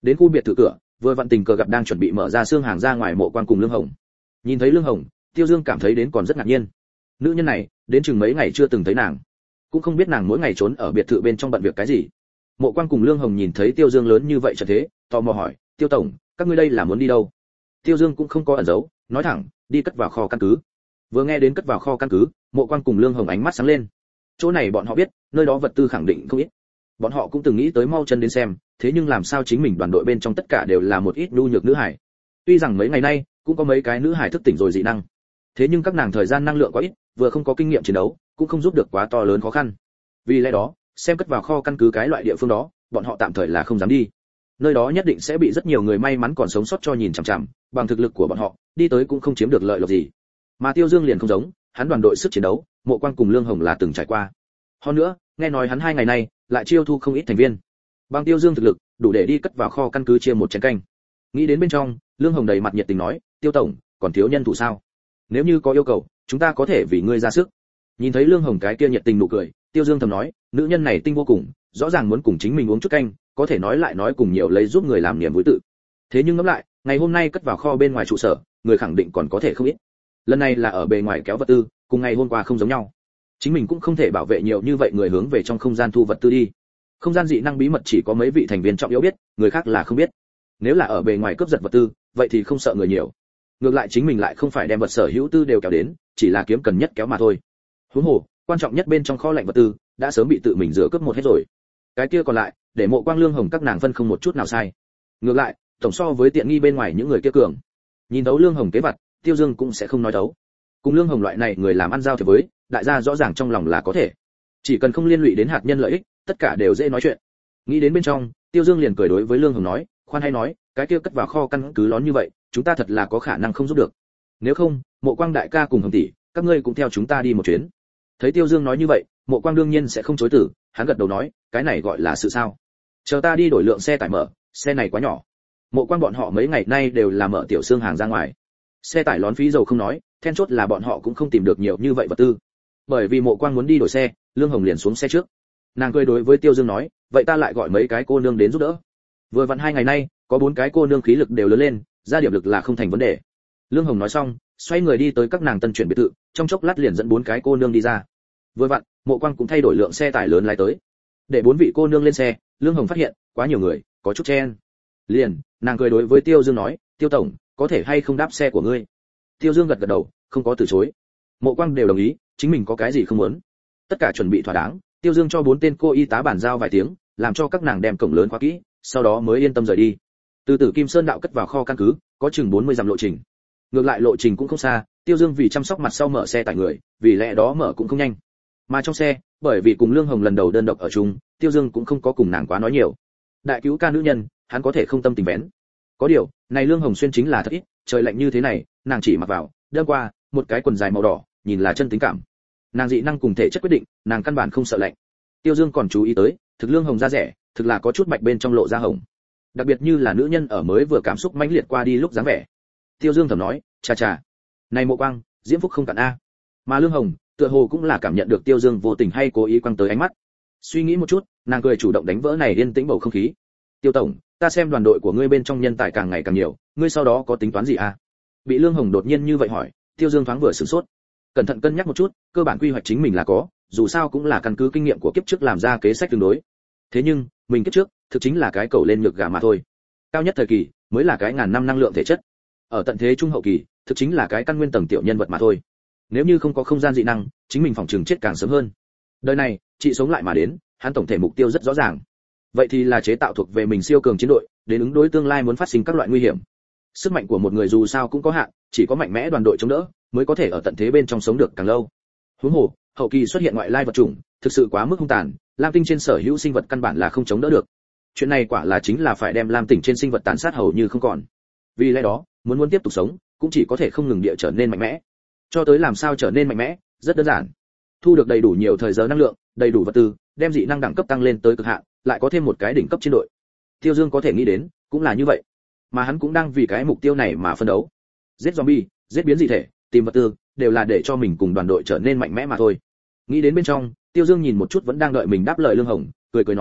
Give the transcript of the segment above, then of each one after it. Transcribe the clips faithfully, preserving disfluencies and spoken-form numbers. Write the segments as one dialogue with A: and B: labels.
A: Đến khu biệt thự cửa, vừa vặn tình cờ gặp đang chuẩn bị mở ra xương hàng ra ngoài Mộ Quan cùng Lương Hồng. Nhìn thấy Lương Hồng, Tiêu Dương cảm thấy đến còn rất ngạc nhiên. Nữ nhân này, đến chừng mấy ngày chưa từng thấy nàng, cũng không biết nàng mỗi ngày trốn ở biệt thự bên trong bận việc cái gì. Mộ Quan cùng Lương Hồng nhìn thấy Tiêu Dương lớn như vậy trở thế, tò mò hỏi, Tiêu tổng, các ngươi đây là muốn đi đâu? Tiêu Dương cũng không có ẩn giấu, nói thẳng, đi cất vào kho căn cứ. Vừa nghe đến cất vào kho căn cứ, Mộ Quan cùng Lương Hồng ánh mắt sáng lên. Chỗ này bọn họ biết, nơi đó vật tư khẳng định không ít. Bọn họ cũng từng nghĩ tới mau chân đến xem, thế nhưng làm sao chính mình đoàn đội bên trong tất cả đều là một ít nhu nhược nữ hải. Tuy rằng mấy ngày nay cũng có mấy cái nữ hải thức tỉnh rồi dị năng, thế nhưng các nàng thời gian năng lượng quá ít, vừa không có kinh nghiệm chiến đấu, cũng không giúp được quá to lớn khó khăn. Vì lẽ đó, xem cất vào kho căn cứ cái loại địa phương đó, bọn họ tạm thời là không dám đi. Nơi đó nhất định sẽ bị rất nhiều người may mắn còn sống sót cho nhìn chằm chằm, bằng thực lực của bọn họ, đi tới cũng không chiếm được lợi lộc gì. Mà Tiêu Dương liền không giống, hắn đoàn đội sức chiến đấu, Mộ Quan cùng Lương Hồng là từng trải qua. Hơn nữa, nghe nói hắn hai ngày nay lại chiêu thu không ít thành viên. Bằng Tiêu Dương thực lực, đủ để đi cất vào kho căn cứ chia một chén canh. Nghĩ đến bên trong, Lương Hồng đầy mặt nhiệt tình nói, Tiêu tổng, còn thiếu nhân thủ sao? Nếu như có yêu cầu, chúng ta có thể vì ngươi ra sức. Nhìn thấy Lương Hồng cái kia nhiệt tình nụ cười, Tiêu Dương thầm nói, nữ nhân này tinh vô cùng, rõ ràng muốn cùng chính mình uống chút canh, có thể nói lại nói cùng nhiều lấy giúp người làm niềm vui tự. Thế nhưng ngẫm lại, ngày hôm nay cất vào kho bên ngoài trụ sở, người khẳng định còn có thể không ít. Lần này là ở bề ngoài kéo vật tư, cùng ngày hôm qua không giống nhau. Chính mình cũng không thể bảo vệ nhiều như vậy người hướng về trong không gian thu vật tư đi. Không gian dị năng bí mật chỉ có mấy vị thành viên trọng yếu biết, người khác là không biết. Nếu là ở bề ngoài cướp giật vật tư, vậy thì không sợ người nhiều. Ngược lại chính mình lại không phải đem vật sở hữu tư đều kéo đến, chỉ là kiếm cần nhất kéo mà thôi. Huống hồ, quan trọng nhất bên trong kho lạnh vật tư đã sớm bị tự mình rửa cướp một hết rồi. Cái kia còn lại, để Mộ Quang Lương Hồng các nàng phân không một chút nào sai. Ngược lại, tổng so với tiện nghi bên ngoài những người kia cường. Nhìn thấu Lương Hồng kế vật, Tiêu Dương cũng sẽ không nói thấu. Cùng Lương Hồng loại này người làm ăn giao thiệp với, đại gia rõ ràng trong lòng là có thể. Chỉ cần không liên lụy đến hạt nhân lợi ích, tất cả đều dễ nói chuyện. Nghĩ đến bên trong, Tiêu Dương liền cười đối với Lương Hồng nói, khoan hay nói, cái kia cất vào kho căn cứ lón như vậy, chúng ta thật là có khả năng không giúp được. Nếu không, Mộ Quang đại ca cùng Hồng tỷ, các ngươi cũng theo chúng ta đi một chuyến. Thấy Tiêu Dương nói như vậy, Mộ Quang đương nhiên sẽ không chối từ, hắn gật đầu nói, cái này gọi là sự sao? Chờ ta đi đổi lượng xe tải mở, xe này quá nhỏ. Mộ Quang bọn họ mấy ngày nay đều là mở tiểu xương hàng ra ngoài. Xe tải lón phí dầu không nói, then chốt là bọn họ cũng không tìm được nhiều như vậy vật tư. Bởi vì Mộ Quang muốn đi đổi xe, Lương Hồng liền xuống xe trước. Nàng cười đối với Tiêu Dương nói, vậy ta lại gọi mấy cái cô nương đến giúp đỡ. Vừa vặn hai ngày nay, có bốn cái cô nương khí lực đều lớn lên, ra điểm lực là không thành vấn đề. Lương Hồng nói xong, xoay người đi tới các nàng tân chuyển biệt thự, trong chốc lát liền dẫn bốn cái cô nương đi ra. Vừa vặn, Mộ Quang cũng thay đổi lượng xe tải lớn lái tới. Để bốn vị cô nương lên xe, Lương Hồng phát hiện, quá nhiều người, có chút chen. Liền, nàng cười đối với Tiêu Dương nói, Tiêu tổng, có thể hay không đáp xe của ngươi? Tiêu Dương gật gật đầu, không có từ chối. Mộ Quang đều đồng ý, chính mình có cái gì không muốn. Tất cả chuẩn bị thỏa đáng, Tiêu Dương cho bốn tên cô y tá bàn giao vài tiếng, làm cho các nàng đem cổng lớn khóa kỹ, sau đó mới yên tâm rời đi. Từ Tử Kim Sơn đạo cất vào kho căn cứ, có chừng bốn mươi dặm lộ trình. Ngược lại lộ trình cũng không xa, Tiêu Dương vì chăm sóc mặt sau mở xe tải người, vì lẽ đó mở cũng không nhanh. Mà trong xe, bởi vì cùng Lương Hồng lần đầu đơn độc ở chung, Tiêu Dương cũng không có cùng nàng quá nói nhiều. Đại cứu ca nữ nhân, hắn có thể không tâm tình bén. Có điều, này Lương Hồng xuyên chính là thật ít, trời lạnh như thế này, nàng chỉ mặc vào, đêm qua, một cái quần dài màu đỏ, nhìn là chân tính cảm. Nàng dị năng cùng thể chất quyết định, nàng căn bản không sợ lạnh. Tiêu Dương còn chú ý tới, thực Lương Hồng da rẻ, thực là có chút bạch bên trong lộ da hồng. Đặc biệt như là nữ nhân ở mới vừa cảm xúc mãnh liệt qua đi lúc dáng vẻ. Tiêu Dương thầm nói, chà chà, này Mộ Quang, diễm phúc không cạn a. Mà Lương Hồng, tựa hồ cũng là cảm nhận được Tiêu Dương vô tình hay cố ý quăng tới ánh mắt. Suy nghĩ một chút, nàng cười chủ động đánh vỡ này yên tĩnh bầu không khí. Tiêu tổng, ta xem đoàn đội của ngươi bên trong nhân tài càng ngày càng nhiều, ngươi sau đó có tính toán gì a? Bị Lương Hồng đột nhiên như vậy hỏi, Tiêu Dương thoáng vừa sửng sốt. Cẩn thận cân nhắc một chút, cơ bản quy hoạch chính mình là có, dù sao cũng là căn cứ kinh nghiệm của kiếp trước làm ra kế sách tương đối. Thế nhưng, mình kiếp trước, thực chính là cái cầu lên nhược gà mà thôi. Cao nhất thời kỳ, mới là cái ngàn năm năng lượng thể chất. Ở tận thế trung hậu kỳ, thực chính là cái căn nguyên tầng tiểu nhân vật mà thôi. Nếu như không có không gian dị năng, chính mình phòng trường chết càng sớm hơn. Đời này, chị sống lại mà đến, hắn tổng thể mục tiêu rất rõ ràng. Vậy thì là chế tạo thuộc về mình siêu cường chiến đội, đến ứng đối tương lai muốn phát sinh các loại nguy hiểm. Sức mạnh của một người dù sao cũng có hạn, chỉ có mạnh mẽ đoàn đội chống đỡ, mới có thể ở tận thế bên trong sống được càng lâu. Huống hồ, hậu kỳ xuất hiện ngoại lai vật chủng, thực sự quá mức hung tàn, Lam Tinh trên sở hữu sinh vật căn bản là không chống đỡ được. Chuyện này quả là chính là phải đem Lam Tinh trên sinh vật tàn sát hầu như không còn. Vì lẽ đó, muốn muốn tiếp tục sống, cũng chỉ có thể không ngừng địa trở nên mạnh mẽ. Cho tới làm sao trở nên mạnh mẽ, rất đơn giản. Thu được đầy đủ nhiều thời giờ năng lượng, đầy đủ vật tư, đem dị năng đẳng cấp tăng lên tới cực hạn, lại có thêm một cái đỉnh cấp chiến đội. Tiêu Dương có thể nghĩ đến, cũng là như vậy. Mà hắn cũng đang vì cái mục tiêu này mà phân đấu. Giết zombie, giết biến dị thể, tìm vật tư, đều là để cho mình cùng đoàn đội trở nên mạnh mẽ mà thôi. Nghĩ đến bên trong, Tiêu Dương nhìn một chút vẫn đang đợi mình đáp lời Lương Hồng, cười cười nói,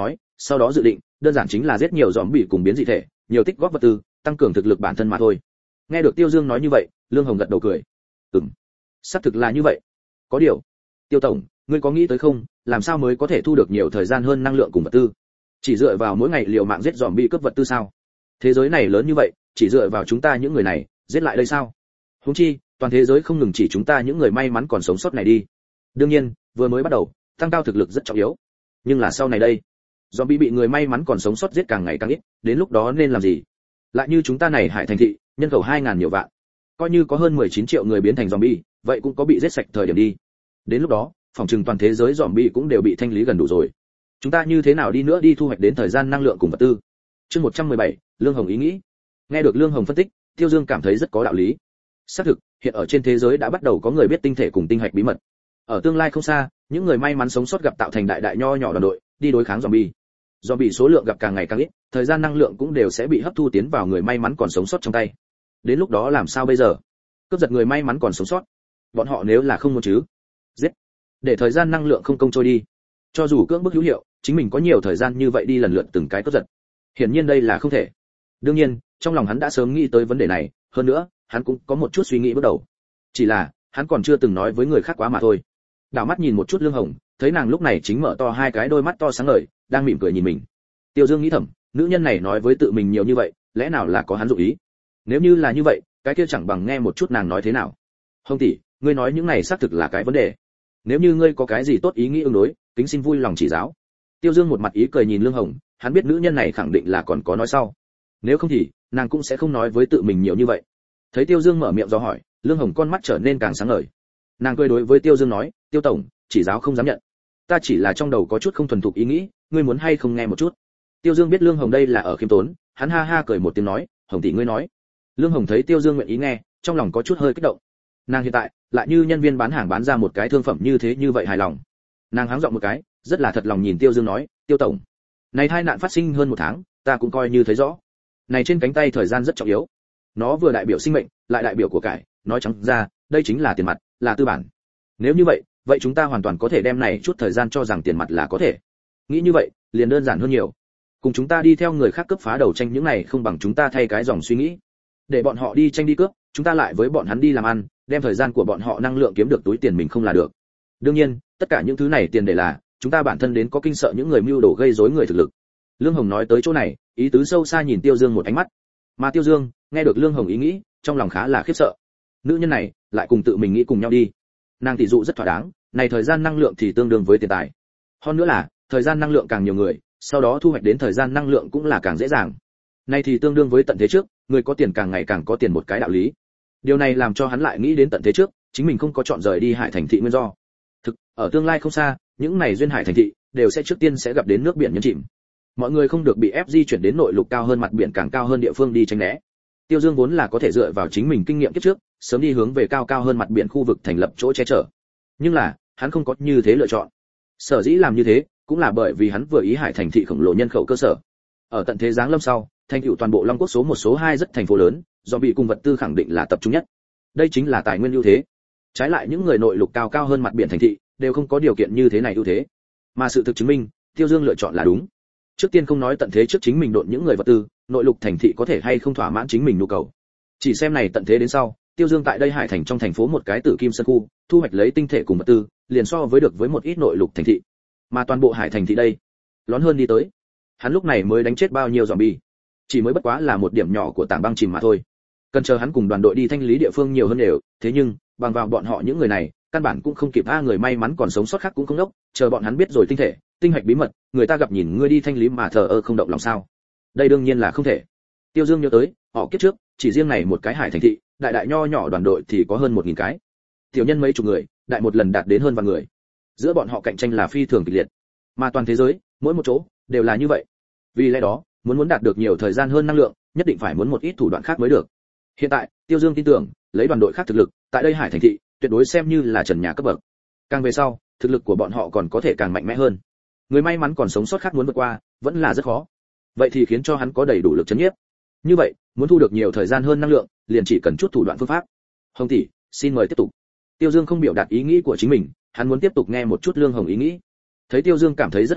A: sau đó dự định đơn giản chính là giết nhiều zombie cùng biến dị thể, nhiều tích góp vật tư, tăng cường thực lực bản thân mà thôi. Nghe được Tiêu Dương nói như vậy, Lương Hồng gật đầu cười. Ừm, xác thực là như vậy. Có điều, Tiêu tổng, ngươi có nghĩ tới không, làm sao mới có thể thu được nhiều thời gian hơn năng lượng cùng vật tư? Chỉ dựa vào mỗi ngày liều mạng giết zombie cướp vật tư sao? Thế giới này lớn như vậy, chỉ dựa vào chúng ta những người này, giết lại đây sao? Huống chi, toàn thế giới không ngừng chỉ chúng ta những người may mắn còn sống sót này đi. Đương nhiên, vừa mới bắt đầu, tăng cao thực lực rất trọng yếu. Nhưng là sau này đây, zombie bị người may mắn còn sống sót giết càng ngày càng ít, đến lúc đó nên làm gì? Lại như chúng ta này Hải Thành thị, nhân khẩu hai nghìn nhiều vạn, coi như có hơn mười chín triệu người biến thành zombie, vậy cũng có bị giết sạch thời điểm đi. Đến lúc đó, phòng trừng toàn thế giới zombie cũng đều bị thanh lý gần đủ rồi. Chúng ta như thế nào đi nữa đi thu hoạch đến thời gian năng lượng cùng vật tư? Chương một trăm mười bảy, Lương Hồng ý nghĩ. Nghe được Lương Hồng phân tích, Tiêu Dương cảm thấy rất có đạo lý. Xác thực, hiện ở trên thế giới đã bắt đầu có người biết tinh thể cùng tinh hạch bí mật. Ở tương lai không xa, những người may mắn sống sót gặp tạo thành đại đại nho nhỏ đoàn đội, đi đối kháng zombie. Zombie số lượng gặp càng ngày càng ít, thời gian năng lượng cũng đều sẽ bị hấp thu tiến vào người may mắn còn sống sót trong tay. Đến lúc đó làm sao bây giờ? Cướp giật người may mắn còn sống sót. Bọn họ nếu là không muốn chứ? Giết. Để thời gian năng lượng không công trôi đi. Cho dù cưỡng bức hữu hiệu, chính mình có nhiều thời gian như vậy đi lần lượt từng cái cướp giật. Hiển nhiên đây là không thể. Đương nhiên, trong lòng hắn đã sớm nghĩ tới vấn đề này, hơn nữa, hắn cũng có một chút suy nghĩ bước đầu. Chỉ là, hắn còn chưa từng nói với người khác quá mà thôi. Đảo mắt nhìn một chút Lương Hồng, thấy nàng lúc này chính mở to hai cái đôi mắt to sáng ngời, đang mỉm cười nhìn mình. Tiêu Dương nghĩ thầm, nữ nhân này nói với tự mình nhiều như vậy, lẽ nào là có hắn dụng ý? Nếu như là như vậy, cái kia chẳng bằng nghe một chút nàng nói thế nào. Hồng tỷ, ngươi nói những này xác thực là cái vấn đề. Nếu như ngươi có cái gì tốt ý nghĩ ứng đối, kính xin vui lòng chỉ giáo. Tiêu Dương một mặt ý cười nhìn Lương Hồng, hắn biết nữ nhân này khẳng định là còn có nói sau. Nếu không thì, nàng cũng sẽ không nói với tự mình nhiều như vậy. Thấy Tiêu Dương mở miệng do hỏi, Lương Hồng con mắt trở nên càng sáng ngời. Nàng cười đối với Tiêu Dương nói, Tiêu tổng, chỉ giáo không dám nhận. Ta chỉ là trong đầu có chút không thuần thục ý nghĩ, ngươi muốn hay không nghe một chút. Tiêu Dương biết Lương Hồng đây là ở khiêm tốn, hắn ha ha cười một tiếng nói, Hồng tỷ ngươi nói. Lương Hồng thấy Tiêu Dương nguyện ý nghe, trong lòng có chút hơi kích động. Nàng hiện tại lại như nhân viên bán hàng bán ra một cái thương phẩm như thế như vậy hài lòng. Nàng háng giọng một cái, rất là thật lòng nhìn Tiêu Dương nói, Tiêu tổng, này tai nạn phát sinh hơn một tháng, ta cũng coi như thấy rõ. Này trên cánh tay thời gian rất trọng yếu. Nó vừa đại biểu sinh mệnh, lại đại biểu của cải, nói trắng ra, đây chính là tiền mặt, là tư bản. Nếu như vậy, vậy chúng ta hoàn toàn có thể đem này chút thời gian cho rằng tiền mặt là có thể. Nghĩ như vậy, liền đơn giản hơn nhiều. Cùng chúng ta đi theo người khác cướp phá đầu tranh những này không bằng chúng ta thay cái dòng suy nghĩ. Để bọn họ đi tranh đi cướp, chúng ta lại với bọn hắn đi làm ăn, đem thời gian của bọn họ năng lượng kiếm được túi tiền mình không là được. Đương nhiên, tất cả những thứ này tiền để là, chúng ta bản thân đến có kinh sợ những người mưu đồ gây rối người thực lực. Lương Hồng nói tới chỗ này, ý tứ sâu xa nhìn Tiêu Dương một ánh mắt. Mà Tiêu Dương, nghe được Lương Hồng ý nghĩ, trong lòng khá là khiếp sợ. Nữ nhân này, lại cùng tự mình nghĩ cùng nhau đi. Nàng tỷ dụ rất thỏa đáng, này thời gian năng lượng thì tương đương với tiền tài. Hơn nữa là, thời gian năng lượng càng nhiều người, sau đó thu hoạch đến thời gian năng lượng cũng là càng dễ dàng. Này thì tương đương với tận thế trước, người có tiền càng ngày càng có tiền một cái đạo lý. Điều này làm cho hắn lại nghĩ đến tận thế trước, chính mình không có chọn rời đi Hải Thành thị nguyên do. Thực, ở tương lai không xa, những này duyên Hải Thành thị đều sẽ trước tiên sẽ gặp đến nước biển nhấn chìm. Mọi người không được bị ép di chuyển đến nội lục cao hơn mặt biển càng cao hơn địa phương đi tránh né. Tiêu Dương vốn là có thể dựa vào chính mình kinh nghiệm kiếp trước, sớm đi hướng về cao cao hơn mặt biển khu vực thành lập chỗ che chở. Nhưng là, hắn không có như thế lựa chọn. Sở dĩ làm như thế, cũng là bởi vì hắn vừa ý Hải Thành thị khổng lồ nhân khẩu cơ sở. Ở tận thế giáng lâm sau, thành tựu toàn bộ Long Quốc số một số hai rất thành phố lớn, do bị cùng vật tư khẳng định là tập trung nhất. Đây chính là tài nguyên ưu thế. Trái lại những người nội lục cao cao hơn mặt biển thành thị, đều không có điều kiện như thế này ưu thế. Mà sự thực chứng minh, Tiêu Dương lựa chọn là đúng. Trước tiên không nói tận thế trước chính mình độn những người vật tư, nội lục thành thị có thể hay không thỏa mãn chính mình nhu cầu. Chỉ xem này tận thế đến sau, Tiêu Dương tại đây Hải Thành trong thành phố một cái tử kim sơn khu, thu hoạch lấy tinh thể cùng vật tư, liền so với được với một ít nội lục thành thị. Mà toàn bộ Hải Thành thị đây, lón hơn đi tới. Hắn lúc này mới đánh chết bao nhiêu zombie. Chỉ mới bất quá là một điểm nhỏ của tảng băng chìm mà thôi. Cần chờ hắn cùng đoàn đội đi thanh lý địa phương nhiều hơn đều, thế nhưng, bằng vào bọn họ những người này, căn bản cũng không kịp a người may mắn còn sống sót khác cũng không đốc, chờ bọn hắn biết rồi tinh thể, tinh hạch bí mật, người ta gặp nhìn ngươi đi thanh lý mà thờ ơ không động lòng sao? Đây đương nhiên là không thể. Tiêu Dương nhớ tới, họ kiếp trước, chỉ riêng này một cái Hải Thành thị, đại đại nho nhỏ đoàn đội thì có hơn một nghìn cái. Tiểu nhân mấy chục người, đại một lần đạt đến hơn vạn người. Giữa bọn họ cạnh tranh là phi thường kịch liệt. Mà toàn thế giới, mỗi một chỗ đều là như vậy. Vì lẽ đó, muốn muốn đạt được nhiều thời gian hơn năng lượng, nhất định phải muốn một ít thủ đoạn khác mới được. Hiện tại, Tiêu Dương tin tưởng, lấy đoàn đội khác thực lực, tại đây Hải Thành thị, tuyệt đối xem như là trần nhà cấp bậc. Càng về sau, thực lực của bọn họ còn có thể càng mạnh mẽ hơn. Người may mắn còn sống sót khác muốn vượt qua, vẫn là rất khó. Vậy thì khiến cho hắn có đầy đủ lực chấn nhiếp. Như vậy, muốn thu được nhiều thời gian hơn năng lượng, liền chỉ cần chút thủ đoạn phương pháp. Hồng tỷ, xin mời tiếp tục. Tiêu Dương không biểu đạt ý nghĩ của chính mình, hắn muốn tiếp tục nghe một chút Lương Hồng ý nghĩ. Thấy Tiêu Dương cảm thấy rất hứng thú,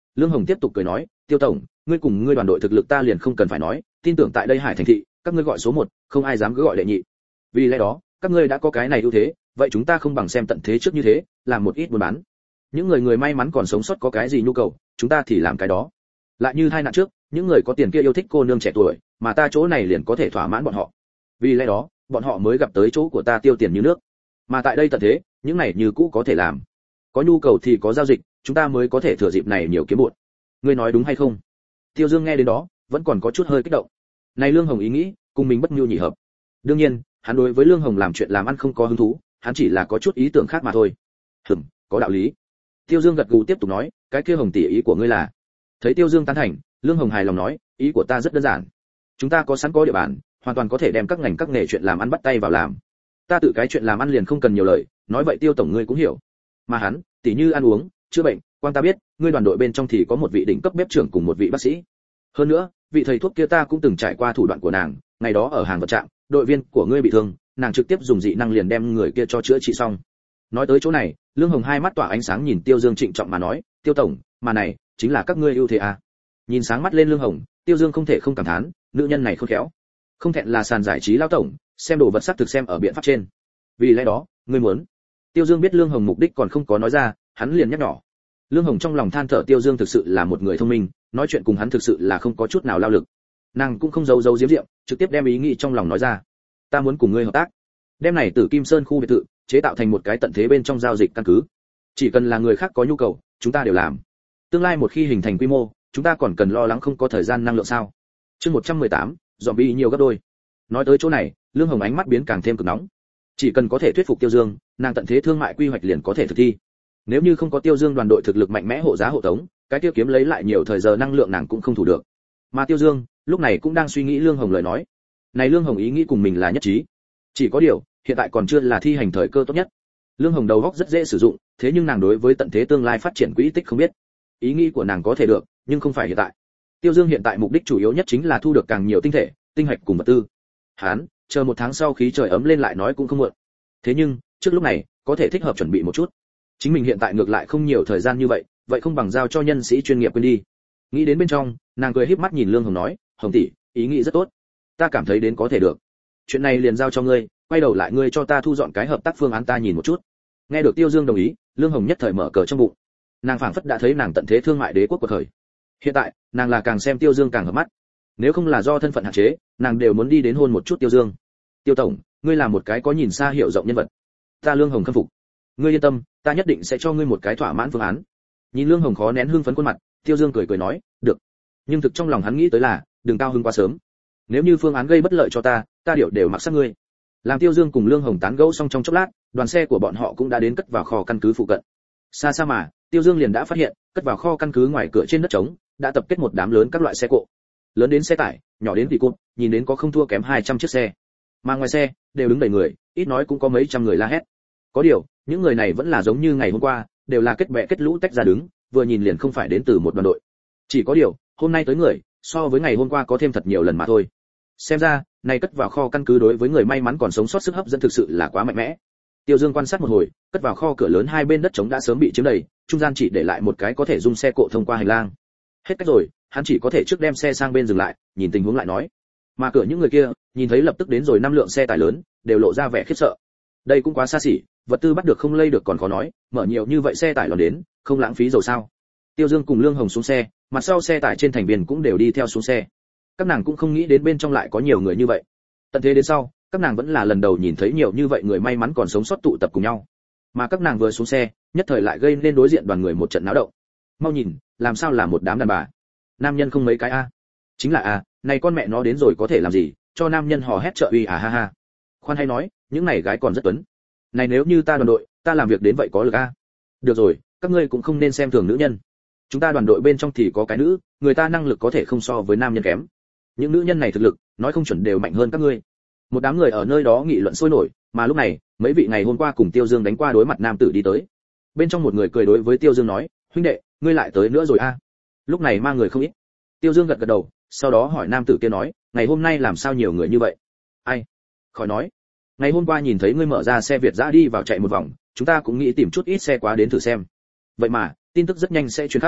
A: Lương Hồng tiếp tục cười nói, Tiêu tổng, ngươi cùng ngươi đoàn đội thực lực ta liền không cần phải nói, tin tưởng tại đây Hải Thành thị, các ngươi gọi số một, không ai dám cứ gọi đệ nhị. Vì lẽ đó, các ngươi đã có cái này ưu thế, vậy chúng ta không bằng xem tận thế trước như thế, làm một ít buôn bán. Những người người may mắn còn sống sót có cái gì nhu cầu, chúng ta thì làm cái đó. Lại như hai nạn trước, những người có tiền kia yêu thích cô nương trẻ tuổi, mà ta chỗ này liền có thể thỏa mãn bọn họ. Vì lẽ đó, bọn họ mới gặp tới chỗ của ta tiêu tiền như nước. Mà tại đây tận thế, những này như cũ có thể làm. Có nhu cầu thì có giao dịch, chúng ta mới có thể thừa dịp này nhiều kiếm bộn. Ngươi nói đúng hay không? Tiêu Dương nghe đến đó, vẫn còn có chút hơi kích động. Này Lương Hồng ý nghĩ, cùng mình bất nhu nhị hợp. Đương nhiên, hắn đối với Lương Hồng làm chuyện làm ăn không có hứng thú, hắn chỉ là có chút ý tưởng khác mà thôi. Hừm, có đạo lý. Tiêu Dương gật gù tiếp tục nói, cái kia Hồng tỷ ý của ngươi là? Thấy Tiêu Dương tán thành, Lương Hồng hài lòng nói, ý của ta rất đơn giản. Chúng ta có sẵn có địa bàn, hoàn toàn có thể đem các ngành các nghề chuyện làm ăn bắt tay vào làm. Ta tự cái chuyện làm ăn liền không cần nhiều lời, nói vậy Tiêu tổng ngươi cũng hiểu. Mà hắn, tỷ như ăn uống, chữa bệnh, quan ta biết, ngươi đoàn đội bên trong thì có một vị đỉnh cấp bếp trưởng cùng một vị bác sĩ. Hơn nữa, vị thầy thuốc kia ta cũng từng trải qua thủ đoạn của nàng, ngày đó ở hàng vật trạm, đội viên của ngươi bị thương, nàng trực tiếp dùng dị năng liền đem người kia cho chữa trị xong. Nói tới chỗ này, Lương Hồng hai mắt tỏa ánh sáng nhìn Tiêu Dương trịnh trọng mà nói, Tiêu tổng, mà này chính là các ngươi ưu thế à? Nhìn sáng mắt lên Lương Hồng, Tiêu Dương không thể không cảm thán, nữ nhân này khôn khéo. Không thẹn là sàn giải trí lão tổng, xem đồ vật sắc thực xem ở biện pháp trên. Vì lẽ đó, ngươi muốn? Tiêu Dương biết Lương Hồng mục đích còn không có nói ra, hắn liền nhắc nhỏ. Lương Hồng trong lòng than thở Tiêu Dương thực sự là một người thông minh, nói chuyện cùng hắn thực sự là không có chút nào lao lực. Nàng cũng không giấu giấu giếm diệm, trực tiếp đem ý nghĩ trong lòng nói ra. Ta muốn cùng ngươi hợp tác, đem này Tử Kim Sơn khu biệt thự chế tạo thành một cái tận thế bên trong giao dịch căn cứ. Chỉ cần là người khác có nhu cầu, chúng ta đều làm. Tương lai một khi hình thành quy mô, chúng ta còn cần lo lắng không có thời gian năng lượng sao? Chương một trăm mười tám, zombie nhiều gấp đôi. Nói tới chỗ này, Lương Hồng ánh mắt biến càng thêm cực nóng. Chỉ cần có thể thuyết phục Tiêu Dương, nàng tận thế thương mại quy hoạch liền có thể thực thi. Nếu như không có Tiêu Dương đoàn đội thực lực mạnh mẽ hộ giá hộ tống, cái tiêu kiếm lấy lại nhiều thời giờ năng lượng nàng cũng không thủ được. Mà Tiêu Dương, lúc này cũng đang suy nghĩ Lương Hồng lời nói. Này Lương Hồng ý nghĩ cùng mình là nhất trí. Chỉ có điều, hiện tại còn chưa là thi hành thời cơ tốt nhất. Lương Hồng đầu óc rất dễ sử dụng, thế nhưng nàng đối với tận thế tương lai phát triển quỹ tích không biết. Ý nghĩ của nàng có thể được, nhưng không phải hiện tại. Tiêu Dương hiện tại mục đích chủ yếu nhất chính là thu được càng nhiều tinh thể, tinh hạch cùng vật tư. Hán, chờ một tháng sau khí trời ấm lên lại nói cũng không muộn. Thế nhưng, trước lúc này, có thể thích hợp chuẩn bị một chút. Chính mình hiện tại ngược lại không nhiều thời gian như vậy, vậy không bằng giao cho nhân sĩ chuyên nghiệp quên đi. Nghĩ đến bên trong, nàng cười híp mắt nhìn Lương Hồng nói, Hồng tỷ, ý nghĩ rất tốt. Ta cảm thấy đến có thể được. Chuyện này liền giao cho ngươi, quay đầu lại ngươi cho ta thu dọn cái hợp tác phương án ta nhìn một chút. Nghe được Tiêu Dương đồng ý, Lương Hồng nhất thời mở cờ trong bụng. Nàng phảng phất đã thấy nàng tận thế thương mại đế quốc quật khởi. Hiện tại, nàng là càng xem Tiêu Dương càng hợp mắt. Nếu không là do thân phận hạn chế, nàng đều muốn đi đến hôn một chút Tiêu Dương. Tiêu tổng, ngươi là một cái có nhìn xa hiểu rộng nhân vật. Ta Lương Hồng khâm phục. Ngươi yên tâm, ta nhất định sẽ cho ngươi một cái thỏa mãn phương án. Nhìn Lương Hồng khó nén hưng phấn khuôn mặt, Tiêu Dương cười cười nói, được. Nhưng thực trong lòng hắn nghĩ tới là, đừng cao hứng quá sớm. Nếu như phương án gây bất lợi cho ta, ta điều đều mặc sắc ngươi. Làm Tiêu Dương cùng Lương Hồng tán gẫu xong trong chốc lát, đoàn xe của bọn họ cũng đã đến cất vào kho căn cứ phụ cận. Xa xa mà, Tiêu Dương liền đã phát hiện, cất vào kho căn cứ ngoài cửa trên đất trống, đã tập kết một đám lớn các loại xe cộ. Lớn đến xe tải, nhỏ đến tỉ cụm, nhìn đến có không thua kém hai trăm chiếc xe. Mà ngoài xe, đều đứng đầy người, ít nói cũng có mấy trăm người la hét. Có điều, những người này vẫn là giống như ngày hôm qua, đều là kết bè kết lũ tách ra đứng, vừa nhìn liền không phải đến từ một đoàn đội. Chỉ có điều, hôm nay tới người, so với ngày hôm qua có thêm thật nhiều lần mà thôi. Xem ra, này cất vào kho căn cứ đối với người may mắn còn sống sót sức hấp dẫn thực sự là quá mạnh mẽ. Tiêu Dương quan sát một hồi, cất vào kho cửa lớn hai bên đất trống đã sớm bị chiếm đầy, trung gian chỉ để lại một cái có thể dung xe cộ thông qua hành lang. Hết cách rồi, hắn chỉ có thể trước đem xe sang bên dừng lại, nhìn tình huống lại nói. Mà cửa những người kia, nhìn thấy lập tức đến rồi năm lượng xe tải lớn, đều lộ ra vẻ khiếp sợ. Đây cũng quá xa xỉ, vật tư bắt được không lây được còn khó nói, mở nhiều như vậy xe tải lòn đến, không lãng phí dầu sao? Tiêu Dương cùng Lương Hồng xuống xe, mặt sau xe tải trên thành viên cũng đều đi theo xuống xe. Các nàng cũng không nghĩ đến bên trong lại có nhiều người như vậy. Tận thế đến sau, các nàng vẫn là lần đầu nhìn thấy nhiều như vậy người may mắn còn sống sót tụ tập cùng nhau. Mà các nàng vừa xuống xe, nhất thời lại gây nên đối diện đoàn người một trận náo động. Mau nhìn, làm sao là một đám đàn bà? Nam nhân không mấy cái a? Chính là a, này con mẹ nó đến rồi có thể làm gì, cho nam nhân hò hét trợ uy à ha ha. Khoan hay nói, những này gái còn rất tuấn. Này nếu như ta đoàn đội, ta làm việc đến vậy có lực a. Được rồi, các ngươi cũng không nên xem thường nữ nhân. Chúng ta đoàn đội bên trong thì có cái nữ, người ta năng lực có thể không so với nam nhân kém. Những nữ nhân này thực lực, nói không chuẩn đều mạnh hơn các ngươi. Một đám người ở nơi đó nghị luận sôi nổi, mà lúc này, mấy vị ngày hôm qua cùng Tiêu Dương đánh qua đối mặt nam tử đi tới. Bên trong một người cười đối với Tiêu Dương nói, huynh đệ, ngươi lại tới nữa rồi a. Lúc này mang người không ít. Tiêu Dương gật gật đầu, sau đó hỏi nam tử kia nói, ngày hôm nay làm sao nhiều người như vậy? Ai? Khỏi nói. Ngày hôm qua nhìn thấy ngươi mở ra xe Việt dã đi vào chạy một vòng, chúng ta cũng nghĩ tìm chút ít xe quá đến thử xem. Vậy mà, tin tức rất nhanh sẽ truyền khắp.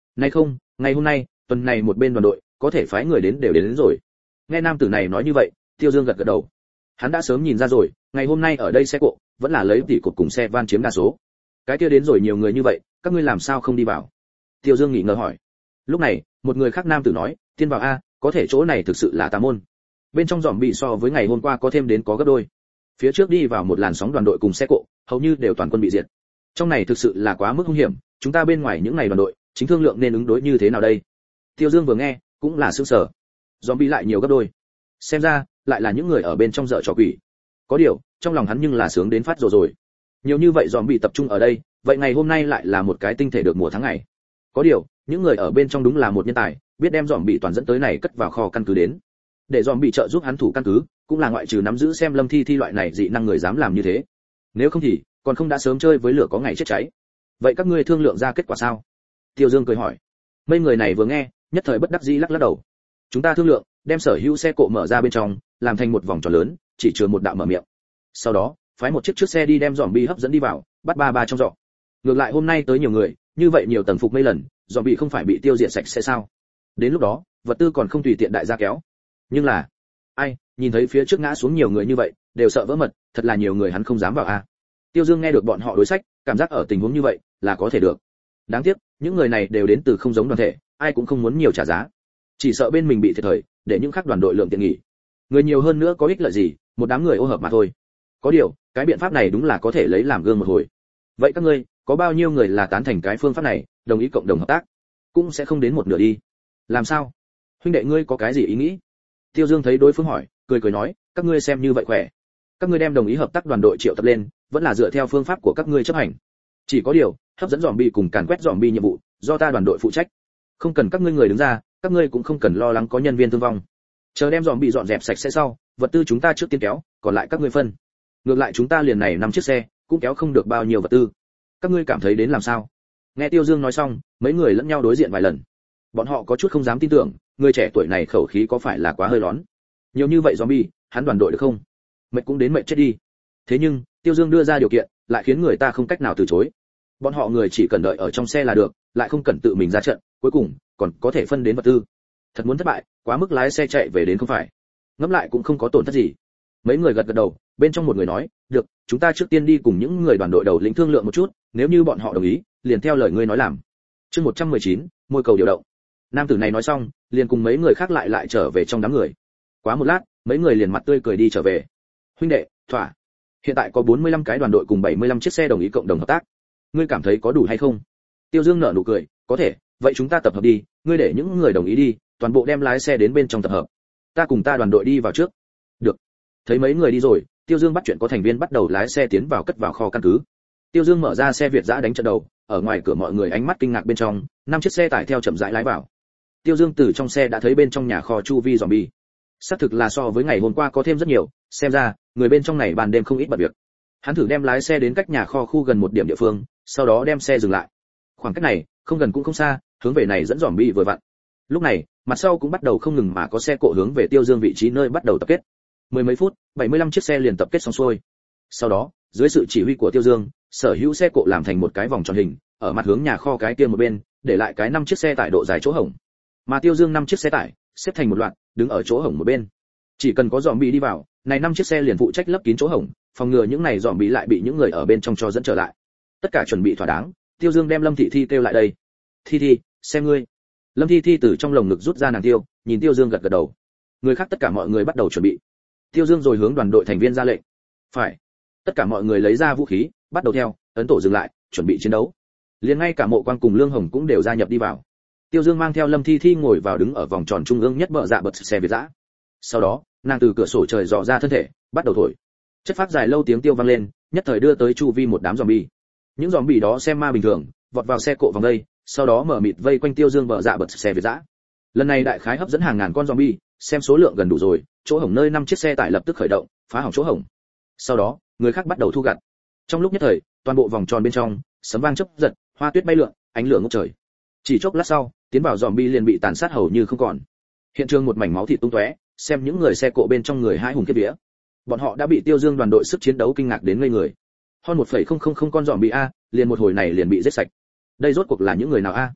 A: Nay không, ngày hôm nay, tuần này một bên đoàn đội, có thể phái người đến đều đến, đến rồi. Nghe nam tử này nói như vậy, Tiêu Dương gật gật đầu. Hắn đã sớm nhìn ra rồi, ngày hôm nay ở đây xe cộ vẫn là lấy tỷ cột cùng xe van chiếm đa số. Cái kia đến rồi nhiều người như vậy, các ngươi làm sao không đi vào? Tiêu Dương nghỉ ngờ hỏi. Lúc này, một người khác nam tử nói, tiên vào a, có thể chỗ này thực sự là tà môn. Bên trong dòm bị so với ngày hôm qua có thêm đến có gấp đôi. Phía trước đi vào một làn sóng đoàn đội cùng xe cộ, hầu như đều toàn quân bị diệt. Trong này thực sự là quá mức hung hiểm, chúng ta bên ngoài những ngày đoàn đội, chính thương lượng nên ứng đối như thế nào đây? Tiêu Dương vừa nghe, cũng là sửng sở. Dòm bị lại nhiều gấp đôi. Xem ra, lại là những người ở bên trong dở trò quỷ. Có điều, trong lòng hắn nhưng là sướng đến phát rồi rồi. Nhiều như vậy dòm bị tập trung ở đây, vậy ngày hôm nay lại là một cái tinh thể được mùa tháng ngày. Có điều, những người ở bên trong đúng là một nhân tài, biết đem dòm bị toàn dẫn tới này cất vào kho căn cứ đến. Để dòm bị trợ giúp hắn thủ căn cứ, cũng là ngoại trừ nắm giữ xem Lâm Thi Thi loại này dị năng người dám làm như thế. Nếu không thì, còn không đã sớm chơi với lửa có ngày chết cháy. Vậy các ngươi thương lượng ra kết quả sao? Tiêu Dương cười hỏi. Mấy người này vừa nghe, nhất thời bất đắc dĩ lắc lắc đầu. Chúng ta thương lượng, đem sở hữu xe cộ mở ra bên trong, làm thành một vòng tròn lớn, chỉ chứa một đạo mở miệng. Sau đó, phái một chiếc trước xe đi đem dòm bi hấp dẫn đi vào, bắt ba ba trong giỏ. Ngược lại hôm nay tới nhiều người, như vậy nhiều tầng phục mấy lần, dòm bị không phải bị tiêu diệt sạch sẽ sao? Đến lúc đó, vật tư còn không tùy tiện đại gia kéo. Nhưng là, ai, nhìn thấy phía trước ngã xuống nhiều người như vậy, đều sợ vỡ mật, thật là nhiều người hắn không dám vào a. Tiêu Dương nghe được bọn họ đối sách, cảm giác ở tình huống như vậy là có thể được. Đáng tiếc, những người này đều đến từ không giống đoàn thể, ai cũng không muốn nhiều trả giá. Chỉ sợ bên mình bị thiệt thời, để những khác đoàn đội lượng tiện nghỉ. Người nhiều hơn nữa có ích lợi gì, một đám người ô hợp mà thôi. Có điều, cái biện pháp này đúng là có thể lấy làm gương một hồi. Vậy các ngươi, có bao nhiêu người là tán thành cái phương pháp này, đồng ý cộng đồng hợp tác? Cũng sẽ không đến một nửa đi. Làm sao? Huynh đệ ngươi có cái gì ý nghĩ? Tiêu Dương thấy đối phương hỏi, cười cười nói, các ngươi xem như vậy khỏe. Các ngươi đem đồng ý hợp tác đoàn đội triệu tập lên, vẫn là dựa theo phương pháp của các ngươi chấp hành. Chỉ có điều, hấp dẫn zombie cùng càn quét zombie nhiệm vụ, do ta đoàn đội phụ trách. Không cần các ngươi người đứng ra, các ngươi cũng không cần lo lắng có nhân viên thương vong. Chờ đem zombie dọn dẹp sạch sẽ sau, vật tư chúng ta trước tiên kéo, còn lại các ngươi phân. Ngược lại chúng ta liền này năm chiếc xe, cũng kéo không được bao nhiêu vật tư. Các ngươi cảm thấy đến làm sao? Nghe Tiêu Dương nói xong, mấy người lẫn nhau đối diện vài lần. Bọn họ có chút không dám tin tưởng, người trẻ tuổi này khẩu khí có phải là quá hơi lón. Nhiều như vậy zombie, hắn đoàn đội được không? Mệt cũng đến mệt chết đi. Thế nhưng, Tiêu Dương đưa ra điều kiện, lại khiến người ta không cách nào từ chối. Bọn họ người chỉ cần đợi ở trong xe là được, lại không cần tự mình ra trận, cuối cùng còn có thể phân đến vật tư. Thật muốn thất bại, quá mức lái xe chạy về đến không phải. Ngẫm lại cũng không có tổn thất gì. Mấy người gật gật đầu, bên trong một người nói, được, chúng ta trước tiên đi cùng những người đoàn đội đầu lĩnh thương lượng một chút, nếu như bọn họ đồng ý, liền theo lời ngươi nói làm. Chương một trăm mười chín, môi cầu điều động. Nam tử này nói xong, liền cùng mấy người khác lại lại trở về trong đám người. Quá một lát, mấy người liền mặt tươi cười đi trở về. Huynh đệ, thỏa. Hiện tại có bốn mươi lăm cái đoàn đội cùng bảy mươi lăm chiếc xe đồng ý cộng đồng hợp tác. Ngươi cảm thấy có đủ hay không? Tiêu Dương nở nụ cười, có thể, vậy chúng ta tập hợp đi, ngươi để những người đồng ý đi, toàn bộ đem lái xe đến bên trong tập hợp. Ta cùng ta đoàn đội đi vào trước. Được. Thấy mấy người đi rồi, Tiêu Dương bắt chuyện có thành viên bắt đầu lái xe tiến vào cất vào kho căn cứ. Tiêu Dương mở ra xe Việt dã đánh trận đầu, ở ngoài cửa mọi người ánh mắt kinh ngạc bên trong, năm chiếc xe tải theo chậm rãi lái vào. Tiêu Dương từ trong xe đã thấy bên trong nhà kho chu vi zombie. Xác thực là so với ngày hôm qua có thêm rất nhiều, xem ra, người bên trong này ban đêm không ít bận việc. Hắn thử đem lái xe đến cách nhà kho khu gần một điểm địa phương, sau đó đem xe dừng lại. Khoảng cách này, không gần cũng không xa, hướng về này dẫn zombie vừa vặn. Lúc này, mặt sau cũng bắt đầu không ngừng mà có xe cộ hướng về Tiêu Dương vị trí nơi bắt đầu tập kết. Mười mấy phút, bảy mươi lăm chiếc xe liền tập kết xong xuôi. Sau đó, dưới sự chỉ huy của Tiêu Dương, sở hữu xe cộ làm thành một cái vòng tròn hình, ở mặt hướng nhà kho cái kia một bên, để lại cái năm chiếc xe tải độ dài chỗ hổng. Mà Tiêu Dương năm chiếc xe tải xếp thành một loạt, đứng ở chỗ hổng một bên. Chỉ cần có zombie đi vào, này năm chiếc xe liền phụ trách lấp kín chỗ hổng, phòng ngừa những này zombie lại bị những người ở bên trong cho dẫn trở lại. Tất cả chuẩn bị thỏa đáng, Tiêu Dương đem Lâm Thị Thi kêu lại đây. Thi Thi, xem ngươi. Lâm Thi Thi từ trong lồng ngực rút ra nàng tiêu, nhìn Tiêu Dương gật gật đầu. Người khác tất cả mọi người bắt đầu chuẩn bị. Tiêu Dương rồi hướng đoàn đội thành viên ra lệnh. Phải. Tất cả mọi người lấy ra vũ khí, bắt đầu theo, ấn tổ dừng lại, chuẩn bị chiến đấu. Liền ngay cả Mộ Quang cùng Lương Hồng cũng đều gia nhập đi vào. Tiêu Dương mang theo Lâm Thi Thi ngồi vào đứng ở vòng tròn trung ương nhất bờ dạ bật xe Việt dã. Sau đó, nàng từ cửa sổ trời dò ra thân thể, bắt đầu thổi. Chất phát dài lâu tiếng tiêu vang lên, nhất thời đưa tới chu vi một đám zombie. Những zombie đó xem ma bình thường, vọt vào xe cộ vòng đây, sau đó mở mịt vây quanh Tiêu Dương bờ dạ bật xe Việt dã. Lần này đại khái hấp dẫn hàng ngàn con zombie, xem số lượng gần đủ rồi, chỗ hổng nơi năm chiếc xe tải lập tức khởi động, phá hỏng chỗ hổng. Sau đó, người khác bắt đầu thu gặt. Trong lúc nhất thời, toàn bộ vòng tròn bên trong, sấm vang chớp giật, hoa tuyết bay lượn, ánh lửa ngút trời. Chỉ chốc lát sau, tiến vào zombie liền bị tàn sát hầu như không còn. Hiện trường một mảnh máu thịt tung tóe, xem những người xe cộ bên trong người hai hùng kiếp vía. Bọn họ đã bị Tiêu Dương đoàn đội sức chiến đấu kinh ngạc đến ngây người. Hơn một phẩy không không không con zombie a, liền một hồi này liền bị giết sạch. Đây rốt cuộc là những người nào a?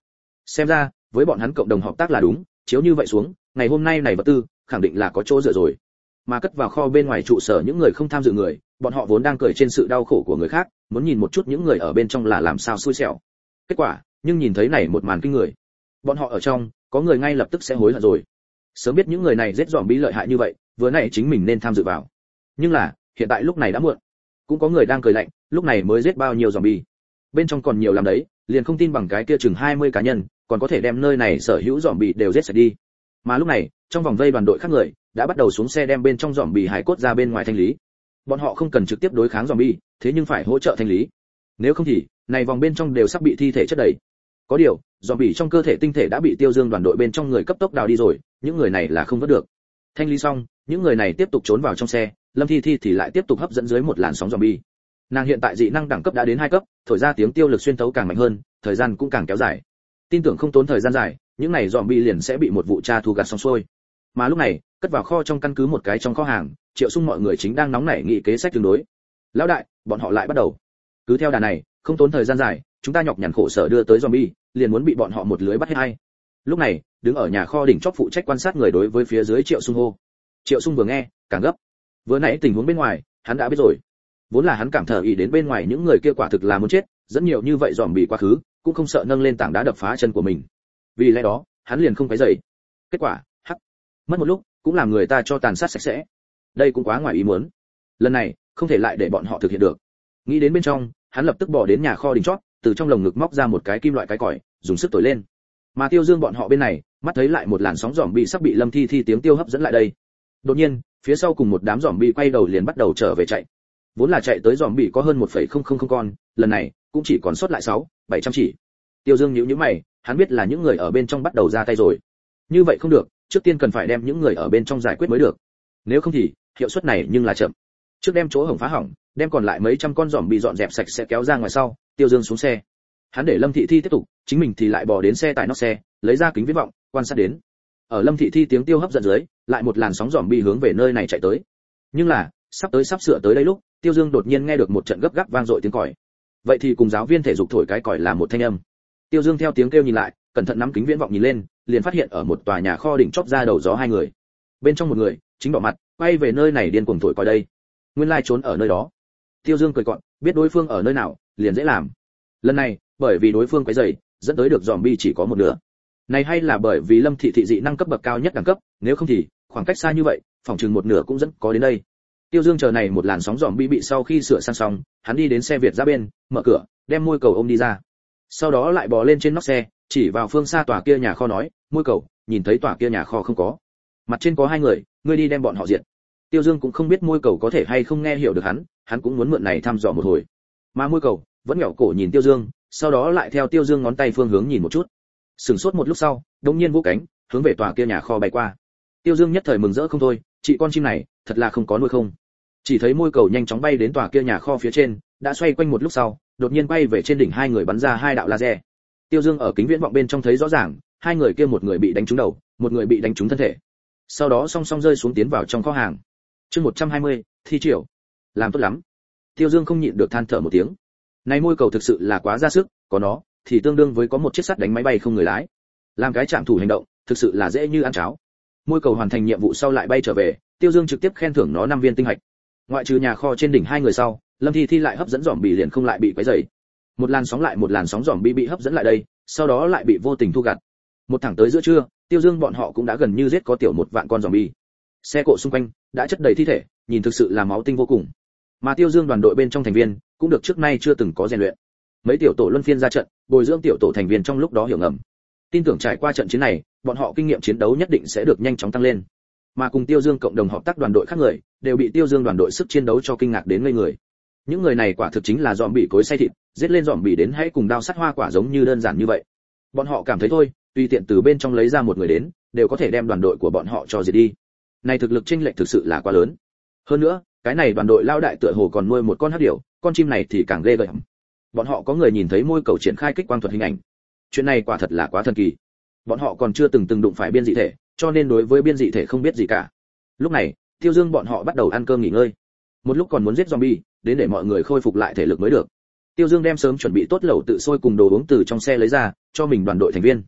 A: Xem ra, với bọn hắn cộng đồng hợp tác là đúng, chiếu như vậy xuống, ngày hôm nay này vật tư, khẳng định là có chỗ dựa rồi. Mà cất vào kho bên ngoài trụ sở những người không tham dự người, bọn họ vốn đang cười trên sự đau khổ của người khác, muốn nhìn một chút những người ở bên trong là làm sao xui xẻo. Kết quả, nhưng nhìn thấy này một màn kinh người. Bọn họ ở trong, có người ngay lập tức sẽ hối hận rồi. Sớm biết những người này giết dòm bí lợi hại như vậy, vừa nãy chính mình nên tham dự vào. Nhưng là, hiện tại lúc này đã muộn. Cũng có người đang cười lạnh, lúc này mới giết bao nhiêu dòm bí. Bên trong còn nhiều làm đấy, liền không tin bằng cái kia chừng hai mươi cá nhân, còn có thể đem nơi này sở hữu dòm bí đều giết sạch đi. Mà lúc này, trong vòng vây đoàn đội khác người đã bắt đầu xuống xe đem bên trong dòm bí hải cốt ra bên ngoài thanh lý. Bọn họ không cần trực tiếp đối kháng dòm bí, thế nhưng phải hỗ trợ thanh lý. Nếu không thì, này vòng bên trong đều sắp bị thi thể chất đầy. Có điều, dòm bí trong cơ thể tinh thể đã bị Tiêu Dương đoàn đội bên trong người cấp tốc đào đi rồi, những người này là không vớt được. Thanh lý xong, những người này tiếp tục trốn vào trong xe, Lâm Thi Thi thì lại tiếp tục hấp dẫn dưới một làn sóng dòm bí. Nàng hiện tại dị năng đẳng cấp đã đến hai cấp, thổi ra tiếng tiêu lực xuyên tấu càng mạnh hơn, thời gian cũng càng kéo dài. Tin tưởng không tốn thời gian dài, những này dòm bí liền sẽ bị một vụ tra thu gặt xong xuôi. Mà lúc này, cất vào kho trong căn cứ một cái trong kho hàng, Triệu Sung mọi người chính đang nóng nảy nghị kế sách tương đối. Lão đại, bọn họ lại bắt đầu. Cứ theo đà này, không tốn thời gian dài, chúng ta nhọc nhằn khổ sở đưa tới zombie, liền muốn bị bọn họ một lưới bắt hết hay. Lúc này, đứng ở nhà kho đỉnh chóp phụ trách quan sát người đối với phía dưới Triệu Sung hô. Triệu Sung vừa nghe, càng gấp. Vừa nãy tình huống bên ngoài, hắn đã biết rồi. Vốn là hắn cảm thở ý đến bên ngoài những người kia quả thực là muốn chết, dẫn nhiều như vậy zombie quá khứ, cũng không sợ nâng lên tảng đá đập phá chân của mình. Vì lẽ đó, hắn liền không cái dậy. Kết quả, hắc, mất một lúc, cũng làm người ta cho tàn sát sạch sẽ. Đây cũng quá ngoài ý muốn. Lần này, không thể lại để bọn họ thực hiện được. Nghĩ đến bên trong, hắn lập tức bỏ đến nhà kho đỉnh chót, từ trong lồng ngực móc ra một cái kim loại cái còi, dùng sức thổi lên. Mà Tiêu Dương bọn họ bên này, mắt thấy lại một làn sóng zombie sắp bị Lâm Thi Thi tiếng tiêu hấp dẫn lại đây. Đột nhiên, phía sau cùng một đám zombie quay đầu liền bắt đầu trở về chạy. Vốn là chạy tới zombie có hơn một phẩy không không không con, lần này cũng chỉ còn sót lại sáu, bảy trăm chỉ. Tiêu Dương nhíu nhíu mày, hắn biết là những người ở bên trong bắt đầu ra tay rồi. Như vậy không được, trước tiên cần phải đem những người ở bên trong giải quyết mới được. Nếu không thì, hiệu suất này nhưng là chậm. Trước đem chỗ hổng phá hỏng, đem còn lại mấy trăm con giòm bị dọn dẹp sạch sẽ kéo ra ngoài sau, Tiêu Dương xuống xe. Hắn để Lâm Thị Thi tiếp tục, chính mình thì lại bò đến xe tải nóc xe, lấy ra kính viễn vọng, quan sát đến. Ở Lâm Thị Thi tiếng tiêu hấp dẫn dưới, lại một làn sóng giòm bị hướng về nơi này chạy tới. Nhưng là, sắp tới sắp sửa tới đây lúc, Tiêu Dương đột nhiên nghe được một trận gấp gáp vang dội tiếng còi. Vậy thì cùng giáo viên thể dục thổi cái còi là một thanh âm. Tiêu Dương theo tiếng kêu nhìn lại, cẩn thận nắm kính viễn vọng nhìn lên, liền phát hiện ở một tòa nhà kho đỉnh chóp ra đầu gió hai người. Bên trong một người, chính đỏ mặt, quay về nơi này điên cuồng thổi còi đây. Nguyên lai trốn ở nơi đó. Tiêu Dương cười cọn, biết đối phương ở nơi nào, liền dễ làm. Lần này, bởi vì đối phương quấy rầy, dẫn tới được zombie chỉ có một nửa. Này hay là bởi vì Lâm Thị Thị dị năng cấp bậc cao nhất đẳng cấp, nếu không thì, khoảng cách xa như vậy, phòng chừng một nửa cũng dẫn có đến đây. Tiêu Dương chờ này một làn sóng zombie bị sau khi sửa sang xong, hắn đi đến xe Việt ra bên, mở cửa, đem môi cầu ôm đi ra. Sau đó lại bò lên trên nóc xe, chỉ vào phương xa tòa kia nhà kho nói, môi cầu, nhìn thấy tòa kia nhà kho không có. Mặt trên có hai người, ngươi đi đem bọn họ diệt. Tiêu Dương cũng không biết môi cầu có thể hay không nghe hiểu được hắn, hắn cũng muốn mượn này thăm dò một hồi. Mà môi cầu vẫn nghẹo cổ nhìn Tiêu Dương, sau đó lại theo Tiêu Dương ngón tay phương hướng nhìn một chút. Sừng sốt một lúc sau, đột nhiên vỗ cánh, hướng về tòa kia nhà kho bay qua. Tiêu Dương nhất thời mừng rỡ không thôi, chị con chim này, thật là không có nuôi không. Chỉ thấy môi cầu nhanh chóng bay đến tòa kia nhà kho phía trên, đã xoay quanh một lúc sau, đột nhiên bay về trên đỉnh hai người bắn ra hai đạo laser. Tiêu Dương ở kính viễn vọng bên trong thấy rõ ràng, hai người kia một người bị đánh trúng đầu, một người bị đánh trúng thân thể. Sau đó song song rơi xuống tiến vào trong kho hàng. Chương một trăm hai mươi, thi triều. Làm tốt lắm. Tiêu Dương không nhịn được than thở một tiếng. Này môi cầu thực sự là quá ra sức, có nó thì tương đương với có một chiếc sắt đánh máy bay không người lái. Làm cái trạm thủ hành động, thực sự là dễ như ăn cháo. Môi cầu hoàn thành nhiệm vụ sau lại bay trở về, Tiêu Dương trực tiếp khen thưởng nó năm viên tinh hạch. Ngoại trừ nhà kho trên đỉnh hai người sau, Lâm Thi Thi lại hấp dẫn giòm bị liền không lại bị quấy rầy. Một làn sóng lại một làn sóng giòm bị bị hấp dẫn lại đây, sau đó lại bị vô tình thu gặt. Một thẳng tới giữa trưa, Tiêu Dương bọn họ cũng đã gần như giết có tiểu một vạn con giòm bị. Xe cộ xung quanh đã chất đầy thi thể, nhìn thực sự là máu tinh vô cùng. Mà Tiêu Dương đoàn đội bên trong thành viên cũng được trước nay chưa từng có rèn luyện. Mấy tiểu tổ luân phiên ra trận, bồi dưỡng tiểu tổ thành viên trong lúc đó hiểu ngầm. Tin tưởng trải qua trận chiến này, bọn họ kinh nghiệm chiến đấu nhất định sẽ được nhanh chóng tăng lên. Mà cùng Tiêu Dương cộng đồng hợp tác đoàn đội khác người, đều bị Tiêu Dương đoàn đội sức chiến đấu cho kinh ngạc đến ngây người. Những người này quả thực chính là dòm bị cối xay thịt, giết lên dòm bị đến hãy cùng đao sắt hoa quả giống như đơn giản như vậy. Bọn họ cảm thấy thôi, tùy tiện từ bên trong lấy ra một người đến, đều có thể đem đoàn đội của bọn họ cho diệt đi. Này thực lực chênh lệch thực sự là quá lớn. Hơn nữa, cái này đoàn đội lao đại tựa hồ còn nuôi một con hắc điểu, con chim này thì càng ghê gớm. Bọn họ có người nhìn thấy môi cầu triển khai kích quang thuật hình ảnh. Chuyện này quả thật là quá thần kỳ. Bọn họ còn chưa từng từng đụng phải biên dị thể, cho nên đối với biên dị thể không biết gì cả. Lúc này, Tiêu Dương bọn họ bắt đầu ăn cơm nghỉ ngơi. Một lúc còn muốn giết zombie, đến để mọi người khôi phục lại thể lực mới được. Tiêu Dương đem sớm chuẩn bị tốt lẩu tự sôi cùng đồ uống từ trong xe lấy ra, cho mình đoàn đội thành viên.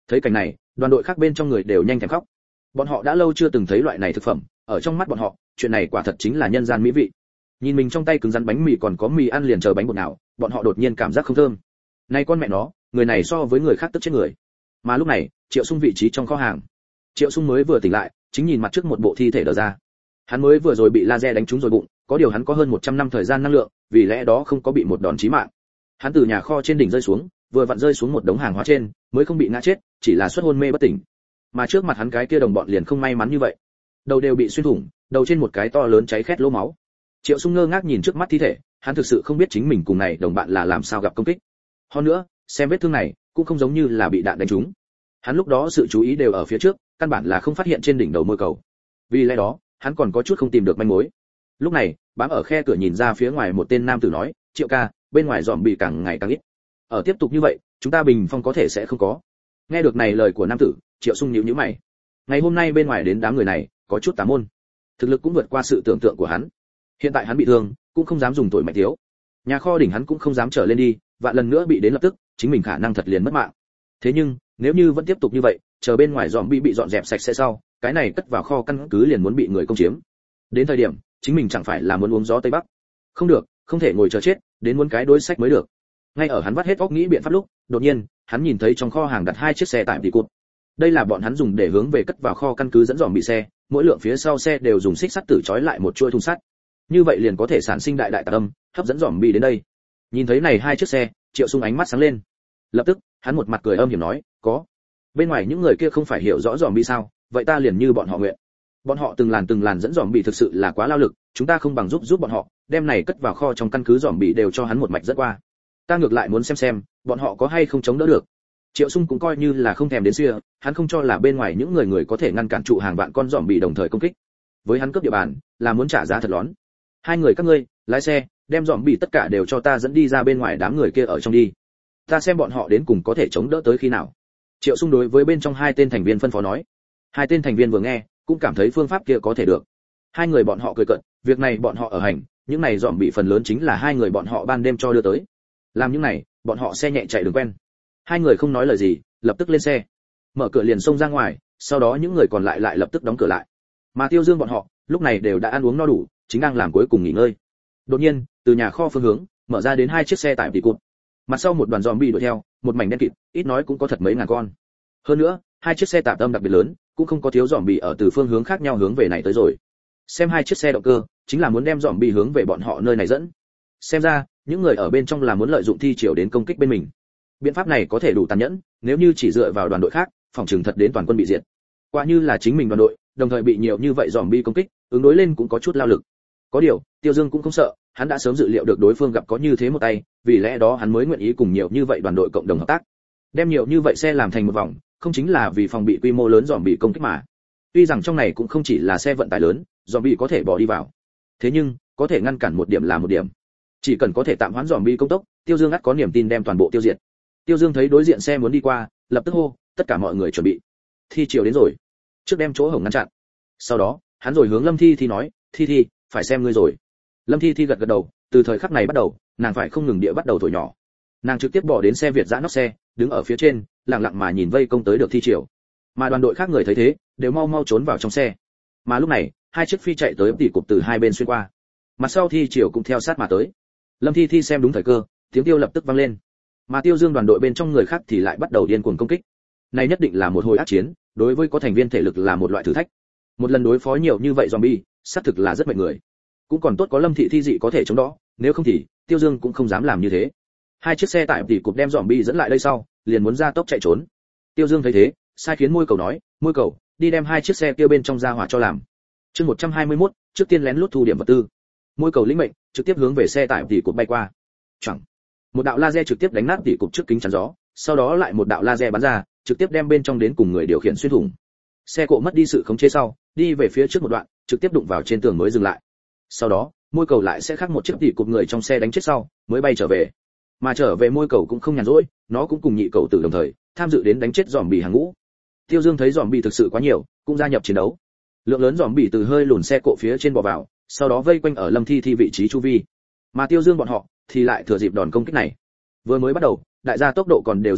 A: Thấy cảnh này, đoàn đội khác bên trong người đều nhanh thèm khóc. Bọn họ đã lâu chưa từng thấy loại này thực phẩm, ở trong mắt bọn họ, chuyện này quả thật chính là nhân gian mỹ vị. Nhìn mình trong tay cứng rắn bánh mì còn có mì ăn liền chờ bánh bột nào, bọn họ đột nhiên cảm giác không thơm. Này con mẹ nó, người này so với người khác tức chết người. Mà lúc này, Triệu Sung vị trí trong kho hàng. Triệu Sung mới vừa tỉnh lại, chính nhìn mặt trước một bộ thi thể đờ ra. Hắn mới vừa rồi bị laser đánh trúng rồi bụng, có điều hắn có hơn một trăm năm thời gian năng lượng, vì lẽ đó không có bị một đòn chí mạng. Hắn từ nhà kho trên đỉnh rơi xuống, vừa vặn rơi xuống một đống hàng hóa trên, mới không bị ngã chết, chỉ là suất hôn mê bất tỉnh. Mà trước mặt hắn cái kia đồng bọn liền không may mắn như vậy, đầu đều bị xuyên thủng, đầu trên một cái to lớn cháy khét lỗ máu. Triệu Sung ngơ ngác nhìn trước mắt thi thể, hắn thực sự không biết chính mình cùng này đồng bạn là làm sao gặp công kích. Hơn nữa, xem vết thương này, cũng không giống như là bị đạn đánh trúng. Hắn lúc đó sự chú ý đều ở phía trước, căn bản là không phát hiện trên đỉnh đầu môi cầu. Vì lẽ đó, hắn còn có chút không tìm được manh mối. Lúc này, bám ở khe cửa nhìn ra phía ngoài một tên nam tử nói, "Triệu ca, bên ngoài dòm bị càng ngày càng ít. Ở tiếp tục như vậy, chúng ta bình phong có thể sẽ không có." Nghe được này lời của nam tử, Triệu Sung nhíu nhíu mày. Ngày hôm nay bên ngoài đến đám người này, có chút tà môn. Thực lực cũng vượt qua sự tưởng tượng của hắn. Hiện tại hắn bị thương, cũng không dám dùng tuổi mạnh thiếu. Nhà kho đỉnh hắn cũng không dám trở lên đi, vạn lần nữa bị đến lập tức, chính mình khả năng thật liền mất mạng. Thế nhưng, nếu như vẫn tiếp tục như vậy, chờ bên ngoài dòm bị bị dọn dẹp sạch sẽ sau, cái này cất vào kho căn cứ liền muốn bị người công chiếm. Đến thời điểm, chính mình chẳng phải là muốn uống gió tây bắc. Không được, không thể ngồi chờ chết, đến muốn cái đối sách mới được. Ngay ở hắn vắt hết óc nghĩ biện pháp lúc, đột nhiên, hắn nhìn thấy trong kho hàng đặt hai chiếc xe tải tỉ cụt. Đây là bọn hắn dùng để hướng về cất vào kho căn cứ dẫn dòm bị xe, mỗi lượng phía sau xe đều dùng xích sắt tử trói lại một chuôi thùng sắt. Như vậy liền có thể sản sinh đại đại tạc âm, hấp dẫn dòm bị đến đây. Nhìn thấy này hai chiếc xe, Triệu Sung ánh mắt sáng lên. Lập tức, hắn một mặt cười âm hiểm nói, "Có. Bên ngoài những người kia không phải hiểu rõ dòm bị sao, vậy ta liền như bọn họ nguyện. Bọn họ từng làn từng làn dẫn dòm bị thực sự là quá lao lực, chúng ta không bằng giúp giúp bọn họ, đem này cất vào kho trong căn cứ dòm bị đều cho hắn một mạch dẫn qua. Ta ngược lại muốn xem xem, bọn họ có hay không chống đỡ được." Triệu Sung cũng coi như là không thèm đến xưa, hắn không cho là bên ngoài những người người có thể ngăn cản trụ hàng vạn con dòm bị đồng thời công kích. Với hắn cướp địa bàn, là muốn trả giá thật lớn. Hai người các ngươi, lái xe, đem dòm bị tất cả đều cho ta dẫn đi ra bên ngoài đám người kia ở trong đi. Ta xem bọn họ đến cùng có thể chống đỡ tới khi nào. Triệu Sung đối với bên trong hai tên thành viên phân phó nói. Hai tên thành viên vừa nghe, cũng cảm thấy phương pháp kia có thể được. Hai người bọn họ cười cợt, việc này bọn họ ở hành, những này dòm bị phần lớn chính là hai người bọn họ ban đêm cho đưa tới. Làm những này, bọn họ xe nhẹ chạy đường quen. Hai người không nói lời gì, lập tức lên xe, mở cửa liền xông ra ngoài, sau đó những người còn lại lại lập tức đóng cửa lại. Mà Tiêu Dương bọn họ, lúc này đều đã ăn uống no đủ, chính đang làm cuối cùng nghỉ ngơi. Đột nhiên, từ nhà kho phương hướng, mở ra đến hai chiếc xe tải tỉ cụt. Mặt sau một đoàn zombie đuổi theo, một mảnh đen kịt, ít nói cũng có thật mấy ngàn con. Hơn nữa, hai chiếc xe tải âm đặc biệt lớn, cũng không có thiếu zombie ở từ phương hướng khác nhau hướng về này tới rồi. Xem hai chiếc xe động cơ, chính là muốn đem zombie hướng về bọn họ nơi này dẫn. Xem ra, những người ở bên trong là muốn lợi dụng thi triều đến công kích bên mình. Biện pháp này có thể đủ tàn nhẫn, nếu như chỉ dựa vào đoàn đội khác, phòng trường thật đến toàn quân bị diệt. Quả như là chính mình đoàn đội, đồng thời bị nhiều như vậy zombie công kích, ứng đối lên cũng có chút lao lực. Có điều, Tiêu Dương cũng không sợ, hắn đã sớm dự liệu được đối phương gặp có như thế một tay, vì lẽ đó hắn mới nguyện ý cùng nhiều như vậy đoàn đội cộng đồng hợp tác. Đem nhiều như vậy xe làm thành một vòng, không chính là vì phòng bị quy mô lớn zombie công kích mà. Tuy rằng trong này cũng không chỉ là xe vận tải lớn, zombie có thể bỏ đi vào. Thế nhưng, có thể ngăn cản một điểm là một điểm. Chỉ cần có thể tạm hoãn zombie công tốc, Tiêu Dương ắt có niềm tin đem toàn bộ tiêu diệt. Tiêu Dương thấy đối diện xe muốn đi qua, lập tức hô, tất cả mọi người chuẩn bị. Thi triều đến rồi. Trước đem chỗ hổng ngăn chặn. Sau đó, hắn rồi hướng Lâm Thi Thi nói, Thi Thi, phải xem ngươi rồi. Lâm Thi Thi gật gật đầu, từ thời khắc này bắt đầu, nàng phải không ngừng địa bắt đầu thổi nhỏ. Nàng trực tiếp bỏ đến xe Việt giã nóc xe, đứng ở phía trên, lặng lặng mà nhìn vây công tới được thi triều. Mà đoàn đội khác người thấy thế, đều mau mau trốn vào trong xe. Mà lúc này, hai chiếc phi chạy tới tỉ cụp từ hai bên xuyên qua. Mặt sau thi triều cũng theo sát mà tới. Lâm Thi Thi xem đúng thời cơ, tiếng tiêu lập tức vang lên. Mà Tiêu Dương đoàn đội bên trong người khác thì lại bắt đầu điên cuồng công kích. Này nhất định là một hồi ác chiến, đối với có thành viên thể lực là một loại thử thách. Một lần đối phó nhiều như vậy zombie, xác thực là rất mệt người. Cũng còn tốt có Lâm Thị Thi dị có thể chống đó, nếu không thì Tiêu Dương cũng không dám làm như thế. Hai chiếc xe tải tỉ cụp đem zombie dẫn lại đây sau, liền muốn ra tốc chạy trốn. Tiêu Dương thấy thế, sai khiến Môi Cầu nói, Môi Cầu, đi đem hai chiếc xe kia bên trong ra hỏa cho làm. Chương một trăm hai mươi mốt, trước tiên lén lút thu điểm vật tư. Môi Cầu lĩnh mệnh, trực tiếp hướng về xe tải tỉ cụp bay qua. Chẳng. Một đạo laser trực tiếp đánh nát tỉ cụp trước kính chắn gió, sau đó lại một đạo laser bắn ra, trực tiếp đem bên trong đến cùng người điều khiển xuyên thủng. Xe cộ mất đi sự khống chế sau, đi về phía trước một đoạn, trực tiếp đụng vào trên tường mới dừng lại. Sau đó, Môi Cầu lại sẽ khác một chiếc tỉ cụp người trong xe đánh chết sau, mới bay trở về. Mà trở về Môi Cầu cũng không nhàn rỗi, nó cũng cùng nhị cầu tử đồng thời tham dự đến đánh chết zombie hàng ngũ. Tiêu Dương thấy zombie thực sự quá nhiều, cũng gia nhập chiến đấu. Lượng lớn zombie từ hơi lùn xe cộ phía trên bò vào, sau đó vây quanh ở Lâm Thi Thi vị trí chu vi. Mà Tiêu Dương bọn họ thì lại thừa dịp đòn công kích này. Vừa mới bắt đầu, đại gia tốc độ còn đều rất nhanh,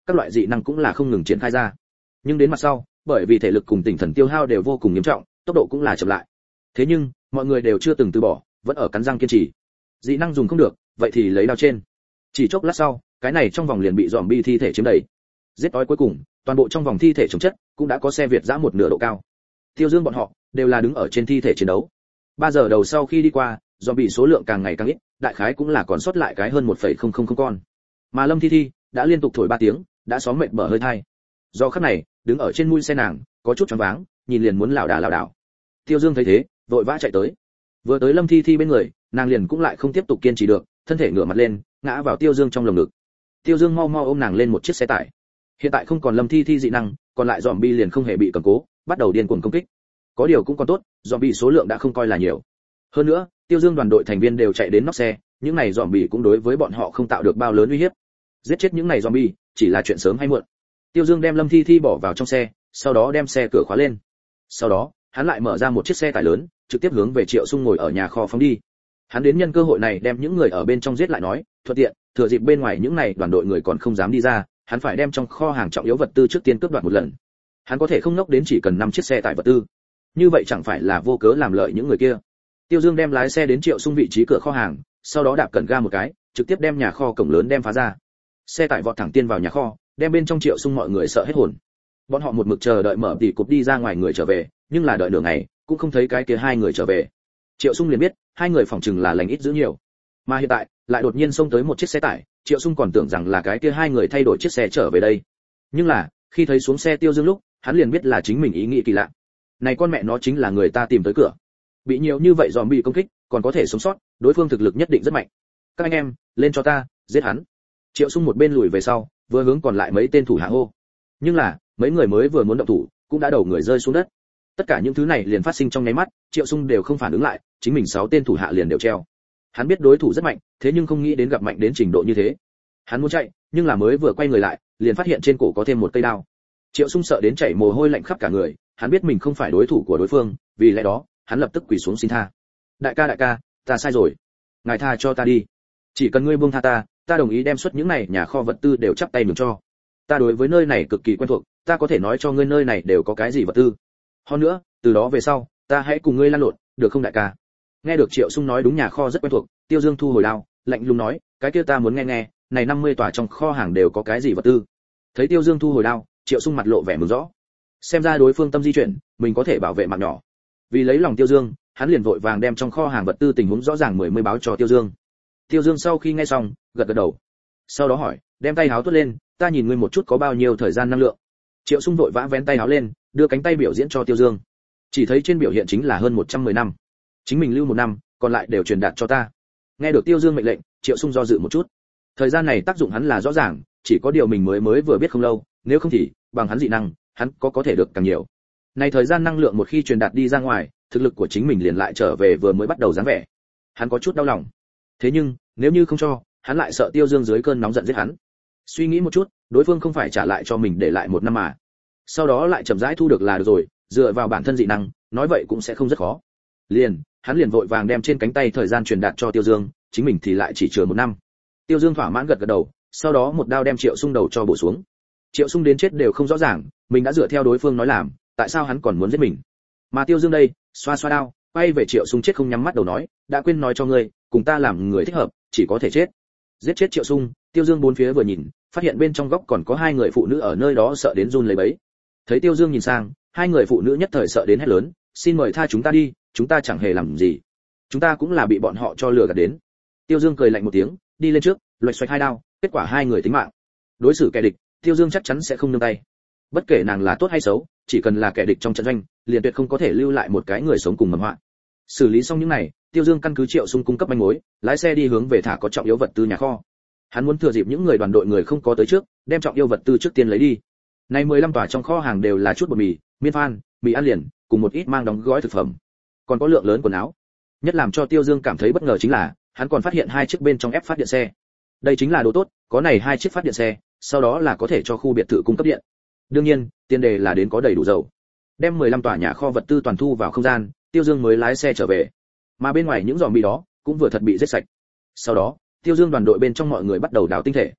A: các loại dị năng cũng là không ngừng triển khai ra. Nhưng đến mặt sau, bởi vì thể lực cùng tinh thần tiêu hao đều vô cùng nghiêm trọng, tốc độ cũng là chậm lại. Thế nhưng, mọi người đều chưa từng từ bỏ, vẫn ở cắn răng kiên trì. Dị năng dùng không được, vậy thì lấy đao trên. Chỉ chốc lát sau, cái này trong vòng liền bị zombie thi thể chiếm đầy. Giết đói cuối cùng, toàn bộ trong vòng thi thể chống chất, cũng đã có xe Việt giã một nửa độ cao. Tiêu Dương bọn họ đều là đứng ở trên thi thể chiến đấu. ba giờ đầu sau khi đi qua, zombie số lượng càng ngày càng ít, đại khái cũng là còn sót lại cái hơn một phẩy không không không con. Mà Lâm Thi Thi đã liên tục thổi ba tiếng, đã xóm mệt bở hơi thai. Do khắc này, đứng ở trên mui xe nàng, có chút choáng váng, nhìn liền muốn lảo đà lảo đảo. Tiêu Dương thấy thế, vội vã chạy tới. Vừa tới Lâm Thi Thi bên người, nàng liền cũng lại không tiếp tục kiên trì được, thân thể ngửa mặt lên, ngã vào Tiêu Dương trong lồng ngực. Tiêu Dương mau mau ôm nàng lên một chiếc xe tải. Hiện tại không còn Lâm Thi Thi dị năng, còn lại zombie liền không hề bị cầm cố, bắt đầu điên cuồng công kích. Có điều cũng còn tốt, zombie số lượng đã không coi là nhiều. Hơn nữa, Tiêu Dương đoàn đội thành viên đều chạy đến nóc xe, những này zombie cũng đối với bọn họ không tạo được bao lớn uy hiếp. Giết chết những này zombie chỉ là chuyện sớm hay muộn. Tiêu Dương đem Lâm Thi Thi bỏ vào trong xe, sau đó đem xe cửa khóa lên. Sau đó, hắn lại mở ra một chiếc xe tải lớn, trực tiếp hướng về Triệu Sung ngồi ở nhà kho phóng đi. Hắn đến nhân cơ hội này đem những người ở bên trong giết lại nói, thuận tiện, thừa dịp bên ngoài những này đoàn đội người còn không dám đi ra, hắn phải đem trong kho hàng trọng yếu vật tư trước tiên cướp đoạt một lần. Hắn có thể không ngốc đến chỉ cần năm chiếc xe tải vật tư. Như vậy chẳng phải là vô cớ làm lợi những người kia. Tiêu Dương đem lái xe đến Triệu Sung vị trí cửa kho hàng, sau đó đạp cẩn ga một cái, trực tiếp đem nhà kho cổng lớn đem phá ra. Xe tải vọt thẳng tiên vào nhà kho, đem bên trong Triệu Sung mọi người sợ hết hồn. Bọn họ một mực chờ đợi mở tỉ cục đi ra ngoài người trở về, nhưng là đợi nửa ngày, cũng không thấy cái kia hai người trở về. Triệu Sung liền biết, hai người phòng trừng là lành ít dữ nhiều. Mà hiện tại, lại đột nhiên xông tới một chiếc xe tải, Triệu Sung còn tưởng rằng là cái kia hai người thay đổi chiếc xe trở về đây. Nhưng là, khi thấy xuống xe Tiêu Dương lúc, hắn liền biết là chính mình ý nghĩ kỳ lạ. Này con mẹ nó chính là người ta tìm tới cửa. Bị nhiều như vậy zombie công kích, còn có thể sống sót, đối phương thực lực nhất định rất mạnh. Các anh em, lên cho ta, giết hắn. Triệu Sung một bên lùi về sau, vừa hướng còn lại mấy tên thủ hạ hô. Nhưng là, mấy người mới vừa muốn động thủ, cũng đã đầu người rơi xuống đất. Tất cả những thứ này liền phát sinh trong nháy mắt, Triệu Sung đều không phản ứng lại, chính mình sáu tên thủ hạ liền đều treo. Hắn biết đối thủ rất mạnh, thế nhưng không nghĩ đến gặp mạnh đến trình độ như thế. Hắn muốn chạy, nhưng là mới vừa quay người lại, liền phát hiện trên cổ có thêm một cây đao. Triệu Sung sợ đến chảy mồ hôi lạnh khắp cả người, hắn biết mình không phải đối thủ của đối phương, vì lẽ đó, hắn lập tức quỳ xuống xin tha. Đại ca đại ca, ta sai rồi, ngài tha cho ta đi. Chỉ cần ngươi buông tha ta, ta đồng ý đem suất những này nhà kho vật tư đều chắp tay nhường cho. Ta đối với nơi này cực kỳ quen thuộc, ta có thể nói cho ngươi nơi này đều có cái gì vật tư. Hơn nữa, từ đó về sau, ta hãy cùng ngươi lăn lộn, được không đại ca? Nghe được Triệu Sung nói đúng nhà kho rất quen thuộc, Tiêu Dương thu hồi đao, lạnh lùng nói, cái kia ta muốn nghe nghe, này năm mươi tòa trong kho hàng đều có cái gì vật tư. Thấy Tiêu Dương thu hồi đao, Triệu Sung mặt lộ vẻ mừng rõ. Xem ra đối phương tâm di chuyển, mình có thể bảo vệ mạng nhỏ. Vì lấy lòng Tiêu Dương, hắn liền vội vàng đem trong kho hàng vật tư tình huống rõ ràng mười mươi báo cho Tiêu Dương. Tiêu Dương sau khi nghe xong, gật gật đầu. Sau đó hỏi, đem tay háo tuốt lên, ta nhìn ngươi một chút có bao nhiêu thời gian năng lượng. Triệu Sung vội vã vén tay háo lên, đưa cánh tay biểu diễn cho Tiêu Dương. Chỉ thấy trên biểu hiện chính là hơn một trăm mười năm. Chính mình lưu một năm, còn lại đều truyền đạt cho ta. Nghe được Tiêu Dương mệnh lệnh, Triệu Sung do dự một chút. Thời gian này tác dụng hắn là rõ ràng, chỉ có điều mình mới mới vừa biết không lâu, nếu không thì bằng hắn dị năng, hắn có có thể được càng nhiều. Này thời gian năng lượng một khi truyền đạt đi ra ngoài, thực lực của chính mình liền lại trở về vừa mới bắt đầu dáng vẻ. Hắn có chút đau lòng. Thế nhưng, nếu như không cho, hắn lại sợ Tiêu Dương dưới cơn nóng giận giết hắn. Suy nghĩ một chút, đối phương không phải trả lại cho mình để lại một năm mà. Sau đó lại chậm rãi thu được là được rồi, dựa vào bản thân dị năng, nói vậy cũng sẽ không rất khó. Liền, hắn liền vội vàng đem trên cánh tay thời gian truyền đạt cho Tiêu Dương, chính mình thì lại chỉ chừa một năm. Tiêu Dương thỏa mãn gật gật đầu, sau đó một đao đem Triệu Sung đầu cho bổ xuống. Triệu Sung đến chết đều không rõ ràng, mình đã dựa theo đối phương nói làm, tại sao hắn còn muốn giết mình? Mà Tiêu Dương đây, xoa xoa đao, quay về Triệu Sung chết không nhắm mắt đầu nói, đã quên nói cho ngươi, cùng ta làm người thích hợp, chỉ có thể chết. Giết chết Triệu Sung, Tiêu Dương bốn phía vừa nhìn, phát hiện bên trong góc còn có hai người phụ nữ ở nơi đó sợ đến run lấy bẫy. Thấy Tiêu Dương nhìn sang, hai người phụ nữ nhất thời sợ đến hét lớn, xin mời tha chúng ta đi, chúng ta chẳng hề làm gì, chúng ta cũng là bị bọn họ cho lừa gạt đến. Tiêu Dương cười lạnh một tiếng, đi lên trước, loạch xoạch hai đao, kết quả hai người tính mạng. Đối xử kẻ địch, Tiêu Dương chắc chắn sẽ không nương tay. Bất kể nàng là tốt hay xấu, chỉ cần là kẻ địch trong trận doanh, liền tuyệt không có thể lưu lại một cái người sống cùng mầm họa. Xử lý xong những này, Tiêu Dương căn cứ Triệu Sung cung cấp manh mối, lái xe đi hướng về thả có trọng yếu vật tư nhà kho. Hắn muốn thừa dịp những người đoàn đội người không có tới trước, đem trọng yếu vật tư trước tiên lấy đi. Nay mười lăm tòa trong kho hàng đều là chút bột mì, miên phan, mì ăn liền, cùng một ít mang đóng gói thực phẩm. Còn có lượng lớn quần áo. Nhất làm cho Tiêu Dương cảm thấy bất ngờ chính là, hắn còn phát hiện hai chiếc bên trong ép phát điện xe. Đây chính là đồ tốt, có này hai chiếc phát điện xe, sau đó là có thể cho khu biệt thự cung cấp điện. Đương nhiên, tiền đề là đến có đầy đủ dầu. Đem mười lăm tòa nhà kho vật tư toàn thu vào không gian, Tiêu Dương mới lái xe trở về. Mà bên ngoài những zombie đó cũng vừa thật bị giết sạch. Sau đó, Tiêu Dương đoàn đội bên trong mọi người bắt đầu đào tinh thể.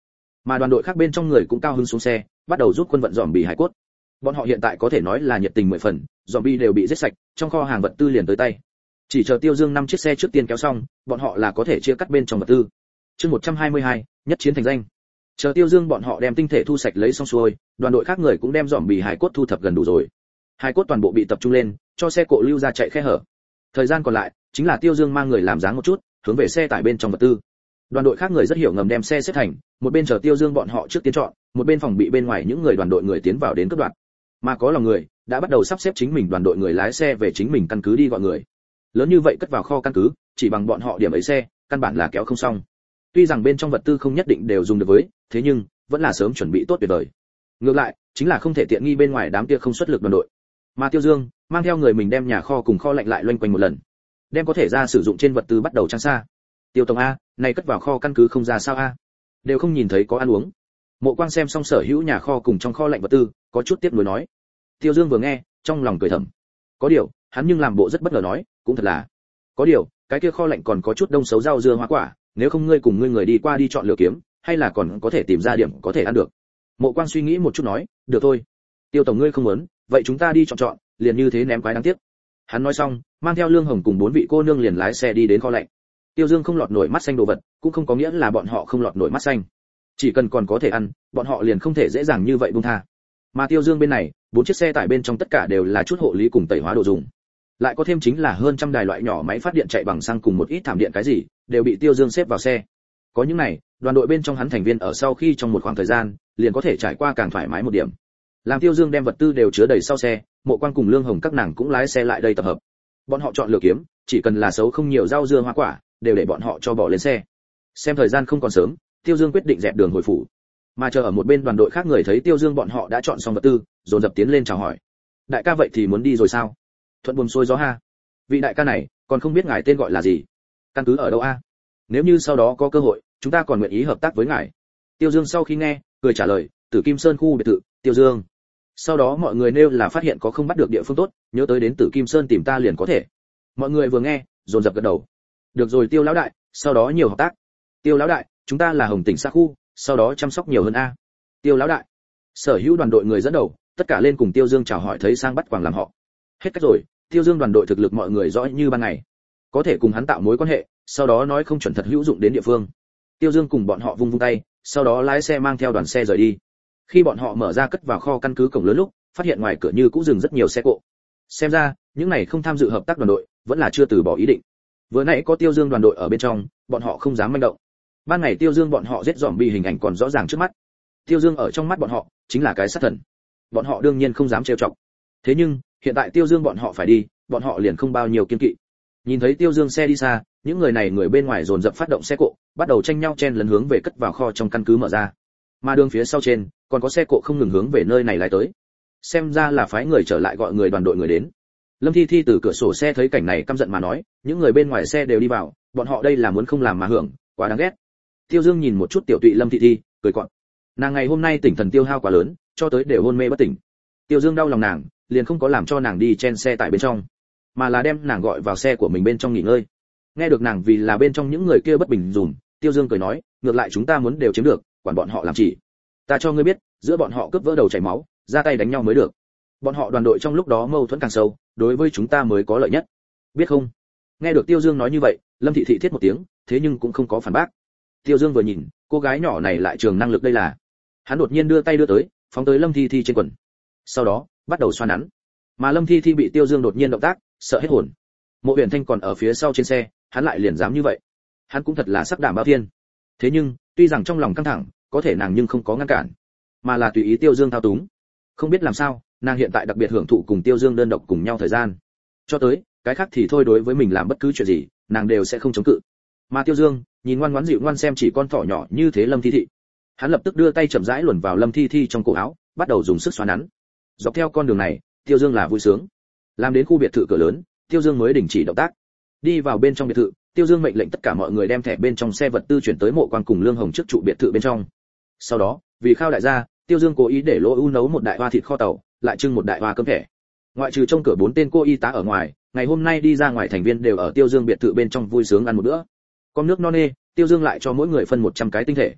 A: Mà đoàn đội khác bên trong người cũng cao hứng xuống xe, bắt đầu giúp quân vận dòm bị hải cốt. Bọn họ hiện tại có thể nói là nhiệt tình mười phần, dòm bi đều bị giết sạch, trong kho hàng vật tư liền tới tay. Chỉ chờ Tiêu Dương năm chiếc xe trước tiên kéo xong, bọn họ là có thể chia cắt bên trong vật tư. Chương một trăm hai mươi hai, nhất chiến thành danh. Chờ Tiêu Dương bọn họ đem tinh thể thu sạch lấy xong xuôi, đoàn đội khác người cũng đem dòm bị hải cốt thu thập gần đủ rồi. Hải cốt toàn bộ bị tập trung lên, cho xe cộ lưu ra chạy khe hở. Thời gian còn lại, chính là Tiêu Dương mang người làm dáng một chút, hướng về xe tải bên trong vật tư. Đoàn đội khác người rất hiểu ngầm đem xe xếp thành, một bên chờ Tiêu Dương bọn họ trước tiến chọn, một bên phòng bị bên ngoài những người đoàn đội người tiến vào đến cướp đoạt. Mà có lòng người, đã bắt đầu sắp xếp chính mình đoàn đội người lái xe về chính mình căn cứ đi gọi người. Lớn như vậy cất vào kho căn cứ, chỉ bằng bọn họ điểm ấy xe, căn bản là kéo không xong. Tuy rằng bên trong vật tư không nhất định đều dùng được với, thế nhưng vẫn là sớm chuẩn bị tốt tuyệt vời. Ngược lại, chính là không thể tiện nghi bên ngoài đám kia không xuất lực đoàn đội. Mà Tiêu Dương mang theo người mình đem nhà kho cùng kho lạnh lại loanh quanh một lần, đem có thể ra sử dụng trên vật tư bắt đầu trang xa. Tiêu tổng a, này cất vào kho căn cứ không ra sao a? Đều không nhìn thấy có ăn uống. Mộ Quang xem xong sở hữu nhà kho cùng trong kho lạnh vật tư, có chút tiếc nuối nói. Tiêu Dương vừa nghe, trong lòng cười thầm. Có điều, hắn nhưng làm bộ rất bất ngờ nói, cũng thật là. Có điều, cái kia kho lạnh còn có chút đông xấu rau dưa hoa quả, nếu không ngươi cùng ngươi người đi qua đi chọn lựa kiếm, hay là còn có thể tìm ra điểm có thể ăn được. Mộ Quang suy nghĩ một chút nói, được thôi. Tiêu tổng ngươi không muốn, vậy chúng ta đi chọn chọn, liền như thế ném quái đáng tiếc. Hắn nói xong, mang theo Lương Hồng cùng bốn vị cô nương liền lái xe đi đến kho lạnh. Tiêu Dương không lọt nổi mắt xanh đồ vật, cũng không có nghĩa là bọn họ không lọt nổi mắt xanh. Chỉ cần còn có thể ăn, bọn họ liền không thể dễ dàng như vậy buông tha. Mà Tiêu Dương bên này, bốn chiếc xe tải bên trong tất cả đều là chút hộ lý cùng tẩy hóa đồ dùng. Lại có thêm chính là hơn trăm đài loại nhỏ máy phát điện chạy bằng xăng cùng một ít thảm điện cái gì, đều bị Tiêu Dương xếp vào xe. Có những này, đoàn đội bên trong hắn thành viên ở sau khi trong một khoảng thời gian, liền có thể trải qua càng thoải mái một điểm. Làm Tiêu Dương đem vật tư đều chứa đầy sau xe, Mộ Quang cùng Lương Hồng các nàng cũng lái xe lại đây tập hợp. Bọn họ chọn lựa kiếm, chỉ cần là xấu không nhiều rau dưa hoa quả, đều để bọn họ cho bỏ lên xe. Xem thời gian không còn sớm, Tiêu Dương quyết định dẹp đường hồi phủ. Mà chờ ở một bên đoàn đội khác người thấy Tiêu Dương bọn họ đã chọn xong vật tư, dồn dập tiến lên chào hỏi. Đại ca vậy thì muốn đi rồi sao? Thuận buồm xuôi gió ha. Vị đại ca này, còn không biết ngài tên gọi là gì? Căn cứ ở đâu a? Nếu như sau đó có cơ hội, chúng ta còn nguyện ý hợp tác với ngài. Tiêu Dương sau khi nghe, cười trả lời, Tử Kim Sơn khu biệt thự, Tiêu Dương. Sau đó mọi người nêu là phát hiện có không bắt được địa phương tốt, nhớ tới đến Tử Kim Sơn tìm ta liền có thể. Mọi người vừa nghe, dồn dập gật đầu. Được rồi Tiêu lão đại, sau đó nhiều hợp tác. Tiêu lão đại, chúng ta là Hồng Tỉnh xa khu, sau đó chăm sóc nhiều hơn a. Tiêu lão đại. Sở hữu đoàn đội người dẫn đầu, tất cả lên cùng Tiêu Dương chào hỏi thấy sang bắt quàng làm họ. Hết cách rồi, Tiêu Dương đoàn đội thực lực mọi người rõ như ban ngày. Có thể cùng hắn tạo mối quan hệ, sau đó nói không chuẩn thật hữu dụng đến địa phương. Tiêu Dương cùng bọn họ vung vung tay, sau đó lái xe mang theo đoàn xe rời đi. Khi bọn họ mở ra cất vào kho căn cứ cổng lớn lúc, phát hiện ngoài cửa như cũ dừng rất nhiều xe cộ. Xem ra, những này không tham dự hợp tác đoàn đội, vẫn là chưa từ bỏ ý định. Vừa nãy có Tiêu Dương đoàn đội ở bên trong, bọn họ không dám manh động. Ban ngày Tiêu Dương bọn họ giết zombie hình ảnh còn rõ ràng trước mắt. Tiêu Dương ở trong mắt bọn họ chính là cái sát thần. Bọn họ đương nhiên không dám trêu chọc. Thế nhưng, hiện tại Tiêu Dương bọn họ phải đi, bọn họ liền không bao nhiêu kiên kỵ. Nhìn thấy Tiêu Dương xe đi xa, những người này người bên ngoài dồn dập phát động xe cộ, bắt đầu tranh nhau chen lấn hướng về cất vào kho trong căn cứ mở ra. Mà đường phía sau trên, còn có xe cộ không ngừng hướng về nơi này lái tới. Xem ra là phái người trở lại gọi người đoàn đội người đến. Lâm Thi Thi từ cửa sổ xe thấy cảnh này căm giận mà nói, những người bên ngoài xe đều đi vào, bọn họ đây là muốn không làm mà hưởng, quá đáng ghét. Tiêu Dương nhìn một chút tiểu tụy Lâm Thi Thi, cười quặn. Nàng ngày hôm nay tỉnh thần tiêu hao quá lớn, cho tới đều hôn mê bất tỉnh. Tiêu Dương đau lòng nàng, liền không có làm cho nàng đi chen xe tại bên trong, mà là đem nàng gọi vào xe của mình bên trong nghỉ ngơi. Nghe được nàng vì là bên trong những người kia bất bình dùm, Tiêu Dương cười nói, ngược lại chúng ta muốn đều chiếm được, quản bọn họ làm chỉ. Ta cho ngươi biết, giữa bọn họ cướp vỡ đầu chảy máu, ra tay đánh nhau mới được. Bọn họ đoàn đội trong lúc đó mâu thuẫn càng sâu, đối với chúng ta mới có lợi nhất. Biết không? Nghe được Tiêu Dương nói như vậy, Lâm Thị Thị thiết một tiếng, thế nhưng cũng không có phản bác. Tiêu Dương vừa nhìn, cô gái nhỏ này lại trường năng lực đây là. Hắn đột nhiên đưa tay đưa tới, phóng tới Lâm Thi Thi trên quần. Sau đó, bắt đầu xoa nắn. Mà Lâm Thi Thi bị Tiêu Dương đột nhiên động tác, sợ hết hồn. Mộ Huyền Thanh còn ở phía sau trên xe, hắn lại liền dám như vậy. Hắn cũng thật là sắc đảm bao thiên. Thế nhưng, tuy rằng trong lòng căng thẳng, có thể nàng nhưng không có ngăn cản, mà là tùy ý Tiêu Dương thao túng. Không biết làm sao, nàng hiện tại đặc biệt hưởng thụ cùng Tiêu Dương đơn độc cùng nhau thời gian. Cho tới, cái khác thì thôi, đối với mình làm bất cứ chuyện gì, nàng đều sẽ không chống cự. Mà Tiêu Dương, nhìn ngoan ngoãn dịu ngoan xem chỉ con thỏ nhỏ như thế Lâm Thi Thị. Hắn lập tức đưa tay chậm rãi luồn vào Lâm Thi Thi trong cổ áo, bắt đầu dùng sức xoa nắn. Dọc theo con đường này, Tiêu Dương là vui sướng. Làm đến khu biệt thự cửa lớn, Tiêu Dương mới đình chỉ động tác. Đi vào bên trong biệt thự, Tiêu Dương mệnh lệnh tất cả mọi người đem thẻ bên trong xe vật tư chuyển tới Mộ Quang cùng Lương Hồng trước trụ biệt thự bên trong. Sau đó, vì khao đại gia, Tiêu Dương cố ý để Lỗ U nấu một đại hoa thịt kho tàu, lại trưng một đại hoa cơm thẻ. Ngoại trừ trong cửa bốn tên cô y tá ở ngoài, ngày hôm nay đi ra ngoài thành viên đều ở Tiêu Dương biệt thự bên trong vui sướng ăn một bữa. Con nước non nê, Tiêu Dương lại cho mỗi người phân một trăm cái tinh thể.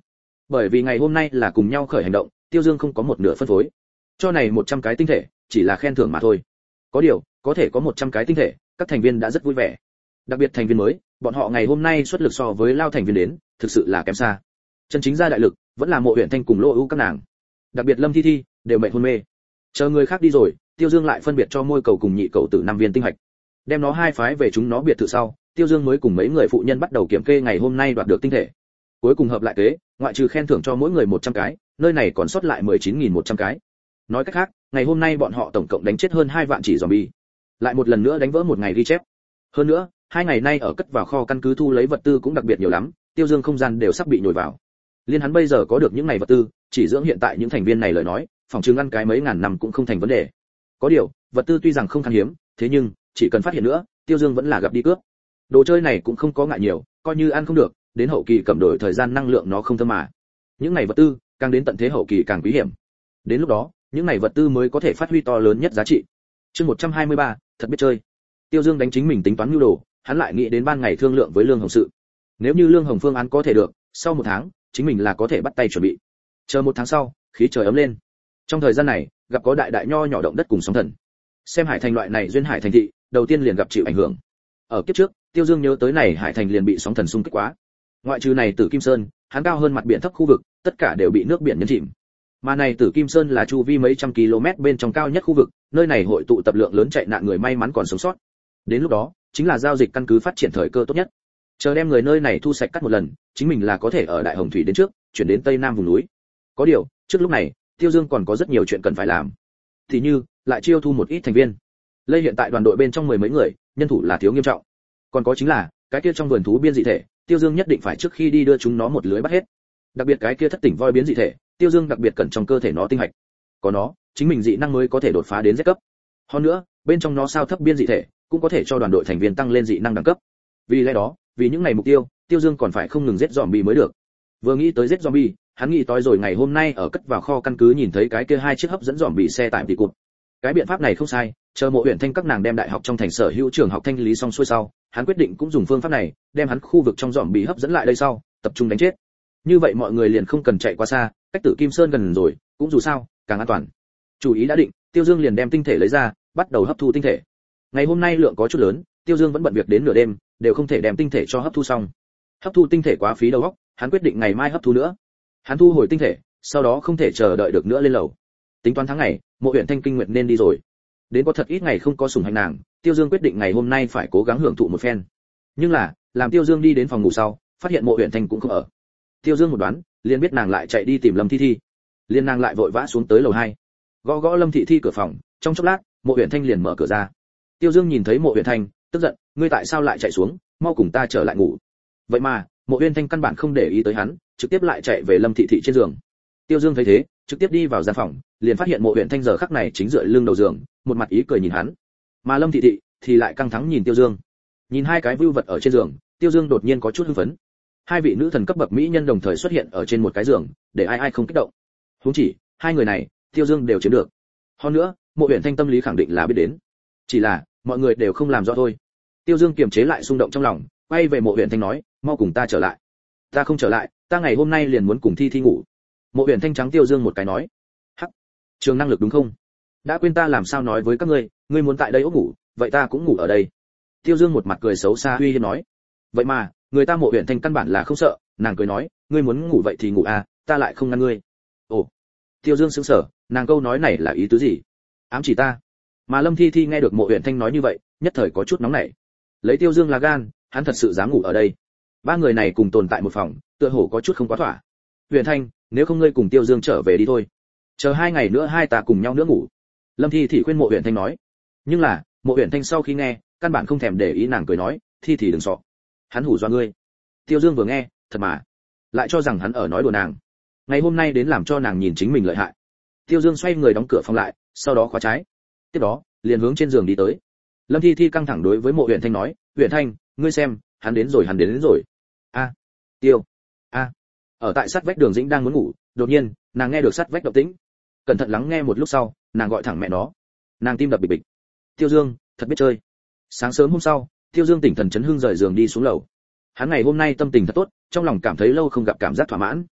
A: Bởi vì ngày hôm nay là cùng nhau khởi hành động, Tiêu Dương không có một nửa phân phối. Cho này một trăm cái tinh thể, chỉ là khen thưởng mà thôi. Có điều, có thể có một trăm cái tinh thể, các thành viên đã rất vui vẻ. Đặc biệt thành viên mới, bọn họ ngày hôm nay xuất lực so với lao thành viên đến, thực sự là kém xa. Chân chính ra đại lực, vẫn là Mộ Uyển Thanh cùng Lô Ưu các nàng. Đặc biệt Lâm Thi Thi, đều mệt hôn mê. Chờ người khác đi rồi, Tiêu Dương lại phân biệt cho Môi Cầu cùng Nhị Cầu tử năm viên tinh hạch. Đem nó hai phái về chúng nó biệt thự sau, Tiêu Dương mới cùng mấy người phụ nhân bắt đầu kiểm kê ngày hôm nay đoạt được tinh thể. Cuối cùng hợp lại kế, ngoại trừ khen thưởng cho mỗi người một trăm cái, nơi này còn sót lại mười chín nghìn một trăm cái. Nói cách khác, ngày hôm nay bọn họ tổng cộng đánh chết hơn hai vạn chỉ zombie. Lại một lần nữa đánh vỡ một ngày ghi chép. Hơn nữa, hai ngày nay ở cất vào kho căn cứ thu lấy vật tư cũng đặc biệt nhiều lắm, Tiêu Dương không gian đều sắp bị nhồi vào. Liên hắn bây giờ có được những này vật tư, chỉ dưỡng hiện tại những thành viên này lời nói, phòng trừng ăn cái mấy ngàn năm cũng không thành vấn đề. Có điều, vật tư tuy rằng không khan hiếm, thế nhưng chỉ cần phát hiện nữa, Tiêu Dương vẫn là gặp đi cướp. Đồ chơi này cũng không có ngại nhiều, coi như ăn không được, đến hậu kỳ cầm đổi thời gian năng lượng nó không thơm mà. Những này vật tư, càng đến tận thế hậu kỳ càng quý hiểm. Đến lúc đó, những này vật tư mới có thể phát huy to lớn nhất giá trị. Chương một trăm hai mươi ba, thật biết chơi. Tiêu Dương đánh chính mình tính toán nhu đồ, hắn lại nghĩ đến ban ngày thương lượng với Lương Hồng sự. Nếu như Lương Hồng phương án có thể được, sau một tháng, chính mình là có thể bắt tay chuẩn bị. Chờ một tháng sau, khí trời ấm lên. Trong thời gian này, gặp có đại đại nho nhỏ động đất cùng sóng thần. Xem Hải Thành loại này duyên hải thành thị, đầu tiên liền gặp chịu ảnh hưởng. Ở kiếp trước, Tiêu Dương nhớ tới này Hải Thành liền bị sóng thần xung kích quá. Ngoại trừ này Tử Kim Sơn, hắn cao hơn mặt biển thấp khu vực, tất cả đều bị nước biển nhấn chìm. Mà này Tử Kim Sơn là chu vi mấy trăm km bên trong cao nhất khu vực, nơi này hội tụ tập lượng lớn chạy nạn người may mắn còn sống sót. Đến lúc đó, chính là giao dịch căn cứ phát triển thời cơ tốt nhất. Chờ đem người nơi này thu sạch cắt một lần, chính mình là có thể ở Đại Hồng Thủy đến trước, chuyển đến Tây Nam vùng núi. Có điều, trước lúc này, Tiêu Dương còn có rất nhiều chuyện cần phải làm. Thì như, lại chiêu thu một ít thành viên. Lây hiện tại đoàn đội bên trong mười mấy người, nhân thủ là thiếu nghiêm trọng. Còn có chính là, cái kia trong vườn thú biên dị thể, Tiêu Dương nhất định phải trước khi đi đưa chúng nó một lưới bắt hết. Đặc biệt cái kia thất tỉnh voi biến dị thể, Tiêu Dương đặc biệt cần trong cơ thể nó tinh hạch. Có nó, chính mình dị năng mới có thể đột phá đến Z cấp. Hơn nữa, bên trong nó sao thấp biên dị thể, cũng có thể cho đoàn đội thành viên tăng lên dị năng đẳng cấp. Vì lẽ đó, vì những ngày mục tiêu, Tiêu Dương còn phải không ngừng giết zombie mới được. Vừa nghĩ tới giết zombie, hắn nghĩ tới rồi ngày hôm nay ở cất vào kho căn cứ nhìn thấy cái kia hai chiếc hấp dẫn zombie xe tải bị cụt. Cái biện pháp này không sai, chờ Mộ Uyển Thanh các nàng đem đại học trong thành sở hữu trường học thanh lý xong xuôi sau, hắn quyết định cũng dùng phương pháp này, đem hắn khu vực trong zombie hấp dẫn lại đây sau, tập trung đánh chết. Như vậy mọi người liền không cần chạy quá xa, cách Tử Kim Sơn gần rồi, cũng dù sao, càng an toàn. Chủ ý đã định, Tiêu Dương liền đem tinh thể lấy ra, bắt đầu hấp thu tinh thể. Ngày hôm nay lượng có chút lớn, Tiêu Dương vẫn bận việc đến nửa đêm, đều không thể đem tinh thể cho hấp thu xong. Hấp thu tinh thể quá phí đầu óc, hắn quyết định ngày mai hấp thu nữa. Hắn thu hồi tinh thể, sau đó không thể chờ đợi được nữa lên lầu. Tính toán tháng ngày, Mộ Uyển Thanh kinh nguyệt nên đi rồi. Đến có thật ít ngày không có sủng hành nàng, Tiêu Dương quyết định ngày hôm nay phải cố gắng hưởng thụ một phen. Nhưng là, làm Tiêu Dương đi đến phòng ngủ sau, phát hiện Mộ Uyển Thanh cũng không ở. Tiêu Dương một đoán, liền biết nàng lại chạy đi tìm Lâm Thi Thi. Liên nàng lại vội vã xuống tới lầu hai, gõ gõ Lâm Thị Thi cửa phòng, trong chốc lát, Mộ Uyển Thanh liền mở cửa ra. Tiêu Dương nhìn thấy Mộ Uyển Thanh, tức giận, ngươi tại sao lại chạy xuống, mau cùng ta trở lại ngủ. Vậy mà, Mộ Uyển Thanh căn bản không để ý tới hắn, trực tiếp lại chạy về Lâm Thị Thị trên giường. Tiêu Dương thấy thế, trực tiếp đi vào gian phòng, liền phát hiện Mộ Uyển Thanh giờ khắc này chính dựa lưng đầu giường, một mặt ý cười nhìn hắn. Mà Lâm Thị Thị thì lại căng thẳng nhìn Tiêu Dương. Nhìn hai cái vưu vật ở trên giường, Tiêu Dương đột nhiên có chút hưng phấn. Hai vị nữ thần cấp bậc mỹ nhân đồng thời xuất hiện ở trên một cái giường, để ai ai không kích động. Huống chỉ, hai người này, Tiêu Dương đều chiếm được. Hơn nữa, Mộ Uyển Thanh tâm lý khẳng định là biết đến. Chỉ là, mọi người đều không làm rõ thôi. Tiêu Dương kiềm chế lại xung động trong lòng, quay về Mộ Uyển Thanh nói, mau cùng ta trở lại. Ta không trở lại, ta ngày hôm nay liền muốn cùng Thi Thi ngủ. Mộ Uyển Thanh trắng Tiêu Dương một cái nói, hắc, trường năng lực đúng không? Đã quên ta làm sao nói với các ngươi, ngươi muốn tại đây ốc ngủ, vậy ta cũng ngủ ở đây. Tiêu Dương một mặt cười xấu xa uy hiếp nói, vậy mà, người ta Mộ Uyển Thanh căn bản là không sợ, nàng cười nói, ngươi muốn ngủ vậy thì ngủ à, ta lại không ngăn ngươi. Ồ, Tiêu Dương sững sờ, nàng câu nói này là ý tứ gì? Ám chỉ ta? Mà Lâm Thi Thi nghe được Mộ Uyển Thanh nói như vậy, nhất thời có chút nóng nảy. Lấy Tiêu Dương là gan, hắn thật sự dám ngủ ở đây. Ba người này cùng tồn tại một phòng, tựa hồ có chút không quá thỏa. Uyển Thanh, nếu không ngươi cùng Tiêu Dương trở về đi thôi. Chờ hai ngày nữa hai ta cùng nhau nữa ngủ. Lâm Thi Thị khuyên Mộ Uyển Thanh nói. Nhưng là, Mộ Uyển Thanh sau khi nghe, căn bản không thèm để ý, nàng cười nói, Thi Thị đừng sợ. Hắn hù dọa ngươi. Tiêu Dương vừa nghe, thật mà, lại cho rằng hắn ở nói đùa nàng. Ngày hôm nay đến làm cho nàng nhìn chính mình lợi hại. Tiêu Dương xoay người đóng cửa phòng lại, sau đó khóa trái. Tiếp đó, liền hướng trên giường đi tới. Lâm Thi Thi căng thẳng đối với Mộ Uyển Thanh nói, Uyển Thanh, ngươi xem, hắn đến rồi, hắn đến, đến rồi. A, Tiêu, a. Ở tại sát vách Đường Dĩnh đang muốn ngủ, đột nhiên, nàng nghe được sát vách động tĩnh. Cẩn thận lắng nghe một lúc sau, nàng gọi thẳng mẹ nó. Nàng tim đập bịch bịch. Tiêu Dương, thật biết chơi. Sáng sớm hôm sau, Tiêu Dương tỉnh thần chấn hưng rời giường đi xuống lầu. Hắn ngày hôm nay tâm tình thật tốt, trong lòng cảm thấy lâu không gặp cảm giác thỏa mãn.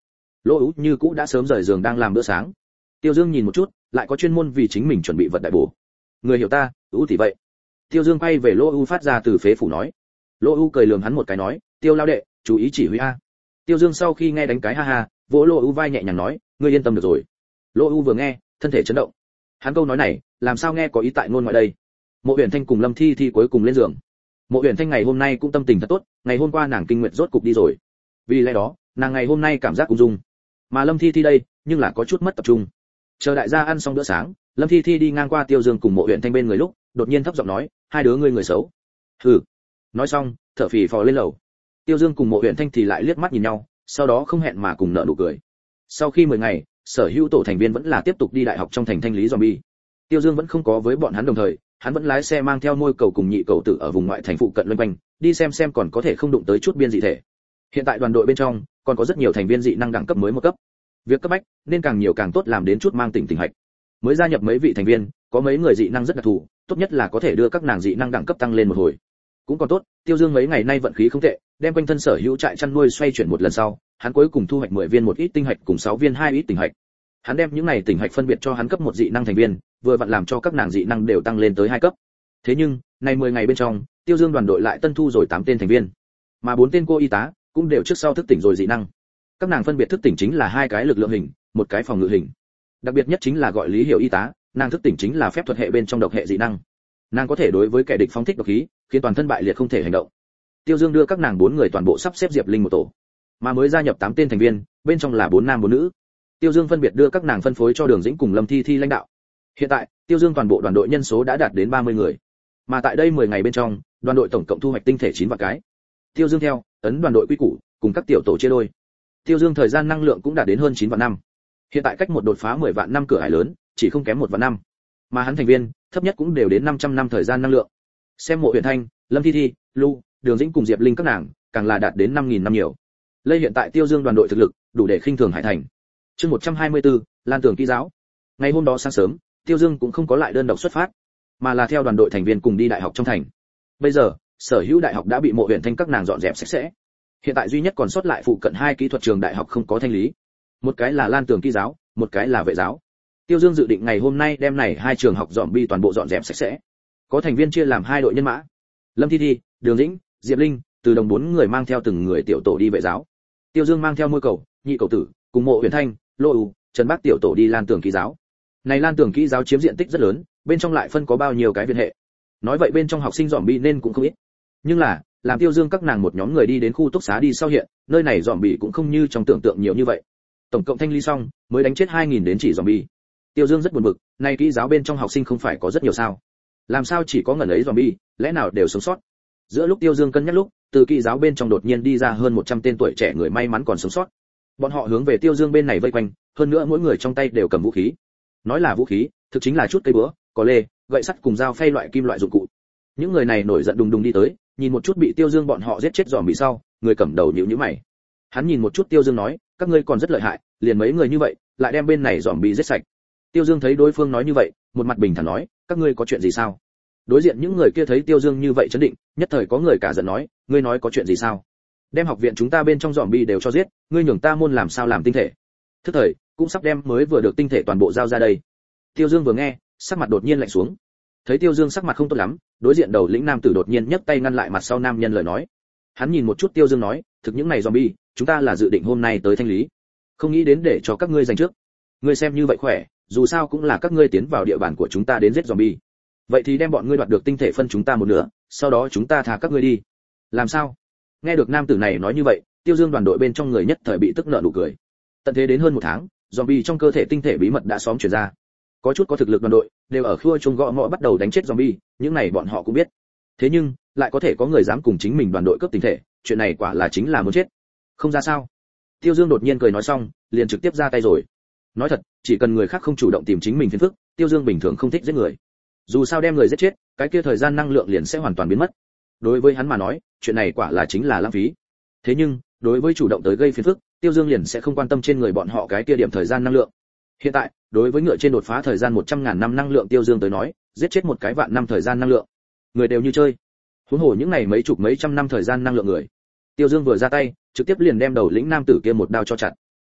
A: Lỗ Ú như cũ đã sớm rời giường đang làm bữa sáng. Tiêu Dương nhìn một chút, lại có chuyên môn vì chính mình chuẩn bị vật đại bổ. Người hiểu ta, Ú thì vậy. Tiêu Dương quay về Lỗ Ú phát ra từ phế phủ nói. Lỗ Ú cười lườm hắn một cái nói, Tiêu lao đệ, chú ý chỉ huy a. Tiêu Dương sau khi nghe đánh cái ha ha, vỗ Lỗ Ú vai nhẹ nhàng nói, ngươi yên tâm được rồi. Lỗ Ú vừa nghe, thân thể chấn động. Hắn câu nói này, làm sao nghe có ý tại ngôn ngoại đây. Mộ Uyển Thanh cùng Lâm Thi Thi cuối cùng lên giường. Mộ Uyển Thanh ngày hôm nay cũng tâm tình thật tốt, ngày hôm qua nàng kinh nguyệt rốt cục đi rồi. Vì lẽ đó, nàng ngày hôm nay cảm giác cũng dung. Mà Lâm Thi Thi đây, nhưng là có chút mất tập trung. Chờ đại gia ăn xong bữa sáng, Lâm Thi Thi đi ngang qua Tiêu Dương cùng Mộ Uyển Thanh bên người lúc, đột nhiên thấp giọng nói, hai đứa ngươi người xấu. Hừ. Nói xong, thở phì phò lên lầu. Tiêu Dương cùng Mộ Uyển Thanh thì lại liếc mắt nhìn nhau, sau đó không hẹn mà cùng nở nụ cười. Sau khi mười ngày, sở hữu tổ thành viên vẫn là tiếp tục đi đại học trong thành thanh lý zombie. Tiêu Dương vẫn không có với bọn hắn đồng thời, hắn vẫn lái xe mang theo môi cầu cùng nhị cầu tử ở vùng ngoại thành phụ cận loanh quanh, đi xem xem còn có thể không đụng tới chút biên dị thể. Hiện tại đoàn đội bên trong còn có rất nhiều thành viên dị năng đẳng cấp mới một cấp. Việc cấp bách nên càng nhiều càng tốt, làm đến chút mang tỉnh tỉnh hạch. Mới gia nhập mấy vị thành viên, có mấy người dị năng rất đặc thù, tốt nhất là có thể đưa các nàng dị năng đẳng cấp tăng lên một hồi. Cũng còn tốt, Tiêu Dương mấy ngày nay vận khí không tệ, đem quanh thân sở hữu trại chăn nuôi xoay chuyển một lần sau, hắn cuối cùng thu hoạch mười viên một ít tinh hạch cùng sáu viên hai ít tinh hạch. Hắn đem những này tinh hạch phân biệt cho hắn cấp một dị năng thành viên, vừa vặn làm cho các nàng dị năng đều tăng lên tới hai cấp. Thế nhưng, này mười ngày bên trong, Tiêu Dương đoàn đội lại tân thu rồi tám tên thành viên, mà bốn tên cô y tá cũng đều trước sau thức tỉnh rồi dị năng. Các nàng phân biệt thức tỉnh chính là hai cái lực lượng hình, một cái phòng ngự hình. Đặc biệt nhất chính là gọi Lý Hiểu y tá, nàng thức tỉnh chính là phép thuật hệ bên trong độc hệ dị năng. Nàng có thể đối với kẻ địch phóng thích độc khí, khiến toàn thân bại liệt không thể hành động. Tiêu Dương đưa các nàng bốn người toàn bộ sắp xếp Diệp Linh một tổ, mà mới gia nhập tám tên thành viên, bên trong là bốn nam bốn nữ. Tiêu Dương phân biệt đưa các nàng phân phối cho Đường Dĩnh cùng Lâm Thi Thi lãnh đạo. Hiện tại, Tiêu Dương toàn bộ đoàn đội nhân số đã đạt đến ba mươi người. Mà tại đây mười ngày bên trong, đoàn đội tổng cộng thu hoạch tinh thể chín vạn cái. Tiêu Dương theo ấn đoàn đội quy củ, cùng các tiểu tổ chia đôi. Tiêu Dương thời gian năng lượng cũng đạt đến hơn chín vạn năm. Hiện tại cách một đột phá mười vạn năm cửa ải lớn, chỉ không kém một vạn năm. Mà hắn thành viên, thấp nhất cũng đều đến năm trăm năm thời gian năng lượng. Xem Mộ Huyền Thanh, Lâm Thi Thi, Lu, Đường Dĩnh cùng Diệp Linh các nàng, càng là đạt đến năm nghìn năm nhiều. Lây hiện tại Tiêu Dương đoàn đội thực lực, đủ để khinh thường Hải Thành. Chương một trăm hai mươi tư, Lan Tường kỹ giáo. Ngày hôm đó sáng sớm, Tiêu Dương cũng không có lại đơn độc xuất phát, mà là theo đoàn đội thành viên cùng đi đại học trong thành. Bây giờ, sở hữu đại học đã bị Mộ Huyền Thanh các nàng dọn dẹp sạch sẽ. Hiện tại duy nhất còn sót lại phụ cận hai kỹ thuật trường đại học không có thanh lý. Một cái là Lan Tường kỹ giáo, một cái là Vệ giáo. Tiêu Dương dự định ngày hôm nay đem này hai trường học dọn bi toàn bộ dọn dẹp sạch sẽ. Có thành viên chia làm hai đội nhân mã. Lâm Thi Thi, Đường Dĩnh, Diệp Linh, từ đồng bốn người mang theo từng người tiểu tổ đi Vệ giáo. Tiêu Dương mang theo môi cầu, nhị cầu tử, cùng Mộ Huyền Thanh, Lô U, Trần Bác tiểu tổ đi Lan Tường kỹ giáo. Này Lan Tường kỹ giáo chiếm diện tích rất lớn, bên trong lại phân có bao nhiêu cái viện hệ. Nói vậy bên trong học sinh dọn bi nên cũng không ít. Nhưng là, làm Tiêu Dương các nàng một nhóm người đi đến khu túc xá đi sau hiện, nơi này dọn bi cũng không như trong tưởng tượng nhiều như vậy. Tổng cộng thanh lý xong, mới đánh chết hai nghìn đến chỉ dọn bi. Tiêu Dương rất buồn bực, này kỹ giáo bên trong học sinh không phải có rất nhiều sao? Làm sao chỉ có ngần ấy dọn bi, lẽ nào đều sống sót? Giữa lúc Tiêu Dương cân nhắc lúc, từ kỹ giáo bên trong đột nhiên đi ra hơn một trăm tên tuổi trẻ người may mắn còn sống sót. Bọn họ hướng về Tiêu Dương bên này vây quanh, hơn nữa mỗi người trong tay đều cầm vũ khí. Nói là vũ khí, thực chính là chút cây búa, cò lê, gậy sắt cùng dao phay loại kim loại dụng cụ. Những người này nổi giận đùng đùng đi tới, nhìn một chút bị Tiêu Dương bọn họ giết chết dòm bị sau, người cầm đầu nhíu nhíu mày. Hắn nhìn một chút Tiêu Dương nói, các ngươi còn rất lợi hại, liền mấy người như vậy, lại đem bên này dòm bị giết sạch. Tiêu Dương thấy đối phương nói như vậy, một mặt bình thản nói, các ngươi có chuyện gì sao? Đối diện những người kia thấy Tiêu Dương như vậy chấn định, nhất thời có người cả giận nói, ngươi nói có chuyện gì sao? Đem học viện chúng ta bên trong dòm bi đều cho giết, ngươi nhường ta môn làm sao làm tinh thể? Thức thời, cũng sắp đem mới vừa được tinh thể toàn bộ giao ra đây. Tiêu Dương vừa nghe, sắc mặt đột nhiên lạnh xuống. Thấy Tiêu Dương sắc mặt không tốt lắm, đối diện đầu lĩnh nam tử đột nhiên nhấc tay ngăn lại mặt sau nam nhân lời nói. Hắn nhìn một chút Tiêu Dương nói, thực những này zombie, chúng ta là dự định hôm nay tới thanh lý, không nghĩ đến để cho các ngươi giành trước. Ngươi xem như vậy khỏe, dù sao cũng là các ngươi tiến vào địa bàn của chúng ta đến giết zombie. Vậy thì đem bọn ngươi đoạt được tinh thể phân chúng ta một nửa, sau đó chúng ta thả các ngươi đi. Làm sao? Nghe được nam tử này nói như vậy, Tiêu Dương đoàn đội bên trong người nhất thời bị tức nợ nụ cười. Tận thế đến hơn một tháng, zombie trong cơ thể tinh thể bí mật đã xóm truyền ra. Có chút có thực lực đoàn đội đều ở khua chuông gõ ngõ bắt đầu đánh chết zombie, những này bọn họ cũng biết. Thế nhưng, lại có thể có người dám cùng chính mình đoàn đội cướp tinh thể, chuyện này quả là chính là muốn chết. Không ra sao? Tiêu Dương đột nhiên cười nói xong, liền trực tiếp ra tay rồi. Nói thật, chỉ cần người khác không chủ động tìm chính mình phiền phức, Tiêu Dương bình thường không thích giết người. Dù sao đem người giết chết, cái kia thời gian năng lượng liền sẽ hoàn toàn biến mất. Đối với hắn mà nói, chuyện này quả là chính là lãng phí. Thế nhưng, đối với chủ động tới gây phiền phức, Tiêu Dương liền sẽ không quan tâm trên người bọn họ cái kia điểm thời gian năng lượng. Hiện tại, đối với ngựa trên đột phá thời gian một trăm ngàn năm năng lượng Tiêu Dương tới nói, giết chết một cái vạn năm thời gian năng lượng, người đều như chơi. Huống hồ những này mấy chục mấy trăm năm thời gian năng lượng người. Tiêu Dương vừa ra tay, trực tiếp liền đem đầu lĩnh nam tử kia một đao cho chặt.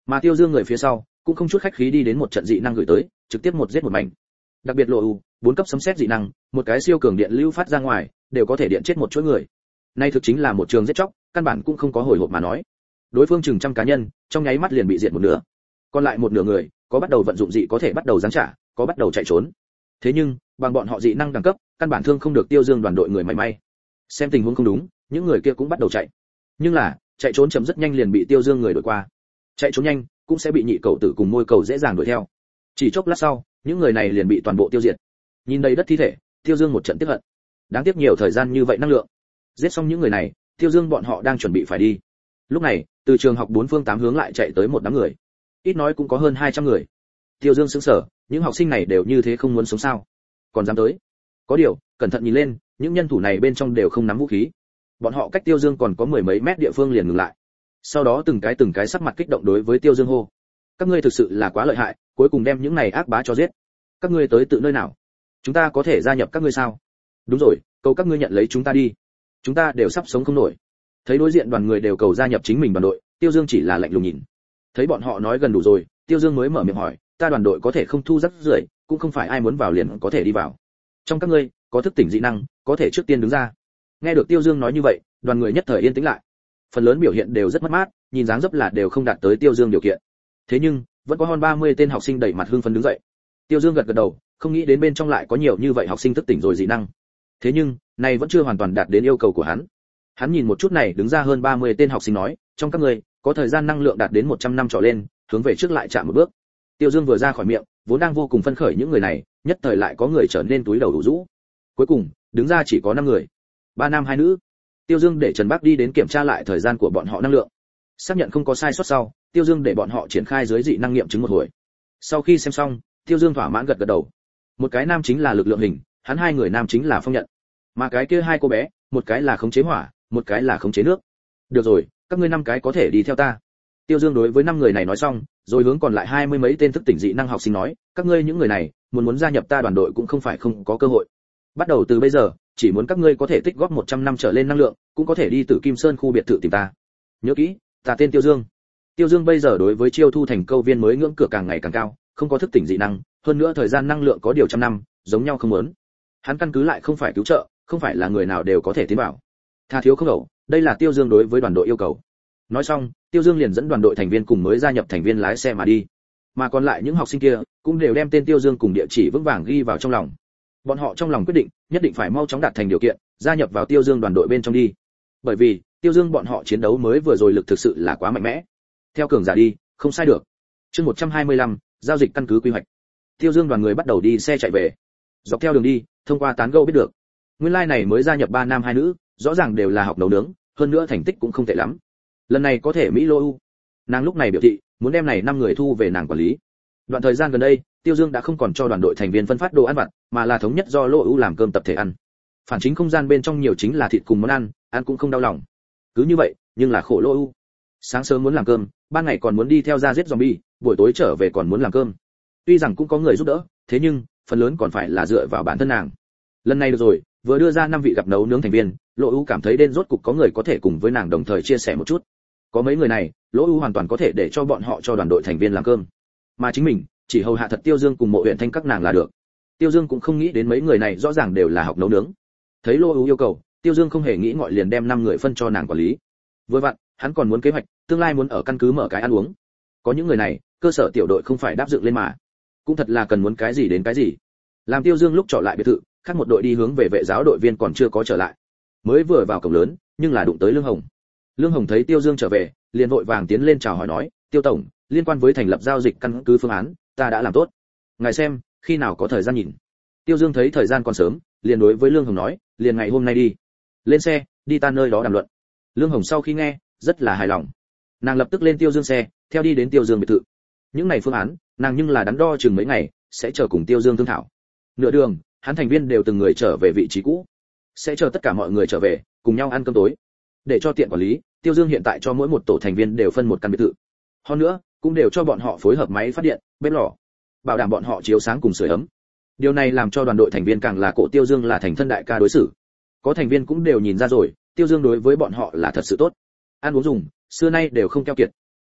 A: Mà Tiêu Dương người phía sau cũng không chút khách khí đi đến một trận dị năng gửi tới, trực tiếp một giết một mảnh. Đặc biệt lộ u, bốn cấp sấm sét dị năng, một cái siêu cường điện lưu phát ra ngoài, đều có thể điện chết một chuỗi người. Nay thực chính là một trường giết chóc, căn bản cũng không có hồi hộp mà nói. Đối phương chừng trăm cá nhân, trong nháy mắt liền bị diệt một nửa. Còn lại một nửa người, có bắt đầu vận dụng dị có thể bắt đầu giáng trả, có bắt đầu chạy trốn. Thế nhưng, bằng bọn họ dị năng đẳng cấp, căn bản thương không được Tiêu Dương đoàn đội người mảy may. Xem tình huống không đúng, những người kia cũng bắt đầu chạy. Nhưng là, chạy trốn chậm rất nhanh liền bị Tiêu Dương người đuổi qua. Chạy trốn nhanh, cũng sẽ bị nhị cầu tử cùng môi cầu dễ dàng đuổi theo. Chỉ chốc lát sau, những người này liền bị toàn bộ tiêu diệt. Nhìn đầy đất thi thể, Tiêu Dương một trận tiếc hận. Đáng tiếc nhiều thời gian như vậy năng lượng. Giết xong những người này, Tiêu Dương bọn họ đang chuẩn bị phải đi. Lúc này, từ trường học bốn phương tám hướng lại chạy tới một đám người. Ít nói cũng có hơn hai trăm người. Tiêu Dương sững sờ, những học sinh này đều như thế không muốn sống sao? Còn dám tới? Có điều, cẩn thận nhìn lên, những nhân thủ này bên trong đều không nắm vũ khí. Bọn họ cách Tiêu Dương còn có mười mấy mét địa phương liền ngừng lại. Sau đó từng cái từng cái sắc mặt kích động đối với Tiêu Dương hô: "Các ngươi thực sự là quá lợi hại, cuối cùng đem những này ác bá cho giết. Các ngươi tới tự nơi nào? Chúng ta có thể gia nhập các ngươi sao? Đúng rồi, cầu các ngươi nhận lấy chúng ta đi. Chúng ta đều sắp sống không nổi." Thấy đối diện đoàn người đều cầu gia nhập chính mình đoàn đội, Tiêu Dương chỉ là lạnh lùng nhìn. Thấy bọn họ nói gần đủ rồi, Tiêu Dương mới mở miệng hỏi: "Ta đoàn đội có thể không thu rắc rưởi, cũng không phải ai muốn vào liền có thể đi vào. Trong các ngươi, có thức tỉnh dị năng, có thể trước tiên đứng ra." Nghe được Tiêu Dương nói như vậy, đoàn người nhất thời yên tĩnh lại. Phần lớn biểu hiện đều rất mất mát, nhìn dáng dấp là đều không đạt tới Tiêu Dương điều kiện. Thế nhưng, vẫn có hơn ba mươi tên học sinh đẩy mặt hưng phấn đứng dậy. Tiêu Dương gật gật đầu, không nghĩ đến bên trong lại có nhiều như vậy học sinh thức tỉnh rồi dị năng. Thế nhưng, này vẫn chưa hoàn toàn đạt đến yêu cầu của hắn. Hắn nhìn một chút này đứng ra hơn ba mươi tên học sinh nói, trong các ngươi, có thời gian năng lượng đạt đến một trăm năm trở lên, hướng về trước lại chạm một bước. Tiêu Dương vừa ra khỏi miệng, vốn đang vô cùng phấn khởi những người này, nhất thời lại có người trở nên túi đầu đủ rũ. Cuối cùng, đứng ra chỉ có năm người, ba nam hai nữ. Tiêu Dương để Trần Bắc đi đến kiểm tra lại thời gian của bọn họ năng lượng. Xác nhận không có sai sót sau, Tiêu Dương để bọn họ triển khai dưới dị năng nghiệm chứng một hồi. Sau khi xem xong, Tiêu Dương thỏa mãn gật gật đầu. Một cái nam chính là lực lượng hình, hắn hai người nam chính là phong nhận. Mà cái kia hai cô bé, một cái là khống chế hỏa, một cái là khống chế nước. Được rồi, các ngươi năm cái có thể đi theo ta. Tiêu Dương đối với năm người này nói xong, rồi hướng còn lại hai mươi mấy tên thức tỉnh dị năng học sinh nói, các ngươi những người này, muốn muốn gia nhập ta đoàn đội cũng không phải không có cơ hội. Bắt đầu từ bây giờ, chỉ muốn các ngươi có thể tích góp một trăm năm trở lên năng lượng, cũng có thể đi từ Kim Sơn khu biệt thự tìm ta. Nhớ kỹ, ta tên Tiêu Dương. Tiêu Dương bây giờ đối với chiêu thu thành câu viên mới ngưỡng cửa càng ngày càng cao, không có thức tỉnh dị năng, hơn nữa thời gian năng lượng có điều trăm năm, giống nhau không muốn. Hắn căn cứ lại không phải cứu trợ, không phải là người nào đều có thể tiến vào. Tha thiếu không ẩu, đây là Tiêu Dương đối với đoàn đội yêu cầu. Nói xong, Tiêu Dương liền dẫn đoàn đội thành viên cùng mới gia nhập thành viên lái xe mà đi. Mà còn lại những học sinh kia cũng đều đem tên Tiêu Dương cùng địa chỉ vững vàng ghi vào trong lòng. Bọn họ trong lòng quyết định, nhất định phải mau chóng đạt thành điều kiện, gia nhập vào Tiêu Dương đoàn đội bên trong đi. Bởi vì, Tiêu Dương bọn họ chiến đấu mới vừa rồi lực thực sự là quá mạnh mẽ. Theo cường giả đi, không sai được. Chương một trăm hai mươi lăm, giao dịch căn cứ quy hoạch. Tiêu Dương đoàn người bắt đầu đi xe chạy về. Dọc theo đường đi, thông qua tán gẫu biết được, nguyên lai này mới gia nhập ba nam hai nữ, rõ ràng đều là học nấu nướng, hơn nữa thành tích cũng không tệ lắm. Lần này có thể Mỹ Lô U. Nàng lúc này biểu thị, muốn đem này năm người thu về nàng quản lý. Đoạn thời gian gần đây, Tiêu Dương đã không còn cho đoàn đội thành viên phân phát đồ ăn vặt, mà là thống nhất do Lô U làm cơm tập thể ăn. Phản chính không gian bên trong nhiều chính là thịt cùng món ăn, ăn cũng không đau lòng. Cứ như vậy, nhưng là khổ Lô U. Sáng sớm muốn làm cơm, ban ngày còn muốn đi theo ra giết zombie, buổi tối trở về còn muốn làm cơm. Tuy rằng cũng có người giúp đỡ, thế nhưng phần lớn còn phải là dựa vào bản thân nàng. Lần này được rồi, vừa đưa ra năm vị gặp nấu nướng thành viên, Lô U cảm thấy đến rốt cục có người có thể cùng với nàng đồng thời chia sẻ một chút. Có mấy người này, Lô U hoàn toàn có thể để cho bọn họ cho đoàn đội thành viên làm cơm, mà chính mình chỉ hầu hạ thật Tiêu Dương cùng Mộ Uyển Thanh các nàng là được. Tiêu Dương cũng không nghĩ đến mấy người này rõ ràng đều là học nấu nướng. Thấy Lô U yêu cầu, Tiêu Dương không hề nghĩ ngợi liền đem năm người phân cho nàng quản lý. Vừa vặn, hắn còn muốn kế hoạch, tương lai muốn ở căn cứ mở cái ăn uống. Có những người này, cơ sở tiểu đội không phải đáp dựng lên mà. Cũng thật là cần muốn cái gì đến cái gì. Làm Tiêu Dương lúc trở lại biệt thự, khác một đội đi hướng về vệ giáo đội viên còn chưa có trở lại. Mới vừa vào cổng lớn, nhưng là đụng tới Lương Hồng. Lương Hồng thấy Tiêu Dương trở về, liền vội vàng tiến lên chào hỏi nói, "Tiêu tổng, liên quan với thành lập giao dịch căn cứ phương án, ta đã làm tốt. Ngài xem, khi nào có thời gian nhìn." Tiêu Dương thấy thời gian còn sớm, liền đối với Lương Hồng nói, "Liền ngày hôm nay đi. Lên xe, đi ta nơi đó đàm luận." Lương Hồng sau khi nghe, rất là hài lòng. Nàng lập tức lên Tiêu Dương xe, theo đi đến Tiêu Dương biệt thự. Những này phương án, nàng nhưng là đắn đo chừng mấy ngày, sẽ chờ cùng Tiêu Dương thương thảo. Nửa đường, hắn thành viên đều từng người trở về vị trí cũ, sẽ chờ tất cả mọi người trở về, cùng nhau ăn cơm tối. Để cho tiện quản lý, Tiêu Dương hiện tại cho mỗi một tổ thành viên đều phân một căn biệt thự. Hơn nữa, cũng đều cho bọn họ phối hợp máy phát điện, bếp lò, bảo đảm bọn họ chiếu sáng cùng sưởi ấm. Điều này làm cho đoàn đội thành viên càng là cổ Tiêu Dương là thành thân đại ca đối xử. Có thành viên cũng đều nhìn ra rồi, Tiêu Dương đối với bọn họ là thật sự tốt. Ăn uống dùng, xưa nay đều không keo kiệt.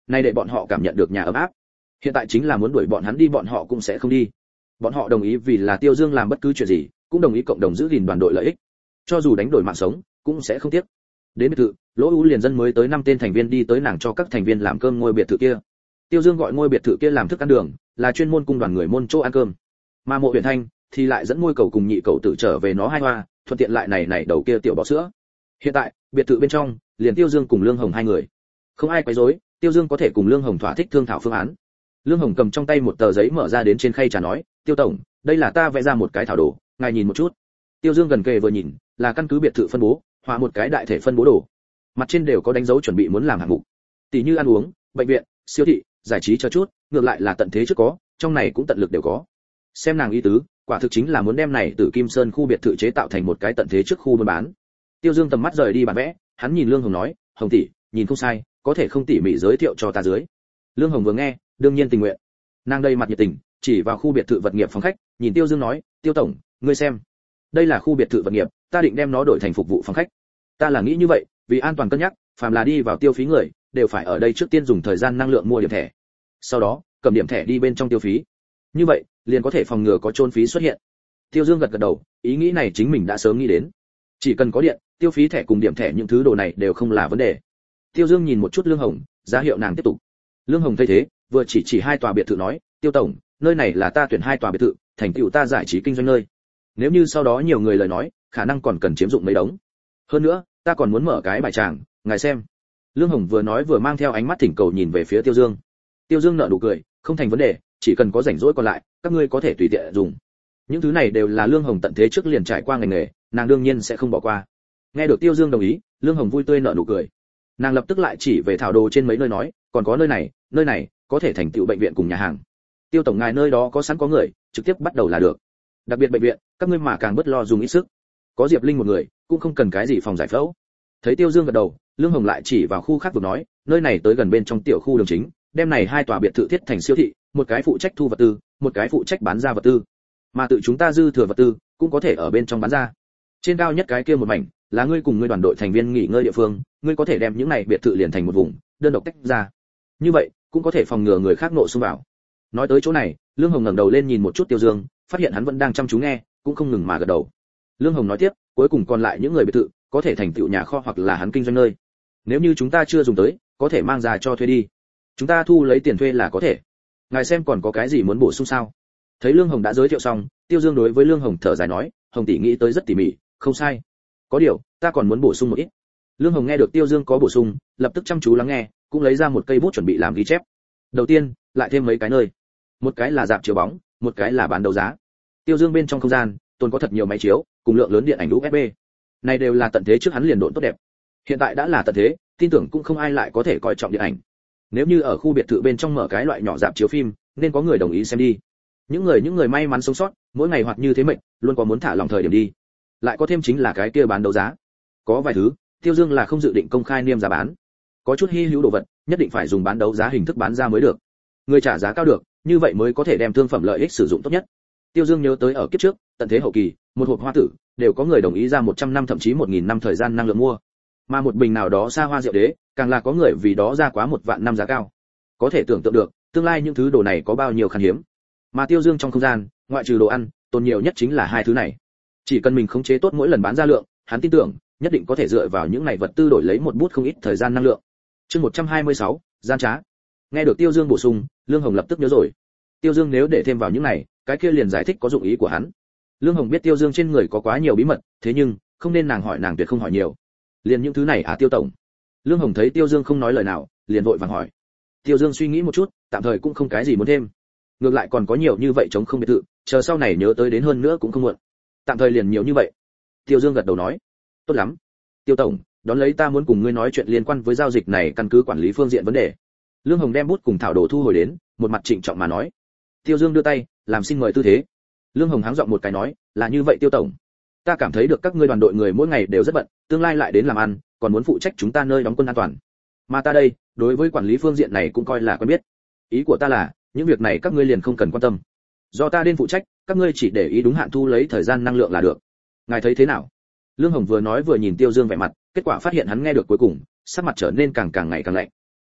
A: nay để bọn họ cảm nhận được nhà ấm áp. Hiện tại chính là muốn đuổi bọn hắn đi bọn họ cũng sẽ không đi. Bọn họ đồng ý vì là Tiêu Dương làm bất cứ chuyện gì, cũng đồng ý cộng đồng giữ gìn đoàn đội lợi ích, cho dù đánh đổi mạng sống cũng sẽ không tiếc. Đến biệt thự, Lỗ U liền dân mới tới năm tên thành viên đi tới nàng cho các thành viên làm cơm ngôi biệt thự kia. Tiêu Dương gọi ngôi biệt thự kia làm thức ăn đường, là chuyên môn cung đoàn người môn chỗ ăn cơm. Mà Mộ Huyền Thanh thì lại dẫn Môi Cầu cùng Nhị Cầu tự trở về nó hai hoa, thuận tiện lại này này đầu kia tiểu bọ sữa. Hiện tại, biệt thự bên trong, liền Tiêu Dương cùng Lương Hồng hai người. Không ai quấy rối, Tiêu Dương có thể cùng Lương Hồng thỏa thích thương thảo phương án. Lương Hồng cầm trong tay một tờ giấy mở ra đến trên khay trà nói, "Tiêu tổng, đây là ta vẽ ra một cái thảo đồ, ngài nhìn một chút." Tiêu Dương gần kề vừa nhìn, là căn cứ biệt thự phân bố, họa một cái đại thể phân bố đồ. Mặt trên đều có đánh dấu chuẩn bị muốn làm hạng mục. Tỷ như ăn uống, bệnh viện, siêu thị, giải trí cho chút, ngược lại là tận thế trước có, trong này cũng tận lực đều có. Xem nàng ý tứ, quả thực chính là muốn đem này từ Kim Sơn khu biệt thự chế tạo thành một cái tận thế trước khu buôn bán. Tiêu Dương tầm mắt rời đi bản vẽ, hắn nhìn Lương Hồng nói, "Hồng tỷ, nhìn không sai, có thể không tỉ mỉ giới thiệu cho ta dưới." Lương Hồng vừa nghe, đương nhiên tình nguyện. Nàng đây mặt nhiệt tình, chỉ vào khu biệt thự vật nghiệp phòng khách, nhìn Tiêu Dương nói, "Tiêu tổng, ngươi xem, đây là khu biệt thự vật nghiệp, ta định đem nó đổi thành phục vụ phòng khách. Ta là nghĩ như vậy, vì an toàn cân nhắc, phàm là đi vào tiêu phí người, đều phải ở đây trước tiên dùng thời gian năng lượng mua điểm thẻ. Sau đó, cầm điểm thẻ đi bên trong tiêu phí. Như vậy, liền có thể phòng ngừa có trốn phí xuất hiện." Tiêu Dương gật gật đầu, ý nghĩ này chính mình đã sớm nghĩ đến. Chỉ cần có điện, tiêu phí thẻ cùng điểm thẻ những thứ đồ này đều không là vấn đề. Tiêu Dương nhìn một chút Lương Hồng, ra hiệu nàng tiếp tục. Lương Hồng thấy thế, vừa chỉ chỉ hai tòa biệt thự nói, "Tiêu tổng, nơi này là ta tuyển hai tòa biệt thự, thành tựu ta giải trí kinh doanh nơi. Nếu như sau đó nhiều người lời nói, khả năng còn cần chiếm dụng mấy đống. Hơn nữa, ta còn muốn mở cái bài tràng, ngài xem." Lương Hồng vừa nói vừa mang theo ánh mắt thỉnh cầu nhìn về phía Tiêu Dương. Tiêu Dương nở nụ cười, "Không thành vấn đề, chỉ cần có rảnh rỗi còn lại, các ngươi có thể tùy tiện dùng." Những thứ này đều là Lương Hồng tận thế trước liền trải qua ngành nghề, nàng đương nhiên sẽ không bỏ qua. Nghe được Tiêu Dương đồng ý, Lương Hồng vui tươi nở nụ cười. Nàng lập tức lại chỉ về thảo đồ trên mấy nơi nói, "Còn có nơi này, nơi này có thể thành tựu bệnh viện cùng nhà hàng. Tiêu tổng ngài nơi đó có sẵn có người, trực tiếp bắt đầu là được. Đặc biệt bệnh viện, các ngươi mà càng bất lo dùng ít sức. Có Diệp Linh một người, cũng không cần cái gì phòng giải phẫu." Thấy Tiêu Dương gật đầu, Lương Hồng lại chỉ vào khu khác vừa nói, "Nơi này tới gần bên trong tiểu khu đường chính, đem này hai tòa biệt thự thiết thành siêu thị, một cái phụ trách thu vật tư, một cái phụ trách bán ra vật tư. Mà tự chúng ta dư thừa vật tư, cũng có thể ở bên trong bán ra. Trên cao nhất cái kia một mảnh, là ngươi cùng ngươi đoàn đội thành viên nghỉ ngơi địa phương, ngươi có thể đem những này biệt thự liền thành một vùng, đơn độc tách ra. Như vậy, cũng có thể phòng ngừa người khác nộ xông vào." Nói tới chỗ này, Lương Hồng ngẩng đầu lên nhìn một chút Tiêu Dương, phát hiện hắn vẫn đang chăm chú nghe, cũng không ngừng mà gật đầu. Lương Hồng nói tiếp, "Cuối cùng còn lại những người biệt thự, có thể thành tựu nhà kho hoặc là hắn kinh doanh nơi. Nếu như chúng ta chưa dùng tới, có thể mang ra cho thuê đi. Chúng ta thu lấy tiền thuê là có thể. Ngài xem còn có cái gì muốn bổ sung sao?" Thấy Lương Hồng đã giới thiệu xong, Tiêu Dương đối với Lương Hồng thở dài nói, "Hồng tỷ nghĩ tới rất tỉ mỉ, không sai. Có điều, ta còn muốn bổ sung một ít." Lương Hồng nghe được Tiêu Dương có bổ sung, lập tức chăm chú lắng nghe, cũng lấy ra một cây bút chuẩn bị làm ghi chép. Đầu tiên, lại thêm mấy cái nơi. Một cái là rạp chiếu bóng, một cái là bán đấu giá. Tiêu Dương bên trong không gian, tồn có thật nhiều máy chiếu, cùng lượng lớn điện ảnh u ét bê. Này đều là tận thế trước hắn liền độn tốt đẹp. Hiện tại đã là tận thế, tin tưởng cũng không ai lại có thể coi trọng điện ảnh. Nếu như ở khu biệt thự bên trong mở cái loại nhỏ rạp chiếu phim, nên có người đồng ý xem đi. Những người những người may mắn sống sót, mỗi ngày hoặc như thế mệnh, luôn có muốn thả lòng thời điểm đi. Lại có thêm chính là cái kia bán đấu giá. Có vài thứ, Tiêu Dương là không dự định công khai niêm giá bán. Có chút hi hữu đồ vật, nhất định phải dùng bán đấu giá hình thức bán ra mới được. Người trả giá cao được, như vậy mới có thể đem thương phẩm lợi ích sử dụng tốt nhất. Tiêu Dương nhớ tới ở kiếp trước, tận thế hậu kỳ, một hộp hoa tử đều có người đồng ý ra một trăm năm thậm chí một nghìn năm thời gian năng lượng mua. Mà một bình nào đó xa hoa rượu đế, càng là có người vì đó ra quá một vạn năm giá cao. Có thể tưởng tượng được, tương lai những thứ đồ này có bao nhiêu khan hiếm. Mà Tiêu Dương trong không gian, ngoại trừ đồ ăn, tồn nhiều nhất chính là hai thứ này. Chỉ cần mình khống chế tốt mỗi lần bán ra lượng, hắn tin tưởng, nhất định có thể dựa vào những này vật tư đổi lấy một bút không ít thời gian năng lượng. Chương một trăm hai mươi sáu, gian trá. Nghe được Tiêu Dương bổ sung, Lương Hồng lập tức nhớ rồi. Tiêu Dương nếu để thêm vào những này, cái kia liền giải thích có dụng ý của hắn. Lương Hồng biết Tiêu Dương trên người có quá nhiều bí mật, thế nhưng, không nên nàng hỏi nàng tuyệt không hỏi nhiều. Liền những thứ này à Tiêu tổng? Lương Hồng thấy Tiêu Dương không nói lời nào, liền vội vàng hỏi. Tiêu Dương suy nghĩ một chút, tạm thời cũng không cái gì muốn thêm. Ngược lại còn có nhiều như vậy chống không biệt thự, chờ sau này nhớ tới đến hơn nữa cũng không muộn. Tạm thời liền nhiều như vậy. Tiêu Dương gật đầu nói. Tốt lắm. Tiêu tổng, đón lấy ta muốn cùng ngươi nói chuyện liên quan với giao dịch này căn cứ quản lý phương diện vấn đề. Lương Hồng đem bút cùng thảo đồ thu hồi đến, một mặt trịnh trọng mà nói. Tiêu Dương đưa tay, làm xin mời tư thế. Lương Hồng háng giọng một cái nói, là như vậy Tiêu tổng. Ta cảm thấy được các ngươi đoàn đội người mỗi ngày đều rất bận, tương lai lại đến làm ăn, còn muốn phụ trách chúng ta nơi đóng quân an toàn. Mà ta đây, đối với quản lý phương diện này cũng coi là quen biết. Ý của ta là, những việc này các ngươi liền không cần quan tâm. Do ta đến phụ trách, các ngươi chỉ để ý đúng hạn thu lấy thời gian năng lượng là được. Ngài thấy thế nào? Lương Hồng vừa nói vừa nhìn Tiêu Dương vẻ mặt, kết quả phát hiện hắn nghe được cuối cùng, sắc mặt trở nên càng càng ngày càng lạnh.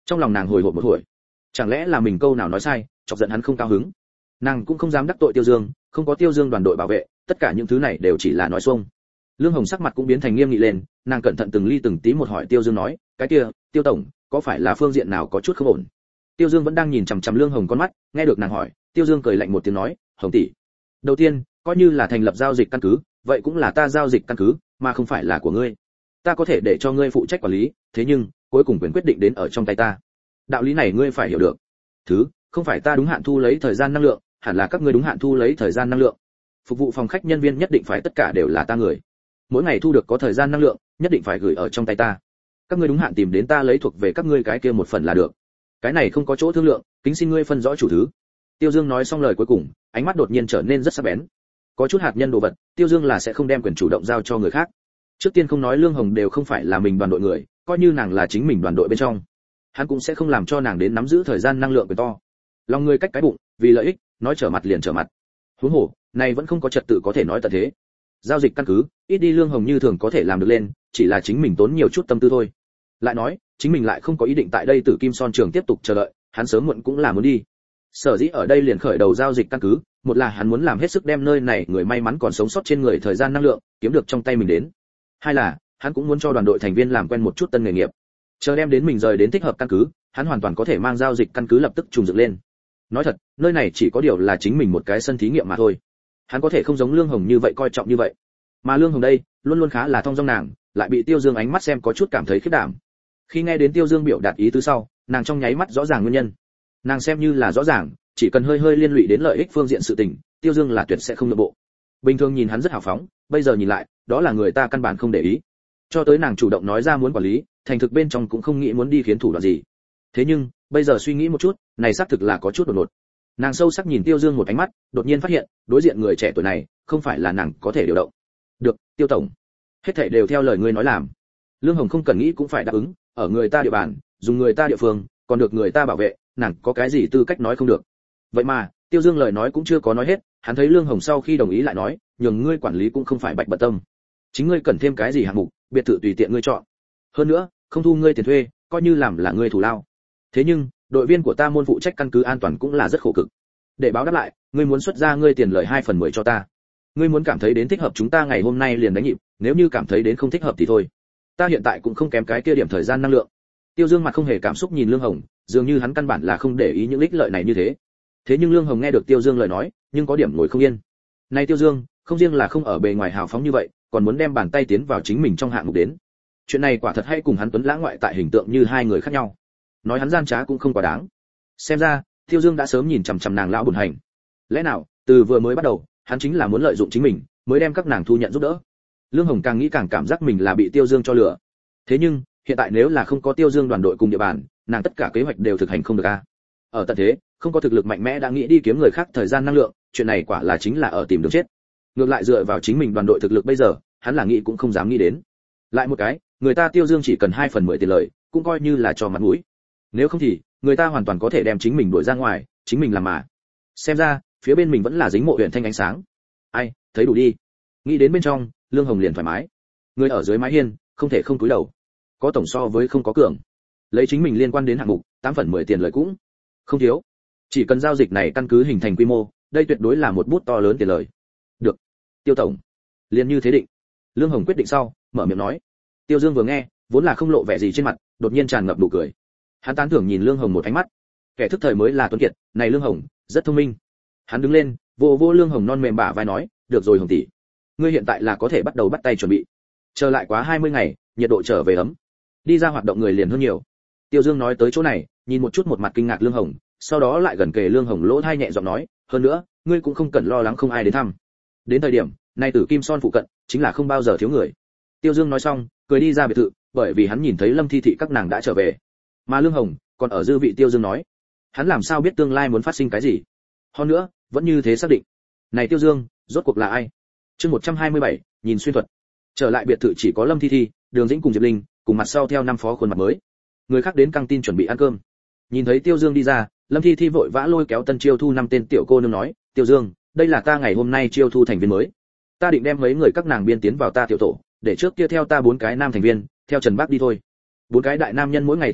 A: Trong lòng nàng hồi hộp một hồi, chẳng lẽ là mình câu nào nói sai chọc giận hắn không cao hứng. Nàng cũng không dám đắc tội Tiêu Dương, không có Tiêu Dương đoàn đội bảo vệ, tất cả những thứ này đều chỉ là nói xuông. Lương Hồng sắc mặt cũng biến thành nghiêm nghị lên, nàng cẩn thận từng ly từng tí một hỏi Tiêu Dương nói, cái kia, Tiêu tổng, có phải là phương diện nào có chút không ổn? Tiêu Dương vẫn đang nhìn chằm chằm Lương Hồng con mắt, nghe được nàng hỏi, Tiêu Dương cười lạnh một tiếng nói, Hồng tỷ, đầu tiên, coi như là thành lập giao dịch căn cứ, vậy cũng là ta giao dịch căn cứ, mà không phải là của ngươi. Ta có thể để cho ngươi phụ trách quản lý, thế nhưng, cuối cùng quyền quyết định đến ở trong tay ta. Đạo lý này ngươi phải hiểu được. Thứ, không phải ta đúng hạn thu lấy thời gian năng lượng, hẳn là các ngươi đúng hạn thu lấy thời gian năng lượng. Phục vụ phòng khách nhân viên nhất định phải tất cả đều là ta người. Mỗi ngày thu được có thời gian năng lượng, nhất định phải gửi ở trong tay ta. Các ngươi đúng hạn tìm đến ta lấy thuộc về các ngươi cái kia một phần là được. Cái này không có chỗ thương lượng, kính xin ngươi phân rõ chủ thứ. Tiêu Dương nói xong lời cuối cùng, ánh mắt đột nhiên trở nên rất sắc bén. Có chút hạt nhân đồ vật, Tiêu Dương là sẽ không đem quyền chủ động giao cho người khác. Trước tiên không nói Lương Hồng đều không phải là mình đoàn đội người, coi như nàng là chính mình đoàn đội bên trong, hắn cũng sẽ không làm cho nàng đến nắm giữ thời gian năng lượng quyền to. Lòng người cách cái bụng, vì lợi ích, nói trở mặt liền trở mặt. Huống hồ, này vẫn không có trật tự có thể nói tận thế. Giao dịch căn cứ, ít đi Lương Hồng như thường có thể làm được lên, chỉ là chính mình tốn nhiều chút tâm tư thôi. Lại nói, chính mình lại không có ý định tại đây Tử Kim Son Trường tiếp tục chờ đợi, hắn sớm muộn cũng là muốn đi. Sở dĩ ở đây liền khởi đầu giao dịch căn cứ, một là hắn muốn làm hết sức đem nơi này người may mắn còn sống sót trên người thời gian năng lượng kiếm được trong tay mình đến. Hai là, hắn cũng muốn cho đoàn đội thành viên làm quen một chút tân nghề nghiệp. Chờ đem đến mình rời đến thích hợp căn cứ, hắn hoàn toàn có thể mang giao dịch căn cứ lập tức trùng dựng lên. Nói thật, nơi này chỉ có điều là chính mình một cái sân thí nghiệm mà thôi. Hắn có thể không giống Lương Hồng như vậy coi trọng như vậy. Mà Lương Hồng đây, luôn luôn khá là thong dong nàng, lại bị Tiêu Dương ánh mắt xem có chút cảm thấy khiếp đảm. Khi nghe đến Tiêu Dương biểu đạt ý tứ sau, nàng trong nháy mắt rõ ràng nguyên nhân. Nàng xem như là rõ ràng, chỉ cần hơi hơi liên lụy đến lợi ích phương diện sự tình, Tiêu Dương là tuyệt sẽ không nhượng bộ. Bình thường nhìn hắn rất hào phóng, bây giờ nhìn lại, đó là người ta căn bản không để ý. Cho tới nàng chủ động nói ra muốn quản lý, thành thực bên trong cũng không nghĩ muốn đi khiến thủ đoạn gì. Thế nhưng, bây giờ suy nghĩ một chút, này xác thực là có chút đột ngột. Nàng sâu sắc nhìn Tiêu Dương một ánh mắt, đột nhiên phát hiện, đối diện người trẻ tuổi này, không phải là nàng có thể điều động. Được, Tiêu tổng, hết thảy đều theo lời ngươi nói làm. Lương Hồng không cần nghĩ cũng phải đáp ứng, ở người ta địa bàn, dùng người ta địa phương, còn được người ta bảo vệ, nàng có cái gì tư cách nói không được. Vậy mà, Tiêu Dương lời nói cũng chưa có nói hết, hắn thấy Lương Hồng sau khi đồng ý lại nói, nhường ngươi quản lý cũng không phải bạch bận tâm. Chính ngươi cần thêm cái gì hạng mục, biệt thự tùy tiện ngươi chọn. Hơn nữa, không thu ngươi tiền thuê, coi như làm là ngươi thủ lao. Thế nhưng, đội viên của ta môn phụ trách căn cứ an toàn cũng là rất khổ cực. Để báo đáp lại, ngươi muốn xuất ra ngươi tiền lời hai phần mười cho ta. Ngươi muốn cảm thấy đến thích hợp chúng ta ngày hôm nay liền đánh nhịp, nếu như cảm thấy đến không thích hợp thì thôi. Ta hiện tại cũng không kém cái kia điểm thời gian năng lượng. Tiêu Dương mặt không hề cảm xúc nhìn Lương Hồng, dường như hắn căn bản là không để ý những ích lợi này như thế. Thế nhưng Lương Hồng nghe được Tiêu Dương lời nói, nhưng có điểm ngồi không yên. Này Tiêu Dương, không riêng là không ở bề ngoài hào phóng như vậy, còn muốn đem bàn tay tiến vào chính mình trong hạng mục đến. Chuyện này quả thật hay cùng hắn tuấn lãng ngoại tại hình tượng như hai người khác nhau. Nói hắn gian trá cũng không quá đáng. Xem ra, Tiêu Dương đã sớm nhìn chằm chằm nàng lão buồn hành. Lẽ nào, từ vừa mới bắt đầu, hắn chính là muốn lợi dụng chính mình, mới đem các nàng thu nhận giúp đỡ. Lương Hồng càng nghĩ càng cảm giác mình là bị Tiêu Dương cho lừa. Thế nhưng, hiện tại nếu là không có Tiêu Dương đoàn đội cùng địa bàn, nàng tất cả kế hoạch đều thực hành không được a. Ở tận thế, không có thực lực mạnh mẽ đã nghĩ đi kiếm người khác thời gian năng lượng, chuyện này quả là chính là ở tìm đường chết. Ngược lại dựa vào chính mình đoàn đội thực lực bây giờ, hắn là nghĩ cũng không dám nghĩ đến. Lại một cái, người ta Tiêu Dương chỉ cần hai phần mười tiền lời, cũng coi như là cho mặt mũi. Nếu không thì, người ta hoàn toàn có thể đem chính mình đuổi ra ngoài, chính mình làm mà. Xem ra, phía bên mình vẫn là dính mộ huyện thanh ánh sáng. Ai, thấy đủ đi. Nghĩ đến bên trong, Lương Hồng liền thoải mái. Người ở dưới mái hiên, không thể không cúi đầu. Có tổng so với không có cường. Lấy chính mình liên quan đến hạng mục, tám phần mười tiền lời cũng không thiếu. Chỉ cần giao dịch này căn cứ hình thành quy mô, đây tuyệt đối là một bút to lớn tiền lời. Được, Tiêu tổng, liền như thế định. Lương Hồng quyết định sau, mở miệng nói. Tiêu Dương vừa nghe, vốn là không lộ vẻ gì trên mặt, đột nhiên tràn ngập nụ cười. Hắn tán thưởng nhìn Lương Hồng một ánh mắt. Kẻ thức thời mới là tuấn kiệt, này Lương Hồng, rất thông minh. Hắn đứng lên, vô vô Lương Hồng non mềm bả vai nói, được rồi Hồng tỷ, ngươi hiện tại là có thể bắt đầu bắt tay chuẩn bị. Chờ lại quá hai mươi ngày, nhiệt độ trở về ấm. Đi ra hoạt động người liền hơn nhiều. Tiêu Dương nói tới chỗ này, nhìn một chút một mặt kinh ngạc Lương Hồng, sau đó lại gần kề Lương Hồng lỗ tai nhẹ giọng nói, hơn nữa, ngươi cũng không cần lo lắng không ai đến thăm. Đến thời điểm, nay Tử Kim Son phụ cận, chính là không bao giờ thiếu người. Tiêu Dương nói xong, cười đi ra biệt thự, bởi vì hắn nhìn thấy Lâm Thi Thị các nàng đã trở về. Mà Lương Hồng, còn ở dư vị Tiêu Dương nói, hắn làm sao biết tương lai muốn phát sinh cái gì? Hơn nữa, vẫn như thế xác định. Này Tiêu Dương, rốt cuộc là ai? Chương một trăm hai mươi bảy, nhìn xuyên thuật. Trở lại biệt thự chỉ có Lâm Thi Thi, Đường Dĩnh cùng Diệp Linh, cùng mặt sau theo năm phó khuôn mặt mới. Người khác đến căng tin chuẩn bị ăn cơm. Nhìn thấy Tiêu Dương đi ra, Lâm Thi Thi vội vã lôi kéo Tân Chiêu Thu năm tên tiểu cô nương nói, "Tiêu Dương, đây là ta ngày hôm nay chiêu thu thành viên mới. Ta định đem mấy người các nàng biên tiến vào ta tiểu tổ, để trước kia theo ta bốn cái nam thành viên, theo Trần Bác đi thôi. Bốn cái đại nam nhân mỗi ngày theo ta,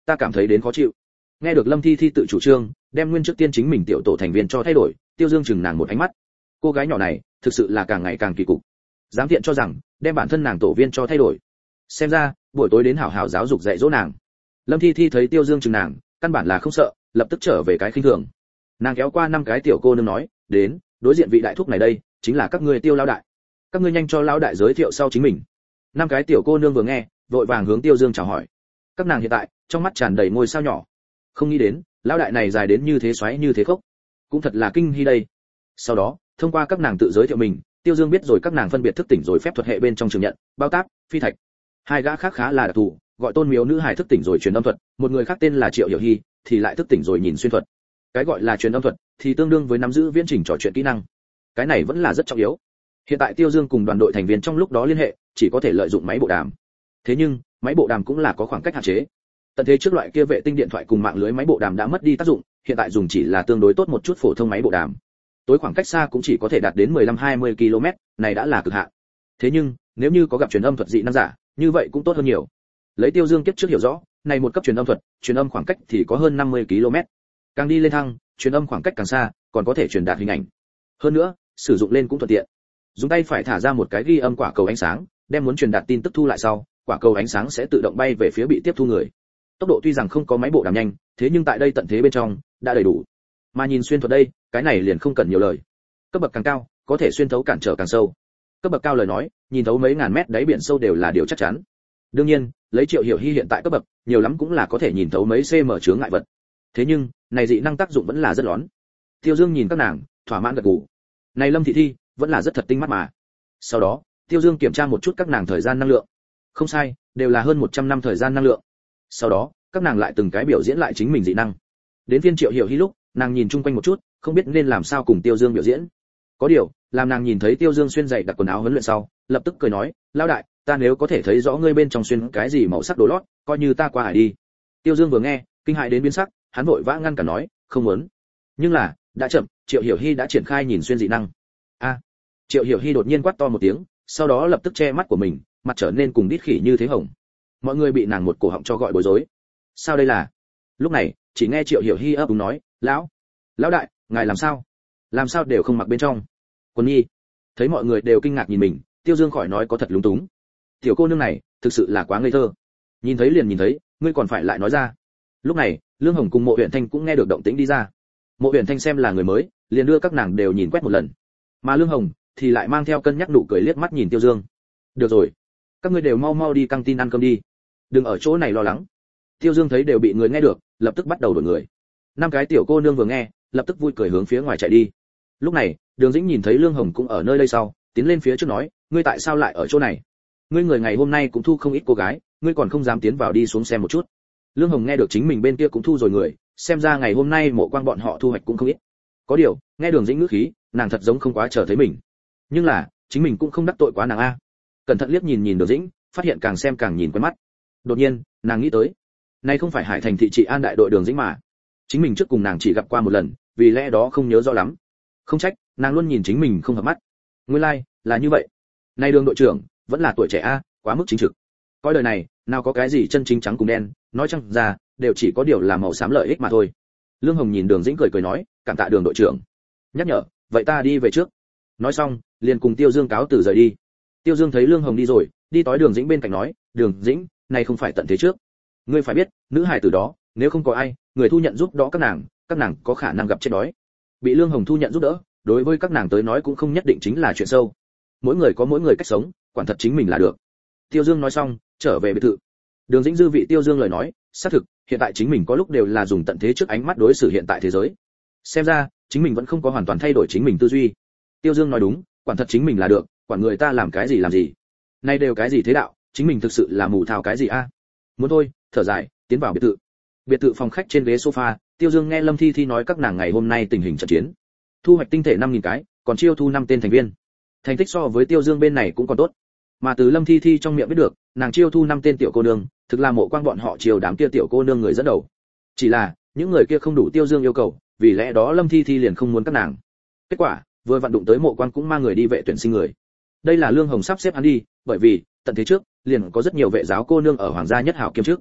A: ta cảm thấy đến khó chịu. Nghe được Lâm Thi Thi tự chủ trương, đem nguyên trước tiên chính mình tiểu tổ thành viên cho thay đổi, Tiêu Dương chừng nàng một ánh mắt. Cô gái nhỏ này, thực sự là càng ngày càng kỳ cục. Dám thiện cho rằng, đem bản thân nàng tổ viên cho thay đổi. Xem ra, buổi tối đến hảo hảo giáo dục dạy dỗ nàng. Lâm Thi Thi thấy Tiêu Dương chừng nàng, căn bản là không sợ, lập tức trở về cái khinh thường. Nàng kéo qua năm cái tiểu cô nương nói, đến, đối diện vị đại thúc này đây, chính là các ngươi Tiêu lão đại. Các ngươi nhanh cho lão đại giới thiệu sau chính mình. Năm cái tiểu cô nương vừa nghe, vội vàng hướng Tiêu Dương chào hỏi. Các nàng hiện tại, trong mắt tràn đầy ngôi sao nhỏ. Không nghĩ đến, lão đại này dài đến như thế xoáy như thế khốc, cũng thật là kinh hy đây. Sau đó, thông qua các nàng tự giới thiệu mình, Tiêu Dương biết rồi các nàng phân biệt thức tỉnh rồi phép thuật hệ bên trong trường nhận, bao táp, phi thạch. Hai gã khác khá là đặc thù, gọi Tôn Miếu nữ hài thức tỉnh rồi truyền âm thuật, một người khác tên là Triệu Hiểu Hy, thì lại thức tỉnh rồi nhìn xuyên thuật. Cái gọi là truyền âm thuật thì tương đương với nắm giữ viễn trình trò chuyện kỹ năng. Cái này vẫn là rất trọng yếu. Hiện tại Tiêu Dương cùng đoàn đội thành viên trong lúc đó liên hệ, chỉ có thể lợi dụng máy bộ đàm. Thế nhưng, máy bộ đàm cũng là có khoảng cách hạn chế. Tận thế trước loại kia vệ tinh điện thoại cùng mạng lưới máy bộ đàm đã mất đi tác dụng, hiện tại dùng chỉ là tương đối tốt một chút phổ thông máy bộ đàm. Tối khoảng cách xa cũng chỉ có thể đạt đến mười lăm hai mươi ki lô mét, này đã là cực hạn. Thế nhưng, nếu như có gặp truyền âm thuật dị năng giả, như vậy cũng tốt hơn nhiều. Lấy Tiêu Dương kiếp trước hiểu rõ, này một cấp truyền âm thuật, truyền âm khoảng cách thì có hơn năm mươi ki lô mét. Càng đi lên thăng, truyền âm khoảng cách càng xa, còn có thể truyền đạt hình ảnh. Hơn nữa, sử dụng lên cũng thuận tiện. Dùng tay phải thả ra một cái ghi âm quả cầu ánh sáng, đem muốn truyền đạt tin tức thu lại sau, quả cầu ánh sáng sẽ tự động bay về phía bị tiếp thu người. Tốc độ tuy rằng không có máy bộ đàm nhanh, thế nhưng tại đây tận thế bên trong đã đầy đủ. Mà nhìn xuyên thuật đây, cái này liền không cần nhiều lời. Cấp bậc càng cao, có thể xuyên thấu cản trở càng sâu. Cấp bậc cao lời nói, nhìn thấu mấy ngàn mét đáy biển sâu đều là điều chắc chắn. Đương nhiên, lấy Triệu Hiểu Hy hiện tại cấp bậc, nhiều lắm cũng là có thể nhìn thấu mấy cm chướng ngại vật. Thế nhưng, này dị năng tác dụng vẫn là rất lớn. Tiêu Dương nhìn các nàng, thỏa mãn gật gù. Này Lâm Thị Thi, vẫn là rất thật tinh mắt mà. Sau đó, Tiêu Dương kiểm tra một chút các nàng thời gian năng lượng. Không sai, đều là hơn một trăm năm thời gian năng lượng. Sau đó, các nàng lại từng cái biểu diễn lại chính mình dị năng. Đến phiên Triệu Hiểu Hy lúc, nàng nhìn chung quanh một chút, không biết nên làm sao cùng Tiêu Dương biểu diễn. Có điều, làm nàng nhìn thấy Tiêu Dương xuyên dày đặc quần áo huấn luyện sau, lập tức cười nói, lão đại, ta nếu có thể thấy rõ ngươi bên trong xuyên cái gì màu sắc đồ lót, coi như ta qua hải đi. Tiêu Dương vừa nghe, kinh hãi đến biến sắc, hắn vội vã ngăn cản nói, không muốn. Nhưng là, đã chậm, Triệu Hiểu Hy đã triển khai nhìn xuyên dị năng. A! Triệu Hiểu Hy đột nhiên quát to một tiếng, sau đó lập tức che mắt của mình, mặt trở nên cùng đít khỉ như thế hồng. Mọi người bị nàng một cổ họng cho gọi bối rối. Sao đây là? Lúc này, chỉ nghe Triệu Hiểu Hy ấp úng nói, lão, lão đại, ngài làm sao? Làm sao đều không mặc bên trong? Quân nhi. Thấy mọi người đều kinh ngạc nhìn mình, Tiêu Dương khỏi nói có thật lúng túng. Tiểu cô nương này, thực sự là quá ngây thơ. Nhìn thấy liền nhìn thấy, ngươi còn phải lại nói ra. Lúc này, Lương Hồng cùng Mộ Uyển Thanh cũng nghe được động tĩnh đi ra. Mộ Uyển Thanh xem là người mới, liền đưa các nàng đều nhìn quét một lần. Mà Lương Hồng thì lại mang theo cân nhắc nụ cười liếc mắt nhìn Tiêu Dương. Được rồi, các ngươi đều mau mau đi căng tin ăn cơm đi, đừng ở chỗ này lo lắng. Tiêu Dương thấy đều bị người nghe được, lập tức bắt đầu đổi người. Năm cái tiểu cô nương vừa nghe, lập tức vui cười hướng phía ngoài chạy đi. Lúc này, Đường Dĩnh nhìn thấy Lương Hồng cũng ở nơi đây sau, tiến lên phía trước nói, ngươi tại sao lại ở chỗ này? Ngươi người ngày hôm nay cũng thu không ít cô gái, ngươi còn không dám tiến vào đi xuống xem một chút. Lương Hồng nghe được chính mình bên kia cũng thu rồi người, xem ra ngày hôm nay Mộ Quang bọn họ thu hoạch cũng không ít. Có điều, nghe Đường Dĩnh ngữ khí, nàng thật giống không quá chờ thấy mình. Nhưng là, chính mình cũng không đắc tội quá nàng a. Cẩn thận liếc nhìn nhìn Đường Dĩnh, phát hiện càng xem càng nhìn quen mắt. Đột nhiên, nàng nghĩ tới, này không phải Hải Thành thị trị an đại đội Đường Dĩnh mà. Chính mình trước cùng nàng chỉ gặp qua một lần, vì lẽ đó không nhớ rõ lắm. Không trách, nàng luôn nhìn chính mình không hợp mắt. Nguyên lai, like, là như vậy. Này Đường đội trưởng, vẫn là tuổi trẻ a, quá mức chính trực. Coi đời này, nào có cái gì chân chính trắng cùng đen, nói chăng ra, đều chỉ có điều là màu xám lợi ích mà thôi. Lương Hồng nhìn Đường Dĩnh cười cười nói, cảm tạ Đường đội trưởng. Nhắc nhở, vậy ta đi về trước. Nói xong, liền cùng Tiêu Dương cáo từ rời đi. Tiêu Dương thấy Lương Hồng đi rồi, đi tới Đường Dĩnh bên cạnh nói, Đường Dĩnh, này không phải tận thế trước. Ngươi phải biết, nữ hài tử đó, nếu không có ai, người thu nhận giúp đỡ các nàng, các nàng có khả năng gặp chết đói. Bị Lương Hồng thu nhận giúp đỡ, đối với các nàng tới nói cũng không nhất định chính là chuyện sâu. Mỗi người có mỗi người cách sống, quản thật chính mình là được. Tiêu Dương nói xong, trở về biệt thự. Đường Dĩnh dư vị Tiêu Dương lời nói, xác thực, hiện tại chính mình có lúc đều là dùng tận thế trước ánh mắt đối xử hiện tại thế giới. Xem ra, chính mình vẫn không có hoàn toàn thay đổi chính mình tư duy. Tiêu Dương nói đúng, quản thật chính mình là được, quản người ta làm cái gì làm gì. Nay đều cái gì thế đạo, chính mình thực sự là mù thao cái gì a? Muốn thôi, thở dài, tiến vào biệt thự. Biệt thự phòng khách trên ghế sofa, Tiêu Dương nghe Lâm Thi Thi nói các nàng ngày hôm nay tình hình trận chiến. Thu hoạch tinh thể năm nghìn cái, còn chiêu thu năm tên thành viên. Thành tích so với Tiêu Dương bên này cũng còn tốt. Mà từ Lâm Thi Thi trong miệng biết được, nàng chiêu thu năm tên tiểu cô nương, thực là Mộ Quang bọn họ chiêu đám kia tiểu cô nương người dẫn đầu. Chỉ là, những người kia không đủ Tiêu Dương yêu cầu, vì lẽ đó Lâm Thi Thi liền không muốn các nàng. Kết quả, vừa vận đụng tới Mộ Quang cũng mang người đi vệ tuyển sinh người. Đây là Lương Hồng sắp xếp hắn đi, bởi vì tận thế trước, liền có rất nhiều vệ giáo cô nương ở hoàng gia nhất hảo kiêm trước.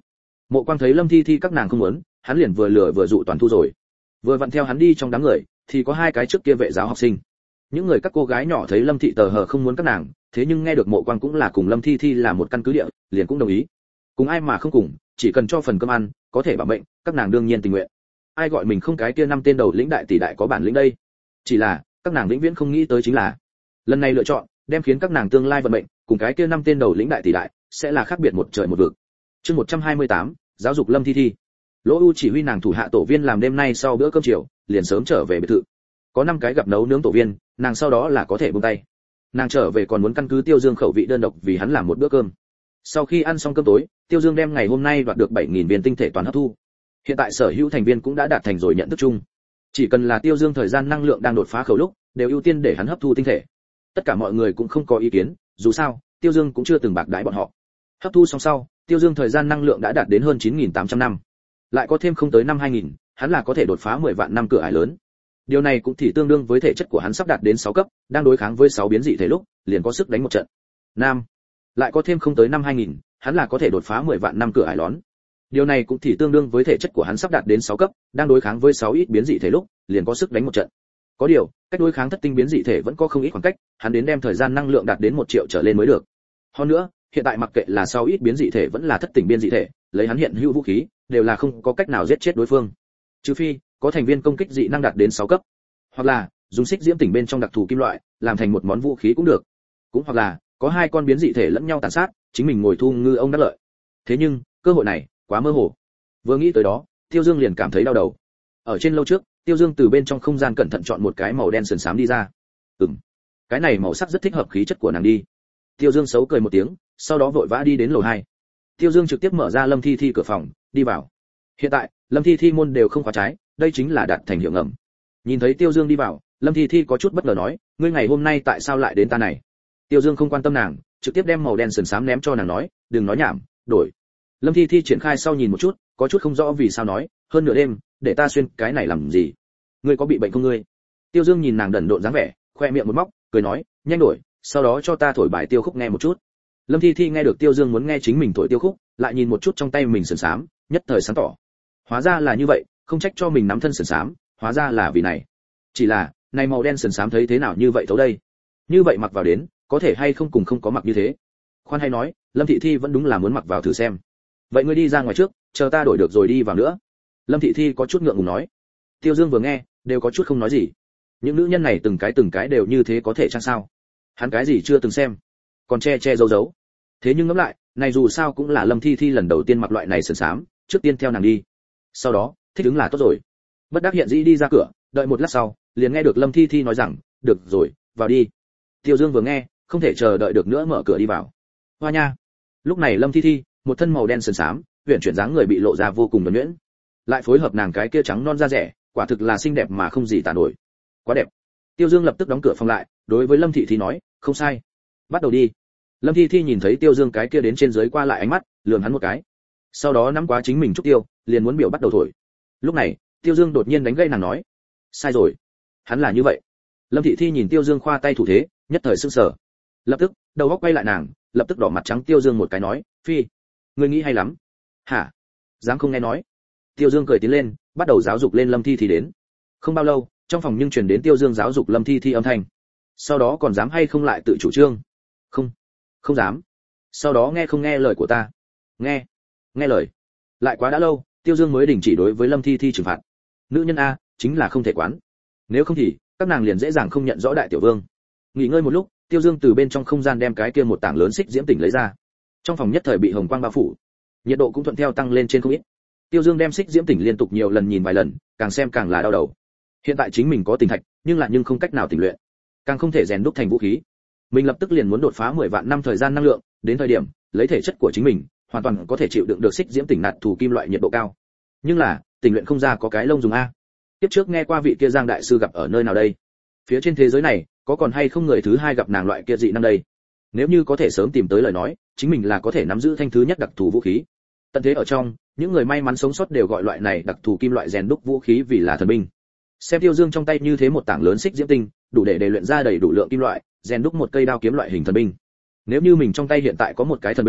A: Mộ Quang thấy Lâm Thi Thi các nàng không muốn, hắn liền vừa lừa vừa dụ toàn thu rồi. Vừa vặn theo hắn đi trong đám người, thì có hai cái trước kia vệ giáo học sinh. Những người các cô gái nhỏ thấy Lâm Thị tờ hờ không muốn các nàng, thế nhưng nghe được Mộ Quang cũng là cùng Lâm Thi Thi là một căn cứ địa, liền cũng đồng ý. Cùng ai mà không cùng, chỉ cần cho phần cơm ăn, có thể bảo mệnh, các nàng đương nhiên tình nguyện. Ai gọi mình không cái kia năm tên đầu lĩnh đại tỷ đại có bản lĩnh đây. Chỉ là, các nàng vĩnh viễn không nghĩ tới chính là, lần này lựa chọn, đem khiến các nàng tương lai vận mệnh, cùng cái kia năm tên đầu lĩnh đại tỷ đại, sẽ là khác biệt một trời một vực. Chương một trăm hai mươi tám, giáo dục Lâm Thi Thi. Lỗ U chỉ huy nàng thủ hạ tổ viên làm đêm nay sau bữa cơm chiều, liền sớm trở về biệt thự. Có năm cái gặp nấu nướng tổ viên, nàng sau đó là có thể buông tay. Nàng trở về còn muốn căn cứ Tiêu Dương khẩu vị đơn độc vì hắn làm một bữa cơm. Sau khi ăn xong cơm tối, Tiêu Dương đem ngày hôm nay đoạt được bảy nghìn viên tinh thể toàn hấp thu. Hiện tại sở hữu thành viên cũng đã đạt thành rồi nhận thức chung. Chỉ cần là Tiêu Dương thời gian năng lượng đang đột phá khẩu lúc, đều ưu tiên để hắn hấp thu tinh thể. Tất cả mọi người cũng không có ý kiến, dù sao, Tiêu Dương cũng chưa từng bạc đãi bọn họ. Hấp thu xong sau, Tiêu Dương thời gian năng lượng đã đạt đến hơn chín nghìn tám trăm năm. Lại có thêm không tới năm hai nghìn, hắn là có thể đột phá mười vạn năm cửa ải lớn. Điều này cũng thì tương đương với thể chất của hắn sắp đạt đến sáu cấp, đang đối kháng với sáu biến dị thể lúc, liền có sức đánh một trận. Nam, lại có thêm không tới năm hai nghìn, hắn là có thể đột phá mười vạn năm cửa ải lớn. Điều này cũng thì tương đương với thể chất của hắn sắp đạt đến sáu cấp, đang đối kháng với sáu ít biến dị thể lúc, liền có sức đánh một trận. Có điều, cách đối kháng thất tinh biến dị thể vẫn có không ít khoảng cách, hắn đến đem thời gian năng lượng đạt đến một triệu trở lên mới được. Hơn nữa, hiện tại mặc kệ là sáu ít biến dị thể vẫn là thất tinh biến dị thể, lấy hắn hiện hữu vũ khí, đều là không có cách nào giết chết đối phương. Trừ phi, có thành viên công kích dị năng đạt đến sáu cấp, hoặc là dùng xích diễm tỉnh bên trong đặc thù kim loại, làm thành một món vũ khí cũng được. Cũng hoặc là, có hai con biến dị thể lẫn nhau tàn sát, chính mình ngồi thu ngư ông đắc lợi. Thế nhưng, cơ hội này quá mơ hồ. Vừa nghĩ tới đó, Tiêu Dương liền cảm thấy đau đầu. Ở trên lâu trước, Tiêu Dương từ bên trong không gian cẩn thận chọn một cái màu đen sườn xám đi ra. Ừm, cái này màu sắc rất thích hợp khí chất của nàng đi. Tiêu Dương xấu cười một tiếng, sau đó vội vã đi đến lầu hai. Tiêu Dương trực tiếp mở ra Lâm Thi Thi cửa phòng, đi vào. Hiện tại, Lâm Thi Thi môn đều không khóa trái, đây chính là đạt thành hiệu ngầm. Nhìn thấy Tiêu Dương đi vào, Lâm Thi Thi có chút bất ngờ nói, ngươi ngày hôm nay tại sao lại đến ta này? Tiêu Dương không quan tâm nàng, trực tiếp đem màu đen sườn xám ném cho nàng nói, đừng nói nhảm, đổi. Lâm Thi Thi triển khai sau nhìn một chút, có chút không rõ vì sao nói, hơn nửa đêm, để ta xuyên cái này làm gì? Ngươi có bị bệnh không ngươi? Tiêu Dương nhìn nàng đần độn dáng vẻ, khoe miệng một móc, cười nói, nhanh đổi, sau đó cho ta thổi bài tiêu khúc nghe một chút. Lâm Thi Thi nghe được Tiêu Dương muốn nghe chính mình thổi tiêu khúc, lại nhìn một chút trong tay mình sườn xám, nhất thời sáng tỏ. Hóa ra là như vậy, không trách cho mình nắm thân sườn xám, hóa ra là vì này. Chỉ là, này màu đen sườn xám thấy thế nào như vậy thấu đây? Như vậy mặc vào đến, có thể hay không cùng không có mặc như thế? Khoan hay nói, Lâm Thị Thi vẫn đúng là muốn mặc vào thử xem. Vậy ngươi đi ra ngoài trước, chờ ta đổi được rồi đi vào nữa. Lâm Thị Thi có chút ngượng ngùng nói. Tiêu Dương vừa nghe, đều có chút không nói gì. Những nữ nhân này từng cái từng cái đều như thế có thể chăng sao? Hắn cái gì chưa từng xem, còn che che giấu giấu. Thế nhưng ngẫm lại, này dù sao cũng là Lâm Thi Thi lần đầu tiên mặc loại này sườn xám, trước tiên theo nàng đi. Sau đó, thích ứng là tốt rồi. Bất đắc hiện dĩ đi ra cửa, đợi một lát sau, liền nghe được Lâm Thi Thi nói rằng, được rồi, vào đi. Tiêu Dương vừa nghe, không thể chờ đợi được nữa mở cửa đi vào. Hoa nha. Lúc này Lâm Thi Thi, một thân màu đen sườn xám, huyền chuyển dáng người bị lộ ra vô cùng nhuần nhuyễn. Lại phối hợp nàng cái kia trắng non da rẻ, quả thực là xinh đẹp mà không gì tả nổi. Quá đẹp. Tiêu Dương lập tức đóng cửa phòng lại, đối với Lâm Thị Thi nói, không sai. Bắt đầu đi. Lâm Thi Thi nhìn thấy Tiêu Dương cái kia đến trên dưới qua lại ánh mắt, lườm hắn một cái. Sau đó nắm quá chính mình trúc tiêu, liền muốn biểu bắt đầu thổi. Lúc này, Tiêu Dương đột nhiên đánh gây nàng nói, sai rồi. Hắn là như vậy. Lâm Thị Thi nhìn Tiêu Dương khoa tay thủ thế, nhất thời sững sờ. Lập tức, đầu óc quay lại nàng, lập tức đỏ mặt trắng Tiêu Dương một cái nói, phi, ngươi nghĩ hay lắm. Hả? Dám không nghe nói. Tiêu Dương cười tiến lên, bắt đầu giáo dục lên Lâm Thi Thi đến. Không bao lâu, trong phòng nhưng truyền đến Tiêu Dương giáo dục Lâm Thi Thi âm thanh. Sau đó còn dám hay không lại tự chủ trương? Không, không dám. Sau đó nghe không nghe lời của ta? Nghe, nghe lời. Lại quá đã lâu, Tiêu Dương mới đình chỉ đối với Lâm Thi Thi trừng phạt. Nữ nhân a, chính là không thể quán. Nếu không thì, các nàng liền dễ dàng không nhận rõ đại tiểu vương. Nghỉ ngơi một lúc, Tiêu Dương từ bên trong không gian đem cái kia một tảng lớn xích diễm tỉnh lấy ra. Trong phòng nhất thời bị hồng quang bao phủ, nhiệt độ cũng thuận theo tăng lên trên không ít. Tiêu Dương đem xích diễm tỉnh liên tục nhiều lần nhìn vài lần, càng xem càng là đau đầu. Hiện tại chính mình có tỉnh thạch, nhưng lại nhưng không cách nào tỉnh luyện, càng không thể rèn đúc thành vũ khí. Mình lập tức liền muốn đột phá mười vạn năm thời gian năng lượng, đến thời điểm lấy thể chất của chính mình, hoàn toàn có thể chịu đựng được xích diễm tỉnh nạt thủ kim loại nhiệt độ cao. Nhưng là, tỉnh luyện không ra có cái lông dùng a. Tiếp trước nghe qua vị kia Giang đại sư gặp ở nơi nào đây? Phía trên thế giới này, có còn hay không người thứ hai gặp nàng loại kia dị năng đây? Nếu như có thể sớm tìm tới lời nói, chính mình là có thể nắm giữ thanh thứ nhất đặc thù vũ khí. Tận thế ở trong, những người may mắn sống sót đều gọi loại này đặc thù kim loại rèn đúc vũ khí vì là thần binh. Xem Tiêu Dương trong tay như thế một tảng lớn xích diễm tinh, đủ để để luyện ra đầy đủ lượng kim loại, rèn đúc một cây đao kiếm loại hình thần binh. Nếu như mình trong tay hiện tại có một cái thần binh,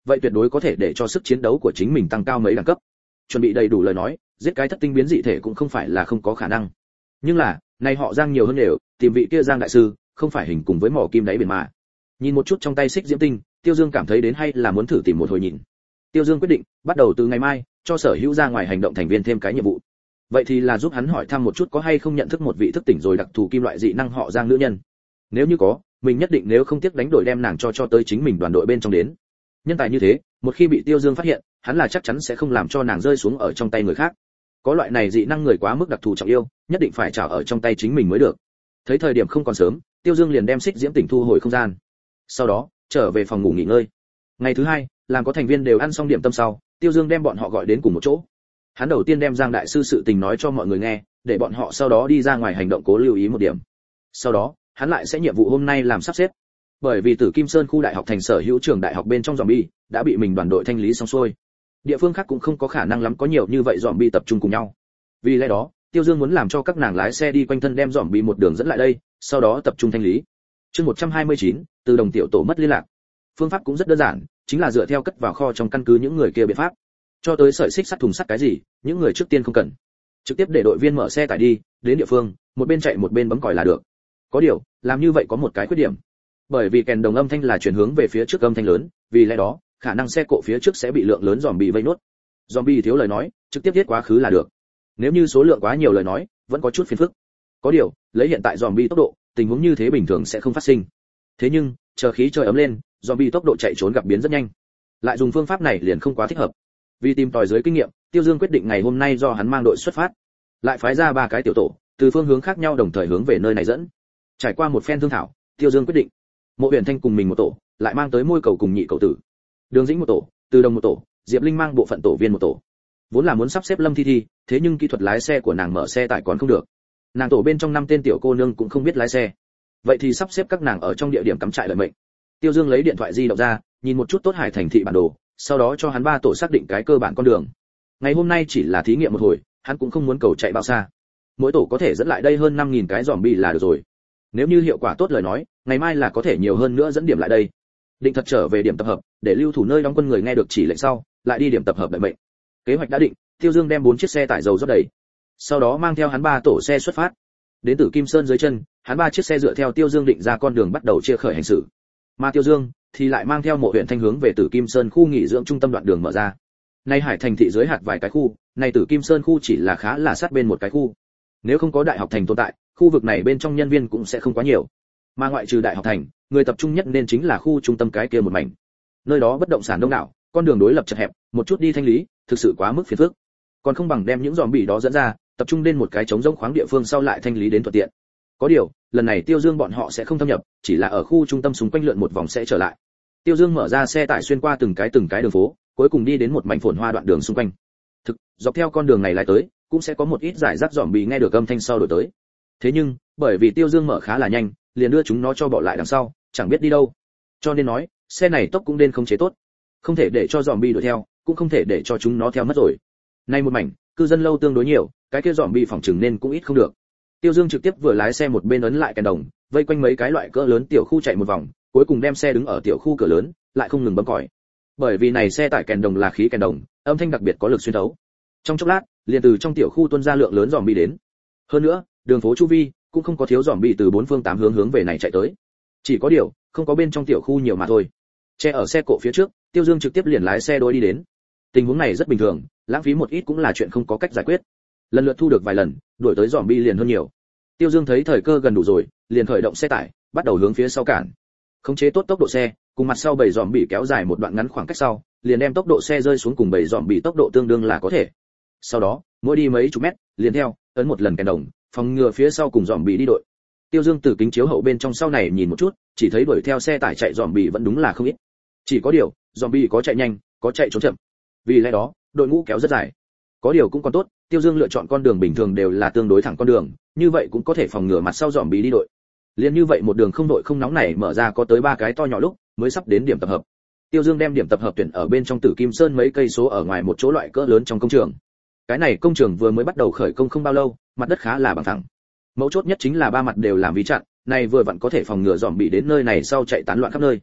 A: vậy tuyệt đối có thể để cho sức chiến đấu của chính mình tăng cao mấy đẳng cấp. Chuẩn bị đầy đủ lời nói, giết cái thất tinh biến dị thể cũng không phải là không có khả năng. Nhưng là, này họ Giang nhiều hơn đều, tìm vị kia Giang đại sư, không phải hình cùng với mỏ kim đáy biển mà. Nhìn một chút trong tay xích diễm tinh, Tiêu Dương cảm thấy đến hay là muốn thử tìm một hồi nhìn. Tiêu Dương quyết định, bắt đầu từ ngày mai, cho sở hữu ra ngoài hành động thành viên thêm cái nhiệm vụ. Vậy thì là giúp hắn hỏi thăm một chút có hay không nhận thức một vị thức tỉnh rồi đặc thù kim loại dị năng họ Giang nữ nhân. Nếu như có, mình nhất định nếu không tiếc đánh đổi đem nàng cho cho tới chính mình đoàn đội bên trong đến. Nhân tài như thế, một khi bị Tiêu Dương phát hiện, hắn là chắc chắn sẽ không làm cho nàng rơi xuống ở trong tay người khác. Có loại này dị năng người quá mức đặc thù trọng yêu, nhất định phải trả ở trong tay chính mình mới được. Thấy thời điểm không còn sớm, Tiêu Dương liền đem xích diễm tỉnh thu hồi không gian. Sau đó, trở về phòng ngủ nghỉ ngơi. Ngày thứ hai, làm có thành viên đều ăn xong điểm tâm sau, Tiêu Dương đem bọn họ gọi đến cùng một chỗ. Hắn đầu tiên đem Giang đại sư sự tình nói cho mọi người nghe, để bọn họ sau đó đi ra ngoài hành động cố lưu ý một điểm. Sau đó, hắn lại sẽ nhiệm vụ hôm nay làm sắp xếp. Bởi vì Tử Kim Sơn khu đại học thành sở hữu trường đại học bên trong zombie đã bị mình đoàn đội thanh lý xong xuôi. Địa phương khác cũng không có khả năng lắm có nhiều như vậy zombie tập trung cùng nhau. Vì lẽ đó, Tiêu Dương muốn làm cho các nàng lái xe đi quanh thân đem zombie một đường dẫn lại đây, sau đó tập trung thanh lý. Chương một trăm hai mươi chín, từ đồng tiểu tổ mất liên lạc. Phương pháp cũng rất đơn giản, chính là dựa theo cất vào kho trong căn cứ những người kia biện pháp. Cho tới sợi xích sắt thùng sắt cái gì, những người trước tiên không cần. Trực tiếp để đội viên mở xe tải đi, đến địa phương, một bên chạy một bên bấm còi là được. Có điều, làm như vậy có một cái khuyết điểm. Bởi vì kèn đồng âm thanh là chuyển hướng về phía trước âm thanh lớn, vì lẽ đó, khả năng xe cộ phía trước sẽ bị lượng lớn zombie vây nốt. Zombie thiếu lời nói, trực tiếp giết quá khứ là được. Nếu như số lượng quá nhiều lời nói, vẫn có chút phiền phức. Có điều, lấy hiện tại zombie tốc độ, tình huống như thế bình thường sẽ không phát sinh. Thế nhưng, chờ khí trời ấm lên, zombie tốc độ chạy trốn gặp biến rất nhanh. Lại dùng phương pháp này liền không quá thích hợp. Vì tìm tòi dưới kinh nghiệm, Tiêu Dương quyết định ngày hôm nay do hắn mang đội xuất phát, lại phái ra ba cái tiểu tổ, từ phương hướng khác nhau đồng thời hướng về nơi này dẫn. Trải qua một phen thương thảo, Tiêu Dương quyết định, Mộ Huyền Thanh cùng mình một tổ, lại mang tới Môi Cầu cùng Nhị Cầu tử. Đường Dĩnh một tổ, Từ Đồng một tổ, Diệp Linh mang bộ phận tổ viên một tổ. Vốn là muốn sắp xếp Lâm Thi Thi, thế nhưng kỹ thuật lái xe của nàng mở xe tải còn không được. Nàng tổ bên trong năm tên tiểu cô nương cũng không biết lái xe. Vậy thì sắp xếp các nàng ở trong địa điểm cắm trại đợi mệnh. Tiêu Dương lấy điện thoại di động ra, nhìn một chút Tốt Hải thành thị bản đồ, sau đó cho hắn ba tổ xác định cái cơ bản con đường. Ngày hôm nay chỉ là thí nghiệm một hồi, hắn cũng không muốn cầu chạy bao xa. Mỗi tổ có thể dẫn lại đây hơn năm nghìn cái zombie là được rồi. Nếu như hiệu quả tốt lời nói, ngày mai là có thể nhiều hơn nữa dẫn điểm lại đây. Định thật trở về điểm tập hợp, để lưu thủ nơi đóng quân người nghe được chỉ lệnh sau, lại đi điểm tập hợp đợi mệnh. Kế hoạch đã định, Tiêu Dương đem bốn chiếc xe tải dầu rót đầy. Sau đó mang theo hắn ba tổ xe xuất phát. Đến Tử Kim Sơn dưới chân, hắn ba chiếc xe dựa theo Tiêu Dương định ra con đường bắt đầu chia khởi hành xử. Mà Tiêu Dương thì lại mang theo Mộ Huyền Thanh hướng về Tử Kim Sơn khu nghỉ dưỡng trung tâm đoạn đường mở ra. Nay Hải thành thị dưới hạt vài cái khu, này Tử Kim Sơn khu chỉ là khá là sát bên một cái khu. Nếu không có đại học thành tồn tại, khu vực này bên trong nhân viên cũng sẽ không quá nhiều. Mà ngoại trừ đại học thành, người tập trung nhất nên chính là khu trung tâm cái kia một mảnh. Nơi đó bất động sản đông đảo, con đường đối lập chật hẹp, một chút đi thanh lý, thực sự quá mức phiền phức. Còn không bằng đem những zombie đó dẫn ra, tập trung đến một cái trống rỗng khoáng địa phương sau lại thanh lý đến thuận tiện. Có điều, lần này Tiêu Dương bọn họ sẽ không thâm nhập, chỉ là ở khu trung tâm xung quanh lượn một vòng sẽ trở lại. Tiêu Dương mở ra xe tải xuyên qua từng cái từng cái đường phố, cuối cùng đi đến một mảnh phồn hoa đoạn đường xung quanh. Thực, dọc theo con đường này lại tới, cũng sẽ có một ít giải rác zombie nghe được âm thanh sau đổi tới. Thế nhưng, bởi vì Tiêu Dương mở khá là nhanh, liền đưa chúng nó cho bỏ lại đằng sau, chẳng biết đi đâu. Cho nên nói, xe này tốc cũng nên khống chế tốt, không thể để cho zombie đuổi theo, cũng không thể để cho chúng nó theo mất rồi. Nay một mảnh, cư dân lâu tương đối nhiều, cái kia zombie phòng trừng nên cũng ít không được. Tiêu Dương trực tiếp vừa lái xe một bên ấn lại kèn đồng, vây quanh mấy cái loại cỡ lớn tiểu khu chạy một vòng, cuối cùng đem xe đứng ở tiểu khu cửa lớn, lại không ngừng bấm còi. Bởi vì này xe tải kèn đồng là khí kèn đồng, âm thanh đặc biệt có lực xuyên thấu. Trong chốc lát, liền từ trong tiểu khu tuôn ra lượng lớn zombie đến. Hơn nữa, đường phố chu vi cũng không có thiếu zombie từ bốn phương tám hướng hướng về này chạy tới. Chỉ có điều, không có bên trong tiểu khu nhiều mà thôi. Che ở xe cộ phía trước, Tiêu Dương trực tiếp liền lái xe đôi đi đến. Tình huống này rất bình thường, lãng phí một ít cũng là chuyện không có cách giải quyết. Lần lượt thu được vài lần, đuổi tới zombie liền hơn nhiều. Tiêu Dương thấy thời cơ gần đủ rồi, liền khởi động xe tải, bắt đầu hướng phía sau cản. Khống chế tốt tốc độ xe, cùng mặt sau bầy zombie kéo dài một đoạn ngắn khoảng cách sau, liền đem tốc độ xe rơi xuống cùng bầy zombie tốc độ tương đương là có thể. Sau đó, mỗi đi mấy chục mét, liền theo, ấn một lần kèn đồng, phòng ngừa phía sau cùng zombie đi đội. Tiêu Dương từ kính chiếu hậu bên trong sau này nhìn một chút, chỉ thấy đuổi theo xe tải chạy zombie vẫn đúng là không ít. Chỉ có điều, zombie có chạy nhanh, có chạy trốn chậm. Vì lẽ đó, đội ngũ kéo rất dài. Có điều cũng còn tốt, Tiêu Dương lựa chọn con đường bình thường đều là tương đối thẳng con đường, như vậy cũng có thể phòng ngừa mặt sau zombie đi đội. Liên như vậy một đường không đội không nóng này mở ra có tới ba cái to nhỏ lúc, mới sắp đến điểm tập hợp. Tiêu Dương đem điểm tập hợp tuyển ở bên trong Tử Kim Sơn mấy cây số ở ngoài một chỗ loại cỡ lớn trong công trường. Cái này công trường vừa mới bắt đầu khởi công không bao lâu, mặt đất khá là bằng phẳng. Mấu chốt nhất chính là ba mặt đều làm ví chặn, này vừa vặn có thể phòng ngừa zombie đến nơi này sau chạy tán loạn khắp nơi.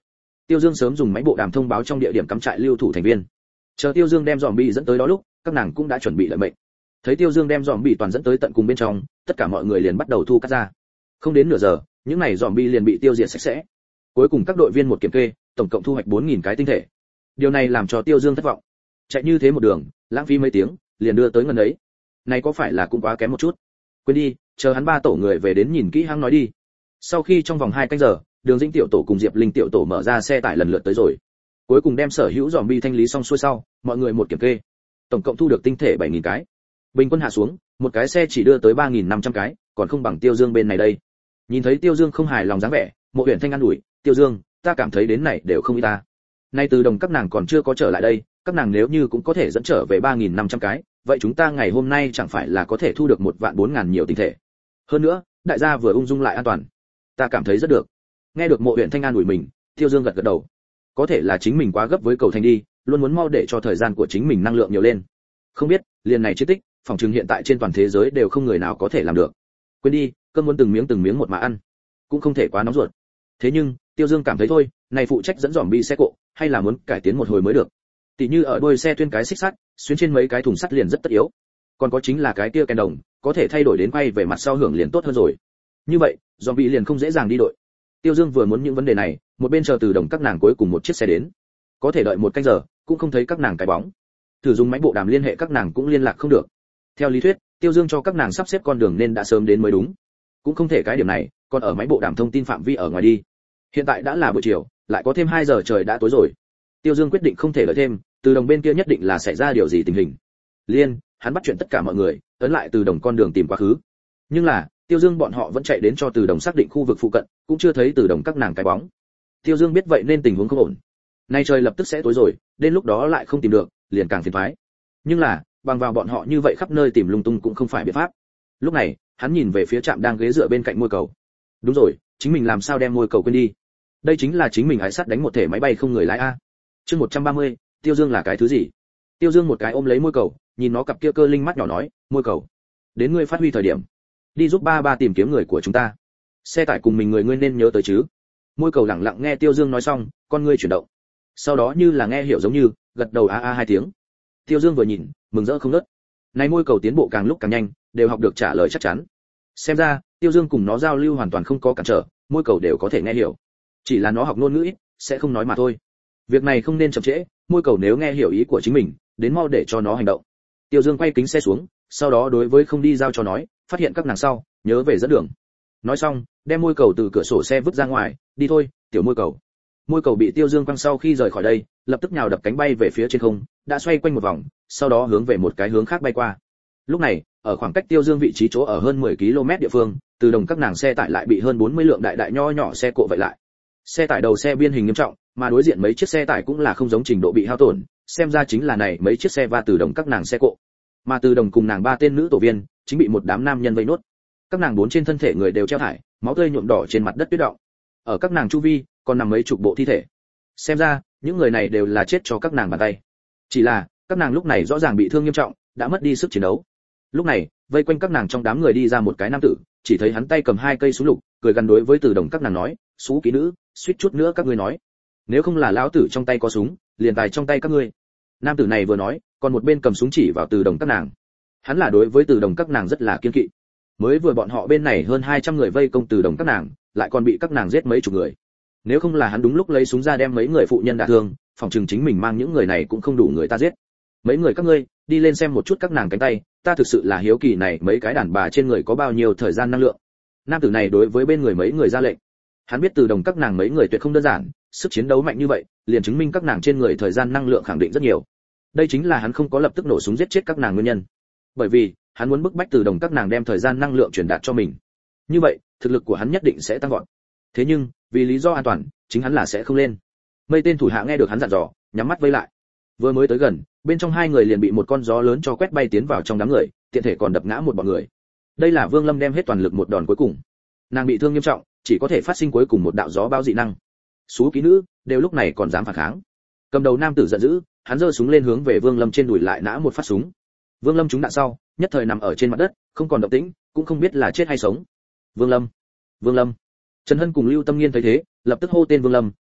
A: Tiêu Dương sớm dùng máy bộ đàm thông báo trong địa điểm cắm trại lưu thủ thành viên. Chờ Tiêu Dương đem zombie dẫn tới đó lúc, các nàng cũng đã chuẩn bị lợi mệnh. Thấy Tiêu Dương đem zombie toàn dẫn tới tận cùng bên trong, tất cả mọi người liền bắt đầu thu cắt ra. Không đến nửa giờ, những này zombie liền bị tiêu diệt sạch sẽ. Cuối cùng các đội viên một kiểm kê, tổng cộng thu hoạch bốn nghìn cái tinh thể. Điều này làm cho Tiêu Dương thất vọng. Chạy như thế một đường, lãng phí mấy tiếng, liền đưa tới ngần ấy. Này có phải là cũng quá kém một chút. Quên đi, chờ hắn ba tổ người về đến nhìn kỹ hăng nói đi. Sau khi trong vòng hai canh giờ, Đường Dĩnh tiểu tổ cùng Diệp Linh tiểu tổ mở ra xe tải lần lượt tới rồi. Cuối cùng đem sở hữu zombie thanh lý xong xuôi sau, mọi người một kiểm kê. Tổng cộng thu được tinh thể bảy nghìn cái. Bình quân hạ xuống, một cái xe chỉ đưa tới ba nghìn năm trăm cái, còn không bằng Tiêu Dương bên này đây. Nhìn thấy Tiêu Dương không hài lòng dáng vẻ, Mộ Uyển Thanh an ủi, "Tiêu Dương, ta cảm thấy đến này đều không ít ta. Nay từ đồng các nàng còn chưa có trở lại đây, các nàng nếu như cũng có thể dẫn trở về ba nghìn năm trăm cái, vậy chúng ta ngày hôm nay chẳng phải là có thể thu được một vạn bốn ngàn nhiều tinh thể. Hơn nữa, đại gia vừa ung dung lại an toàn. Ta cảm thấy rất được." Nghe được Mộ Uyển Thanh an ủi mình, Tiêu Dương gật gật đầu. Có thể là chính mình quá gấp với cầu thành đi, luôn muốn mau để cho thời gian của chính mình năng lượng nhiều lên. Không biết, liền này chiến tích, phòng trường hiện tại trên toàn thế giới đều không người nào có thể làm được. Quên đi, cơm muốn từng miếng từng miếng một mà ăn, cũng không thể quá nóng ruột. Thế nhưng, Tiêu Dương cảm thấy thôi, này phụ trách dẫn zombie xe cộ, hay là muốn cải tiến một hồi mới được. Tỷ như ở đuôi xe tuyên cái xích sắt, xuyên trên mấy cái thùng sắt liền rất tất yếu. Còn có chính là cái kia kèn đồng, có thể thay đổi đến quay về mặt sau hưởng liền tốt hơn rồi. Như vậy, zombie liền không dễ dàng đi đội. Tiêu Dương vừa muốn những vấn đề này, một bên chờ từ đồng các nàng cuối cùng một chiếc xe đến. Có thể đợi một canh giờ, cũng không thấy các nàng cái bóng. Thử dùng máy bộ đàm liên hệ các nàng cũng liên lạc không được. Theo lý thuyết, Tiêu Dương cho các nàng sắp xếp con đường nên đã sớm đến mới đúng. Cũng không thể cái điểm này, còn ở máy bộ đàm thông tin phạm vi ở ngoài đi. Hiện tại đã là buổi chiều, lại có thêm hai giờ trời đã tối rồi. Tiêu Dương quyết định không thể đợi thêm, từ đồng bên kia nhất định là xảy ra điều gì tình hình. Liên, hắn bắt chuyện tất cả mọi người, ấn lại từ đồng con đường tìm quá khứ. Nhưng là, Tiêu Dương bọn họ vẫn chạy đến cho từ đồng xác định khu vực phụ cận, cũng chưa thấy từ đồng các nàng cái bóng. Tiêu Dương biết vậy nên tình huống không ổn. Nay trời lập tức sẽ tối rồi, đến lúc đó lại không tìm được, liền càng phiền toái. Nhưng là, bằng vào bọn họ như vậy khắp nơi tìm lung tung cũng không phải biện pháp. Lúc này, hắn nhìn về phía trạm đang ghế dựa bên cạnh môi cầu. Đúng rồi, chính mình làm sao đem môi cầu quên đi? Đây chính là chính mình hái sắt đánh một thể máy bay không người lái a. Chương một trăm ba mươi, Tiêu Dương là cái thứ gì? Tiêu Dương một cái ôm lấy môi cầu, nhìn nó cặp kia cơ linh mắt nhỏ nói, "Môi cầu, đến ngươi phát huy thời điểm, đi giúp ba ba tìm kiếm người của chúng ta. Xe tải cùng mình người ngươi nên nhớ tới chứ?" Môi cầu lặng lặng nghe Tiêu Dương nói xong, con ngươi chuyển động. Sau đó như là nghe hiểu giống như, gật đầu a a hai tiếng. Tiêu Dương vừa nhìn, mừng rỡ không ngớt. Này môi cầu tiến bộ càng lúc càng nhanh, đều học được trả lời chắc chắn. Xem ra, Tiêu Dương cùng nó giao lưu hoàn toàn không có cản trở, môi cầu đều có thể nghe hiểu. Chỉ là nó học ngôn ngữ ít, sẽ không nói mà thôi. Việc này không nên chậm trễ, môi cầu nếu nghe hiểu ý của chính mình, đến mau để cho nó hành động. Tiêu Dương quay kính xe xuống, sau đó đối với không đi giao cho nói, phát hiện các nàng sau, nhớ về dẫn đường. Nói xong, đem môi cầu từ cửa sổ xe vứt ra ngoài, đi thôi, tiểu môi cầu. Môi cầu bị Tiêu Dương quăng sau khi rời khỏi đây, lập tức nhào đập cánh bay về phía trên không, đã xoay quanh một vòng, sau đó hướng về một cái hướng khác bay qua. Lúc này, ở khoảng cách Tiêu Dương vị trí chỗ ở hơn mười ki lô mét địa phương, từ đồng các nàng xe tải lại bị hơn bốn mươi lượng đại đại nho nhỏ xe cộ vậy lại. Xe tải đầu xe biên hình nghiêm trọng, mà đối diện mấy chiếc xe tải cũng là không giống trình độ bị hao tổn, xem ra chính là này mấy chiếc xe va từ đồng các nàng xe cộ. Mà từ đồng cùng nàng ba tên nữ tổ viên, chính bị một đám nam nhân vây nốt. Các nàng bốn trên thân thể người đều treo thải, máu tươi nhuộm đỏ trên mặt đất tuyết động. Ở các nàng chu vi, còn nằm mấy chục bộ thi thể. Xem ra, những người này đều là chết cho các nàng bàn tay. Chỉ là, các nàng lúc này rõ ràng bị thương nghiêm trọng, đã mất đi sức chiến đấu. Lúc này, vây quanh các nàng trong đám người đi ra một cái nam tử, chỉ thấy hắn tay cầm hai cây súng lục, cười gần đối với từ đồng các nàng nói, "Xú kỹ nữ, suýt chút nữa các ngươi nói, nếu không là lão tử trong tay có súng, liền tài trong tay các ngươi." Nam tử này vừa nói, còn một bên cầm súng chỉ vào từ đồng các nàng. Hắn là đối với từ đồng các nàng rất là kiên kỵ. Mới vừa bọn họ bên này hơn hai trăm người vây công từ đồng các nàng, lại còn bị các nàng giết mấy chục người. Nếu không là hắn đúng lúc lấy súng ra đem mấy người phụ nhân đả thương, phòng trường chính mình mang những người này cũng không đủ người ta giết. Mấy người các ngươi, đi lên xem một chút các nàng cánh tay, ta thực sự là hiếu kỳ này mấy cái đàn bà trên người có bao nhiêu thời gian năng lượng. Nam tử này đối với bên người mấy người ra lệnh. Hắn biết từ đồng các nàng mấy người tuyệt không đơn giản, sức chiến đấu mạnh như vậy, liền chứng minh các nàng trên người thời gian năng lượng khẳng định rất nhiều. Đây chính là hắn không có lập tức nổ súng giết chết các nàng nguyên nhân. Bởi vì, hắn muốn bức bách từ đồng các nàng đem thời gian năng lượng truyền đạt cho mình. Như vậy, thực lực của hắn nhất định sẽ tăng vọt. Thế nhưng, vì lý do an toàn, chính hắn là sẽ không lên. Mấy tên thủ hạ nghe được hắn dặn dò, nhắm mắt vây lại. Vừa mới tới gần, bên trong hai người liền bị một con gió lớn cho quét bay tiến vào trong đám người, tiện thể còn đập ngã một bọn người. Đây là Vương Lâm đem hết toàn lực một đòn cuối cùng. Nàng bị thương nghiêm trọng, chỉ có thể phát sinh cuối cùng một đạo gió bao dị năng. Sú ký nữ, đều lúc này còn dám phản kháng. Cầm đầu nam tử giận dữ, hắn giơ súng lên hướng về Vương Lâm trên đùi lại nã một phát súng. Vương Lâm trúng đạn sau, nhất thời nằm ở trên mặt đất, không còn động tĩnh, cũng không biết là chết hay sống. Vương Lâm, Vương Lâm. Trần Hân cùng Lưu Tâm Nghiên thấy thế, lập tức hô tên Vương Lâm,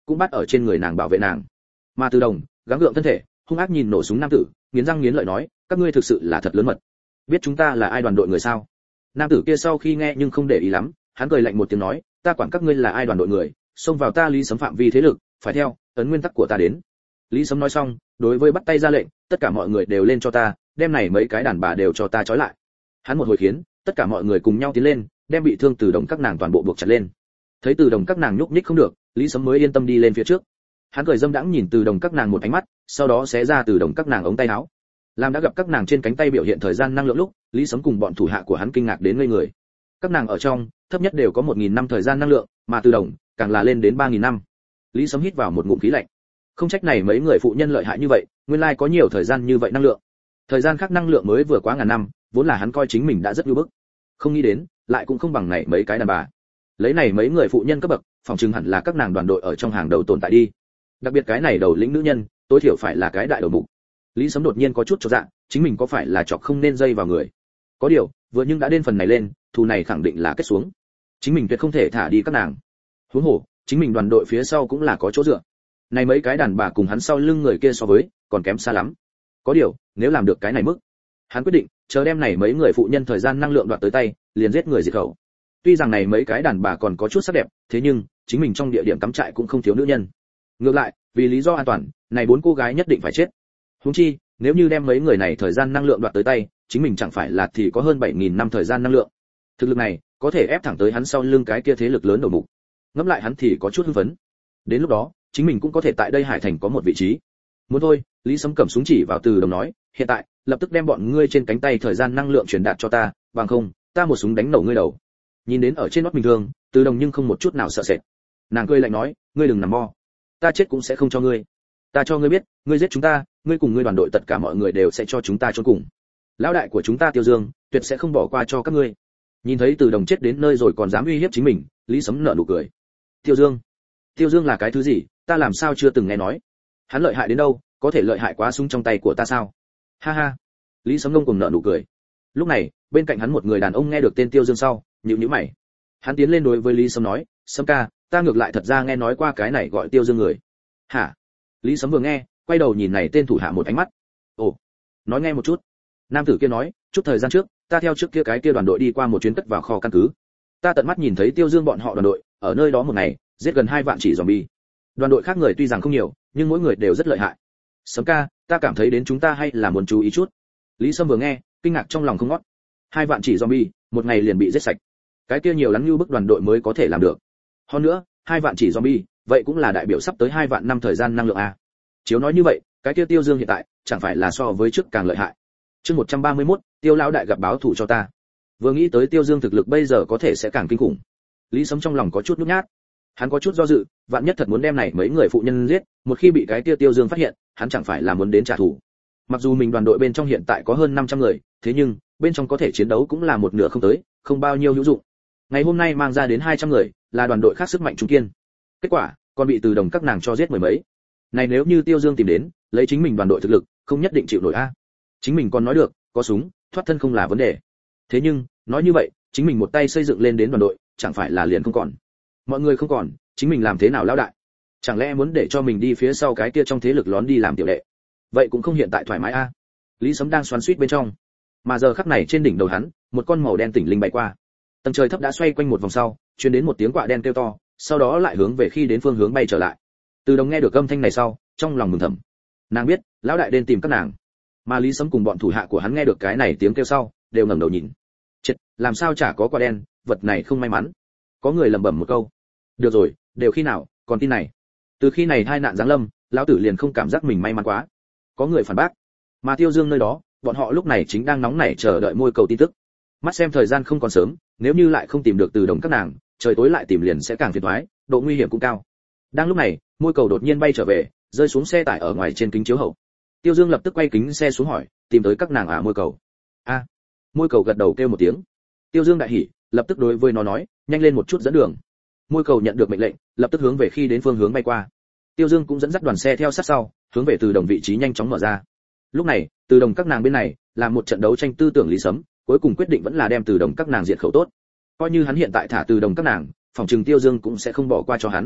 A: cũng bắt ở trên người nàng bảo vệ nàng. Mà Từ Đồng gắng gượng thân thể, hung ác nhìn nổ súng nam tử, nghiến răng nghiến lợi nói, các ngươi thực sự là thật lớn mật. Biết chúng ta là ai đoàn đội người sao? Nam tử kia sau khi nghe nhưng không để ý lắm, hắn cười lạnh một tiếng nói, ta quản các ngươi là ai đoàn đội người, xông vào ta Lý Sấm phạm vi thế lực, phải theo ấn nguyên tắc của ta đến. Lý Sấm nói xong, đối với bắt tay ra lệnh, tất cả mọi người đều lên cho ta, đem này mấy cái đàn bà đều cho ta trói lại. Hắn một hồi khiến, tất cả mọi người cùng nhau tiến lên, đem bị thương Từ Đồng các nàng toàn bộ buộc chặt lên. Thấy Từ Đồng các nàng nhúc nhích không được, Lý Sấm mới yên tâm đi lên phía trước. Hắn cười dâm đãng nhìn Từ Đồng các nàng một ánh mắt, sau đó xé ra Từ Đồng các nàng ống tay áo. Làm đã gặp các nàng trên cánh tay biểu hiện thời gian năng lượng lúc, Lý Sấm cùng bọn thủ hạ của hắn kinh ngạc đến ngây người. Các nàng ở trong, thấp nhất đều có một nghìn năm thời gian năng lượng, mà Từ Đồng càng là lên đến ba nghìn năm. Lý Sấm hít vào một ngụm khí lạnh. Không trách này mấy người phụ nhân lợi hại như vậy, nguyên lai có nhiều thời gian như vậy năng lượng. Thời gian khác năng lượng mới vừa quá ngàn năm, vốn là hắn coi chính mình đã rất nhu bức. Không nghĩ đến, lại cũng không bằng này mấy cái đàn bà. Lấy này mấy người phụ nhân cấp bậc, phòng trừng hẳn là các nàng đoàn đội ở trong hàng đầu tồn tại đi. Đặc biệt cái này đầu lĩnh nữ nhân, tối thiểu phải là cái đại đầu mục. Lý Sấm đột nhiên có chút chột dạ, chính mình có phải là chọc không nên dây vào người. Có điều, vừa nhưng đã đến phần này lên, thù này khẳng định là kết xuống. Chính mình tuyệt không thể thả đi các nàng. Huống hồ, chính mình đoàn đội phía sau cũng là có chỗ dựa. Này mấy cái đàn bà cùng hắn sau lưng người kia so với, còn kém xa lắm. Có điều, nếu làm được cái này mức, hắn quyết định, chờ đem này mấy người phụ nhân thời gian năng lượng đoạt tới tay, liền giết người diệt khẩu. Tuy rằng này mấy cái đàn bà còn có chút sắc đẹp, thế nhưng, chính mình trong địa điểm cắm trại cũng không thiếu nữ nhân. Ngược lại, vì lý do an toàn, này bốn cô gái nhất định phải chết. Huống chi, nếu như đem mấy người này thời gian năng lượng đoạt tới tay, chính mình chẳng phải là thì có hơn bảy nghìn năm thời gian năng lượng. Thực lực này, có thể ép thẳng tới hắn sau lưng cái kia thế lực lớn đầu mục. Ngẫm lại hắn thì có chút hưng phấn. Đến lúc đó, chính mình cũng có thể tại đây Hải Thành có một vị trí. Muốn thôi, Lý Sấm cầm súng chỉ vào Từ Đồng nói, hiện tại, lập tức đem bọn ngươi trên cánh tay thời gian năng lượng truyền đạt cho ta, bằng không, ta một súng đánh nổ ngươi đầu. Nhìn đến ở trên nót bình thường, Từ Đồng nhưng không một chút nào sợ sệt. Nàng cười lạnh nói, ngươi đừng nằm mo, ta chết cũng sẽ không cho ngươi. Ta cho ngươi biết, ngươi giết chúng ta, ngươi cùng ngươi đoàn đội tất cả mọi người đều sẽ cho chúng ta chôn cùng. Lão đại của chúng ta Tiêu Dương, tuyệt sẽ không bỏ qua cho các ngươi. Nhìn thấy Từ Đồng chết đến nơi rồi còn dám uy hiếp chính mình, Lý Sấm nở nụ cười. Tiêu Dương? Tiêu Dương là cái thứ gì, ta làm sao chưa từng nghe nói. Hắn lợi hại đến đâu, có thể lợi hại quá súng trong tay của ta sao? Ha ha. Lý Sấm ngông cùng nở nụ cười. Lúc này, bên cạnh hắn một người đàn ông nghe được tên Tiêu Dương sau, nhíu nhíu mày. Hắn tiến lên đối với Lý Sấm nói, Sấm ca, ta ngược lại thật ra nghe nói qua cái này gọi Tiêu Dương người. Hả? Lý Sấm vừa nghe, quay đầu nhìn này tên thủ hạ một ánh mắt. Ồ, nói nghe một chút. Nam tử kia nói, chút thời gian trước, ta theo trước kia cái kia đoàn đội đi qua một chuyến cất vào kho căn cứ. Ta tận mắt nhìn thấy Tiêu Dương bọn họ đoàn đội, ở nơi đó một ngày, giết gần hai vạn chỉ zombie. Đoàn đội khác người tuy rằng không nhiều, nhưng mỗi người đều rất lợi hại. Sấm ca, ta cảm thấy đến chúng ta hay là muốn chú ý chút. Lý Sâm vừa nghe, kinh ngạc trong lòng không ngót. Hai vạn chỉ zombie, một ngày liền bị giết sạch. Cái kia nhiều lắm như bức đoàn đội mới có thể làm được. Hơn nữa, hai vạn chỉ zombie, vậy cũng là đại biểu sắp tới hai vạn năm thời gian năng lượng a. Chiếu nói như vậy, cái kia Tiêu Dương hiện tại, chẳng phải là so với trước càng lợi hại. Chương một trăm ba mươi mốt, Tiêu lão đại gặp báo thủ cho ta. Vừa nghĩ tới Tiêu Dương thực lực bây giờ có thể sẽ càng kinh khủng. Lý Sâm trong lòng có chút nhút nhát. Hắn có chút do dự, vạn nhất thật muốn đem này mấy người phụ nhân giết, một khi bị cái kia Tiêu Dương phát hiện, hắn chẳng phải là muốn đến trả thù. Mặc dù mình đoàn đội bên trong hiện tại có hơn năm trăm người, thế nhưng bên trong có thể chiến đấu cũng là một nửa không tới, không bao nhiêu hữu dụng. Ngày hôm nay mang ra đến hai trăm người, là đoàn đội khác sức mạnh trung kiên. Kết quả, còn bị Từ Đồng các nàng cho giết mười mấy. Này nếu như Tiêu Dương tìm đến, lấy chính mình đoàn đội thực lực, không nhất định chịu nổi a. Chính mình còn nói được, có súng, thoát thân không là vấn đề. Thế nhưng, nói như vậy, chính mình một tay xây dựng lên đến đoàn đội, chẳng phải là liền không còn. Mọi người không còn, chính mình làm thế nào lão đại? Chẳng lẽ muốn để cho mình đi phía sau cái kia trong thế lực lón đi làm tiểu đệ? Vậy cũng không hiện tại thoải mái a. Lý Sấm đang xoắn xuýt bên trong, mà giờ khắc này trên đỉnh đầu hắn, một con màu đen tỉnh linh bay qua. Tầng trời thấp đã xoay quanh một vòng sau, truyền đến một tiếng quạ đen kêu to, sau đó lại hướng về khi đến phương hướng bay trở lại. Từ Đồng nghe được âm thanh này sau, trong lòng mừng thầm. Nàng biết, lão đại đến tìm các nàng. Mà Lý Sấm cùng bọn thủ hạ của hắn nghe được cái này tiếng kêu sau, đều ngẩng đầu nhìn. Chết, làm sao chả có quạ đen, vật này không may mắn. Có người lẩm bẩm một câu. Được rồi, đều khi nào, còn tin này. Từ khi này hai nạn giáng lâm, lão tử liền không cảm giác mình may mắn quá. Có người phản bác. Mà Tiêu Dương nơi đó, bọn họ lúc này chính đang nóng nảy chờ đợi môi cầu tin tức. Mắt xem thời gian không còn sớm, nếu như lại không tìm được Từ Đồng các nàng, trời tối lại tìm liền sẽ càng phiền toái, độ nguy hiểm cũng cao. Đang lúc này, môi cầu đột nhiên bay trở về, rơi xuống xe tải ở ngoài trên kính chiếu hậu. Tiêu Dương lập tức quay kính xe xuống hỏi, tìm tới các nàng à môi cầu? A. À, môi cầu gật đầu kêu một tiếng. Tiêu Dương đại hỉ, lập tức đối với nó nói, nhanh lên một chút dẫn đường. Môi cầu nhận được mệnh lệnh, lập tức hướng về khi đến phương hướng bay qua. Tiêu Dương cũng dẫn dắt đoàn xe theo sát sau, hướng về Từ Đồng vị trí nhanh chóng mở ra. Lúc này, Từ Đồng các nàng bên này, làm một trận đấu tranh tư tưởng Lý Sấm, cuối cùng quyết định vẫn là đem Từ Đồng các nàng diệt khẩu tốt. Coi như hắn hiện tại thả Từ Đồng các nàng, phòng trừng Tiêu Dương cũng sẽ không bỏ qua cho hắn.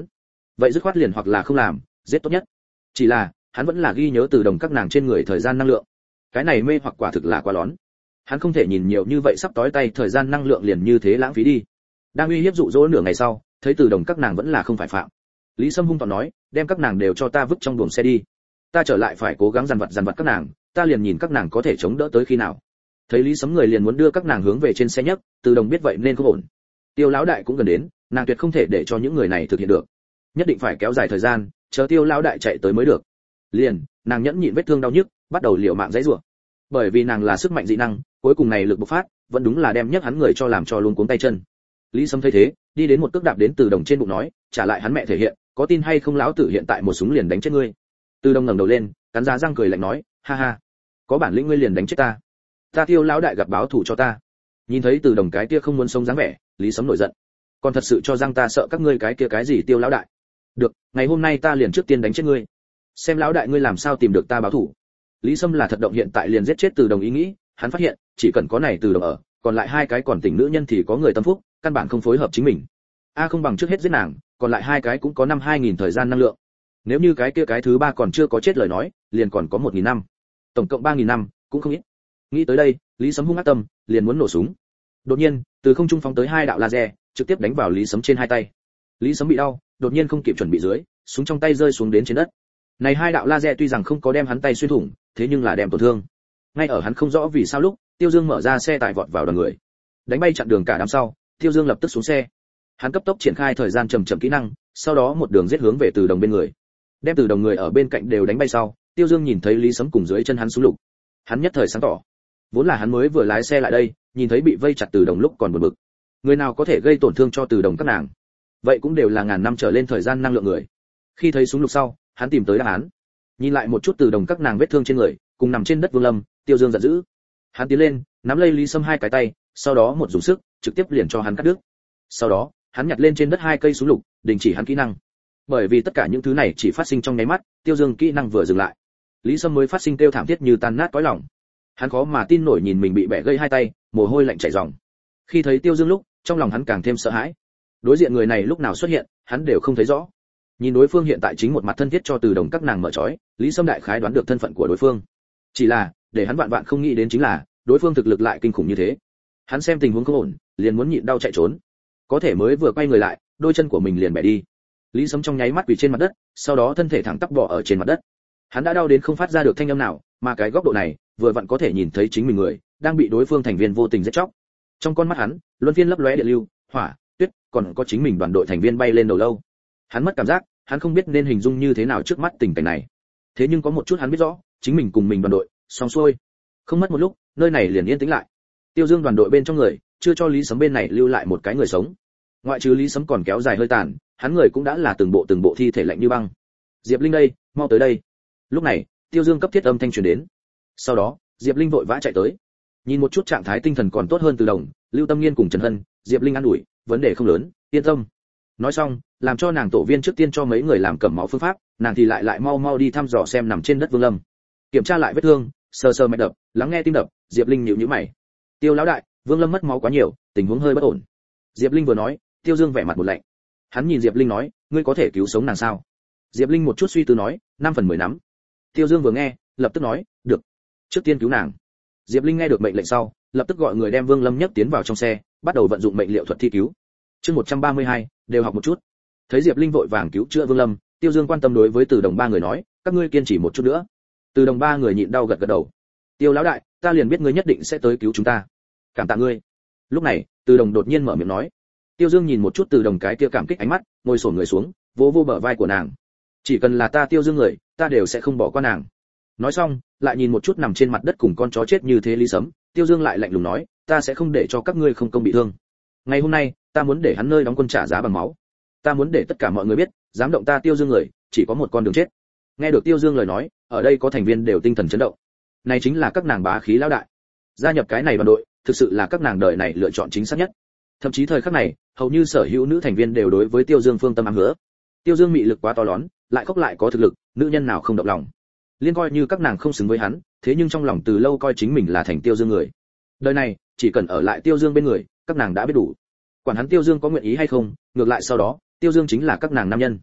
A: vậy dứt khoát liền hoặc là không làm, giết tốt nhất. Chỉ là hắn vẫn là ghi nhớ từ đồng các nàng trên người thời gian năng lượng, cái này mê hoặc quả thực là quá lón. Hắn không thể nhìn nhiều như vậy sắp tối tay thời gian năng lượng liền như thế lãng phí đi. Đang uy hiếp dụ dỗ nửa ngày sau, thấy từ đồng các nàng vẫn là không phải phạm. Lý Sâm hung tợn nói, đem các nàng đều cho ta vứt trong buồng xe đi, ta trở lại phải cố gắng dằn vặt dằn vặt các nàng, ta liền nhìn các nàng có thể chống đỡ tới khi nào. Thấy Lý Sấm người liền muốn đưa các nàng hướng về trên xe nhấc, từ đồng biết vậy nên không ổn. Tiêu lão đại cũng gần đến, nàng tuyệt không thể để cho những người này thực hiện được, nhất định phải kéo dài thời gian, chờ Tiêu lão đại chạy tới mới được. Liền, nàng nhẫn nhịn vết thương đau nhức, bắt đầu liều mạng giãy giụa. Bởi vì nàng là sức mạnh dị năng, cuối cùng này lực bộc phát, vẫn đúng là đem nhấc hắn người cho làm cho luống cuống tay chân. Lý Sâm thấy thế, đi đến một cước đạp đến từ đồng trên bụng nói, trả lại hắn mẹ thể hiện, có tin hay không lão tử hiện tại một súng liền đánh chết ngươi. Từ đồng ngẩng đầu lên, cắn ra răng cười lạnh nói, ha ha, có bản lĩnh ngươi liền đánh chết ta, ta Tiêu lão đại gặp báo thù cho ta. Nhìn thấy từ đồng cái kia không muốn sống dáng vẻ, Lý Sấm nổi giận, còn thật sự cho rằng ta sợ các ngươi cái kia cái gì Tiêu lão đại. Được, ngày hôm nay ta liền trước tiên đánh chết ngươi, xem lão đại ngươi làm sao tìm được ta báo thù. Lý Sâm là thật động hiện tại liền giết chết từ đồng ý nghĩ, hắn phát hiện chỉ cần có này từ đồng ở, còn lại hai cái còn tỉnh nữ nhân thì có người tâm phúc, căn bản không phối hợp chính mình. A không bằng trước hết giết nàng, còn lại hai cái cũng có năm hai nghìn thời gian năng lượng. Nếu như cái kia cái thứ ba còn chưa có chết lời nói, liền còn có một nghìn năm, tổng cộng ba nghìn năm, cũng không ít. Nghĩ tới đây, Lý Sấm hung ác tâm, liền muốn nổ súng. Đột nhiên, từ không trung phóng tới hai đạo laser, trực tiếp đánh vào Lý Sấm trên hai tay. Lý Sấm bị đau, đột nhiên không kịp chuẩn bị dưới, súng trong tay rơi xuống đến trên đất. Này hai đạo laser tuy rằng không có đem hắn tay xuyên thủng, thế nhưng là đem tổn thương. Ngay ở hắn không rõ vì sao lúc, Tiêu Dương mở ra xe tải vọt vào đoàn người, đánh bay chặn đường cả đám sau, Tiêu Dương lập tức xuống xe. Hắn cấp tốc triển khai thời gian chậm chậm kỹ năng, sau đó một đường giết hướng về từ đồng bên người. Đem từ đồng người ở bên cạnh đều đánh bay sau, Tiêu Dương nhìn thấy Lý Sấm cùng dưới chân hắn súng lục. Hắn nhất thời sáng tỏ. Vốn là hắn mới vừa lái xe lại đây, nhìn thấy bị vây chặt từ đồng lúc còn buồn bực. Người nào có thể gây tổn thương cho từ đồng các nàng? Vậy cũng đều là ngàn năm trở lên thời gian năng lượng người. Khi thấy súng lục sau, hắn tìm tới đáp án. Nhìn lại một chút từ đồng các nàng vết thương trên người, cùng nằm trên đất Vương Lâm, Tiêu Dương giận dữ. Hắn tiến lên, nắm lấy Lý Sâm hai cái tay, sau đó một dùng sức, trực tiếp liền cho hắn cắt đứt. Sau đó, hắn nhặt lên trên đất hai cây súng lục, đình chỉ hắn kỹ năng. Bởi vì tất cả những thứ này chỉ phát sinh trong nháy mắt, Tiêu Dương kỹ năng vừa dừng lại, Lý Sâm mới phát sinh kêu thảm thiết như tan nát cõi lòng. Hắn khó mà tin nổi nhìn mình bị bẻ gãy hai tay, mồ hôi lạnh chảy ròng. Khi thấy Tiêu Dương lúc, trong lòng hắn càng thêm sợ hãi. Đối diện người này lúc nào xuất hiện, hắn đều không thấy rõ. Nhìn đối phương hiện tại chính một mặt thân thiết cho từ đồng các nàng mở trói, Lý Sâm đại khái đoán được thân phận của đối phương. Chỉ là, để hắn vạn vạn không nghĩ đến chính là, đối phương thực lực lại kinh khủng như thế. Hắn xem tình huống không ổn, liền muốn nhịn đau chạy trốn. Có thể mới vừa quay người lại, đôi chân của mình liền bẻ đi. Lý Sâm trong nháy mắt quỳ trên mặt đất, sau đó thân thể thẳng tắp bò ở trên mặt đất. Hắn đã đau đến không phát ra được thanh âm nào, mà cái góc độ này, vừa vặn có thể nhìn thấy chính mình người đang bị đối phương thành viên vô tình giết chóc. Trong con mắt hắn, luân phiên lấp lóe điện lưu, hỏa, tuyết, còn có chính mình đoàn đội thành viên bay lên đầu lâu. Hắn mất cảm giác, hắn không biết nên hình dung như thế nào trước mắt tình cảnh này. Thế nhưng có một chút hắn biết rõ, chính mình cùng mình đoàn đội, xong xuôi. Không mất một lúc, nơi này liền yên tĩnh lại. Tiêu Dương đoàn đội bên trong người, chưa cho Lý Sấm bên này lưu lại một cái người sống. Ngoại trừ Lý Sấm còn kéo dài hơi tàn, hắn người cũng đã là từng bộ từng bộ thi thể lạnh như băng. Diệp Linh đây, mau tới đây. Lúc này, Tiêu Dương cấp thiết âm thanh truyền đến. Sau đó, Diệp Linh vội vã chạy tới. Nhìn một chút trạng thái tinh thần còn tốt hơn Từ Đồng, Lưu Tâm Nghiên cùng Trần Hân, Diệp Linh an ủi, vấn đề không lớn, yên tâm. Nói xong, làm cho nàng tổ viên trước tiên cho mấy người làm cẩm máu phương pháp, nàng thì lại lại mau mau đi thăm dò xem nằm trên đất Vương Lâm. Kiểm tra lại vết thương, sờ sờ mạch đập, lắng nghe tim đập, Diệp Linh nhíu nhíu mày. Tiêu lão đại, Vương Lâm mất máu quá nhiều, tình huống hơi bất ổn. Diệp Linh vừa nói, Tiêu Dương vẻ mặt một lạnh. Hắn nhìn Diệp Linh nói, ngươi có thể cứu sống nàng sao? Diệp Linh một chút suy tư nói, năm phần mười nắm. Tiêu Dương vừa nghe, lập tức nói, được. Trước tiên cứu nàng. Diệp Linh nghe được mệnh lệnh sau, lập tức gọi người đem Vương Lâm nhấc tiến vào trong xe, bắt đầu vận dụng mệnh liệu thuật thi cứu. Chương một trăm ba mươi hai, đều học một chút. Thấy Diệp Linh vội vàng cứu chữa Vương Lâm, Tiêu Dương quan tâm đối với Từ Đồng ba người nói, các ngươi kiên trì một chút nữa. Từ Đồng ba người nhịn đau gật gật đầu. Tiêu lão đại, ta liền biết ngươi nhất định sẽ tới cứu chúng ta. Cảm tạ ngươi. Lúc này, Từ Đồng đột nhiên mở miệng nói. Tiêu Dương nhìn một chút Từ Đồng cái kia cảm kích ánh mắt, ngồi xổm người xuống, vỗ vỗ bờ vai của nàng. Chỉ cần là ta Tiêu Dương người, ta đều sẽ không bỏ qua nàng. Nói xong, lại nhìn một chút nằm trên mặt đất cùng con chó chết như thế Lý Sấm, Tiêu Dương lại lạnh lùng nói, ta sẽ không để cho các ngươi không công bị thương. Ngày hôm nay, ta muốn để hắn nơi đóng quân trả giá bằng máu. Ta muốn để tất cả mọi người biết, dám động ta Tiêu Dương người, chỉ có một con đường chết. Nghe được Tiêu Dương lời nói, ở đây có thành viên đều tinh thần chấn động. Này chính là các nàng bá khí lão đại. Gia nhập cái này đoàn đội, thực sự là các nàng đời này lựa chọn chính xác nhất. Thậm chí thời khắc này, hầu như sở hữu nữ thành viên đều đối với Tiêu Dương phương tâm ám hứa. Tiêu Dương mị lực quá to lớn, lại khóc lại có thực lực, nữ nhân nào không động lòng. Liên coi như các nàng không xứng với hắn, thế nhưng trong lòng từ lâu coi chính mình là thành Tiêu Dương người. Đời này, chỉ cần ở lại Tiêu Dương bên người, các nàng đã biết đủ. Quản hắn Tiêu Dương có nguyện ý hay không, ngược lại sau đó, Tiêu Dương chính là các nàng nam nhân.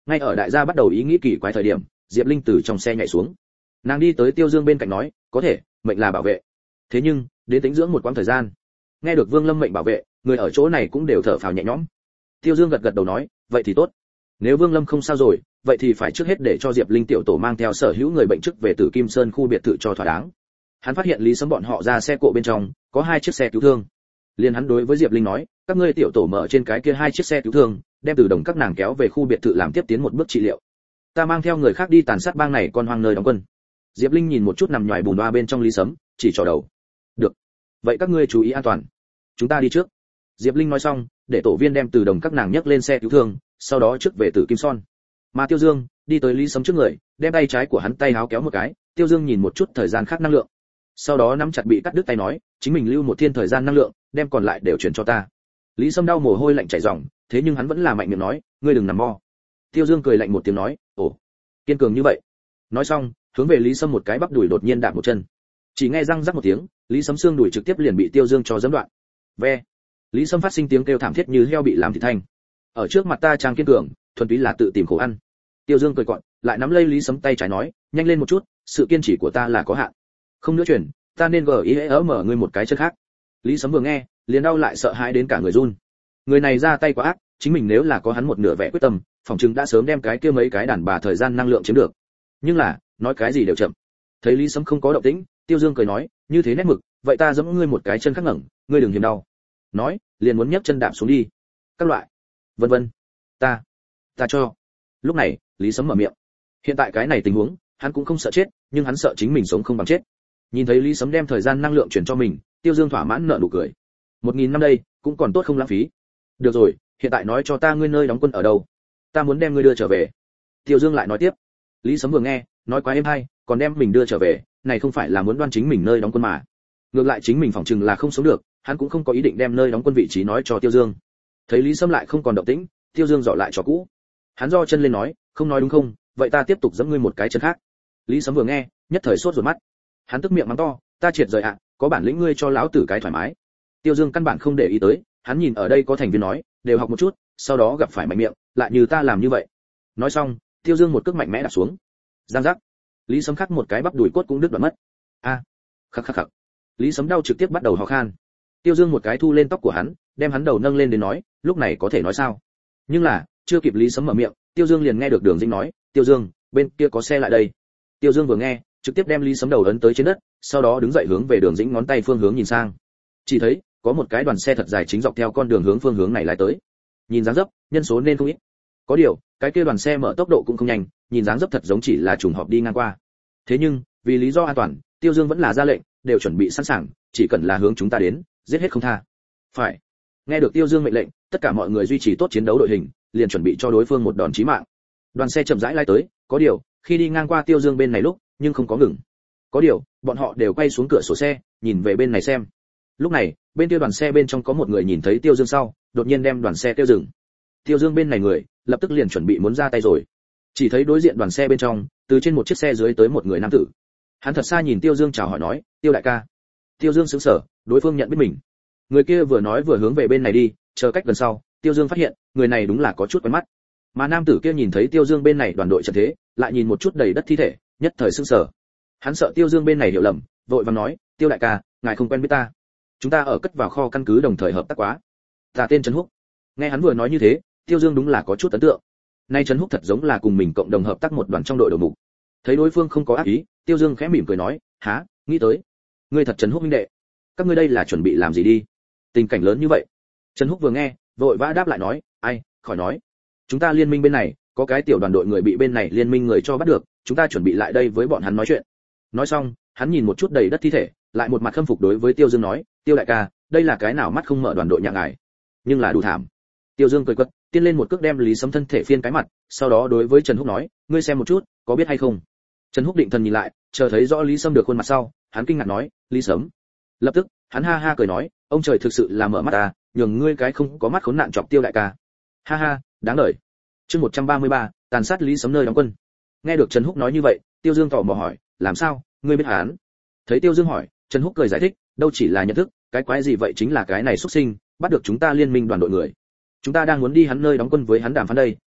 A: Ngay ở đại gia bắt đầu ý nghĩ kỳ quái thời điểm, Diệp Linh từ trong xe nhảy xuống. Nàng đi tới Tiêu Dương bên cạnh nói, có thể, mệnh là bảo vệ. Thế nhưng, đến tĩnh dưỡng một quãng thời gian. Nghe được Vương Lâm mệnh bảo vệ, người ở chỗ này cũng đều thở phào nhẹ nhõm. Tiêu Dương gật gật đầu nói, vậy thì tốt. Nếu Vương Lâm không sao rồi, vậy thì phải trước hết để cho Diệp Linh tiểu tổ mang theo sở hữu người bệnh chức về Tử Kim Sơn khu biệt thự cho thỏa đáng. Hắn phát hiện Lý Sấm bọn họ ra xe cộ bên trong, có hai chiếc xe cứu thương. Liền hắn đối với Diệp Linh nói, các ngươi tiểu tổ mở trên cái kia hai chiếc xe cứu thương, đem Từ Đồng các nàng kéo về khu biệt thự làm tiếp tiến một bước trị liệu. Ta mang theo người khác đi tàn sát bang này con hoang nơi đóng quân. Diệp Linh nhìn một chút nằm nhòi bùn hoa bên trong Lý Sấm, chỉ trỏ đầu. Được. Vậy các ngươi chú ý an toàn. Chúng ta đi trước. Diệp Linh nói xong, để tổ viên đem Từ Đồng các nàng nhấc lên xe cứu thương, sau đó trước về Tử Kim Son. Mà Tiêu Dương đi tới Lý Sấm trước người, đem tay trái của hắn tay háo kéo một cái, Tiêu Dương nhìn một chút thời gian khác năng lượng. Sau đó nắm chặt bị cắt đứt tay nói, chính mình lưu một thiên thời gian năng lượng, đem còn lại đều chuyển cho ta. Lý Sấm đau mồ hôi lạnh chảy ròng, thế nhưng hắn vẫn là mạnh miệng nói, ngươi đừng nằm mo. Tiêu Dương cười lạnh một tiếng nói, ồ, kiên cường như vậy. Nói xong, hướng về Lý Sấm một cái bắp đùi đột nhiên đạp một chân. Chỉ nghe răng rắc một tiếng, Lý Sấm xương đùi trực tiếp liền bị Tiêu Dương cho giẫm đoạn. Ve. Lý Sấm phát sinh tiếng kêu thảm thiết như heo bị làm thịt thanh. Ở trước mặt ta trang kiên cường, thuần túy là tự tìm khổ ăn. Tiêu Dương cười gọn, lại nắm lấy Lý Sấm tay trái nói, nhanh lên một chút, sự kiên trì của ta là có hạn. Không nữa chuyển, ta nên gờ ý hễ mở ngươi một cái chân khác. Lý Sấm vừa nghe, liền đau lại sợ hãi đến cả người run. Người này ra tay quá ác, chính mình nếu là có hắn một nửa vẻ quyết tâm, phòng trừng đã sớm đem cái kia mấy cái đàn bà thời gian năng lượng chiếm được. Nhưng là, nói cái gì đều chậm. Thấy Lý Sấm không có động tĩnh, Tiêu Dương cười nói, như thế nét mực, vậy ta giẫm ngươi một cái chân khác ngẩng, ngươi đừng hiểm đau. Nói, liền muốn nhấc chân đạp xuống đi. Các loại, vân vân. Ta, ta cho. Lúc này, Lý Sấm mở miệng. Hiện tại cái này tình huống, hắn cũng không sợ chết, nhưng hắn sợ chính mình sống không bằng chết. Nhìn thấy Lý Sấm đem thời gian năng lượng chuyển cho mình, Tiêu Dương thỏa mãn nở nụ cười. Một nghìn năm đây, cũng còn tốt không lãng phí. Được rồi, hiện tại nói cho ta ngươi nơi đóng quân ở đâu. Ta muốn đem ngươi đưa trở về. Tiêu Dương lại nói tiếp. Lý Sấm vừa nghe, nói quá êm hay, còn đem mình đưa trở về, này không phải là muốn đoan chính mình nơi đóng quân mà. Ngược lại chính mình phỏng chừng là không sống được, hắn cũng không có ý định đem nơi đóng quân vị trí nói cho Tiêu Dương. Thấy Lý Sấm lại không còn động tĩnh, Tiêu Dương dọ lại cho cũ. Hắn do chân lên nói, không nói đúng không, vậy ta tiếp tục giẫm ngươi một cái chân khác. Lý Sấm vừa nghe, nhất thời sốt ruột mắt. Hắn tức miệng mắng to, ta triệt rời ạ, có bản lĩnh ngươi cho lão tử cái thoải mái. Tiêu Dương căn bản không để ý tới, hắn nhìn ở đây có thành viên nói, đều học một chút, sau đó gặp phải mạnh miệng, lại như ta làm như vậy. Nói xong, Tiêu Dương một cước mạnh mẽ đạp xuống. Giang giác. Lý Sấm khắc một cái bắp đùi cốt cũng đứt đoạn mất. A, à, khắc khắc khắc. Lý Sấm đau trực tiếp bắt đầu ho khan. Tiêu Dương một cái thu lên tóc của hắn, đem hắn đầu nâng lên đến nói, lúc này có thể nói sao? Nhưng là, chưa kịp Lý Sấm mở miệng, Tiêu Dương liền nghe được Đường Dĩnh nói, Tiêu Dương, bên kia có xe lại đây. Tiêu Dương vừa nghe, trực tiếp đem Lý Sấm đầu ấn tới trên đất, sau đó đứng dậy hướng về Đường Dĩnh ngón tay phương hướng nhìn sang. Chỉ thấy, có một cái đoàn xe thật dài chính dọc theo con đường hướng phương hướng này lái tới. Nhìn dáng dấp, nhân số nên không ít. Có điều, cái kia đoàn xe mở tốc độ cũng không nhanh, nhìn dáng dấp thật giống chỉ là trùng hợp đi ngang qua. Thế nhưng, vì lý do an toàn, Tiêu Dương vẫn là ra lệnh, đều chuẩn bị sẵn sàng, chỉ cần là hướng chúng ta đến, giết hết không tha. Phải. Nghe được Tiêu Dương mệnh lệnh, tất cả mọi người duy trì tốt chiến đấu đội hình, liền chuẩn bị cho đối phương một đòn chí mạng. Đoàn xe chậm rãi lái tới, có điều, khi đi ngang qua Tiêu Dương bên này lúc, nhưng không có ngừng. Có điều, bọn họ đều quay xuống cửa sổ xe, nhìn về bên này xem. Lúc này, bên kia đoàn xe bên trong có một người nhìn thấy Tiêu Dương sau, đột nhiên đem đoàn xe tiêu dừng. Tiêu Dương bên này người, lập tức liền chuẩn bị muốn ra tay rồi. Chỉ thấy đối diện đoàn xe bên trong, từ trên một chiếc xe dưới tới một người nam tử. Hắn thật xa nhìn Tiêu Dương chào hỏi nói, Tiêu đại ca. Tiêu Dương sững sờ, đối phương nhận biết mình. Người kia vừa nói vừa hướng về bên này đi, chờ cách gần sau, Tiêu Dương phát hiện, người này đúng là có chút quen mắt. Mà nam tử kia nhìn thấy Tiêu Dương bên này đoàn đội trận thế, lại nhìn một chút đầy đất thi thể, nhất thời sững sờ. Hắn sợ Tiêu Dương bên này hiểu lầm, vội vàng nói, Tiêu đại ca, ngài không quen biết ta. Chúng ta ở cất vào kho căn cứ đồng thời hợp tác quá. Ta tên Trần Húc. Nghe hắn vừa nói như thế, Tiêu Dương đúng là có chút ấn tượng. Nay Trần Húc thật giống là cùng mình cộng đồng hợp tác một đoàn trong đội đầu mục. Thấy đối phương không có ác ý, Tiêu Dương khẽ mỉm cười nói, há, nghĩ tới. Ngươi thật Trần Húc huynh đệ. Các ngươi đây là chuẩn bị làm gì đi? Tình cảnh lớn như vậy. Trần Húc vừa nghe, vội vã đáp lại nói, ai, khỏi nói. Chúng ta liên minh bên này, có cái tiểu đoàn đội người bị bên này liên minh người cho bắt được, chúng ta chuẩn bị lại đây với bọn hắn nói chuyện. Nói xong, hắn nhìn một chút đầy đất thi thể, lại một mặt khâm phục đối với Tiêu Dương nói, Tiêu đại ca, đây là cái nào mắt không mở đoàn đội nhạc ngài, nhưng là đủ thảm. Tiêu Dương cười quật, tiến lên một cước đem Lý Sấm thân thể phiên cái mặt, sau đó đối với Trần Húc nói, ngươi xem một chút, có biết hay không? Trần Húc định thần nhìn lại, chờ thấy rõ Lý Sấm được khuôn mặt sau, hắn kinh ngạc nói, Lý Sấm. Lập tức, hắn ha ha cười nói, ông trời thực sự là mở mắt ta, nhường ngươi cái không có mắt khốn nạn chọc Tiêu đại ca. Ha ha, đáng đời. Chương một trăm ba mươi ba, tàn sát Lý Sấm nơi đóng quân. Nghe được Trần Húc nói như vậy, Tiêu Dương tò mò hỏi, làm sao, ngươi biết hắn? Thấy Tiêu Dương hỏi, Trần Húc cười giải thích, đâu chỉ là nhận thức, cái quái gì vậy chính là cái này xuất sinh, bắt được chúng ta liên minh đoàn đội người. Chúng ta đang muốn đi hắn nơi đóng quân với hắn đàm phán đây,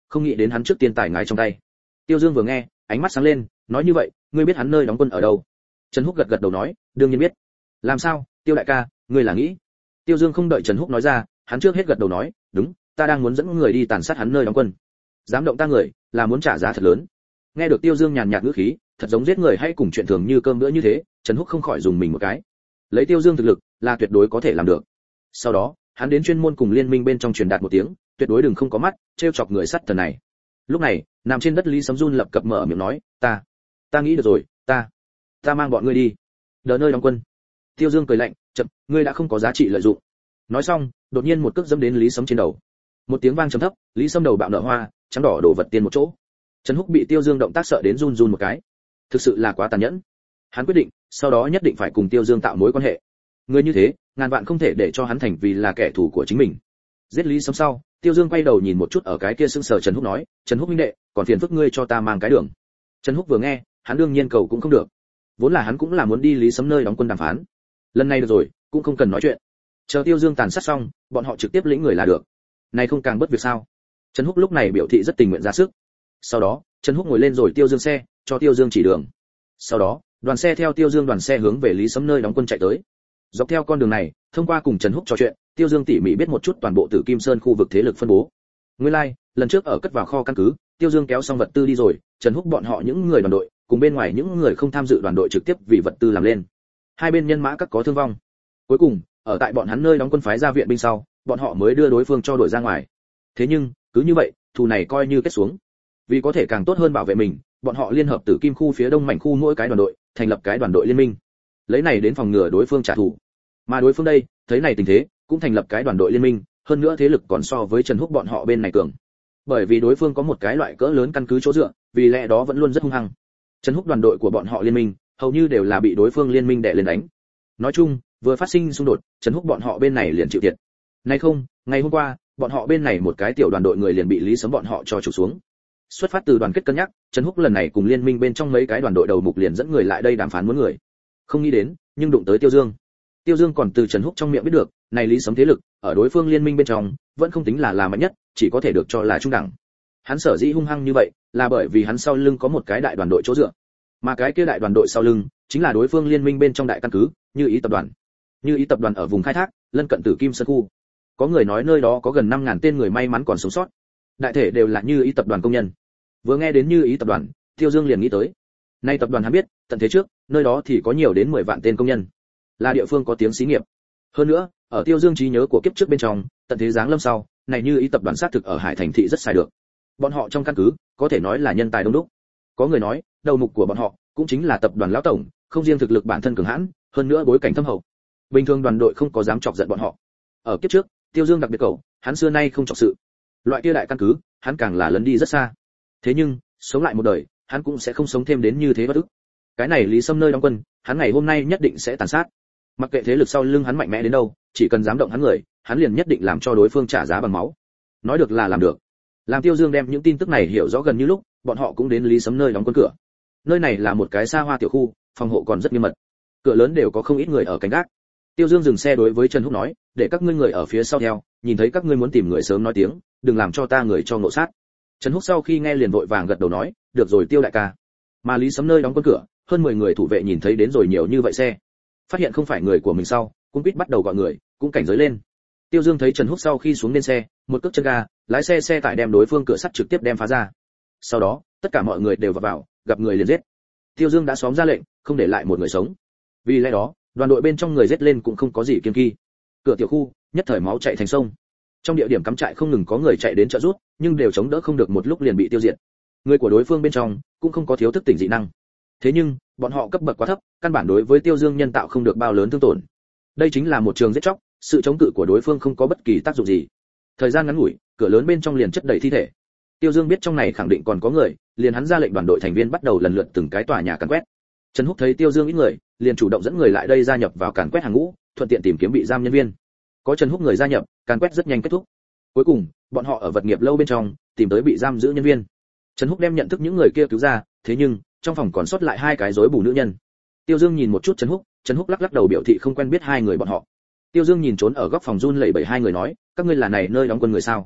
A: không nghĩ đến hắn trước tiên tài ngài trong tay. Tiêu Dương vừa nghe, ánh mắt sáng lên, nói như vậy, ngươi biết hắn nơi đóng quân ở đâu? Trần Húc gật gật đầu nói, đương nhiên biết. Làm sao, Tiêu đại ca, ngươi là nghĩ? Tiêu Dương không đợi Trần Húc nói ra, hắn trước hết gật đầu nói, đúng, ta đang muốn dẫn người đi tàn sát hắn nơi đóng quân. Dám động ta người, là muốn trả giá thật lớn. Nghe được Tiêu Dương nhàn nhạt ngữ khí, thật giống giết người hay cùng chuyện thường như cơm bữa như thế, Trần Húc không khỏi dùng mình một cái. Lấy Tiêu Dương thực lực, là tuyệt đối có thể làm được. Sau đó, hắn đến chuyên môn cùng liên minh bên trong truyền đạt một tiếng, tuyệt đối đừng không có mắt, trêu chọc người sắt thần này. Lúc này, nằm trên đất Lý Sấm run lập cập mở miệng nói, ta, ta nghĩ được rồi, ta, ta mang bọn ngươi đi, đỡ nơi đóng quân. Tiêu Dương cười lạnh, chậm, ngươi đã không có giá trị lợi dụng. Nói xong, đột nhiên một cước dẫm đến Lý Sấm trên đầu. Một tiếng vang trầm thấp, Lý Sấm đầu bạo nở hoa, trắng đỏ đổ vật tiên một chỗ. Trần Húc bị Tiêu Dương động tác sợ đến run run một cái. Thực sự là quá tàn nhẫn. Hắn quyết định, sau đó nhất định phải cùng Tiêu Dương tạo mối quan hệ. Người như thế, ngàn vạn không thể để cho hắn thành vì là kẻ thù của chính mình. Giết Lý Sấm sau, Tiêu Dương quay đầu nhìn một chút ở cái kia sững sờ Trần Húc nói, Trần Húc huynh đệ, còn phiền phức ngươi cho ta mang cái đường. Trần Húc vừa nghe, hắn đương nhiên cầu cũng không được. Vốn là hắn cũng là muốn đi Lý Sấm nơi đóng quân đàm phán. Lần này được rồi, cũng không cần nói chuyện. Chờ Tiêu Dương tàn sát xong, bọn họ trực tiếp lĩnh người là được. Này không càng bất việc sao? Trần Húc lúc này biểu thị rất tình nguyện ra sức. Sau đó, Trần Húc ngồi lên rồi Tiêu Dương xe, cho Tiêu Dương chỉ đường. Sau đó, đoàn xe theo Tiêu Dương đoàn xe hướng về Lý Sấm nơi đóng quân chạy tới. Dọc theo con đường này, thông qua cùng Trần Húc trò chuyện, Tiêu Dương tỉ mỉ biết một chút toàn bộ Tử Kim Sơn khu vực thế lực phân bố. Nguyên lai, like, lần trước ở cất vào kho căn cứ, Tiêu Dương kéo xong vật tư đi rồi, Trần Húc bọn họ những người đoàn đội, cùng bên ngoài những người không tham dự đoàn đội trực tiếp vì vật tư làm lên. Hai bên nhân mã các có thương vong. Cuối cùng, ở tại bọn hắn nơi đóng quân phái ra viện binh sau, bọn họ mới đưa đối phương cho đuổi ra ngoài. Thế nhưng, cứ như vậy, thù này coi như kết xuống. Vì có thể càng tốt hơn bảo vệ mình, bọn họ liên hợp Tử Kim khu phía đông mảnh khu mỗi cái đoàn đội, thành lập cái đoàn đội liên minh. Lấy này đến phòng ngừa đối phương trả thù. Mà đối phương đây, thấy này tình thế, cũng thành lập cái đoàn đội liên minh, hơn nữa thế lực còn so với Trần Húc bọn họ bên này cường. Bởi vì đối phương có một cái loại cỡ lớn căn cứ chỗ dựa, vì lẽ đó vẫn luôn rất hung hăng. Trần Húc đoàn đội của bọn họ liên minh, hầu như đều là bị đối phương liên minh đè lên đánh. Nói chung, vừa phát sinh xung đột, Trần Húc bọn họ bên này liền chịu thiệt. Nay không, ngày hôm qua, bọn họ bên này một cái tiểu đoàn đội người liền bị Lý Sấm bọn họ cho trục xuống. Xuất phát từ đoàn kết cân nhắc, Trần Húc lần này cùng liên minh bên trong mấy cái đoàn đội đầu mục liền dẫn người lại đây đàm phán muốn người. Không nghĩ đến, nhưng đụng tới Tiêu Dương. Tiêu Dương còn từ Trần Húc trong miệng biết được, này Lý Sấm thế lực, ở đối phương liên minh bên trong, vẫn không tính là là mạnh nhất, chỉ có thể được cho là trung đẳng. Hắn sở dĩ hung hăng như vậy, là bởi vì hắn sau lưng có một cái đại đoàn đội chỗ dựa. Mà cái kia đại đoàn đội sau lưng, chính là đối phương liên minh bên trong đại căn cứ, Như Ý tập đoàn. Như Ý tập đoàn ở vùng khai thác, lân cận Tử Kim Sơn khu. Có người nói nơi đó có gần năm ngàn tên người may mắn còn sống sót. Đại thể đều là Như Ý tập đoàn công nhân. Vừa nghe đến Như Ý tập đoàn, Tiêu Dương liền nghĩ tới. Nay tập đoàn hắn biết, tận thế trước, nơi đó thì có nhiều đến mười vạn tên công nhân. Là địa phương có tiếng xí nghiệp. Hơn nữa, ở Tiêu Dương trí nhớ của kiếp trước bên trong, tận thế giáng lâm sau, này Như Ý tập đoàn xác thực ở Hải Thành thị rất xài được. Bọn họ trong căn cứ, có thể nói là nhân tài đông đúc. Có người nói, đầu mục của bọn họ cũng chính là tập đoàn lão tổng, không riêng thực lực bản thân cường hãn, hơn nữa bối cảnh thâm hậu. Bình thường đoàn đội không có dám chọc giận bọn họ. Ở kiếp trước, Tiêu Dương đặc biệt cầu, hắn xưa nay không chọc sự. Loại kia đại căn cứ, hắn càng là lấn đi rất xa. Thế nhưng, sống lại một đời, hắn cũng sẽ không sống thêm đến như thế bất ức. Cái này Lý Sâm nơi đóng quân, hắn ngày hôm nay nhất định sẽ tàn sát. Mặc kệ thế lực sau lưng hắn mạnh mẽ đến đâu, chỉ cần dám động hắn người, hắn liền nhất định làm cho đối phương trả giá bằng máu. Nói được là làm được. Làm Tiêu Dương đem những tin tức này hiểu rõ gần như lúc, bọn họ cũng đến Lý Sấm nơi đóng quân cửa. Nơi này là một cái xa hoa tiểu khu, phòng hộ còn rất nghiêm mật. Cửa lớn đều có không ít người ở canh gác. Tiêu Dương dừng xe đối với Trần Húc nói, để các ngươi người ở phía sau theo, nhìn thấy các ngươi muốn tìm người sớm nói tiếng, đừng làm cho ta người cho ngộ sát. Trần Húc sau khi nghe liền vội vàng gật đầu nói, được rồi Tiêu đại ca. Mà Lý Sấm nơi đóng quân cửa, hơn mười người thủ vệ nhìn thấy đến rồi nhiều như vậy xe, phát hiện không phải người của mình sau, cũng biết bắt đầu gọi người, cũng cảnh giới lên. Tiêu Dương thấy Trần Húc sau khi xuống lên xe, một cước chân ga, lái xe xe tải đem đối phương cửa sắt trực tiếp đem phá ra. Sau đó, tất cả mọi người đều vào vào, gặp người liền giết. Tiêu Dương đã xóm ra lệnh, không để lại một người sống. Vì lẽ đó, đoàn đội bên trong người giết lên cũng không có gì kiêng kỵ. Cửa tiểu khu, nhất thời máu chảy thành sông. Trong địa điểm cắm trại không ngừng có người chạy đến trợ giúp, nhưng đều chống đỡ không được một lúc liền bị tiêu diệt. Người của đối phương bên trong cũng không có thiếu thức tỉnh dị năng. Thế nhưng, bọn họ cấp bậc quá thấp, căn bản đối với Tiêu Dương nhân tạo không được bao lớn thương tổn. Đây chính là một trường giết chóc, sự chống cự của đối phương không có bất kỳ tác dụng gì. Thời gian ngắn ngủi, cửa lớn bên trong liền chất đầy thi thể. Tiêu Dương biết trong này khẳng định còn có người, liền hắn ra lệnh đoàn đội thành viên bắt đầu lần lượt từng cái tòa nhà càn quét. Trần Húc thấy Tiêu Dương ít người, liền chủ động dẫn người lại đây gia nhập vào càn quét hàng ngũ, thuận tiện tìm kiếm bị giam nhân viên. Có Trần Húc người gia nhập, càn quét rất nhanh kết thúc. Cuối cùng, bọn họ ở vật nghiệp lâu bên trong tìm tới bị giam giữ nhân viên. Trần Húc đem nhận thức những người kia cứu ra, thế nhưng trong phòng còn sót lại hai cái rối bù nữ nhân. Tiêu Dương nhìn một chút Trần Húc, Trần Húc lắc lắc đầu biểu thị không quen biết hai người bọn họ. Tiêu Dương nhìn trốn ở góc phòng run lẩy bẩy hai người nói, các ngươi là này nơi đóng quân người sao?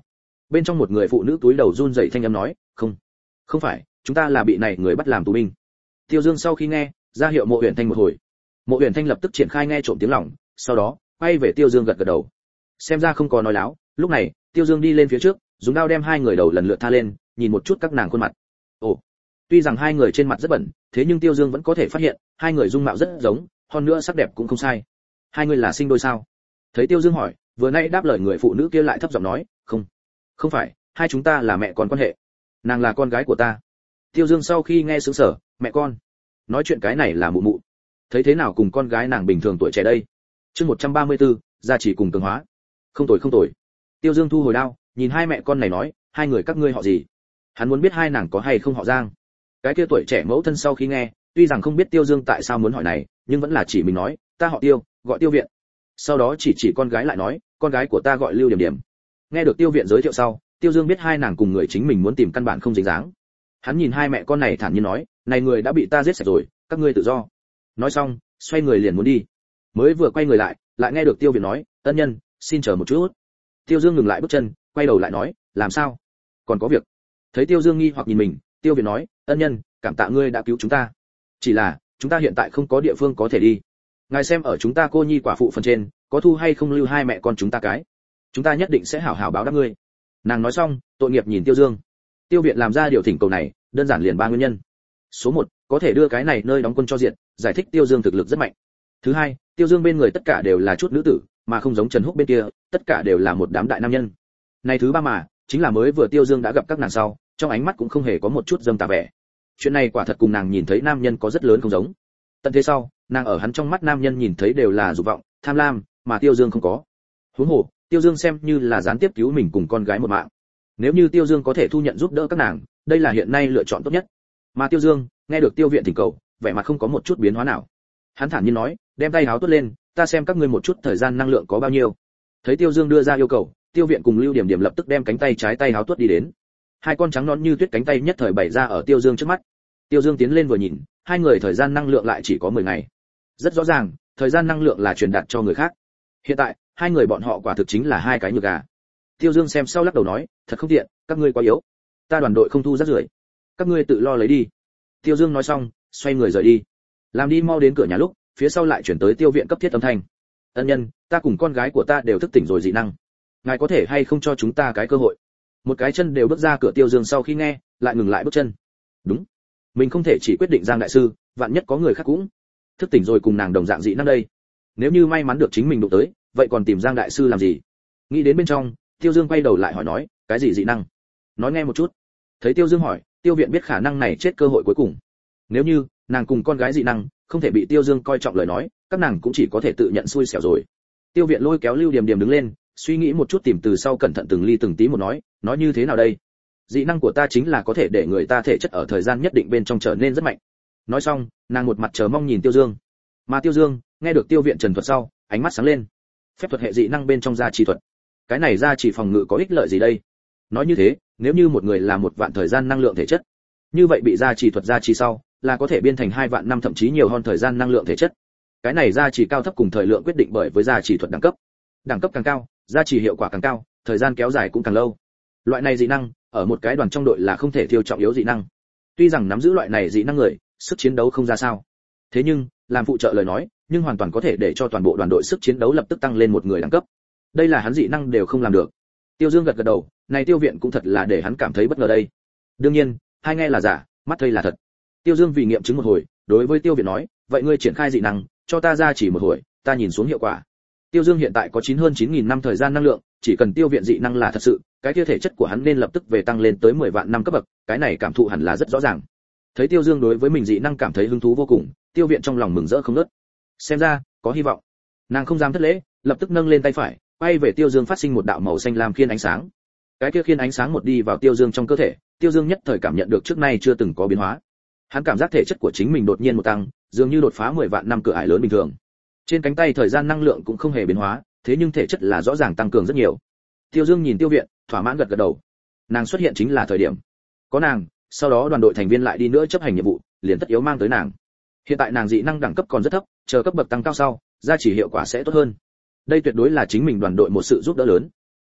A: Bên trong một người phụ nữ túi đầu run rẩy thanh âm nói, "Không, không phải, chúng ta là bị này người bắt làm tù binh." Tiêu Dương sau khi nghe, ra hiệu Mộ Uyển Thanh một hồi. Mộ Uyển Thanh lập tức triển khai nghe trộm tiếng lòng, sau đó quay về Tiêu Dương gật gật đầu. Xem ra không có nói láo, lúc này, Tiêu Dương đi lên phía trước, dùng dao đem hai người đầu lần lượt tha lên, nhìn một chút các nàng khuôn mặt. Ồ, tuy rằng hai người trên mặt rất bẩn, thế nhưng Tiêu Dương vẫn có thể phát hiện, hai người dung mạo rất giống, hơn nữa sắc đẹp cũng không sai. Hai người là sinh đôi sao? Thấy Tiêu Dương hỏi, vừa nãy đáp lời người phụ nữ kia lại thấp giọng nói, "Không, không phải, hai chúng ta là mẹ con quan hệ. Nàng là con gái của ta." Tiêu Dương sau khi nghe sững sờ, "Mẹ con? Nói chuyện cái này là mụ mụ. Thấy thế nào cùng con gái nàng bình thường tuổi trẻ đây?" Chương một trăm ba mươi tư, gia chỉ cùng cường hóa. "Không tồi không tồi." Tiêu Dương thu hồi đao, nhìn hai mẹ con này nói, "Hai người các ngươi họ gì?" Hắn muốn biết hai nàng có hay không họ Giang. Cái kia tuổi trẻ mẫu thân sau khi nghe, tuy rằng không biết Tiêu Dương tại sao muốn hỏi này, nhưng vẫn là chỉ mình nói, "Ta họ Tiêu, gọi Tiêu Viện." Sau đó chỉ chỉ con gái lại nói, "Con gái của ta gọi Lưu Điểm Điểm." Nghe được Tiêu Viện giới thiệu sau, Tiêu Dương biết hai nàng cùng người chính mình muốn tìm căn bản không dính dáng. Hắn nhìn hai mẹ con này thản nhiên nói, "Này người đã bị ta giết sạch rồi, các ngươi tự do." Nói xong, xoay người liền muốn đi. Mới vừa quay người lại, lại nghe được Tiêu Viện nói, "Ân nhân, xin chờ một chút." Tiêu Dương ngừng lại bước chân, quay đầu lại nói, "Làm sao? Còn có việc?" Thấy Tiêu Dương nghi hoặc nhìn mình, Tiêu Viện nói, "Ân nhân, cảm tạ ngươi đã cứu chúng ta. Chỉ là, chúng ta hiện tại không có địa phương có thể đi. Ngài xem ở chúng ta cô nhi quả phụ phần trên, có thu hay không lưu hai mẹ con chúng ta cái. Chúng ta nhất định sẽ hảo hảo báo đáp ngươi." Nàng nói xong, tội nghiệp nhìn Tiêu Dương. Tiêu Viện làm ra điều thỉnh cầu này, đơn giản liền ba nguyên nhân. Số một, có thể đưa cái này nơi đóng quân cho diện, giải thích Tiêu Dương thực lực rất mạnh. Thứ hai, Tiêu Dương bên người tất cả đều là chút nữ tử, mà không giống Trần Húc bên kia, tất cả đều là một đám đại nam nhân. Này thứ ba mà, chính là mới vừa Tiêu Dương đã gặp các nàng sau, trong ánh mắt cũng không hề có một chút dâm tà vẻ. Chuyện này quả thật cùng nàng nhìn thấy nam nhân có rất lớn không giống. Tận thế sau, nàng ở hắn trong mắt nam nhân nhìn thấy đều là dục vọng, tham lam, mà Tiêu Dương không có. Huống hồ, Tiêu Dương xem như là gián tiếp cứu mình cùng con gái một mạng. Nếu như Tiêu Dương có thể thu nhận giúp đỡ các nàng, đây là hiện nay lựa chọn tốt nhất. Mà Tiêu Dương, nghe được Tiêu Viện thỉnh cầu, vẻ mặt không có một chút biến hóa nào. Hắn thản nhiên nói, "Đem tay háo tuốt lên, ta xem các ngươi một chút thời gian năng lượng có bao nhiêu." Thấy Tiêu Dương đưa ra yêu cầu, Tiêu Viện cùng Lưu Điểm Điểm lập tức đem cánh tay trái tay háo tuốt đi đến. Hai con trắng nõn như tuyết cánh tay nhất thời bày ra ở Tiêu Dương trước mắt. Tiêu Dương tiến lên vừa nhìn, hai người thời gian năng lượng lại chỉ có mười ngày. Rất rõ ràng, thời gian năng lượng là truyền đạt cho người khác. Hiện tại, hai người bọn họ quả thực chính là hai cái nhược gà. Tiêu Dương xem sau lắc đầu nói, "Thật không tiện, các ngươi quá yếu. Ta đoàn đội không thu rác rưởi, các ngươi tự lo lấy đi." Tiêu Dương nói xong, xoay người rời đi. Làm đi mau đến cửa nhà lúc, phía sau lại chuyển tới Tiêu Viện cấp thiết âm thanh, "Ân nhân, ta cùng con gái của ta đều thức tỉnh rồi dị năng. Ngài có thể hay không cho chúng ta cái cơ hội?" Một cái chân đều bước ra cửa Tiêu Dương sau khi nghe, lại ngừng lại bước chân. Đúng, mình không thể chỉ quyết định Giang đại sư, vạn nhất có người khác cũng thức tỉnh rồi cùng nàng đồng dạng dị năng đây. Nếu như may mắn được chính mình đụng tới, vậy còn tìm Giang đại sư làm gì? Nghĩ đến bên trong, Tiêu Dương quay đầu lại hỏi nói, "Cái gì dị năng? Nói nghe một chút." Thấy Tiêu Dương hỏi, Tiêu Viện biết khả năng này chết cơ hội cuối cùng. Nếu như nàng cùng con gái dị năng không thể bị Tiêu Dương coi trọng lời nói, các nàng cũng chỉ có thể tự nhận xui xẻo rồi. Tiêu Viện lôi kéo Lưu Điểm Điểm đứng lên, suy nghĩ một chút tìm từ sau cẩn thận từng ly từng tí một nói, "Nói như thế nào đây? Dị năng của ta chính là có thể để người ta thể chất ở thời gian nhất định bên trong trở nên rất mạnh." Nói xong, nàng một mặt chờ mong nhìn Tiêu Dương. Mà Tiêu Dương, nghe được Tiêu Viện trần thuật sau, ánh mắt sáng lên. Phép thuật hệ dị năng bên trong gia trì thuật. Cái này gia trì phòng ngự có ích lợi gì đây? Nói như thế, nếu như một người là một vạn thời gian năng lượng thể chất, như vậy bị gia trì thuật gia trì sau, là có thể biên thành hai vạn năm thậm chí nhiều hơn thời gian năng lượng thể chất. Cái này gia trì cao thấp cùng thời lượng quyết định bởi với gia trì thuật đẳng cấp. Đẳng cấp càng cao, gia trì hiệu quả càng cao, thời gian kéo dài cũng càng lâu. Loại này dị năng, ở một cái đoàn trong đội là không thể thiếu trọng yếu dị năng. Tuy rằng nắm giữ loại này dị năng người, sức chiến đấu không ra sao. Thế nhưng, làm phụ trợ lời nói, nhưng hoàn toàn có thể để cho toàn bộ đoàn đội sức chiến đấu lập tức tăng lên một người đẳng cấp. Đây là hắn dị năng đều không làm được. Tiêu Dương gật gật đầu, này Tiêu Viện cũng thật là để hắn cảm thấy bất ngờ đây. Đương nhiên, hai nghe là giả, mắt thấy là thật. Tiêu Dương vì nghiệm chứng một hồi, đối với Tiêu Viện nói, "Vậy ngươi triển khai dị năng, cho ta ra chỉ một hồi, ta nhìn xuống hiệu quả." Tiêu Dương hiện tại có chín hơn chín nghìn năm thời gian năng lượng, chỉ cần Tiêu Viện dị năng là thật sự, cái kia thể chất của hắn nên lập tức về tăng lên tới mười vạn năm cấp bậc, cái này cảm thụ hẳn là rất rõ ràng. Thấy Tiêu Dương đối với mình dị năng cảm thấy hứng thú vô cùng, Tiêu Viện trong lòng mừng rỡ không ngớt. Xem ra, có hy vọng. Nàng không dám thất lễ, lập tức nâng lên tay phải, quay về Tiêu Dương phát sinh một đạo màu xanh lam khiên ánh sáng. Cái kia khiên ánh sáng một đi vào Tiêu Dương trong cơ thể, Tiêu Dương nhất thời cảm nhận được trước nay chưa từng có biến hóa. Hắn cảm giác thể chất của chính mình đột nhiên một tăng, dường như đột phá mười vạn năm cửa ải lớn bình thường. Trên cánh tay thời gian năng lượng cũng không hề biến hóa, thế nhưng thể chất là rõ ràng tăng cường rất nhiều. Tiêu Dương nhìn Tiêu Viện, thỏa mãn gật gật đầu. Nàng xuất hiện chính là thời điểm. Có nàng, sau đó đoàn đội thành viên lại đi nữa chấp hành nhiệm vụ, liền tất yếu mang tới nàng. Hiện tại nàng dị năng đẳng cấp còn rất thấp, chờ cấp bậc tăng cao sau, gia chỉ hiệu quả sẽ tốt hơn. Đây tuyệt đối là chính mình đoàn đội một sự giúp đỡ lớn.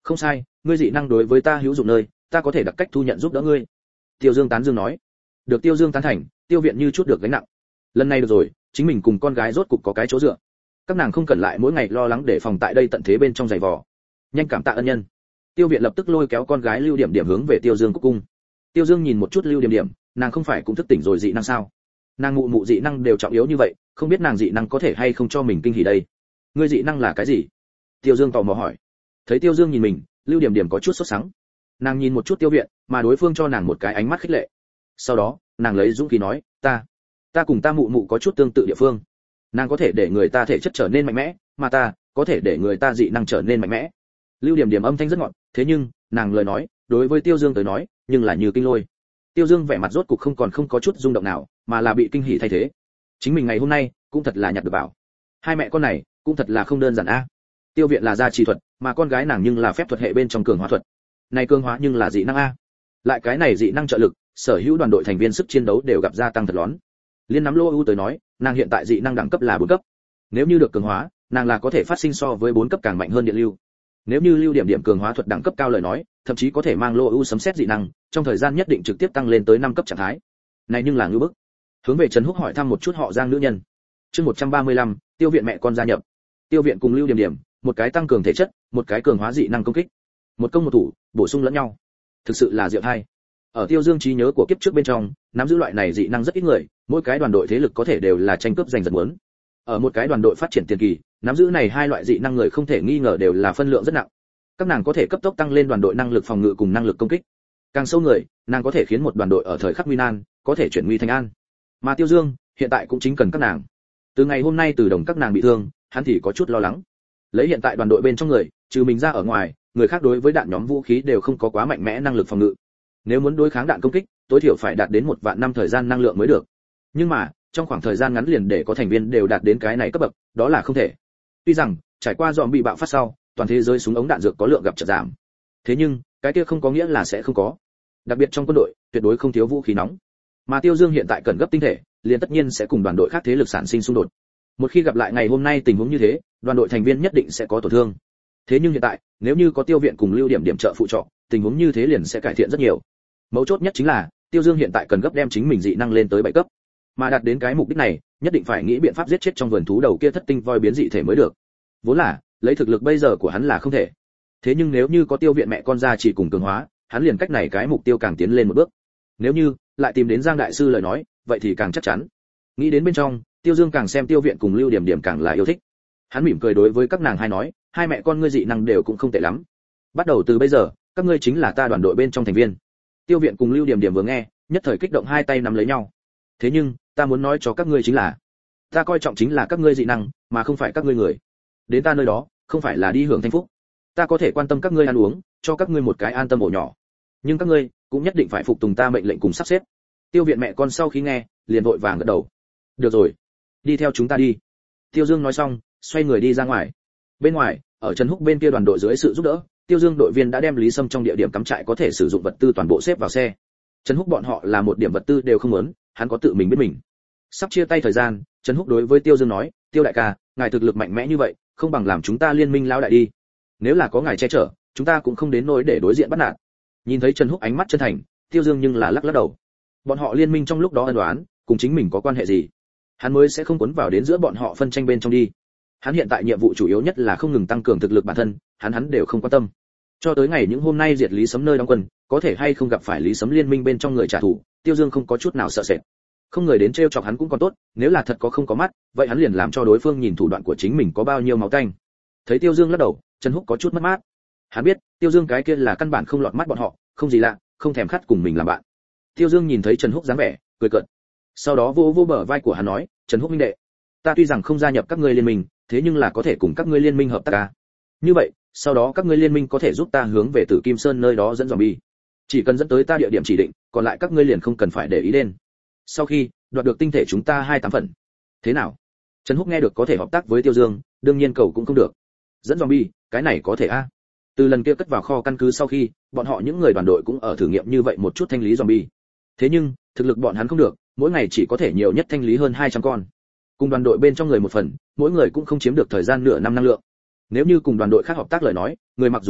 A: Không sai, ngươi dị năng đối với ta hữu dụng nơi, ta có thể đặc cách thu nhận giúp đỡ ngươi. Tiêu Dương tán dương nói. Được Tiêu Dương tán thành, Tiêu Viện như chút được gánh nặng. Lần này được rồi, chính mình cùng con gái rốt cục có cái chỗ dựa. Các nàng không cần lại mỗi ngày lo lắng để phòng tại đây tận thế bên trong giày vò. Nhanh cảm tạ ân nhân. Tiêu Viện lập tức lôi kéo con gái Lưu Điểm Điểm hướng về Tiêu Dương cúc cung. Tiêu Dương nhìn một chút Lưu Điểm Điểm, nàng không phải cũng thức tỉnh rồi dị năng sao? Nàng mụ mụ dị năng đều trọng yếu như vậy, không biết nàng dị năng có thể hay không cho mình kinh hỉ đây. Ngươi dị năng là cái gì? Tiêu Dương tò mò hỏi. Thấy Tiêu Dương nhìn mình, Lưu Điểm Điểm có chút sốt sắng. Nàng nhìn một chút Tiêu Viện, mà đối phương cho nàng một cái ánh mắt khích lệ. Sau đó, nàng lấy dũng khí nói, ta, ta cùng ta mụ mụ có chút tương tự địa phương. Nàng có thể để người ta thể chất trở nên mạnh mẽ, mà ta có thể để người ta dị năng trở nên mạnh mẽ. Lưu Điểm Điểm âm thanh rất ngọt, thế nhưng, nàng lời nói, đối với Tiêu Dương tới nói, nhưng là như kinh lôi. Tiêu Dương vẻ mặt rốt cục không còn không có chút rung động nào, mà là bị kinh hỉ thay thế. Chính mình ngày hôm nay cũng thật là nhặt được bảo. Hai mẹ con này cũng thật là không đơn giản a. Tiêu Viện là gia trì thuật, mà con gái nàng nhưng là phép thuật hệ bên trong cường hóa thuật. Này cường hóa nhưng là dị năng a. Lại cái này dị năng trợ lực, sở hữu đoàn đội thành viên sức chiến đấu đều gặp gia tăng thật lớn. Liên nắm Lô U tới nói, nàng hiện tại dị năng đẳng cấp là bốn cấp. Nếu như được cường hóa, nàng là có thể phát sinh so với bốn cấp càng mạnh hơn điện lưu. Nếu như Lưu Điểm Điểm cường hóa thuật đẳng cấp cao lời nói, thậm chí có thể mang Lô U sấm sét dị năng, trong thời gian nhất định trực tiếp tăng lên tới năm cấp trạng thái. Này nhưng là ngưu bức. Hướng về Trần Húc hỏi thăm một chút họ Giang nữ nhân. Chương một trăm ba mươi lăm, Tiêu Viện mẹ con gia nhập. Tiêu Viện cùng Lưu Điểm Điểm, một cái tăng cường thể chất, một cái cường hóa dị năng công kích. Một công một thủ, bổ sung lẫn nhau. Thực sự là diệu hay. Ở Tiêu Dương trí nhớ của kiếp trước bên trong, nắm giữ loại này dị năng rất ít người, mỗi cái đoàn đội thế lực có thể đều là tranh cướp giành giật muốn. Ở một cái đoàn đội phát triển tiền kỳ, nắm giữ này hai loại dị năng người không thể nghi ngờ đều là phân lượng rất nặng. Các nàng có thể cấp tốc tăng lên đoàn đội năng lực phòng ngự cùng năng lực công kích. Càng sâu người, nàng có thể khiến một đoàn đội ở thời khắc nguy nan, có thể chuyển nguy thành an. Mà Tiêu Dương, hiện tại cũng chính cần các nàng. Từ ngày hôm nay từ đồng các nàng bị thương, hắn thì có chút lo lắng. Lấy hiện tại đoàn đội bên trong người, trừ mình ra ở ngoài, người khác đối với đạn nhóm vũ khí đều không có quá mạnh mẽ năng lực phòng ngự. Nếu muốn đối kháng đạn công kích, tối thiểu phải đạt đến một vạn năm thời gian năng lượng mới được. Nhưng mà, trong khoảng thời gian ngắn liền để có thành viên đều đạt đến cái này cấp bậc, đó là không thể. Tuy rằng, trải qua dòm bị bạo phát sau, toàn thế giới súng ống đạn dược có lượng gặp chợt giảm. Thế nhưng, cái kia không có nghĩa là sẽ không có. Đặc biệt trong quân đội, tuyệt đối không thiếu vũ khí nóng. Mà Tiêu Dương hiện tại cần gấp tinh thể, liền tất nhiên sẽ cùng đoàn đội khác thế lực sản sinh xung đột. Một khi gặp lại ngày hôm nay tình huống như thế, đoàn đội thành viên nhất định sẽ có tổn thương. Thế nhưng hiện tại, nếu như có Tiêu Viện cùng Lưu Điểm Điểm trợ phụ trợ, tình huống như thế liền sẽ cải thiện rất nhiều. Mấu chốt nhất chính là, Tiêu Dương hiện tại cần gấp đem chính mình dị năng lên tới bảy cấp. Mà đạt đến cái mục đích này, nhất định phải nghĩ biện pháp giết chết trong vườn thú đầu kia thất tinh voi biến dị thể mới được. Vốn là, lấy thực lực bây giờ của hắn là không thể. Thế nhưng nếu như có Tiêu Viện mẹ con ra chỉ cùng cường hóa, hắn liền cách này cái mục tiêu càng tiến lên một bước. Nếu như lại tìm đến Giang đại sư lời nói, vậy thì càng chắc chắn. Nghĩ đến bên trong, Tiêu Dương càng xem Tiêu Viện cùng Lưu Điểm Điểm càng là yêu thích. Hắn mỉm cười đối với các nàng hai nói, hai mẹ con ngươi dị năng đều cũng không tệ lắm. Bắt đầu từ bây giờ, các ngươi chính là ta đoàn đội bên trong thành viên. Tiêu Viện cùng Lưu Điểm Điểm vừa nghe, nhất thời kích động hai tay nắm lấy nhau. Thế nhưng, ta muốn nói cho các ngươi chính là, ta coi trọng chính là các ngươi dị năng, mà không phải các ngươi người. Đến ta nơi đó, không phải là đi hưởng thanh phúc. Ta có thể quan tâm các ngươi ăn uống, cho các ngươi một cái an tâm ổ nhỏ. Nhưng các ngươi cũng nhất định phải phục tùng ta mệnh lệnh cùng sắp xếp. Tiêu Viện mẹ con sau khi nghe, liền vội vàng gật đầu. Được rồi, đi theo chúng ta đi. Tiêu Dương nói xong, xoay người đi ra ngoài. Bên ngoài, ở Trần Húc bên kia đoàn đội dưới sự giúp đỡ, Tiêu Dương đội viên đã đem Lý Sâm trong địa điểm cắm trại có thể sử dụng vật tư toàn bộ xếp vào xe. Trần Húc bọn họ là một điểm vật tư đều không muốn, hắn có tự mình biết mình. Sắp chia tay thời gian, Trần Húc đối với Tiêu Dương nói, Tiêu đại ca, ngài thực lực mạnh mẽ như vậy, không bằng làm chúng ta liên minh lão đại đi. Nếu là có ngài che chở, chúng ta cũng không đến nỗi để đối diện bắt nạt. Nhìn thấy Trần Húc ánh mắt chân thành, Tiêu Dương nhưng là lắc lắc đầu. Bọn họ liên minh trong lúc đó ân oán, cùng chính mình có quan hệ gì? Hắn mới sẽ không cuốn vào đến giữa bọn họ phân tranh bên trong đi. Hắn hiện tại nhiệm vụ chủ yếu nhất là không ngừng tăng cường thực lực bản thân, hắn hắn đều không quan tâm. Cho tới ngày những hôm nay diệt Lý Sấm nơi đóng quân, có thể hay không gặp phải Lý Sấm liên minh bên trong người trả thù, Tiêu Dương không có chút nào sợ sệt. Không người đến trêu chọc hắn cũng còn tốt, nếu là thật có không có mắt, vậy hắn liền làm cho đối phương nhìn thủ đoạn của chính mình có bao nhiêu máu tanh. Thấy Tiêu Dương lắc đầu, Trần Húc có chút mất mát. Hắn biết, Tiêu Dương cái kia là căn bản không lọt mắt bọn họ, không gì lạ, không thèm khát cùng mình làm bạn. Tiêu Dương nhìn thấy Trần Húc dáng vẻ, cười cợt. Sau đó vô vô bờ vai của hắn nói, Trần Húc minh đệ, ta tuy rằng không gia nhập các ngươi liên minh, thế nhưng là có thể cùng các ngươi liên minh hợp tác à? Như vậy, sau đó các ngươi liên minh có thể giúp ta hướng về Tử Kim Sơn nơi đó dẫn zombie. Chỉ cần dẫn tới ta địa điểm chỉ định, còn lại các ngươi liền không cần phải để ý đến. Sau khi đoạt được tinh thể chúng ta hai tám phần. Thế nào? Trần Húc nghe được có thể hợp tác với Tiêu Dương, đương nhiên cầu cũng không được. Dẫn zombie, cái này có thể a. À? Từ lần kia cất vào kho căn cứ sau khi, bọn họ những người đoàn đội cũng ở thử nghiệm như vậy một chút thanh lý zombie. Thế nhưng, thực lực bọn hắn không được, mỗi ngày chỉ có thể nhiều nhất thanh lý hơn hai trăm con. Cùng đoàn đội bên trong người một phần, mỗi người cũng không chiếm được thời gian nửa năm năng lượng. Nếu như cùng đoàn đội khác hợp tác lời nói, người mặc dù nhiều,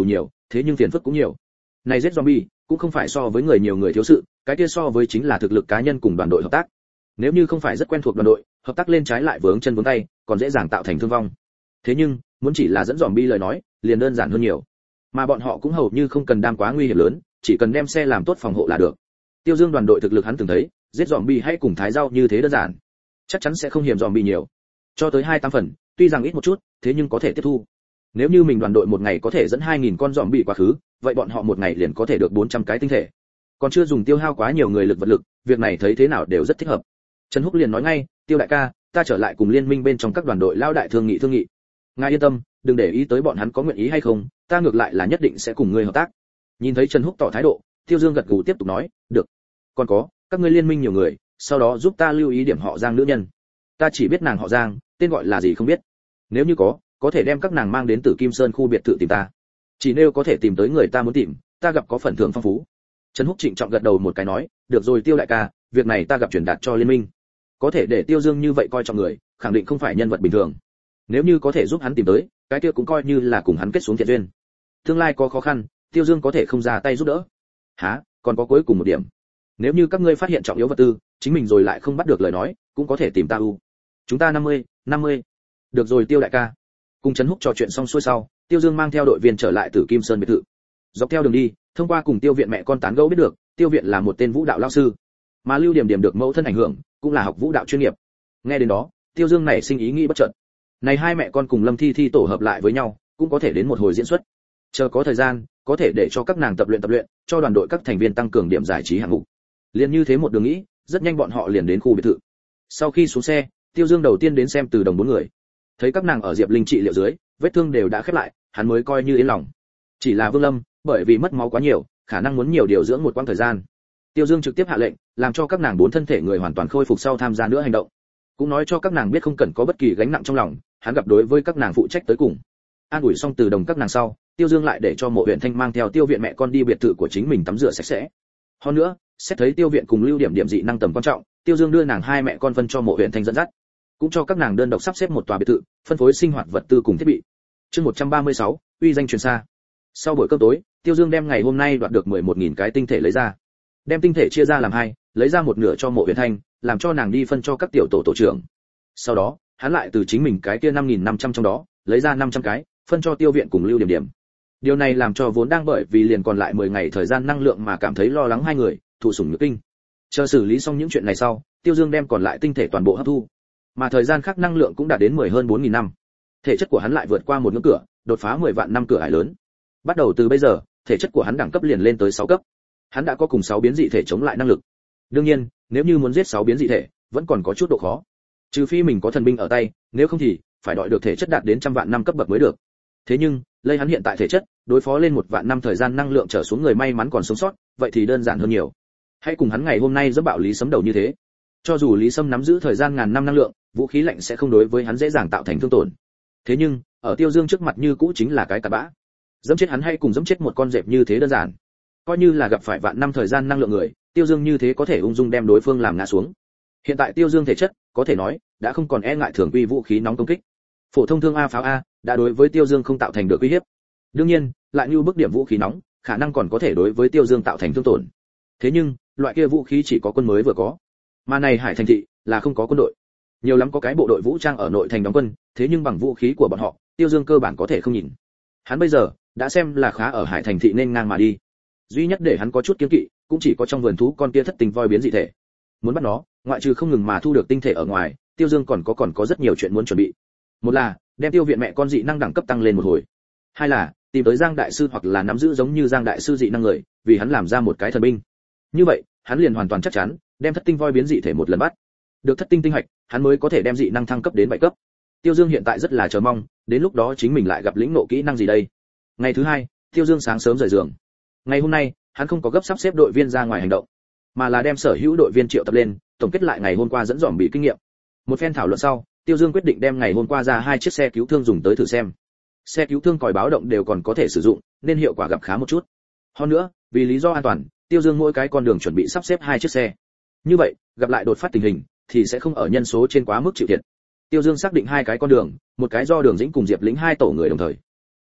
A: thế nhưng phiền phức cũng nhiều. Này giết zombie cũng không phải so với người nhiều người thiếu sự, cái kia so với chính là thực lực cá nhân cùng đoàn đội hợp tác. Nếu như không phải rất quen thuộc đoàn đội, hợp tác lên trái lại vướng chân vướng tay, còn dễ dàng tạo thành thương vong. Thế nhưng, muốn chỉ là dẫn zombie lời nói, liền đơn giản hơn nhiều. Mà bọn họ cũng hầu như không cần đam quá nguy hiểm lớn, chỉ cần đem xe làm tốt phòng hộ là được. Tiêu Dương đoàn đội thực lực hắn từng thấy, giết zombie hay cùng thái rau như thế đơn giản, chắc chắn sẽ không hiểm zombie nhiều. Cho tới hai tám phần, tuy rằng ít một chút, thế nhưng có thể tiếp thu. Nếu như mình đoàn đội một ngày có thể dẫn hai nghìn con zombie quá khứ, vậy bọn họ một ngày liền có thể được bốn trăm cái tinh thể. Còn chưa dùng tiêu hao quá nhiều người lực vật lực, việc này thấy thế nào đều rất thích hợp. Trần Húc liền nói ngay, Tiêu đại ca, ta trở lại cùng liên minh bên trong các đoàn đội lao đại thương nghị thương nghị. Ngài yên tâm, đừng để ý tới bọn hắn có nguyện ý hay không, ta ngược lại là nhất định sẽ cùng ngươi hợp tác. Nhìn thấy Trần Húc tỏ thái độ, Tiêu Dương gật gù tiếp tục nói, được. Còn có, các ngươi liên minh nhiều người, sau đó giúp ta lưu ý điểm họ Giang nữ nhân. Ta chỉ biết nàng họ Giang, tên gọi là gì không biết. Nếu như có, có thể đem các nàng mang đến Tử Kim Sơn khu biệt thự tìm ta. Chỉ nếu có thể tìm tới người ta muốn tìm, ta gặp có phần thưởng phong phú. Trần Húc trịnh trọng gật đầu một cái nói, được rồi Tiêu đại ca, việc này ta gặp truyền đạt cho liên minh. Có thể để Tiêu Dương như vậy coi trọng người, khẳng định không phải nhân vật bình thường. Nếu như có thể giúp hắn tìm tới, cái kia cũng coi như là cùng hắn kết xuống thiện duyên. Tương lai có khó khăn, Tiêu Dương có thể không ra tay giúp đỡ. Hả? Còn có cuối cùng một điểm. Nếu như các ngươi phát hiện trọng yếu vật tư, chính mình rồi lại không bắt được lời nói, cũng có thể tìm ta u. Chúng ta năm mươi, năm mươi. Được rồi Tiêu đại ca. Cùng Trần Húc trò chuyện xong xuôi sau, Tiêu Dương mang theo đội viên trở lại Tử Kim Sơn biệt thự. Dọc theo đường đi, thông qua cùng Tiêu Viện mẹ con tán gẫu biết được, Tiêu Viện là một tên vũ đạo lão sư, mà Lưu Điểm Điểm được mẫu thân ảnh hưởng, cũng là học vũ đạo chuyên nghiệp. Nghe đến đó, Tiêu Dương nảy sinh ý nghĩ bất chợt. Này hai mẹ con cùng Lâm Thi Thi tổ hợp lại với nhau, cũng có thể đến một hồi diễn xuất. Chờ có thời gian, có thể để cho các nàng tập luyện tập luyện, cho đoàn đội các thành viên tăng cường điểm giải trí hạng mục. Liền như thế một đường nghĩ, rất nhanh bọn họ liền đến khu biệt thự. Sau khi xuống xe, Tiêu Dương đầu tiên đến xem Từ Đồng bốn người. Thấy các nàng ở Diệp Linh trị liệu dưới, vết thương đều đã khép lại, hắn mới coi như yên lòng. Chỉ là Vương Lâm, bởi vì mất máu quá nhiều, khả năng muốn nhiều điều dưỡng một quãng thời gian. Tiêu Dương trực tiếp hạ lệnh, làm cho các nàng bốn thân thể người hoàn toàn khôi phục sau tham gia nữa hành động. Cũng nói cho các nàng biết không cần có bất kỳ gánh nặng trong lòng, hắn gặp đối với các nàng phụ trách tới cùng. An ủi xong Từ Đồng các nàng sau, Tiêu Dương lại để cho Mộ Huyền Thanh mang theo Tiêu Viện mẹ con đi biệt thự của chính mình tắm rửa sạch sẽ. Hơn nữa, xét thấy Tiêu Viện cùng Lưu Điểm Điểm dị năng tầm quan trọng, Tiêu Dương đưa nàng hai mẹ con phân cho Mộ Huyền Thanh dẫn dắt, cũng cho các nàng đơn độc sắp xếp một tòa biệt thự, phân phối sinh hoạt vật tư cùng thiết bị. Chương một trăm ba mươi sáu, uy danh truyền xa. Sau buổi cơm tối, Tiêu Dương đem ngày hôm nay đoạt được mười một nghìn cái tinh thể lấy ra. Đem tinh thể chia ra làm hai, lấy ra một nửa cho Mộ Huyền Thanh, làm cho nàng đi phân cho các tiểu tổ tổ trưởng. Sau đó, hắn lại từ chính mình cái kia năm nghìn năm trăm trong đó, lấy ra năm trăm cái, phân cho Tiêu Viện cùng Lưu Điểm Điểm. Điều này làm cho vốn đang bởi vì liền còn lại mười ngày thời gian năng lượng mà cảm thấy lo lắng hai người, thụ sủng nhược kinh. Chờ xử lý xong những chuyện này sau, Tiêu Dương đem còn lại tinh thể toàn bộ hấp thu. Mà thời gian khác năng lượng cũng đạt đến mười hơn bốn nghìn năm. Thể chất của hắn lại vượt qua một ngưỡng cửa, đột phá mười vạn năm cửa ải lớn. Bắt đầu từ bây giờ, thể chất của hắn đẳng cấp liền lên tới sáu cấp. Hắn đã có cùng sáu biến dị thể chống lại năng lực. Đương nhiên, nếu như muốn giết sáu biến dị thể, vẫn còn có chút độ khó. Trừ phi mình có thần binh ở tay, nếu không thì phải đợi được thể chất đạt đến trăm vạn năm cấp bậc mới được. Thế nhưng, lấy hắn hiện tại thể chất, đối phó lên một vạn năm thời gian năng lượng trở xuống người may mắn còn sống sót, vậy thì đơn giản hơn nhiều. Hãy cùng hắn ngày hôm nay dẫm bạo Lý Sấm đầu như thế. Cho dù Lý Sâm nắm giữ thời gian ngàn năm năng lượng, vũ khí lạnh sẽ không đối với hắn dễ dàng tạo thành thương tổn. Thế nhưng, ở Tiêu Dương trước mặt như cũ chính là cái cặn bã. Dẫm chết hắn hay cùng dẫm chết một con dẹp như thế đơn giản. Coi như là gặp phải vạn năm thời gian năng lượng người, Tiêu Dương như thế có thể ung dung đem đối phương làm ngã xuống. Hiện tại Tiêu Dương thể chất, có thể nói đã không còn e ngại thường quy vũ khí nóng công kích. Phổ thông thương a pháo a đã đối với Tiêu Dương không tạo thành được uy hiếp. Đương nhiên, lại như bức điểm vũ khí nóng, khả năng còn có thể đối với Tiêu Dương tạo thành thương tổn. Thế nhưng, loại kia vũ khí chỉ có quân mới vừa có. Mà này Hải Thành thị là không có quân đội. Nhiều lắm có cái bộ đội vũ trang ở nội thành đóng quân, thế nhưng bằng vũ khí của bọn họ, Tiêu Dương cơ bản có thể không nhìn. Hắn bây giờ đã xem là khá ở Hải Thành thị nên ngang mà đi. Duy nhất để hắn có chút kiêng kỵ, cũng chỉ có trong vườn thú con kia thất tình voi biến dị thể. Muốn bắt nó, ngoại trừ không ngừng mà thu được tinh thể ở ngoài, Tiêu Dương còn có còn có rất nhiều chuyện muốn chuẩn bị. Một là đem Tiêu Viện mẹ con dị năng đẳng cấp tăng lên một hồi. Hai là tìm tới Giang đại sư hoặc là nắm giữ giống như Giang đại sư dị năng người, vì hắn làm ra một cái thần binh. Như vậy, hắn liền hoàn toàn chắc chắn đem thất tinh voi biến dị thể một lần bắt. Được thất tinh tinh hạch, hắn mới có thể đem dị năng thăng cấp đến bảy cấp. Tiêu Dương hiện tại rất là chờ mong, đến lúc đó chính mình lại gặp lĩnh ngộ kỹ năng gì đây. Ngày thứ hai, Tiêu Dương sáng sớm rời giường. Ngày hôm nay, hắn không có gấp sắp xếp đội viên ra ngoài hành động, mà là đem sở hữu đội viên triệu tập lên, tổng kết lại ngày hôm qua dẫn dòm bị kinh nghiệm. Một phen thảo luận sau, Tiêu Dương quyết định đem ngày hôm qua ra hai chiếc xe cứu thương dùng tới thử xem. Xe cứu thương còi báo động đều còn có thể sử dụng, nên hiệu quả gặp khá một chút. Hơn nữa, vì lý do an toàn, Tiêu Dương mỗi cái con đường chuẩn bị sắp xếp hai chiếc xe. Như vậy, gặp lại đột phát tình hình thì sẽ không ở nhân số trên quá mức chịu thiệt. Tiêu Dương xác định hai cái con đường, một cái do Đường Dĩnh cùng Diệp Lĩnh hai tổ người đồng thời.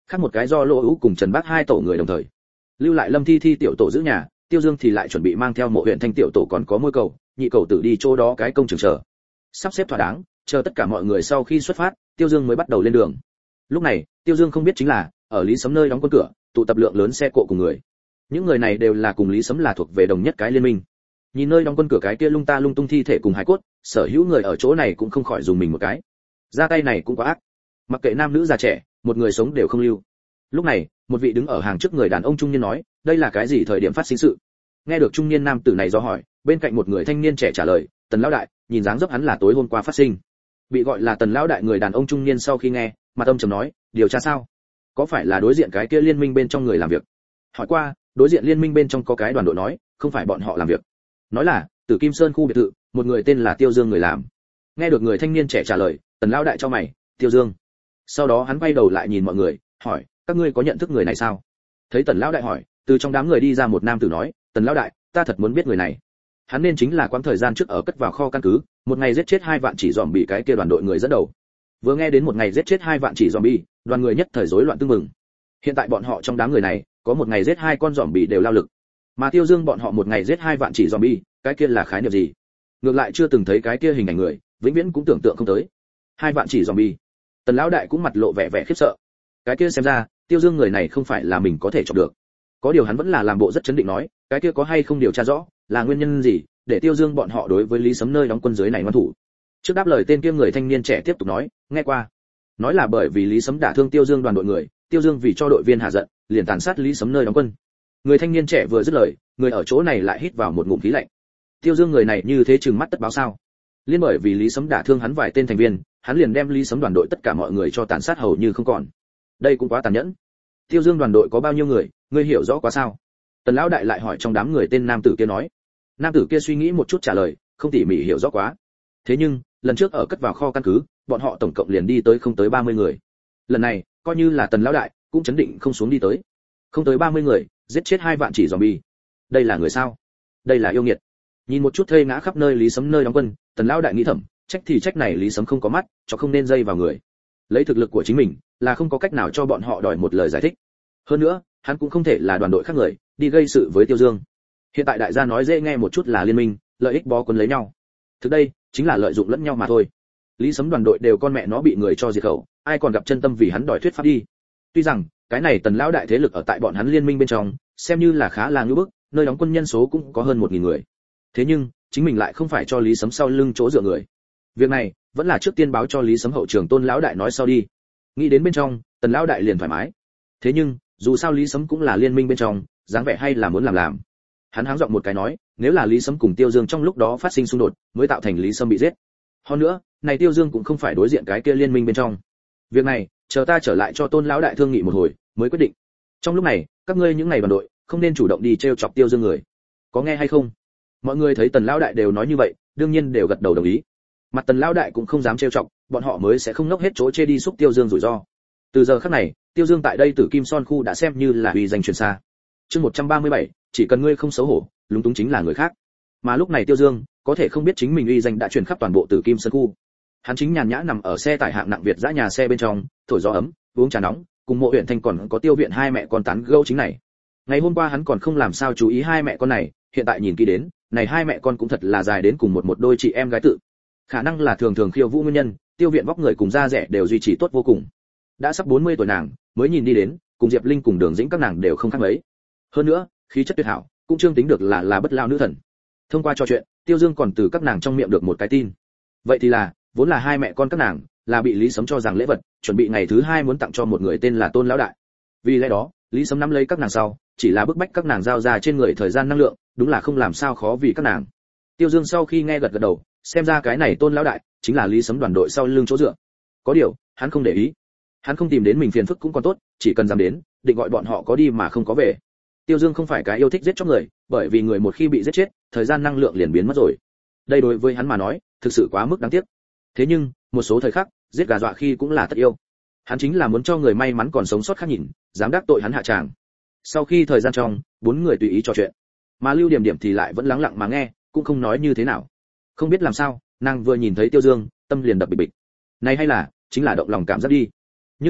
A: khác một cái do Lỗ Ú cùng Trần Bác hai tổ người đồng thời lưu lại Lâm Thi Thi tiểu tổ giữ nhà, Tiêu Dương thì lại chuẩn bị mang theo Mộ huyện Thanh tiểu tổ còn có Môi Cầu, Nhị Cầu tử đi chỗ đó cái công trường chờ. Sắp xếp thỏa đáng, chờ tất cả mọi người sau khi xuất phát, Tiêu Dương mới bắt đầu lên đường. Lúc này, Tiêu Dương không biết chính là, ở Lý Sấm nơi đóng quân cửa, tụ tập lượng lớn xe cộ cùng người. Những người này đều là cùng Lý Sấm là thuộc về đồng nhất cái liên minh. Nhìn nơi đóng quân cửa cái kia lung ta lung tung thi thể cùng hải cốt, sở hữu người ở chỗ này cũng không khỏi dùng mình một cái. Ra tay này cũng quá ác. Mặc kệ nam nữ già trẻ, một người sống đều không lưu. Lúc này, một vị đứng ở hàng trước người đàn ông trung niên nói, đây là cái gì thời điểm phát sinh sự? Nghe được trung niên nam tử này do hỏi, bên cạnh một người thanh niên trẻ trả lời, Tần lão đại, nhìn dáng dấp hắn là tối hôm qua phát sinh. Bị gọi là Tần lão đại người đàn ông trung niên sau khi nghe, mặt âm trầm nói, điều tra sao? Có phải là đối diện cái kia liên minh bên trong người làm việc? Hỏi qua, đối diện liên minh bên trong có cái đoàn đội nói, không phải bọn họ làm việc. Nói là, Tử Kim Sơn khu biệt thự, một người tên là Tiêu Dương người làm. Nghe được người thanh niên trẻ trả lời, Tần lão đại cho mày, Tiêu Dương. Sau đó hắn quay đầu lại nhìn mọi người, hỏi, các ngươi có nhận thức người này sao? Thấy Tần lão đại hỏi, từ trong đám người đi ra một nam tử nói, Tần lão đại, ta thật muốn biết người này. Hắn nên chính là quãng thời gian trước ở cất vào kho căn cứ, một ngày giết chết hai vạn chỉ dòm bị cái kia đoàn đội người dẫn đầu. Vừa nghe đến một ngày giết chết hai vạn chỉ dòm bị, đoàn người nhất thời rối loạn tương mừng. Hiện tại bọn họ trong đám người này, có một ngày giết hai con dòm bị đều lao lực. Mà Tiêu Dương bọn họ một ngày giết hai vạn chỉ dòm bị, cái kia là khái niệm gì? Ngược lại chưa từng thấy cái kia hình ảnh người, vĩnh viễn cũng tưởng tượng không tới. Hai vạn chỉ dòm bị. Tần lão đại cũng mặt lộ vẻ vẻ khiếp sợ. Cái kia xem ra, Tiêu Dương người này không phải là mình có thể chọc được. Có điều hắn vẫn là làm bộ rất chấn định nói, cái kia có hay không điều tra rõ, là nguyên nhân gì, để Tiêu Dương bọn họ đối với Lý Sấm nơi đóng quân dưới này ngoan thủ. Trước đáp lời tên kia người thanh niên trẻ tiếp tục nói, nghe qua, nói là bởi vì Lý Sấm đả thương Tiêu Dương đoàn đội người, Tiêu Dương vì cho đội viên hạ giận, liền tàn sát Lý Sấm nơi đóng quân. Người thanh niên trẻ vừa dứt lời, người ở chỗ này lại hít vào một ngụm khí lạnh. Tiêu Dương người này như thế trừng mắt tất báo sao? Liên bởi vì Lý Sấm đả thương hắn vài tên thành viên, hắn liền đem Lý Sấm đoàn đội tất cả mọi người cho tàn sát hầu như không còn. Đây cũng quá tàn nhẫn. Tiêu Dương đoàn đội có bao nhiêu người, ngươi hiểu rõ quá sao? Tần lão đại lại hỏi trong đám người tên nam tử kia nói. Nam tử kia suy nghĩ một chút trả lời, không tỉ mỉ hiểu rõ quá. Thế nhưng, lần trước ở cất vào kho căn cứ, bọn họ tổng cộng liền đi tới không tới ba mươi người. Lần này, coi như là Tần lão đại, cũng chấn định không xuống đi tới. Không tới ba mươi người, giết chết hai vạn chỉ zombie. Đây là người sao? Đây là yêu nghiệt. Nhìn một chút thây ngã khắp nơi Lý Sấm nơi đóng quân, Tần lão đại nghĩ thầm, trách thì trách này Lý Sấm không có mắt, cho không nên dây vào người. Lấy thực lực của chính mình, là không có cách nào cho bọn họ đòi một lời giải thích. Hơn nữa, hắn cũng không thể là đoàn đội khác người, đi gây sự với Tiêu Dương. Hiện tại đại gia nói dễ nghe một chút là liên minh, lợi ích bó quấn lấy nhau. Thực đây, chính là lợi dụng lẫn nhau mà thôi. Lý Sấm đoàn đội đều con mẹ nó bị người cho diệt khẩu, ai còn gặp chân tâm vì hắn đòi thuyết pháp đi. Tuy rằng, cái này Tần lão đại thế lực ở tại bọn hắn liên minh bên trong, xem như là khá là ngưỡng bức, nơi đóng quân nhân số cũng có hơn một nghìn người. Thế nhưng, chính mình lại không phải cho Lý Sấm sau lưng chỗ dựa người. Việc này, vẫn là trước tiên báo cho Lý Sấm hậu trường Tôn lão đại nói sau đi. Nghĩ đến bên trong, Tần lão đại liền thoải mái. Thế nhưng, dù sao Lý Sấm cũng là liên minh bên trong, dáng vẻ hay là muốn làm làm. Hắn háng giọng một cái nói, nếu là Lý Sấm cùng Tiêu Dương trong lúc đó phát sinh xung đột, mới tạo thành Lý Sấm bị giết. Hơn nữa, này Tiêu Dương cũng không phải đối diện cái kia liên minh bên trong. Việc này, chờ ta trở lại cho Tôn lão đại thương nghị một hồi, mới quyết định. Trong lúc này, các ngươi những ngày đoàn đội, không nên chủ động đi trêu chọc Tiêu Dương người. Có nghe hay không? Mọi người thấy Tần lão đại đều nói như vậy, đương nhiên đều gật đầu đồng ý. Mặt Tần lão đại cũng không dám trêu chọc, bọn họ mới sẽ không nốc hết chỗ chê đi xúc Tiêu Dương rủi ro. Từ giờ khắc này, Tiêu Dương tại đây Tử Kim Son khu đã xem như là uy danh truyền xa. Chương một trăm ba mươi bảy, chỉ cần ngươi không xấu hổ, lúng túng chính là người khác. Mà lúc này Tiêu Dương, có thể không biết chính mình uy danh đã truyền khắp toàn bộ Tử Kim Sơn khu. Hắn chính nhàn nhã nằm ở xe tải hạng nặng Việt dã nhà xe bên trong, thổi gió ấm, uống trà nóng, cùng Mộ Uyển Thanh còn có Tiêu Viện hai mẹ con tán gẫu chính này. Ngày hôm qua hắn còn không làm sao chú ý hai mẹ con này, hiện tại nhìn kỹ đến, này hai mẹ con cũng thật là dài đến cùng một một đôi chị em gái tự. Khả năng là thường thường khiêu vũ nguyên nhân, Tiêu Viện vóc người cùng da rẻ đều duy trì tốt vô cùng. Đã sắp bốn mươi tuổi nàng, mới nhìn đi đến, cùng Diệp Linh cùng Đường Dĩnh các nàng đều không khác mấy. Hơn nữa, khí chất tuyệt hảo, cũng chương tính được là là bất lao nữ thần. Thông qua trò chuyện, Tiêu Dương còn từ các nàng trong miệng được một cái tin. Vậy thì là, vốn là hai mẹ con các nàng, là bị Lý Sấm cho rằng lễ vật, chuẩn bị ngày thứ hai muốn tặng cho một người tên là Tôn lão đại. Vì lẽ đó, Lý Sấm nắm lấy các nàng sau, chỉ là bức bách các nàng giao ra trên người thời gian năng lượng, đúng là không làm sao khó vì các nàng. Tiêu Dương sau khi nghe gật gật đầu, xem ra cái này Tôn lão đại chính là Lý Sấm đoàn đội sau lưng chỗ dựa. Có điều, hắn không để ý. Hắn không tìm đến mình phiền phức cũng còn tốt, chỉ cần dám đến, định gọi bọn họ có đi mà không có về. Tiêu Dương không phải cái yêu thích giết chóc người, bởi vì người một khi bị giết chết, thời gian năng lượng liền biến mất rồi. Đây đối với hắn mà nói, thực sự quá mức đáng tiếc. Thế nhưng, một số thời khắc, giết gà dọa khi cũng là tất yêu. Hắn chính là muốn cho người may mắn còn sống sót khác nhìn, dám đắc tội hắn hạ tràng. Sau khi thời gian trong, bốn người tùy ý trò chuyện, mà Lưu Điểm Điểm thì lại vẫn lắng lặng mà nghe, cũng không nói như thế nào. Không biết làm sao, nàng vừa nhìn thấy Tiêu Dương, tâm liền đập bịch bịch. Này hay là, chính là động lòng cảm giác đi. Nhưng là,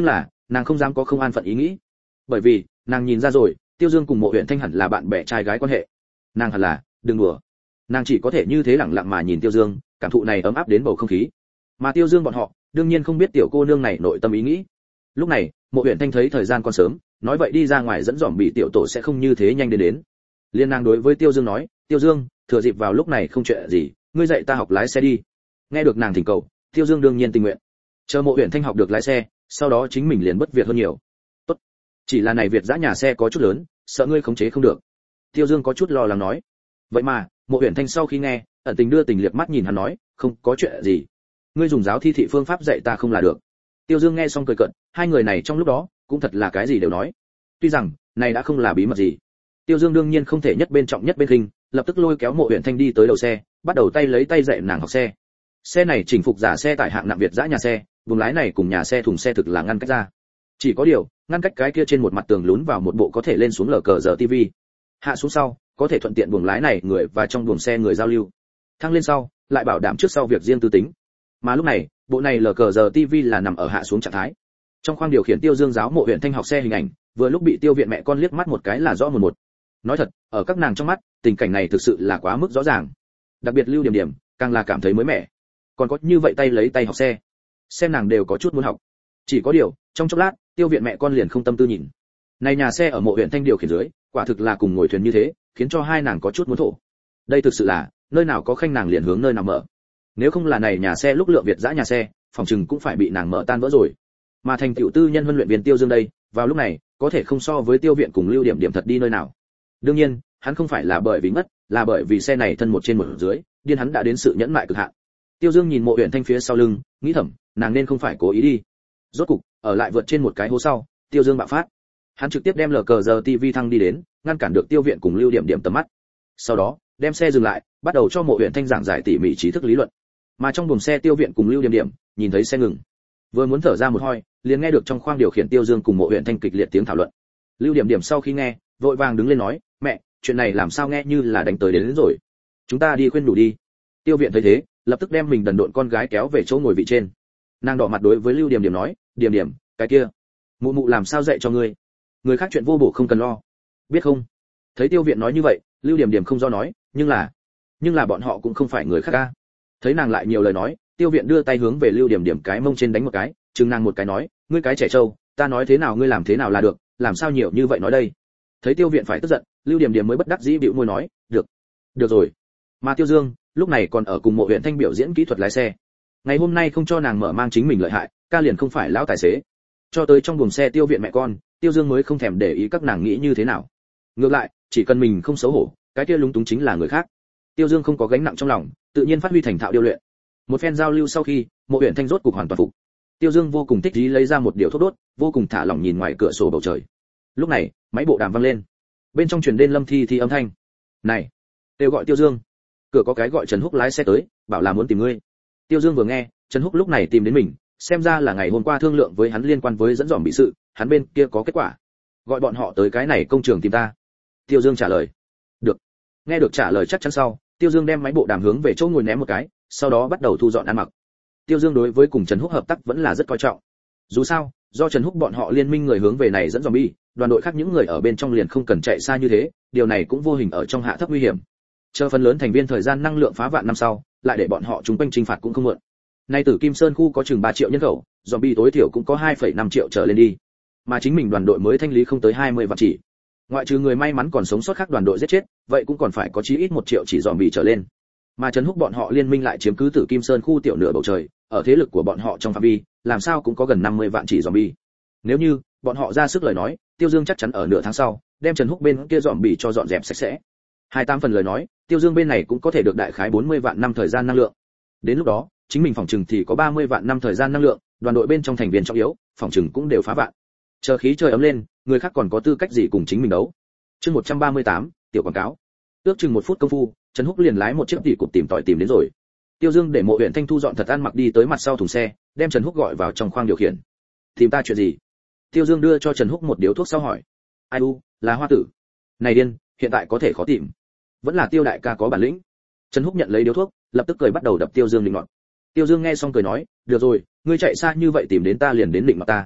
A: nàng không dám có không an phận ý nghĩ, bởi vì nàng nhìn ra rồi, Tiêu Dương cùng Mộ Uyển Thanh hẳn là bạn bè trai gái quan hệ. Nàng hẳn là, đừng đùa. Nàng chỉ có thể như thế lặng lặng mà nhìn Tiêu Dương, cảm thụ này ấm áp đến bầu không khí. Mà Tiêu Dương bọn họ, đương nhiên không biết tiểu cô nương này nội tâm ý nghĩ. Lúc này, Mộ Uyển Thanh thấy thời gian còn sớm, nói vậy đi ra ngoài dẫn dòm bị tiểu tổ sẽ không như thế nhanh đến đến. Liên nàng đối với Tiêu Dương nói, Tiêu Dương, thừa dịp vào lúc này không chuyện gì, ngươi dạy ta học lái xe đi. Nghe được nàng thỉnh cầu, Tiêu Dương đương nhiên tình nguyện. Chờ Mộ Uyển Thanh học được lái xe, sau đó chính mình liền bất việc hơn nhiều. Tốt, chỉ là này Việt giã nhà xe có chút lớn, sợ ngươi khống chế không được. Tiêu Dương có chút lo lắng nói. Vậy mà, Mộ Uyển Thanh sau khi nghe, ẩn tình đưa tình liếc mắt nhìn hắn nói, không có chuyện gì, ngươi dùng giáo thi thị phương pháp dạy ta không là được. Tiêu Dương nghe xong cười cợt, hai người này trong lúc đó cũng thật là cái gì đều nói. Tuy rằng này đã không là bí mật gì, Tiêu Dương đương nhiên không thể nhất bên trọng nhất bên khinh, lập tức lôi kéo Mộ Uyển Thanh đi tới đầu xe, bắt đầu tay lấy tay dạy nàng học xe. Xe này chỉnh phục giả xe tải hạng nặng Việt giã nhà xe, buồng lái này cùng nhà xe thùng xe thực là ngăn cách ra. Chỉ có điều, ngăn cách cái kia trên một mặt tường lún vào một bộ có thể lên xuống lờ cờ giờ tivi. Hạ xuống sau, có thể thuận tiện buồng lái này người và trong buồng xe người giao lưu. Thăng lên sau, lại bảo đảm trước sau việc riêng tư tính. Mà lúc này, bộ này lờ cờ giờ tivi là nằm ở hạ xuống trạng thái. Trong khoang điều khiển Tiêu Dương giáo Mộ Uyển Thanh học xe hình ảnh, vừa lúc bị Tiêu Viện mẹ con liếc mắt một cái là rõ một một. Nói thật, ở các nàng trong mắt, tình cảnh này thực sự là quá mức rõ ràng. Đặc biệt Lưu Điểm Điểm, càng là cảm thấy mới mẻ. Còn có như vậy tay lấy tay học xe, xem nàng đều có chút muốn học. Chỉ có điều, trong chốc lát, Tiêu Viện mẹ con liền không tâm tư nhìn. Này nhà xe ở Mộ Uyển Thanh điều khiển dưới, quả thực là cùng ngồi thuyền như thế, khiến cho hai nàng có chút muốn thổ. Đây thực sự là, nơi nào có khanh nàng liền hướng nơi nào mở. Nếu không là này nhà xe lúc lượng Việt giã nhà xe, phòng trừng cũng phải bị nàng mở tan vỡ rồi. Mà thành tiểu tư nhân huấn luyện viên Tiêu Dương đây, vào lúc này, có thể không so với Tiêu Viện cùng Lưu Điểm Điểm thật đi nơi nào. Đương nhiên, hắn không phải là bởi vì ngất, là bởi vì xe này thân một trên một dưới, điên hắn đã đến sự nhẫn mại cực hạn. Tiêu Dương nhìn Mộ Uyển Thanh phía sau lưng, nghĩ thầm, nàng nên không phải cố ý đi. Rốt cục, ở lại vượt trên một cái hố sau, Tiêu Dương bạo phát. Hắn trực tiếp đem lờ cờ giờ tivi thăng đi đến, ngăn cản được Tiêu Viện cùng Lưu Điểm Điểm tầm mắt. Sau đó, đem xe dừng lại, bắt đầu cho Mộ Uyển Thanh giảng giải tỉ mỉ trí thức lý luận. Mà trong buồng xe Tiêu Viện cùng Lưu Điểm Điểm, nhìn thấy xe ngừng, vừa muốn thở ra một hơi, liền nghe được trong khoang điều khiển Tiêu Dương cùng Mộ Uyển Thanh kịch liệt tiếng thảo luận. Lưu Điểm Điểm sau khi nghe, vội vàng đứng lên nói, mẹ, chuyện này làm sao nghe như là đánh tới đến, đến rồi. Chúng ta đi khuyên đủ đi. Tiêu Viện thấy thế, lập tức đem mình đần độn con gái kéo về chỗ ngồi vị trên. Nàng đỏ mặt đối với Lưu Điểm Điểm nói, Điểm Điểm, cái kia, mụ mụ làm sao dạy cho ngươi? Người khác chuyện vô bổ không cần lo, biết không? Thấy Tiêu Viện nói như vậy, Lưu Điểm Điểm không do nói, nhưng là, nhưng là bọn họ cũng không phải người khác a. Thấy nàng lại nhiều lời nói, Tiêu Viện đưa tay hướng về Lưu Điểm Điểm cái mông trên đánh một cái, chừng nàng một cái nói, ngươi cái trẻ trâu, ta nói thế nào ngươi làm thế nào là được, làm sao nhiều như vậy nói đây? Thấy Tiêu Viện phải tức giận, Lưu Điểm Điểm mới bất đắc dĩ bĩu môi nói, được, được rồi. Mà Tiêu Dương, lúc này còn ở cùng Mộ Uyển Thanh biểu diễn kỹ thuật lái xe. Ngày hôm nay không cho nàng mở mang chính mình lợi hại, ca liền không phải lão tài xế. Cho tới trong buồng xe Tiêu Viện mẹ con, Tiêu Dương mới không thèm để ý các nàng nghĩ như thế nào. Ngược lại, chỉ cần mình không xấu hổ, cái kia lúng túng chính là người khác. Tiêu Dương không có gánh nặng trong lòng, tự nhiên phát huy thành thạo điêu luyện. Một phen giao lưu sau khi, Mộ Uyển Thanh rốt cục hoàn toàn phục. Tiêu Dương vô cùng thích ý lấy ra một điều thuốc đốt, vô cùng thả lỏng nhìn ngoài cửa sổ bầu trời. Lúc này, máy bộ đàm vang lên. Bên trong truyền đến Lâm Thi Thi âm thanh. "Này, Tiêu gọi Tiêu Dương." Cửa có cái gọi Trần Húc lái xe tới, bảo là muốn tìm ngươi. Tiêu Dương vừa nghe, Trần Húc lúc này tìm đến mình, xem ra là ngày hôm qua thương lượng với hắn liên quan với dẫn dòm bị sự, hắn bên kia có kết quả. Gọi bọn họ tới cái này công trường tìm ta. Tiêu Dương trả lời. Được. Nghe được trả lời chắc chắn sau, Tiêu Dương đem máy bộ đàm hướng về chỗ ngồi ném một cái, sau đó bắt đầu thu dọn ăn mặc. Tiêu Dương đối với cùng Trần Húc hợp tác vẫn là rất coi trọng. Dù sao, do Trần Húc bọn họ liên minh người hướng về này dẫn zombie, đoàn đội khác những người ở bên trong liền không cần chạy xa như thế, điều này cũng vô hình ở trong hạ thấp nguy hiểm. Chờ phần lớn thành viên thời gian năng lượng phá vạn năm sau, lại để bọn họ chúng quanh chinh phạt cũng không muộn. Nay Tử Kim Sơn khu có chừng ba triệu nhân khẩu, zombie tối thiểu cũng có hai phẩy năm triệu trở lên đi. Mà chính mình đoàn đội mới thanh lý không tới hai mươi vạn chỉ. Ngoại trừ người may mắn còn sống sót khác đoàn đội giết chết, vậy cũng còn phải có chí ít một triệu chỉ zombie trở lên. Mà Trần Húc bọn họ liên minh lại chiếm cứ Tử Kim Sơn khu tiểu nửa bầu trời, ở thế lực của bọn họ trong phạm vi, làm sao cũng có gần năm mươi vạn chỉ zombie. Nếu như bọn họ ra sức lời nói, Tiêu Dương chắc chắn ở nửa tháng sau, đem Trần Húc bên kia zombie cho dọn dẹp sạch sẽ. hai mươi tám phần lời nói, Tiêu Dương bên này cũng có thể được đại khái bốn mươi vạn năm thời gian năng lượng. Đến lúc đó, chính mình phòng trừng thì có ba mươi vạn năm thời gian năng lượng, đoàn đội bên trong thành viên trọng yếu, phòng trừng cũng đều phá vạn. Chờ khí trời ấm lên, người khác còn có tư cách gì cùng chính mình đấu. Chương một trăm ba mươi tám, tiểu quảng cáo. Ước chừng một phút công phu, Trần Húc liền lái một chiếc tỉ cục tìm tòi tìm đến rồi. Tiêu Dương để Mộ Uyển Thanh thu dọn thật ăn mặc đi tới mặt sau thùng xe, đem Trần Húc gọi vào trong khoang điều khiển. Tìm ta chuyện gì? Tiêu Dương đưa cho Trần Húc một điếu thuốc sau hỏi. Ai u, là Hoa Tử. Này điên, hiện tại có thể khó tìm. Vẫn là Tiêu đại ca có bản lĩnh. Trần Húc nhận lấy điếu thuốc, lập tức cười bắt đầu đập Tiêu Dương định nọt. Tiêu Dương nghe xong cười nói, được rồi, ngươi chạy xa như vậy tìm đến ta liền đến định mặt ta.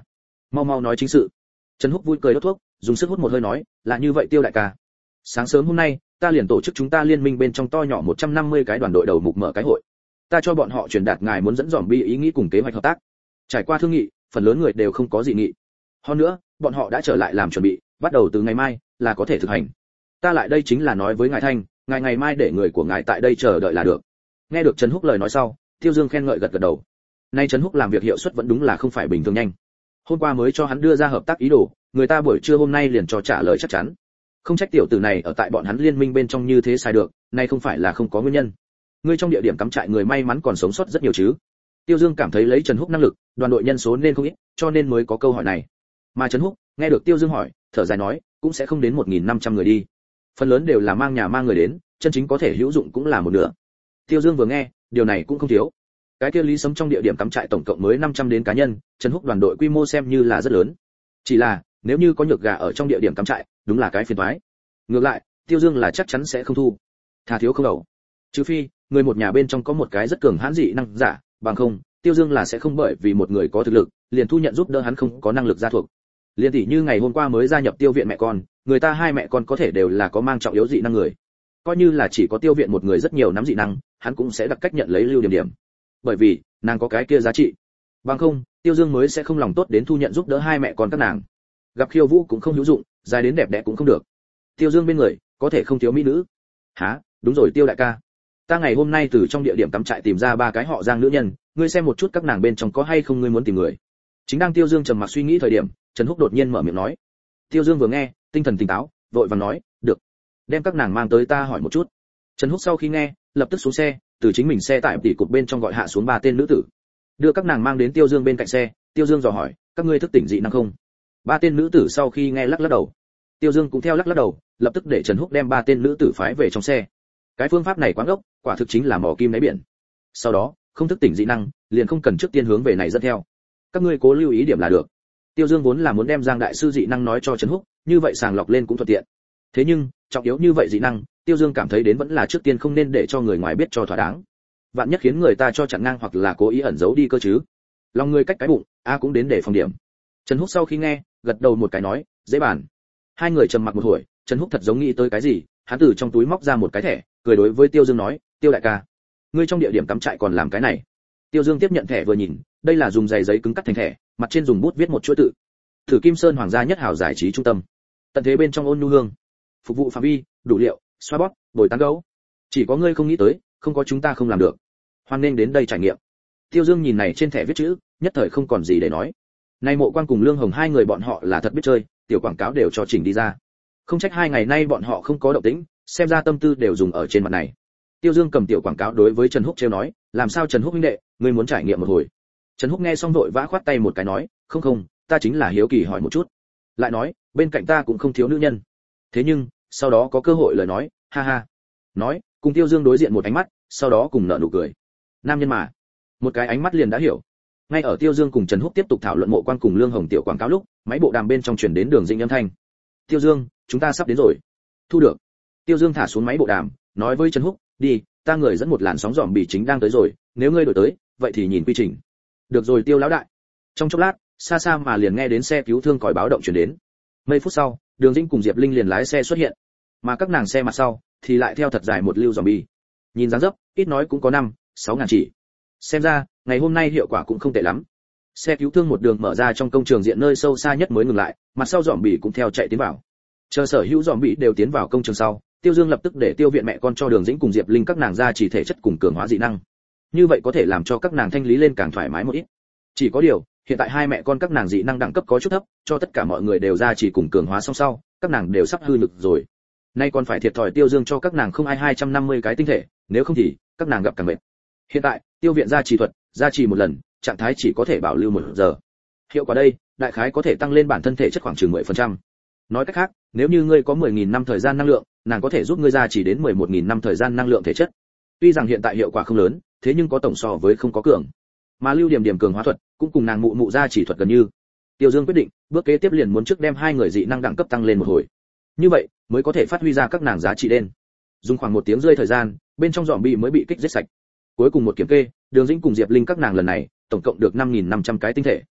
A: Mau mau nói chính sự. Trần Húc vui cười đốt thuốc, dùng sức hút một hơi nói, là như vậy Tiêu đại ca. Sáng sớm hôm nay, ta liền tổ chức chúng ta liên minh bên trong to nhỏ một trăm năm mươi cái đoàn đội đầu mục mở cái hội. Ta cho bọn họ truyền đạt ngài muốn dẫn dòm bi ý nghĩ cùng kế hoạch hợp tác. Trải qua thương nghị, phần lớn người đều không có dị nghị. Hơn nữa, bọn họ đã trở lại làm chuẩn bị, bắt đầu từ ngày mai là có thể thực hành. Ta lại đây chính là nói với ngài Thanh, ngài ngày mai để người của ngài tại đây chờ đợi là được. Nghe được Trần Húc lời nói sau, Tiêu Dương khen ngợi gật gật đầu. Nay Trần Húc làm việc hiệu suất vẫn đúng là không phải bình thường nhanh. Hôm qua mới cho hắn đưa ra hợp tác ý đồ, người ta buổi trưa hôm nay liền cho trả lời chắc chắn. Không trách tiểu tử này ở tại bọn hắn liên minh bên trong như thế sai được, nay không phải là không có nguyên nhân. Ngươi trong địa điểm cắm trại người may mắn còn sống sót rất nhiều chứ? Tiêu Dương cảm thấy lấy Trần Húc năng lực, đoàn đội nhân số nên không ít, cho nên mới có câu hỏi này. Mà Trần Húc, nghe được Tiêu Dương hỏi, thở dài nói, cũng sẽ không đến một nghìn năm trăm người đi. Phần lớn đều là mang nhà mang người đến, chân chính có thể hữu dụng cũng là một nửa. Tiêu Dương vừa nghe, điều này cũng không thiếu. Cái kia Lý Sấm trong địa điểm cắm trại tổng cộng mới năm trăm đến cá nhân, Trần Húc đoàn đội quy mô xem như là rất lớn. Chỉ là, nếu như có nhược gà ở trong địa điểm cắm trại, đúng là cái phiền toái. Ngược lại, Tiêu Dương là chắc chắn sẽ không thu. Thà thiếu không đầu. Trừ phi, người một nhà bên trong có một cái rất cường hãn dị năng giả, bằng không, Tiêu Dương là sẽ không bởi vì một người có thực lực, liền thu nhận giúp đỡ hắn không có năng lực gia thuộc. Liên tỷ như ngày hôm qua mới gia nhập Tiêu viện mẹ con, người ta hai mẹ con có thể đều là có mang trọng yếu dị năng người. Coi như là chỉ có Tiêu viện một người rất nhiều nắm dị năng, hắn cũng sẽ đặt cách nhận lấy Lưu Điểm Điểm. Bởi vì, nàng có cái kia giá trị. Bằng không, Tiêu Dương mới sẽ không lòng tốt đến thu nhận giúp đỡ hai mẹ con các nàng. Gặp Khiêu Vũ cũng không hữu dụng, dài đến đẹp đẽ cũng không được. Tiêu Dương bên người, có thể không thiếu mỹ nữ. Hả? Đúng rồi Tiêu đại ca. Ta ngày hôm nay từ trong địa điểm cắm trại tìm ra ba cái họ Giang nữ nhân, ngươi xem một chút các nàng bên trong có hay không ngươi muốn tìm người. Chính đang Tiêu Dương trầm mặc suy nghĩ thời điểm, Trần Húc đột nhiên mở miệng nói. Tiêu Dương vừa nghe, tinh thần tỉnh táo, vội vàng nói, được. Đem các nàng mang tới ta hỏi một chút. Trần Húc sau khi nghe, lập tức xuống xe, từ chính mình xe tải tỉ cục bên trong gọi hạ xuống ba tên nữ tử. Đưa các nàng mang đến Tiêu Dương bên cạnh xe, Tiêu Dương dò hỏi, các ngươi thức tỉnh dị năng không? Ba tên nữ tử sau khi nghe lắc lắc đầu. Tiêu Dương cũng theo lắc lắc đầu, lập tức để Trần Húc đem ba tên nữ tử phái về trong xe. Cái phương pháp này quá ngốc, quả thực chính là mỏ kim đáy biển. Sau đó, không thức tỉnh dị năng, liền không cần trước tiên hướng về này dẫn theo. Các ngươi cố lưu ý điểm là được. Tiêu Dương vốn là muốn đem Giang đại sư dị năng nói cho Trần Húc, như vậy sàng lọc lên cũng thuận tiện. Thế nhưng, trọng yếu như vậy dị năng, Tiêu Dương cảm thấy đến vẫn là trước tiên không nên để cho người ngoài biết cho thỏa đáng. Vạn nhất khiến người ta cho chặn ngang hoặc là cố ý ẩn giấu đi cơ chứ. Lòng người cách cái bụng, a cũng đến để phòng điểm. Trần Húc sau khi nghe, gật đầu một cái nói, dễ bàn. Hai người trầm mặc một hồi, Trần Húc thật giống nghĩ tới cái gì, hắn từ trong túi móc ra một cái thẻ, cười đối với Tiêu Dương nói, Tiêu đại ca, ngươi trong địa điểm cắm trại còn làm cái này. Tiêu Dương tiếp nhận thẻ vừa nhìn, đây là dùng giày giấy cứng cắt thành thẻ, mặt trên dùng bút viết một chuỗi tự. Thử Kim Sơn Hoàng gia nhất hảo giải trí trung tâm. Tận thế bên trong ôn nhu hương. Phục vụ phạm vi, đủ liệu, xoa bóp, bồi tán gấu. Chỉ có ngươi không nghĩ tới, không có chúng ta không làm được. Hoan nên đến đây trải nghiệm. Tiêu Dương nhìn này trên thẻ viết chữ, nhất thời không còn gì để nói. Nay Mộ Quan cùng Lương Hồng hai người bọn họ là thật biết chơi, tiểu quảng cáo đều cho chỉnh đi ra. Không trách hai ngày nay bọn họ không có động tĩnh, xem ra tâm tư đều dùng ở trên mặt này. Tiêu Dương cầm tiểu quảng cáo đối với Trần Húc trêu nói, làm sao Trần Húc huynh đệ, ngươi muốn trải nghiệm một hồi. Trần Húc nghe xong vội vã khoát tay một cái nói, không không, ta chính là hiếu kỳ hỏi một chút. Lại nói, bên cạnh ta cũng không thiếu nữ nhân. Thế nhưng, sau đó có cơ hội lời nói, ha ha. Nói, cùng Tiêu Dương đối diện một ánh mắt, sau đó cùng nở nụ cười. Nam nhân mà, một cái ánh mắt liền đã hiểu. Ngay ở Tiêu Dương cùng Trần Húc tiếp tục thảo luận Mộ Quan cùng Lương Hồng tiểu quảng cáo lúc, máy bộ đàm bên trong truyền đến Đường Dĩnh âm thanh. Tiêu Dương, chúng ta sắp đến rồi. Thu được. Tiêu Dương thả xuống máy bộ đàm, nói với Trần Húc, đi, ta người dẫn một làn sóng dòm bị chính đang tới rồi, nếu ngươi đổi tới, vậy thì nhìn quy trình. Được rồi Tiêu lão đại. Trong chốc lát, xa xa mà liền nghe đến xe cứu thương còi báo động truyền đến. Mấy phút sau, Đường Dĩnh cùng Diệp Linh liền lái xe xuất hiện, mà các nàng xe mặt sau thì lại theo thật dài một lưu zombie. Nhìn dáng dấp, ít nói cũng có năm, sáu ngàn chỉ. Xem ra, ngày hôm nay hiệu quả cũng không tệ lắm. Xe cứu thương một đường mở ra trong công trường diện nơi sâu xa nhất mới ngừng lại, mặt sau zombie cũng theo chạy tiến vào. Chờ sở hữu zombie đều tiến vào công trường sau, Tiêu Dương lập tức để Tiêu viện mẹ con cho Đường Dĩnh cùng Diệp Linh các nàng ra chỉ thể chất cùng cường hóa dị năng. Như vậy có thể làm cho các nàng thanh lý lên càng thoải mái một ít. Chỉ có điều, hiện tại hai mẹ con các nàng dị năng đẳng cấp có chút thấp, cho tất cả mọi người đều ra chỉ cùng cường hóa song sau, các nàng đều sắp hư lực rồi. Nay còn phải thiệt thòi Tiêu Dương cho các nàng không ai hai trăm năm mươi cái tinh thể, nếu không thì các nàng gặp càng mệt. Hiện tại, Tiêu viện ra chỉ thuật, ra chỉ một lần, trạng thái chỉ có thể bảo lưu một giờ. Hiệu quả đây, đại khái có thể tăng lên bản thân thể chất khoảng chừng mười phần trăm. Nói cách khác, nếu như ngươi có mười nghìn năm thời gian năng lượng, nàng có thể giúp ngươi ra chỉ đến mười một nghìn năm thời gian năng lượng thể chất. Tuy rằng hiện tại hiệu quả không lớn, thế nhưng có tổng so với không có cường. Mà Lưu Điểm Điểm cường hóa thuật cũng cùng nàng mụ mụ ra chỉ thuật gần như. Tiêu Dương quyết định, bước kế tiếp liền muốn trước đem hai người dị năng đẳng cấp tăng lên một hồi. Như vậy, mới có thể phát huy ra các nàng giá trị lên. Dùng khoảng một tiếng rơi thời gian, bên trong zombie mới bị kích giết sạch. Cuối cùng một kiểm kê, Đường Dĩnh cùng Diệp Linh các nàng lần này, tổng cộng được năm nghìn năm trăm cái tinh thể.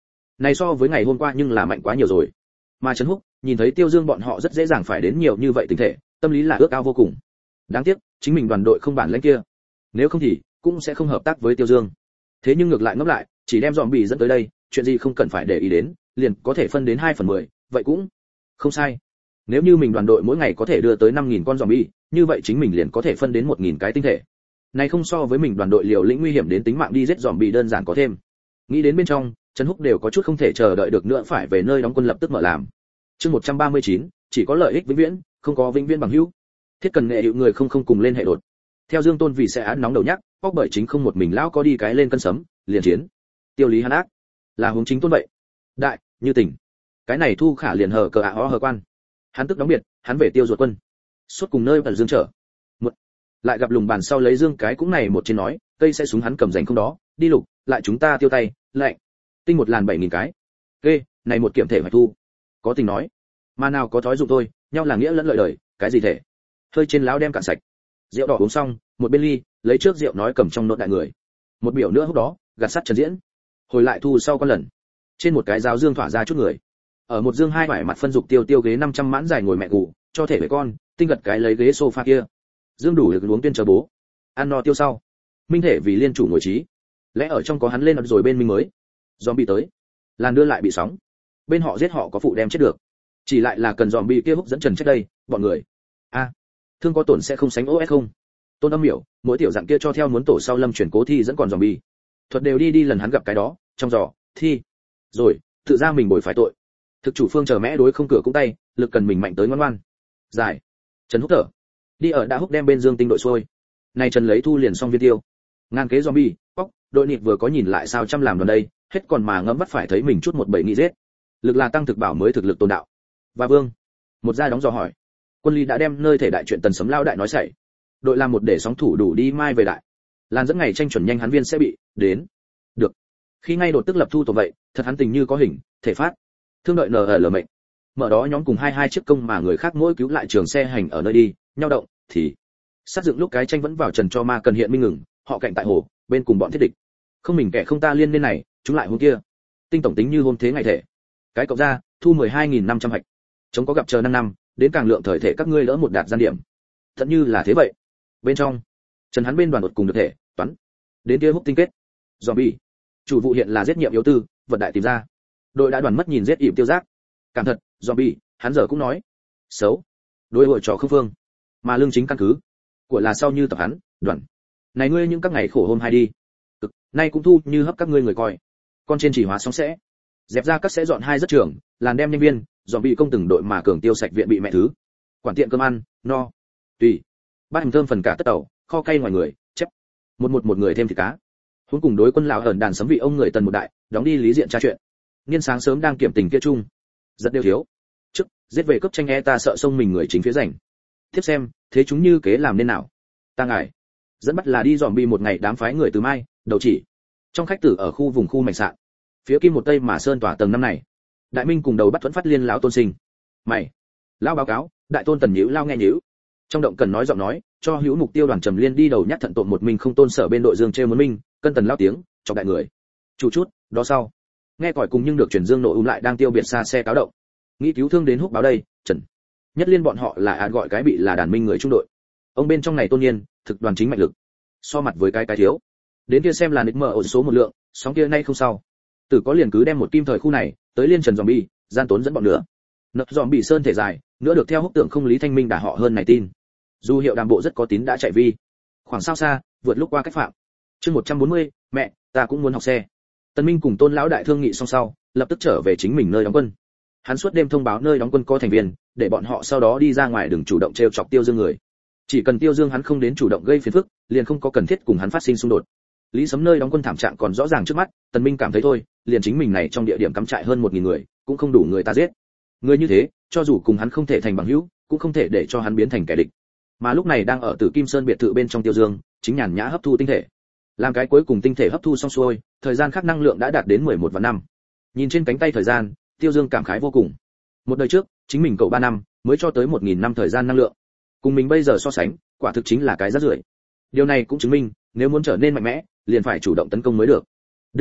A: Này so với ngày hôm qua nhưng là mạnh quá nhiều rồi. Mà Trấn Húc nhìn thấy Tiêu Dương bọn họ rất dễ dàng phải đến nhiều như vậy tình thể, tâm lý là ước ao vô cùng. Đáng tiếc, chính mình đoàn đội không bản lĩnh kia. Nếu không thì cũng sẽ không hợp tác với Tiêu Dương. Thế nhưng ngược lại ngẫm lại, chỉ đem zombie dẫn tới đây, chuyện gì không cần phải để ý đến, liền có thể phân đến hai phần mười, vậy cũng không sai. Nếu như mình đoàn đội mỗi ngày có thể đưa tới năm nghìn con zombie, như vậy chính mình liền có thể phân đến một nghìn cái tinh thể. Này không so với mình đoàn đội liều lĩnh nguy hiểm đến tính mạng đi giết zombie đơn giản có thêm. Nghĩ đến bên trong, Trấn Húc đều có chút không thể chờ đợi được nữa phải về nơi đóng quân lập tức mở làm. Chương một trăm ba mươi chín, chỉ có lợi ích vĩnh viễn, không có vĩnh viễn bằng hữu. Thiết cần nghệ hiệu người không không cùng lên hệ đột. Theo Dương Tôn vì sẽ án nóng đầu nhắc, bóc bởi chính không một mình lão có đi cái lên cân sấm, liền chiến. Tiêu Lý hắn ác, là hướng chính Tôn vậy. Đại, như tỉnh. Cái này thu khả liền hờ cờ ạ ho hờ quan. Hắn tức đóng biệt, hắn về Tiêu ruột quân. Suốt cùng nơi bẩn Dương trở. Một. Lại gặp lùng bàn sau lấy Dương cái cũng này một trên nói, cây sẽ súng hắn cầm giành không đó, đi lục, lại chúng ta tiêu tay, lạnh. Tinh một làn bảy nghìn cái. Ghê, này một kiểm thể phải thu. Có tình nói, mà nào có thói dụng thôi, nhau là nghĩa lẫn lợi đời, cái gì thể. Hơi trên lão đem cạn sạch. Rượu đỏ uống xong, một bên ly, lấy trước rượu nói cầm trong nốt đại người. Một biểu nữa lúc đó, gạt sắt Trần Diễn. Hồi lại thu sau con lần. Trên một cái giáo dương thỏa ra chút người. Ở một dương hai vải mặt phân dục tiêu tiêu ghế năm trăm mãn dài ngồi mẹ ngủ, cho thể với con, tinh gật cái lấy ghế sofa kia. Dương đủ được uống tuyên chờ bố. Ăn no tiêu sau. Minh thể vì liên chủ ngồi trí. Lẽ ở trong có hắn lên rồi bên minh mới. Zombie tới. Làn đưa lại bị sóng. Bên họ giết họ có phụ đem chết được. Chỉ lại là cần zombie kia húc dẫn Trần chết đây, bọn người. A, thương có tổn sẽ không sánh ô ét không? Tôn Âm Miểu, mỗi tiểu dạng kia cho theo muốn tổ sau Lâm chuyển cố thi dẫn còn zombie. Thuật đều đi đi lần hắn gặp cái đó, trong giỏ, thi. Rồi, tự ra mình bồi phải tội. Thực chủ phương chờ mẽ đối không cửa cũng tay, lực cần mình mạnh tới ngoan ngoan. Giải. Trần Húc thở. Đi ở đã húc đem bên Dương Tinh đội xuôi. Này Trần lấy thu liền xong viên tiêu. Ngàn kế zombie, bóc, đội nịt vừa có nhìn lại sao chăm làm đoàn đây, hết còn mà ngẫm vắt phải thấy mình chút một bảy nghị giết. Lực là tăng thực bảo mới thực lực tồn đạo. Và Vương, một gia đóng dò hỏi. Quân Lý đã đem nơi thể đại chuyện tần sấm lao đại nói sẩy. Đội làm một để sóng thủ đủ đi mai về đại. Lan dẫn ngày tranh chuẩn nhanh hắn viên sẽ bị đến. Được. Khi ngay đột tức lập thu tổ vậy, thật hắn tình như có hình, thể phát. Thương đợi nờ ở lờ mệnh. Mở đó nhóm cùng hai hai chiếc công mà người khác mỗi cứu lại trường xe hành ở nơi đi, nhau động, thì sát dựng lúc cái tranh vẫn vào trần cho ma cần hiện minh ngừng, họ cạnh tại hồ, bên cùng bọn thiết địch. Không mình kẻ không ta liên nên này, chúng lại hôm kia. Tinh tổng tính như hôm thế ngày thể. Cái cộng ra, thu mười hai nghìn năm trăm hạch. Chống có gặp chờ năm năm, đến càng lượng thời thể các ngươi lỡ một đạt gian điểm. Thật như là thế vậy. Bên trong, Trần hắn bên đoàn đột cùng được thể, toán. Đến kia húc tinh kết. Zombie. Chủ vụ hiện là giết nhiệm yếu tư, vật đại tìm ra. Đội đã đoàn mất nhìn giết ỉm tiêu giác. Cảm thật, zombie, hắn giờ cũng nói. Xấu. Đối hội trò không phương. Mà lương chính căn cứ. Của là sau như tập hắn, đoàn. Này ngươi những các ngày khổ hôm hai đi. Cực, nay cũng thu như hấp các ngươi người coi. Con trên chỉ hóa xong sẽ. Dẹp ra các sẽ dọn hai rất trường, làn đem nhân viên, dọn bị công từng đội mà cường tiêu sạch viện bị mẹ thứ. Quản tiện cơm ăn, no. Tùy. Bát hành thơm phần cả tất tàu, kho cay ngoài người, chép. Một một một người thêm thịt cá. Huống cùng đối quân lão ẩn đàn sấm vị ông người tần một đại, đóng đi lý diện tra chuyện. Niên sáng sớm đang kiểm tình kia chung. Rất đều thiếu. Trước, giết về cấp tranh e ta sợ sông mình người chính phía rảnh. Tiếp xem, thế chúng như kế làm nên nào. Ta ngại. Dẫn bắt là đi dòm bi một ngày đám phái người từ mai, đầu chỉ. Trong khách tử ở khu vùng khu mảnh sạn. Phía kim một tây mà sơn tỏa tầng năm này. Đại Minh cùng đầu bắt thuẫn phát liên lão tôn sinh. Mày. Lão báo cáo, đại tôn tần nhíu lao nghe nhíu. Trong động cần nói giọng nói, cho hữu mục tiêu đoàn trầm liên đi đầu nhắc thận tộn một mình không tôn sở bên đội dương treo muốn minh, cân tần lao tiếng, chọc đại người. Chủ chút, đó sau. Nghe còi cùng nhưng được truyền dương nội um lại đang tiêu biệt xa xe cáo động. Nghĩ cứu thương đến húc báo đây, Trần. Nhất liên bọn họ là án gọi cái bị là đàn minh người trung đội. Ông bên trong này tôn nhiên, thực đoàn chính mạnh lực. So mặt với cái cái thiếu. Đến kia xem là nịch mở ổn số một lượng, sóng kia nay không sao. Tử có liền cứ đem một kim thời khu này, tới liên Trần zombie, gian tốn dẫn bọn nữa. Nập zombie sơn thể dài, nữa được theo húc tượng không lý thanh minh đả họ hơn này tin. Dù hiệu đàm bộ rất có tín đã chạy vi. Khoảng sao xa, vượt lúc qua cách phạm. Chương một trăm bốn mươi, mẹ, ta cũng muốn học xe. Tân Minh cùng Tôn lão đại thương nghị xong sau, lập tức trở về chính mình nơi đóng quân. Hắn suốt đêm thông báo nơi đóng quân có thành viên, để bọn họ sau đó đi ra ngoài đừng chủ động trêu chọc Tiêu Dương người. Chỉ cần Tiêu Dương hắn không đến chủ động gây phiền phức, liền không có cần thiết cùng hắn phát sinh xung đột. Lý Sấm nơi đóng quân thảm trạng còn rõ ràng trước mắt, Tần Minh cảm thấy thôi, liền chính mình này trong địa điểm cắm trại hơn một nghìn người, cũng không đủ người ta giết. Người như thế, cho dù cùng hắn không thể thành bằng hữu, cũng không thể để cho hắn biến thành kẻ địch. Mà lúc này đang ở Tử Kim Sơn biệt thự bên trong Tiêu Dương, chính nhàn nhã hấp thu tinh thể. Làm cái cuối cùng tinh thể hấp thu xong xuôi, thời gian khắc năng lượng đã đạt đến mười một vạn năm. Nhìn trên cánh tay thời gian, Tiêu Dương cảm khái vô cùng. Một đời trước, chính mình cậu ba năm, mới cho tới một nghìn năm thời gian năng lượng. Cùng mình bây giờ so sánh, quả thực chính là cái rác rưởi. Điều này cũng chứng minh, nếu muốn trở nên mạnh mẽ, liền phải chủ động tấn công mới được. Đương nhiên,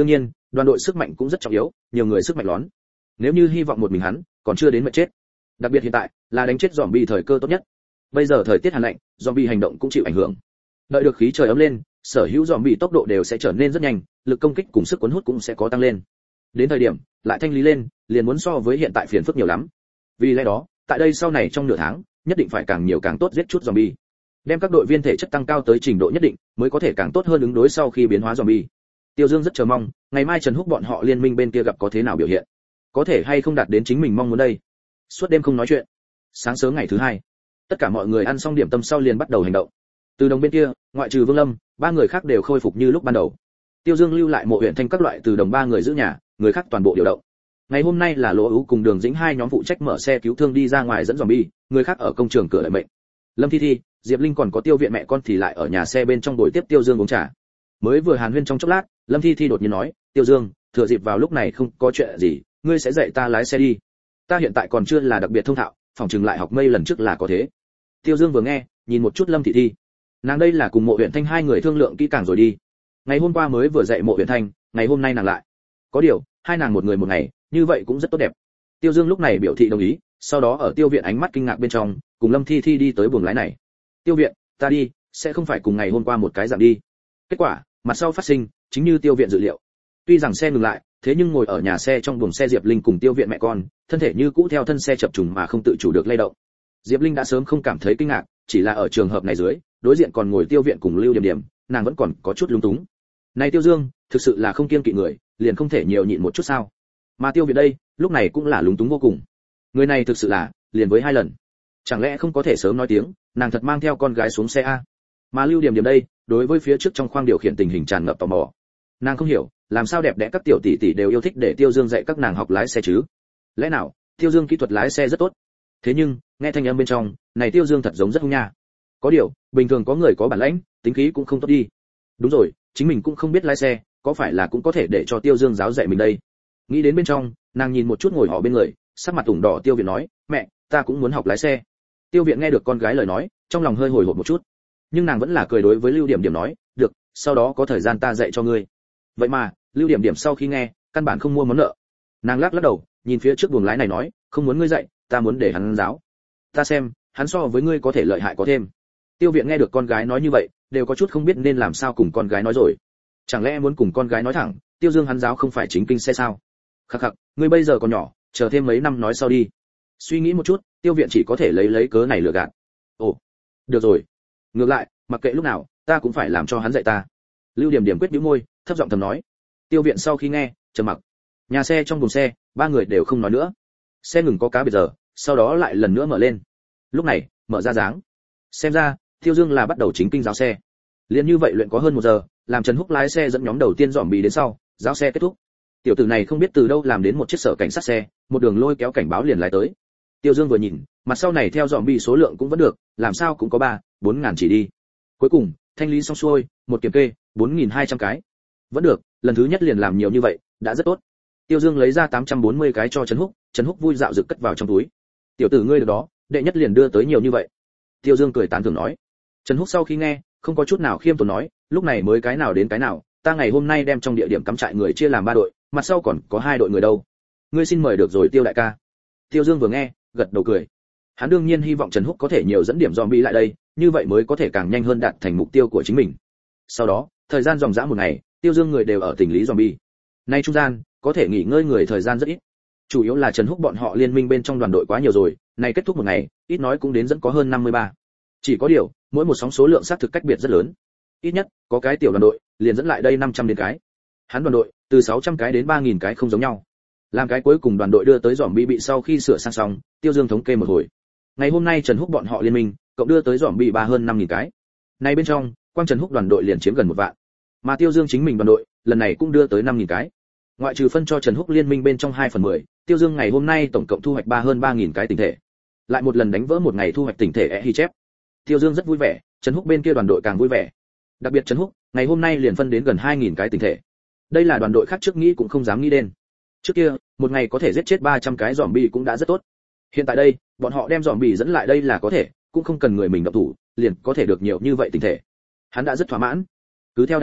A: đoàn đội sức mạnh cũng rất trọng yếu, nhiều người sức mạnh lón. Nếu như hy vọng một mình hắn, còn chưa đến mệt chết. Đặc biệt hiện tại, là đánh chết zombie thời cơ tốt nhất. Bây giờ thời tiết hàn lạnh, zombie hành động cũng chịu ảnh hưởng. Đợi được khí trời ấm lên, sở hữu zombie tốc độ đều sẽ trở nên rất nhanh, lực công kích cùng sức cuốn hút cũng sẽ có tăng lên. Đến thời điểm, lại thanh lý lên, liền muốn so với hiện tại phiền phức nhiều lắm. Vì lẽ đó, tại đây sau này trong nửa tháng, nhất định phải càng nhiều càng tốt giết chút zombie. Đem các đội viên thể chất tăng cao tới trình độ nhất định, mới có thể càng tốt hơn ứng đối sau khi biến hóa zombie. Tiêu Dương rất chờ mong, ngày mai Trần Húc bọn họ liên minh bên kia gặp có thế nào biểu hiện. Có thể hay không đạt đến chính mình mong muốn đây. Suốt đêm không nói chuyện. Sáng sớm ngày thứ hai, tất cả mọi người ăn xong điểm tâm sau liền bắt đầu hành động. Từ đồng bên kia, ngoại trừ Vương Lâm, ba người khác đều khôi phục như lúc ban đầu. Tiêu Dương lưu lại Mộ Uyển Thanh các loại từ đồng ba người giữ nhà, người khác toàn bộ điều động. Ngày hôm nay là Lỗ Ú cùng Đường Dĩnh hai nhóm phụ trách mở xe cứu thương đi ra ngoài dẫn zombie, người khác ở công trường cửa đợi mệnh. Lâm Thi Thi, Diệp Linh còn có Tiêu Viện mẹ con thì lại ở nhà xe bên trong buổi tiếp Tiêu Dương uống trà. Mới vừa hàn huyên trong chốc lát, Lâm Thi Thi đột nhiên nói, "Tiêu Dương, thừa dịp vào lúc này không có chuyện gì, ngươi sẽ dạy ta lái xe đi. Ta hiện tại còn chưa là đặc biệt thông thạo, phòng trường lại học mây lần trước là có thế." Tiêu Dương vừa nghe, nhìn một chút Lâm Thị Thi. Nàng đây là cùng Mộ Uyển Thanh hai người thương lượng kỹ càng rồi đi. Ngày hôm qua mới vừa dạy Mộ Uyển Thanh, ngày hôm nay nàng lại. Có điều, hai nàng một người một ngày, như vậy cũng rất tốt đẹp. Tiêu Dương lúc này biểu thị đồng ý, sau đó ở Tiêu Viện ánh mắt kinh ngạc bên trong, cùng Lâm Thi Thi đi tới buồng lái này. "Tiêu Viện, ta đi, sẽ không phải cùng ngày hôm qua một cái dạng đi." Kết quả, mặt sau phát sinh, chính như Tiêu Viện dự liệu. Tuy rằng xe ngừng lại, thế nhưng ngồi ở nhà xe trong buồng xe Diệp Linh cùng Tiêu Viện mẹ con, thân thể như cũ theo thân xe chập trùng mà không tự chủ được lay động. Diệp Linh đã sớm không cảm thấy kinh ngạc, chỉ là ở trường hợp này dưới, đối diện còn ngồi Tiêu Viện cùng Lưu Điểm Điểm, nàng vẫn còn có chút lúng túng. Này Tiêu Dương, thực sự là không kiêng kỵ người, liền không thể nhiều nhịn một chút sao? Mà Tiêu Viện đây, lúc này cũng là lúng túng vô cùng. Người này thực sự là, liền với hai lần. Chẳng lẽ không có thể sớm nói tiếng, nàng thật mang theo con gái xuống xe a? Mà Lưu Điểm Điểm đây, đối với phía trước trong khoang điều khiển tình hình tràn ngập tò mò. Nàng không hiểu, làm sao đẹp đẽ các tiểu tỷ tỷ đều yêu thích để Tiêu Dương dạy các nàng học lái xe chứ? Lẽ nào, Tiêu Dương kỹ thuật lái xe rất tốt? Thế nhưng, nghe thanh âm bên trong, này Tiêu Dương thật giống rất hung nha. Có điều, bình thường có người có bản lĩnh, tính khí cũng không tốt đi. Đúng rồi, chính mình cũng không biết lái xe, có phải là cũng có thể để cho Tiêu Dương giáo dạy mình đây? Nghĩ đến bên trong, nàng nhìn một chút ngồi họ bên người, sắc mặt ửng đỏ Tiêu Viện nói, "Mẹ, ta cũng muốn học lái xe." Tiêu Viện nghe được con gái lời nói, trong lòng hơi hồi hộp một chút, nhưng nàng vẫn là cười đối với Lưu Điểm Điểm nói, "Được, sau đó có thời gian ta dạy cho ngươi." Vậy mà, Lưu Điểm Điểm sau khi nghe, căn bản không mua món nợ. Nàng lắc lắc đầu, nhìn phía trước buồng lái này nói, "Không muốn ngươi dạy, ta muốn để hắn giáo. Ta xem, hắn so với ngươi có thể lợi hại có thêm." Tiêu Viện nghe được con gái nói như vậy, đều có chút không biết nên làm sao cùng con gái nói rồi. Chẳng lẽ muốn cùng con gái nói thẳng, Tiêu Dương hắn giáo không phải chính kinh xe sao? Khắc khắc, ngươi bây giờ còn nhỏ, chờ thêm mấy năm nói sau đi. Suy nghĩ một chút, Tiêu Viện chỉ có thể lấy lấy cớ này lừa gạt. Ồ, được rồi. Ngược lại, mặc kệ lúc nào, ta cũng phải làm cho hắn dạy ta. Lưu Điểm Điểm quyết nhíu môi, thấp giọng thầm nói. Tiêu Viện sau khi nghe, trầm mặc. Nhà xe trong buồng xe, ba người đều không nói nữa. Xe ngừng có cá biệt giờ, sau đó lại lần nữa mở lên. Lúc này, mở ra dáng. Xem ra, Tiêu Dương là bắt đầu chính kinh giáo xe. Liên như vậy luyện có hơn một giờ, làm Trần Húc lái xe dẫn nhóm đầu tiên dòm bì đến sau, giáo xe kết thúc. Tiểu tử này không biết từ đâu làm đến một chiếc sở cảnh sát xe, một đường lôi kéo cảnh báo liền lái tới. Tiêu Dương vừa nhìn, mặt sau này theo dòm bì số lượng cũng vẫn được, làm sao cũng có ba, bốn ngàn chỉ đi. Cuối cùng, thanh lý xong xuôi, một kiểm kê, bốn nghìn hai trăm cái. Vẫn được, lần thứ nhất liền làm nhiều như vậy, đã rất tốt. Tiêu Dương lấy ra tám trăm bốn mươi cái cho Trần Húc, Trần Húc vui dạo rực cất vào trong túi. Tiểu tử ngươi được đó, đệ nhất liền đưa tới nhiều như vậy. Tiêu Dương cười tán thưởng nói. Trần Húc sau khi nghe, không có chút nào khiêm tốn nói, lúc này mới cái nào đến cái nào, ta ngày hôm nay đem trong địa điểm cắm trại người chia làm ba đội, mặt sau còn có hai đội người đâu. Ngươi xin mời được rồi Tiêu đại ca. Tiêu Dương vừa nghe, gật đầu cười. Hắn đương nhiên hy vọng Trần Húc có thể nhiều dẫn điểm zombie lại đây, như vậy mới có thể càng nhanh hơn đạt thành mục tiêu của chính mình. Sau đó, thời gian dòng dã một ngày, Tiêu Dương người đều ở tỉnh lý zombie. Nay trung gian, có thể nghỉ ngơi người thời gian rất ít. Chủ yếu là Trần Húc bọn họ liên minh bên trong đoàn đội quá nhiều rồi, này kết thúc một ngày, ít nói cũng đến dẫn có hơn năm mươi ba. Chỉ có điều, mỗi một sóng số lượng xác thực cách biệt rất lớn. Ít nhất, có cái tiểu đoàn đội, liền dẫn lại đây năm trăm đến cái. Hắn đoàn đội, từ sáu trăm cái đến ba nghìn cái không giống nhau. Làm cái cuối cùng đoàn đội đưa tới zombie bị sau khi sửa sang xong, Tiêu Dương thống kê một hồi. Ngày hôm nay Trần Húc bọn họ liên minh, cộng đưa tới zombie ba hơn năm nghìn cái. Này bên trong, quang Trần Húc đoàn đội liền chiếm gần một vạn. Mà Tiêu Dương chính mình đoàn đội, lần này cũng đưa tới năm nghìn cái. Ngoại trừ phân cho Trần Húc liên minh bên trong hai phần mười, Tiêu Dương ngày hôm nay tổng cộng thu hoạch ba hơn ba nghìn cái tinh thể. Lại một lần đánh vỡ một ngày thu hoạch tinh thể e hi chép. Tiêu Dương rất vui vẻ, Trần Húc bên kia đoàn đội càng vui vẻ. Đặc biệt Trần Húc, ngày hôm nay liền phân đến gần hai nghìn cái tinh thể. Đây là đoàn đội khác trước nghĩ cũng không dám nghĩ đến. Trước kia, một ngày có thể giết chết ba trăm cái zombie cũng đã rất tốt. Hiện tại đây, bọn họ đem zombie dẫn lại đây là có thể, cũng không cần người mình động thủ, liền có thể được nhiều như vậy tinh thể. Hắn đã rất thỏa mãn. Cứ theo đà này,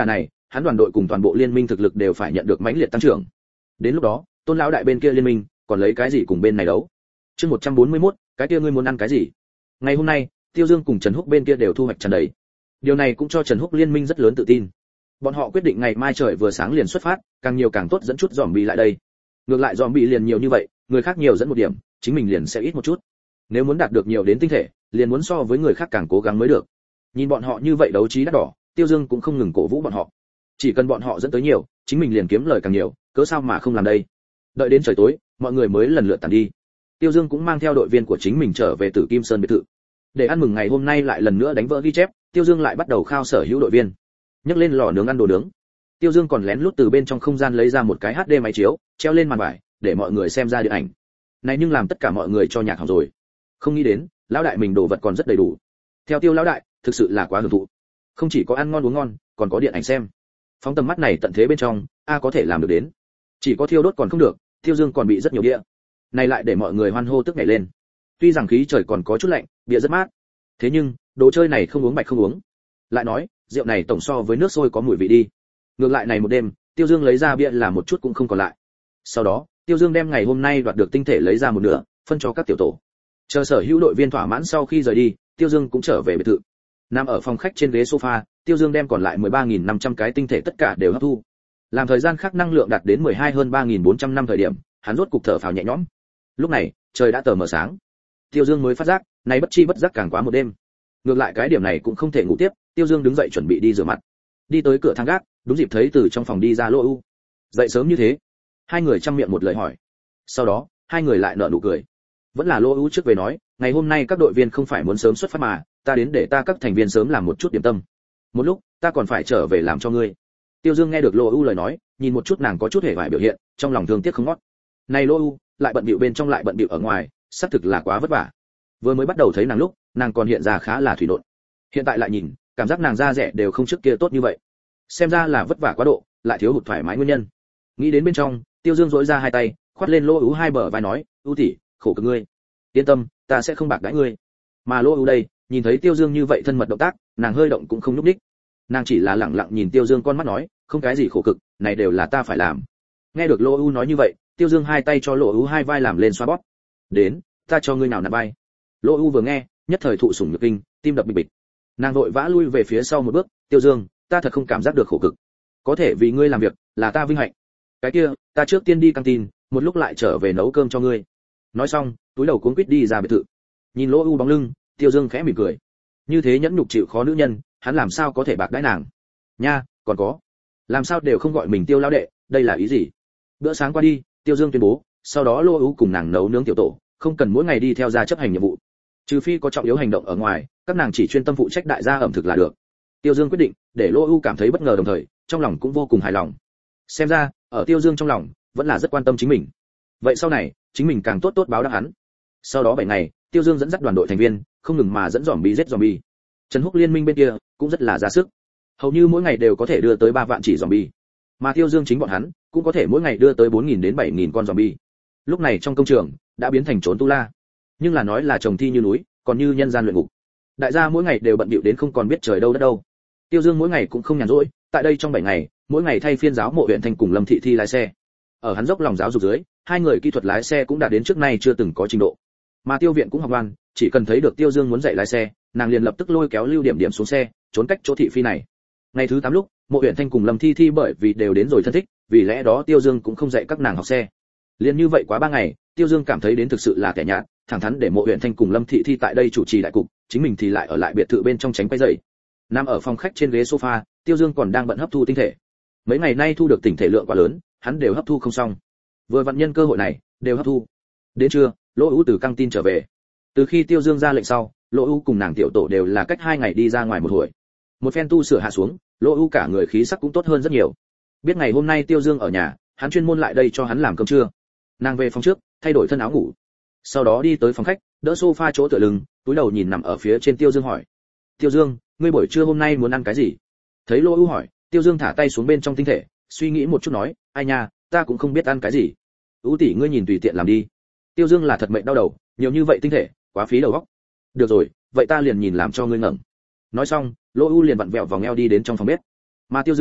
A: hắn đoàn đội cùng toàn bộ liên minh thực lực đều phải nhận được mãnh liệt tăng trưởng. Đến lúc đó, Tôn lão đại bên kia liên minh, còn lấy cái gì cùng bên này đấu? Chương một trăm bốn mươi mốt, cái kia ngươi muốn ăn cái gì? Ngày hôm nay, Tiêu Dương cùng Trần Húc bên kia đều thu hoạch tràn đầy. Điều này cũng cho Trần Húc liên minh rất lớn tự tin. Bọn họ quyết định ngày mai trời vừa sáng liền xuất phát, càng nhiều càng tốt dẫn chút zombie lại đây. Ngược lại zombie liền nhiều như vậy, người khác nhiều dẫn một điểm, chính mình liền sẽ ít một chút. Nếu muốn đạt được nhiều đến tinh thể, liền muốn so với người khác càng cố gắng mới được. Nhìn bọn họ như vậy đấu trí đắt đỏ, Tiêu Dương cũng không ngừng cổ vũ bọn họ. Chỉ cần bọn họ dẫn tới nhiều, chính mình liền kiếm lời càng nhiều, cớ sao mà không làm đây? Đợi đến trời tối, mọi người mới lần lượt tản đi. Tiêu Dương cũng mang theo đội viên của chính mình trở về Tử Kim Sơn biệt thự. Để ăn mừng ngày hôm nay lại lần nữa đánh vỡ ghi chép, Tiêu Dương lại bắt đầu khao sở hữu đội viên. Nhấc lên lò nướng ăn đồ nướng. Tiêu Dương còn lén lút từ bên trong không gian lấy ra một cái hát đê máy chiếu, treo lên màn vải, để mọi người xem ra điện ảnh. Này nhưng làm tất cả mọi người cho nhạc hỏng rồi. Không nghĩ đến, lão đại mình đồ vật còn rất đầy đủ. Theo Tiêu lão đại, thực sự là quá hưởng thụ. Không chỉ có ăn ngon uống ngon, còn có điện ảnh xem. Phóng tầm mắt này tận thế bên trong, a có thể làm được đến. Chỉ có thiêu đốt còn không được, Tiêu Dương còn bị rất nhiều địa. Này lại để mọi người hoan hô tức nhảy lên. Tuy rằng khí trời còn có chút lạnh, bia rất mát. Thế nhưng, đồ chơi này không uống bạch không uống. Lại nói, rượu này tổng so với nước sôi có mùi vị đi. Ngược lại này một đêm, Tiêu Dương lấy ra bia là một chút cũng không còn lại. Sau đó, Tiêu Dương đem ngày hôm nay đoạt được tinh thể lấy ra một nửa, phân cho các tiểu tổ. Chờ sở hữu đội viên thỏa mãn sau khi rời đi, Tiêu Dương cũng trở về biệt thự. Nằm ở phòng khách trên ghế sofa, Tiêu Dương đem còn lại mười ba nghìn năm trăm cái tinh thể tất cả đều hấp thu. Làm thời gian khác năng lượng đạt đến mười hai hơn ba nghìn bốn trăm năm thời điểm, hắn rốt cục thở phào nhẹ nhõm. Lúc này, trời đã tờ mờ sáng. Tiêu Dương mới phát giác, này bất chi bất giác càng quá một đêm. Ngược lại cái điểm này cũng không thể ngủ tiếp, Tiêu Dương đứng dậy chuẩn bị đi rửa mặt. Đi tới cửa thang gác, đúng dịp thấy từ trong phòng đi ra Lô U. Dậy sớm như thế? Hai người chăm miệng một lời hỏi. Sau đó, hai người lại nở nụ cười. Vẫn là Lô U trước về nói, ngày hôm nay các đội viên không phải muốn sớm xuất phát mà, ta đến để ta các thành viên sớm làm một chút điểm tâm. Một lúc, ta còn phải trở về làm cho ngươi. Tiêu Dương nghe được Lô U lời nói, nhìn một chút nàng có chút hề vải biểu hiện, trong lòng thương tiếc không ngót. Này Lô U, lại bận bịu bên trong lại bận bịu ở ngoài, xác thực là quá vất vả. Vừa mới bắt đầu thấy nàng lúc, nàng còn hiện ra khá là thủy nộn. Hiện tại lại nhìn, cảm giác nàng da rẻ đều không trước kia tốt như vậy. Xem ra là vất vả quá độ, lại thiếu hụt thoải mái nguyên nhân. Nghĩ đến bên trong, Tiêu Dương duỗi ra hai tay, khoát lên Lô U hai bờ vai nói, "U tỷ, khổ cực ngươi. Yên tâm, ta sẽ không bạc đãi ngươi." Mà Lô U đây, nhìn thấy Tiêu Dương như vậy thân mật động tác, nàng hơi động cũng không nhúc nhích. Nàng chỉ là lặng lặng nhìn Tiêu Dương con mắt nói, "Không cái gì khổ cực, này đều là ta phải làm." Nghe được Lô U nói như vậy, Tiêu Dương hai tay cho Lô U hai vai làm lên xoa bóp. "Đến, ta cho ngươi nào nặn vai." Lô U vừa nghe, nhất thời thụ sủng nhược kinh, tim đập bịch bịch. Nàng vội vã lui về phía sau một bước, "Tiêu Dương, ta thật không cảm giác được khổ cực. Có thể vì ngươi làm việc, là ta vinh hạnh. Cái kia, ta trước tiên đi căng tin, một lúc lại trở về nấu cơm cho ngươi." Nói xong, túi đầu cuống quýt đi ra biệt thự. Nhìn Lô U bóng lưng, Tiêu Dương khẽ mỉm cười. Như thế nhẫn nhục chịu khó nữ nhân, hắn làm sao có thể bạc đãi nàng? Nha, còn có, làm sao đều không gọi mình Tiêu lão đệ, đây là ý gì? Bữa sáng qua đi, Tiêu Dương tuyên bố, sau đó Lô U cùng nàng nấu nướng tiểu tổ, không cần mỗi ngày đi theo gia chấp hành nhiệm vụ. Trừ phi có trọng yếu hành động ở ngoài, các nàng chỉ chuyên tâm phụ trách đại gia ẩm thực là được. Tiêu Dương quyết định, để Lô U cảm thấy bất ngờ đồng thời, trong lòng cũng vô cùng hài lòng. Xem ra, ở Tiêu Dương trong lòng, vẫn là rất quan tâm chính mình. Vậy sau này, chính mình càng tốt tốt báo đáp hắn. Sau đó bảy ngày, Tiêu Dương dẫn dắt đoàn đội thành viên, không ngừng mà dẫn zombie giết zombie. Trần Húc liên minh bên kia cũng rất là ra sức. Hầu như mỗi ngày đều có thể đưa tới ba vạn chỉ zombie. Mà Tiêu Dương chính bọn hắn cũng có thể mỗi ngày đưa tới bốn nghìn đến bảy nghìn con zombie. Lúc này trong công trường đã biến thành trốn tu la. Nhưng là nói là trồng thi như núi, còn như nhân gian luyện ngục. Đại gia mỗi ngày đều bận bịu đến không còn biết trời đâu đất đâu. Tiêu Dương mỗi ngày cũng không nhàn rỗi, tại đây trong bảy ngày, mỗi ngày thay phiên giáo mộ huyện thành cùng Lâm Thị Thi lái xe. Ở hắn dốc lòng giáo dục dưới, hai người kỹ thuật lái xe cũng đạt đến trước nay chưa từng có trình độ. Mà Tiêu Viện cũng học ngoan, chỉ cần thấy được Tiêu Dương muốn dạy lái xe, nàng liền lập tức lôi kéo Lưu Điểm Điểm xuống xe, trốn cách chỗ thị phi này. Ngày thứ tám lúc, Mộ Uyển Thanh cùng Lâm Thi Thi bởi vì đều đến rồi thân thích, vì lẽ đó Tiêu Dương cũng không dạy các nàng học xe. Liên như vậy quá ba ngày, Tiêu Dương cảm thấy đến thực sự là kẻ nhạt, thẳng thắn để Mộ Uyển Thanh cùng Lâm Thị Thi tại đây chủ trì đại cục, chính mình thì lại ở lại biệt thự bên trong tránh quay dậy. Nằm ở phòng khách trên ghế sofa, Tiêu Dương còn đang bận hấp thu tinh thể. Mấy ngày nay thu được tinh thể lượng quá lớn, hắn đều hấp thu không xong. Vừa vặn nhân cơ hội này, đều hấp thu. Đến trưa, Lỗ Ú từ căng tin trở về. Từ khi Tiêu Dương ra lệnh sau, Lỗ Ú cùng nàng tiểu tổ đều là cách hai ngày đi ra ngoài một hồi. Một phen tu sửa hạ xuống, Lỗ Ú cả người khí sắc cũng tốt hơn rất nhiều. Biết ngày hôm nay Tiêu Dương ở nhà, hắn chuyên môn lại đây cho hắn làm cơm trưa. Nàng về phòng trước, thay đổi thân áo ngủ. Sau đó đi tới phòng khách, đỡ sofa chỗ tựa lưng, túi đầu nhìn nằm ở phía trên Tiêu Dương hỏi: "Tiêu Dương, ngươi buổi trưa hôm nay muốn ăn cái gì?" Thấy Lỗ Ú hỏi, Tiêu Dương thả tay xuống bên trong tinh thể, suy nghĩ một chút nói: "Ai nha, ta cũng không biết ăn cái gì. Ú tỷ ngươi nhìn tùy tiện làm đi." Tiêu Dương là thật mệnh đau đầu, nhiều như vậy tinh thể, quá phí đầu óc. "Được rồi, vậy ta liền nhìn làm cho ngươi ngẩng." Nói xong, Lỗ U liền vặn vẹo vòng eo đi đến trong phòng bếp. Mà Tiêu Dương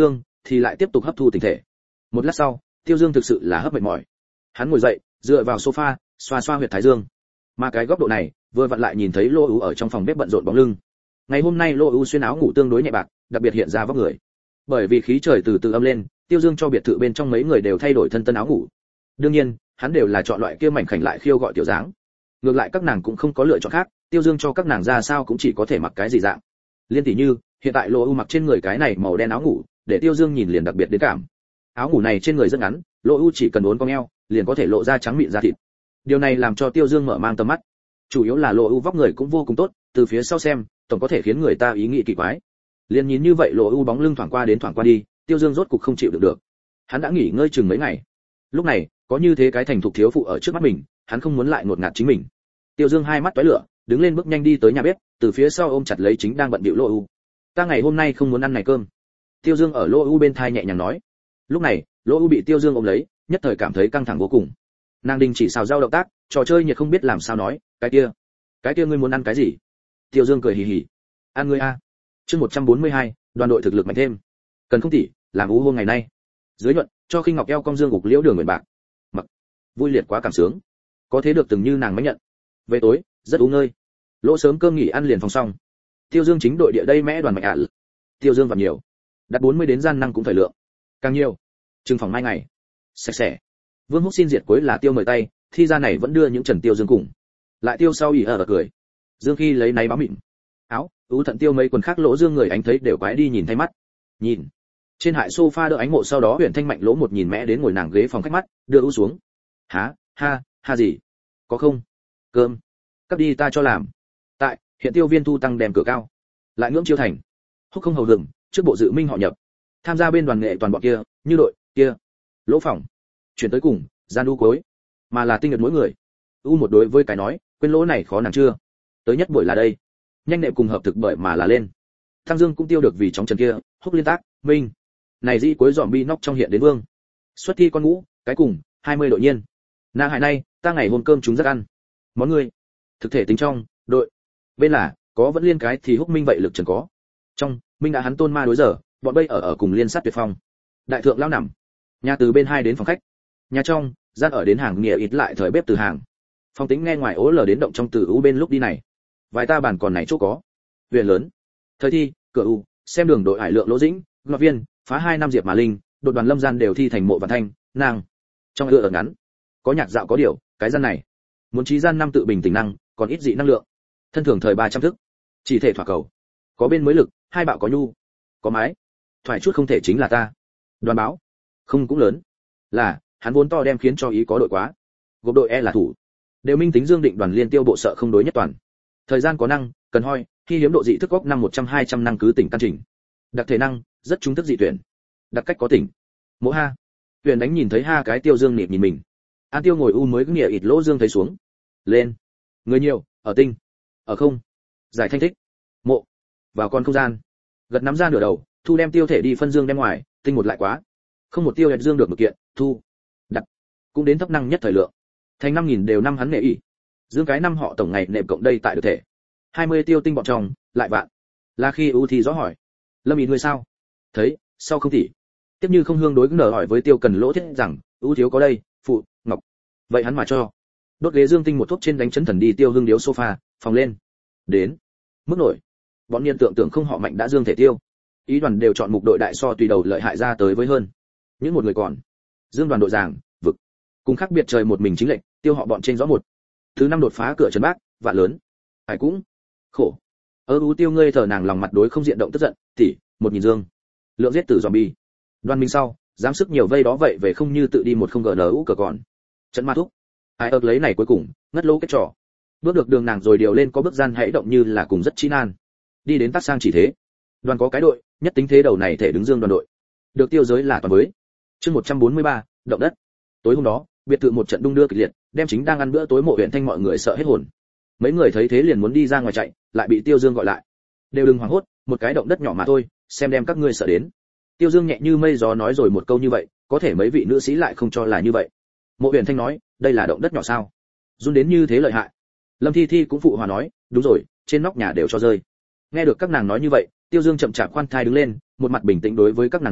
A: thì lại tiếp tục hấp thu tinh thể. Một lát sau, Tiêu Dương thực sự là hấp mệt mỏi. Hắn ngồi dậy, dựa vào sofa, xoa xoa huyệt thái dương. Mà cái góc độ này, vừa vặn lại nhìn thấy Lô Ú ở trong phòng bếp bận rộn bóng lưng. Ngày hôm nay Lô Ú xuyên áo ngủ tương đối nhẹ bạc, đặc biệt hiện ra vóc người. Bởi vì khí trời từ từ âm lên, Tiêu Dương cho biệt thự bên trong mấy người đều thay đổi thân tân áo ngủ. Đương nhiên, hắn đều là chọn loại kia mảnh khảnh lại khiêu gọi tiểu dáng. Ngược lại các nàng cũng không có lựa chọn khác, Tiêu Dương cho các nàng ra sao cũng chỉ có thể mặc cái gì dạng. Liên tỷ như, hiện tại Lô Ú mặc trên người cái này màu đen áo ngủ, để Tiêu Dương nhìn liền đặc biệt đến cảm. Áo ngủ này trên người rất ngắn, Lô Ú chỉ cần uốn cong eo, liền có thể lộ ra trắng mịn da thịt. Điều này làm cho Tiêu Dương mở mang tầm mắt. Chủ yếu là Lô Ú vóc người cũng vô cùng tốt, từ phía sau xem, tổng có thể khiến người ta ý nghĩ kỳ quái. Liền nhìn như vậy Lô Ú bóng lưng thoảng qua đến thoảng qua đi, Tiêu Dương rốt cục không chịu được được. Hắn đã nghỉ ngơi chừng mấy ngày. Lúc này, có như thế cái thành thục thiếu phụ ở trước mắt mình, hắn không muốn lại ngột ngạt chính mình. Tiêu Dương hai mắt tóe lửa, đứng lên bước nhanh đi tới nhà bếp, từ phía sau ôm chặt lấy chính đang bận bịu Lô Ú. Ta ngày hôm nay không muốn ăn này cơm. Tiêu Dương ở Lô Ú bên thai nhẹ nhàng nói. Lúc này, Lô Ú bị Tiêu Dương ôm lấy, nhất thời cảm thấy căng thẳng vô cùng. Nàng đình chỉ xào rau động tác, trò chơi nhiệt không biết làm sao nói, cái kia, cái kia ngươi muốn ăn cái gì? Tiêu Dương cười hì hì. Ăn ngươi a. Chương một trăm bốn mươi hai, đoàn đội thực lực mạnh thêm. Cần không tỉ, làm Ú hôm ngày nay. Dưới nhuận, cho Khinh Ngọc eo cong dương gục liễu đường nguyện bạc. Mặc, vui liệt quá cảm sướng. Có thế được từng như nàng mới nhận. Về tối, rất ú ngơi. Lỗ sớm cơm nghỉ ăn liền phòng xong. Tiêu Dương chính đội địa đây mẽ đoàn mạnh ạ. Tiêu Dương vào nhiều. Đặt bốn mươi đến gian năng cũng thời lượng. Càng nhiều, trừng phòng mai ngày. Sạch sẽ. Vương Húc xin diệt cuối là Tiêu mời tay, thi ra này vẫn đưa những Trần Tiêu Dương cùng. Lại Tiêu sau ỉ ở cười. Dương khi lấy náy báo mịn. Áo, ú thận Tiêu mấy quần khác lỗ Dương người ánh thấy đều quái đi nhìn thay mắt. Nhìn. Trên hại sofa đỡ ánh mộ sau đó Huyền Thanh Mạnh lỗ một nhìn mẽ đến ngồi nàng ghế phòng khách mắt, đưa ú xuống. Há, ha, ha gì? Có không? Cơm. Cấp đi ta cho làm. Tại, hiện Tiêu Viên thu tăng đèm cửa cao. Lại ngưỡng chiêu thành. Húc không hầu hừng, trước bộ dự minh họ nhập. Tham gia bên đoàn nghệ toàn bọn kia, như đội, kia. Lỗ phòng. Chuyển tới cùng, gian u cuối. Mà là tinh nhật mỗi người. U một đối với cái nói, quên lỗ này khó nàng chưa? Tới nhất buổi là đây. Nhanh nệm cùng hợp thực bởi mà là lên. Thăng Dương cũng tiêu được vì chóng trần kia, Húc liên tác, minh. Này dĩ cuối dòm bi nóc trong hiện đến vương. Xuất thi con ngũ, cái cùng, hai mươi đội nhiên. Na hại nay, ta ngày hôm cơm chúng rất ăn. Món người. Thực thể tính trong, đội. Bên là, có vẫn liên cái thì Húc minh vậy lực trần có. Trong, minh đã hắn tôn ma đối giờ, bọn bây ở ở cùng liên sát tuyệt phong. Đại thượng lao nằm. Nhà từ bên hai đến phòng khách. Nhà trong, gian ở đến hàng nghĩa ít lại thời bếp từ hàng. Phong tính nghe ngoài ố lờ đến động trong từ u bên lúc đi này. Vài ta bàn còn này chỗ có. Viện lớn. Thời thi, cửa u, xem đường đội hải lượng lỗ dĩnh, ngọc viên, phá hai năm diệp mà linh, đột đoàn lâm gian đều thi thành mộ và thanh, nàng. Trong ưa ở ngắn. Có nhạc dạo có điều, cái gian này. Muốn trí gian năm tự bình tỉnh năng, còn ít dị năng lượng. Thân thường thời ba trăm thức. Chỉ thể thỏa cầu. Có bên mới lực, hai bạo có nhu. Có mái. Thoại chút không thể chính là ta. Đoàn báo. Không cũng lớn. Là, hắn vốn to đem khiến cho ý có đội quá. Gộp đội E là thủ. Đều minh tính dương định đoàn liên tiêu bộ sợ không đối nhất toàn. Thời gian có năng, cần hoi, khi hiếm độ dị thức góc năm một trăm hai trăm năng cứ tỉnh căn chỉnh. Đặc thể năng, rất trúng thức dị tuyển. Đặc cách có tỉnh. Mỗ ha. Tuyển đánh nhìn thấy ha cái Tiêu Dương nịp nhìn mình. An Tiêu ngồi u mới cứ nghĩa ít lỗ Dương thấy xuống. Lên. Người nhiều, ở tinh. Ở không. Giải thanh thích. Mộ. Vào con không gian. Gật nắm ra nửa đầu, thu đem tiêu thể đi phân dương đem ngoài, tinh một lại quá. Không một tiêu hệt dương được một kiện, thu. Đặt. Cũng đến thấp năng nhất thời lượng. Thành năm nghìn đều năm hắn nghệ ý. Dương cái năm họ tổng ngày nệm cộng đây tại được thể. hai mươi tiêu tinh bọn trong, lại vạn. Là khi ưu thì rõ hỏi. Lâm ý người sao? Thấy, sau không tỉ. Tiếp như không hương đối nở hỏi với tiêu cần lỗ thiết rằng, ưu thiếu có đây, phụ, ngọc. Vậy hắn mà cho. Đốt ghế dương tinh một thuốc trên đánh chấn thần đi tiêu hương điếu sofa, phòng lên. Đến. Mức nổi. Bọn niên tượng tưởng không họ mạnh đã dương thể tiêu. Ý đoàn đều chọn mục đội đại so tùy đầu lợi hại ra tới với hơn. Những một người còn. Dương đoàn đội giảng, vực. Cùng khác biệt trời một mình chính lệnh, tiêu họ bọn trên rõ một. Thứ năm đột phá cửa trấn bác, vạn lớn. Hải cũng. Khổ. Ơ ú tiêu ngươi thở nàng lòng mặt đối không diện động tức giận, tỷ, một nhìn dương. Lượng giết tử zombie. Đoàn minh sau, dám sức nhiều vây đó vậy về không như tự đi một không gờ nở ú cờ còn. Trận ma thúc. Ai ớt lấy này cuối cùng, ngất lỗ kết trò. Bước được đường nàng rồi điều lên có bước gian hãy động như là cùng rất chi nan. Đi đến tác sang chỉ thế. Đoàn có cái đội, nhất tính thế đầu này thể đứng dương đoàn đội. Được tiêu giới là toàn với. Chương một trăm bốn mươi ba, động đất. Tối hôm đó, biệt thự một trận đung đưa kịch liệt, đem chính đang ăn bữa tối Mộ Huyện Thanh mọi người sợ hết hồn. Mấy người thấy thế liền muốn đi ra ngoài chạy, lại bị Tiêu Dương gọi lại. Đều đừng hoảng hốt, một cái động đất nhỏ mà thôi, xem đem các ngươi sợ đến. Tiêu Dương nhẹ như mây gió nói rồi một câu như vậy, có thể mấy vị nữ sĩ lại không cho là như vậy. Mộ Huyện Thanh nói, đây là động đất nhỏ sao? Run đến như thế lợi hại. Lâm Thi Thi cũng phụ hòa nói, đúng rồi, trên nóc nhà đều cho rơi. Nghe được các nàng nói như vậy, Tiêu Dương chậm chạp khoan thai đứng lên, một mặt bình tĩnh đối với các nàng nói,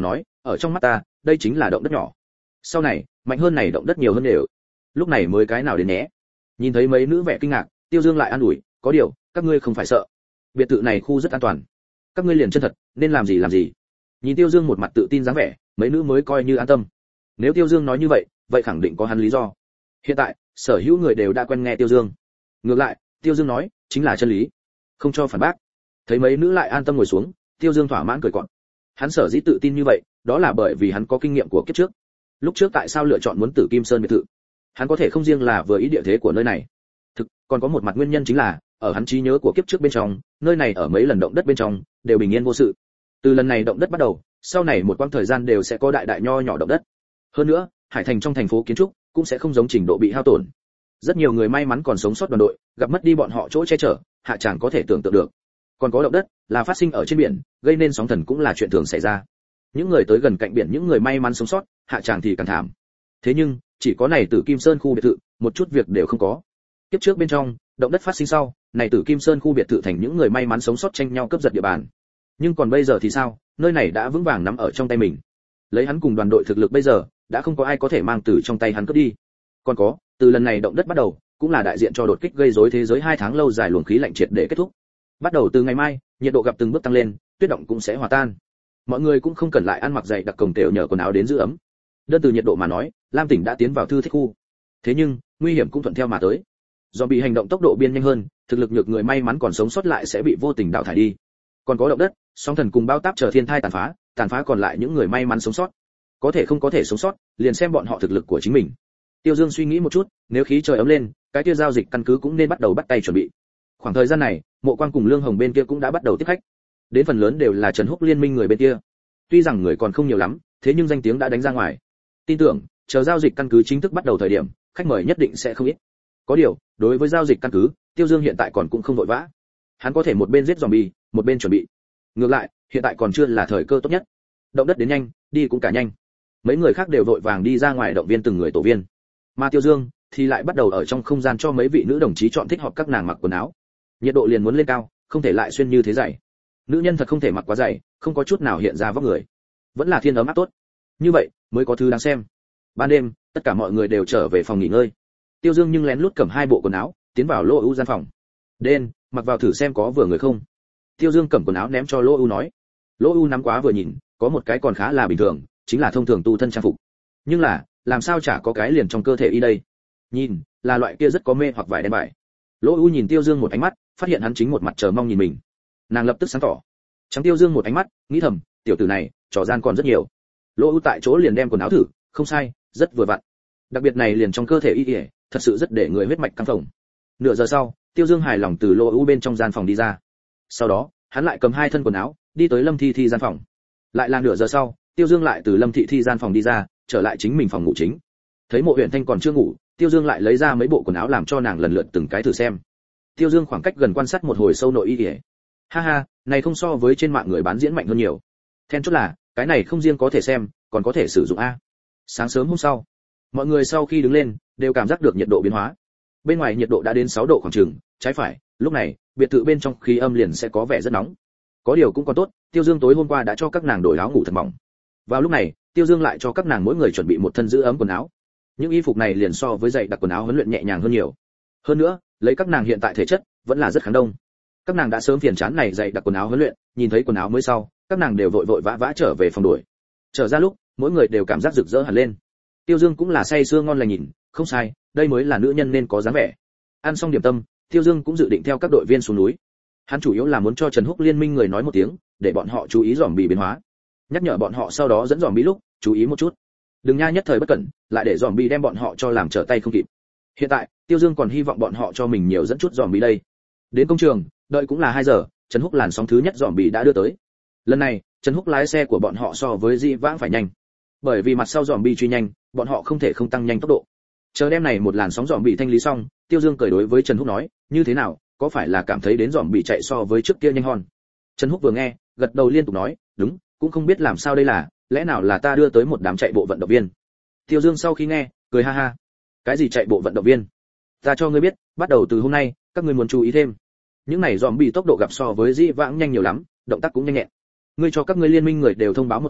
A: ở trong mắt ta đây chính là động đất nhỏ, sau này mạnh hơn này động đất nhiều hơn đều. Lúc này mới cái nào đến nhé. Nhìn thấy mấy nữ vẻ kinh ngạc, Tiêu Dương lại an ủi, có điều các ngươi không phải sợ, biệt thự này khu rất an toàn, các ngươi liền chân thật nên làm gì làm gì. Nhìn Tiêu Dương một mặt tự tin dáng vẻ, mấy nữ mới coi như an tâm. Nếu Tiêu Dương nói như vậy vậy khẳng định có hắn lý do. Hiện tại sở hữu người đều đã quen nghe Tiêu Dương, ngược lại Tiêu Dương nói chính là chân lý, không cho phản bác. Thấy mấy nữ lại an tâm ngồi xuống, Tiêu Dương thỏa mãn cười cọn. Hắn sở dĩ tự tin như vậy đó là bởi vì hắn có kinh nghiệm của kiếp trước. Lúc trước tại sao lựa chọn muốn Tử Kim Sơn biệt thự, hắn có thể không riêng là vừa ý địa thế của nơi này, thực còn có một mặt nguyên nhân chính là ở hắn trí nhớ của kiếp trước bên trong, nơi này ở mấy lần động đất bên trong đều bình yên vô sự. Từ lần này động đất bắt đầu, sau này một quãng thời gian đều sẽ có đại đại nho nhỏ động đất. Hơn nữa, Hải Thành trong thành phố kiến trúc cũng sẽ không giống trình độ bị hao tổn. Rất nhiều người may mắn còn sống sót đoàn đội, gặp mất đi bọn họ chỗ che chở, hạ chẳng có thể tưởng tượng được. Còn có động đất là phát sinh ở trên biển, gây nên sóng thần cũng là chuyện thường xảy ra. Những người tới gần cạnh biển, những người may mắn sống sót, hạ chẳng thì càng thảm. Thế nhưng, chỉ có này Tử Kim Sơn khu biệt thự, một chút việc đều không có. Tiếp trước bên trong, động đất phát sinh sau, này Tử Kim Sơn khu biệt thự thành những người may mắn sống sót tranh nhau cướp giật địa bàn. Nhưng còn bây giờ thì sao, nơi này đã vững vàng nắm ở trong tay mình. Lấy hắn cùng đoàn đội thực lực bây giờ, đã không có ai có thể mang từ trong tay hắn cướp đi. Còn có, từ lần này động đất bắt đầu, cũng là đại diện cho đột kích gây rối thế giới hai tháng lâu dài luồng khí lạnh triệt để kết thúc. Bắt đầu từ ngày mai, nhiệt độ gặp từng bước tăng lên, tuyết động cũng sẽ hòa tan. Mọi người cũng không cần lại ăn mặc dày đặc cồng kềnh nhờ quần áo đến giữ ấm. Đơn từ nhiệt độ mà nói, Lam tỉnh đã tiến vào thư thích khu. Thế nhưng, nguy hiểm cũng thuận theo mà tới. Do bị hành động tốc độ biên nhanh hơn, thực lực nhược người may mắn còn sống sót lại sẽ bị vô tình đào thải đi. Còn có động đất, sóng thần cùng bao táp chờ thiên thai tàn phá, tàn phá còn lại những người may mắn sống sót. Có thể không có thể sống sót, liền xem bọn họ thực lực của chính mình. Tiêu Dương suy nghĩ một chút, nếu khí trời ấm lên, cái kia giao dịch căn cứ cũng nên bắt đầu bắt tay chuẩn bị. Khoảng thời gian này, Mộ Quang cùng Lương Hồng bên kia cũng đã bắt đầu tiếp khách. Đến phần lớn đều là Trần Húc liên minh người bên kia. Tuy rằng người còn không nhiều lắm, thế nhưng danh tiếng đã đánh ra ngoài. Tin tưởng, chờ giao dịch căn cứ chính thức bắt đầu thời điểm, khách mời nhất định sẽ không ít. Có điều, đối với giao dịch căn cứ, Tiêu Dương hiện tại còn cũng không vội vã. Hắn có thể một bên giết zombie, một bên chuẩn bị. Ngược lại, hiện tại còn chưa là thời cơ tốt nhất. Động đất đến nhanh, đi cũng cả nhanh. Mấy người khác đều vội vàng đi ra ngoài động viên từng người tổ viên. Mà Tiêu Dương thì lại bắt đầu ở trong không gian cho mấy vị nữ đồng chí chọn thích hợp các nàng mặc quần áo. Nhiệt độ liền muốn lên cao, không thể lại xuyên như thế dày. Nữ nhân thật không thể mặc quá dày, không có chút nào hiện ra vóc người. Vẫn là thiên ấm áp tốt. Như vậy mới có thứ đáng xem. Ban đêm, tất cả mọi người đều trở về phòng nghỉ ngơi. Tiêu Dương nhưng lén lút cầm hai bộ quần áo, tiến vào Lô U gian phòng. "Đen, mặc vào thử xem có vừa người không?" Tiêu Dương cầm quần áo ném cho Lô U nói. Lô U nắm quá vừa nhìn, có một cái còn khá là bình thường, chính là thông thường tu thân trang phục. Nhưng là, làm sao chả có cái liền trong cơ thể y đây? Nhìn, là loại kia rất có mê hoặc vải đen vải. Lô U nhìn Tiêu Dương một ánh mắt, phát hiện hắn chính một mặt chờ mong nhìn mình. Nàng lập tức sáng tỏ. Trắng Tiêu Dương một ánh mắt, nghĩ thầm, tiểu tử này, trò gian còn rất nhiều. Lô U tại chỗ liền đem quần áo thử, không sai, rất vừa vặn. Đặc biệt này liền trong cơ thể y y, thật sự rất để người huyết mạch căng phồng. Nửa giờ sau, Tiêu Dương hài lòng từ Lô U bên trong gian phòng đi ra. Sau đó, hắn lại cầm hai thân quần áo, đi tới Lâm Thi Thi gian phòng. Lại là nửa giờ sau, Tiêu Dương lại từ Lâm Thị Thi gian phòng đi ra, trở lại chính mình phòng ngủ chính. Thấy Mộ Uyển Thanh còn chưa ngủ, Tiêu Dương lại lấy ra mấy bộ quần áo làm cho nàng lần lượt từng cái thử xem. Tiêu Dương khoảng cách gần quan sát một hồi sâu nội y y. Ha ha, này không so với trên mạng người bán diễn mạnh hơn nhiều. Then chốt là, cái này không riêng có thể xem, còn có thể sử dụng a. Sáng sớm hôm sau, mọi người sau khi đứng lên, đều cảm giác được nhiệt độ biến hóa. Bên ngoài nhiệt độ đã đến sáu độ khoảng chừng, trái phải, lúc này, biệt thự bên trong khí âm liền sẽ có vẻ rất nóng. Có điều cũng còn tốt, Tiêu Dương tối hôm qua đã cho các nàng đổi áo ngủ thật mỏng. Vào lúc này, Tiêu Dương lại cho các nàng mỗi người chuẩn bị một thân giữ ấm quần áo. Những y phục này liền so với giày đặc quần áo huấn luyện nhẹ nhàng hơn nhiều. Hơn nữa, lấy các nàng hiện tại thể chất, vẫn là rất kháng đông. Các nàng đã sớm phiền chán này giày đặc quần áo huấn luyện, nhìn thấy quần áo mới sau, các nàng đều vội vội vã vã trở về phòng đuổi. Trở ra lúc, mỗi người đều cảm giác rực rỡ hẳn lên. Tiêu Dương cũng là say sưa ngon lành nhìn, không sai, đây mới là nữ nhân nên có dáng vẻ. Ăn xong điểm tâm, Tiêu Dương cũng dự định theo các đội viên xuống núi. Hắn chủ yếu là muốn cho Trần Húc liên minh người nói một tiếng, để bọn họ chú ý dòm bị biến hóa, nhắc nhở bọn họ sau đó dẫn dòm bị lúc chú ý một chút, đừng nha nhất thời bất cẩn, lại để dòm bị đem bọn họ cho làm trở tay không kịp. Hiện tại, Tiêu Dương còn hy vọng bọn họ cho mình nhiều dẫn chút dòm bị đây. Đến công trường, đợi cũng là hai giờ, Trần Húc làn sóng thứ nhất dòm bị đã đưa tới. Lần này, Trần Húc lái xe của bọn họ so với Di Vãng phải nhanh, bởi vì mặt sau dòm bị truy nhanh, bọn họ không thể không tăng nhanh tốc độ. Chờ đêm này một làn sóng dòm bị thanh lý xong, Tiêu Dương cười đối với Trần Húc nói, như thế nào, có phải là cảm thấy đến dòm bị chạy so với trước kia nhanh hơn? Trần Húc vừa nghe, gật đầu liên tục nói, đúng, cũng không biết làm sao đây là, lẽ nào là ta đưa tới một đám chạy bộ vận động viên? Tiêu Dương sau khi nghe, cười ha ha, cái gì chạy bộ vận động viên? Ta cho ngươi biết, bắt đầu từ hôm nay, các ngươi muốn chú ý thêm. Những này dòm bị tốc độ gặp so với Di Vãng nhanh nhiều lắm, động tác cũng nhanh nhẹn. Ngươi cho các ngươi liên minh người đều thông báo một tiếng,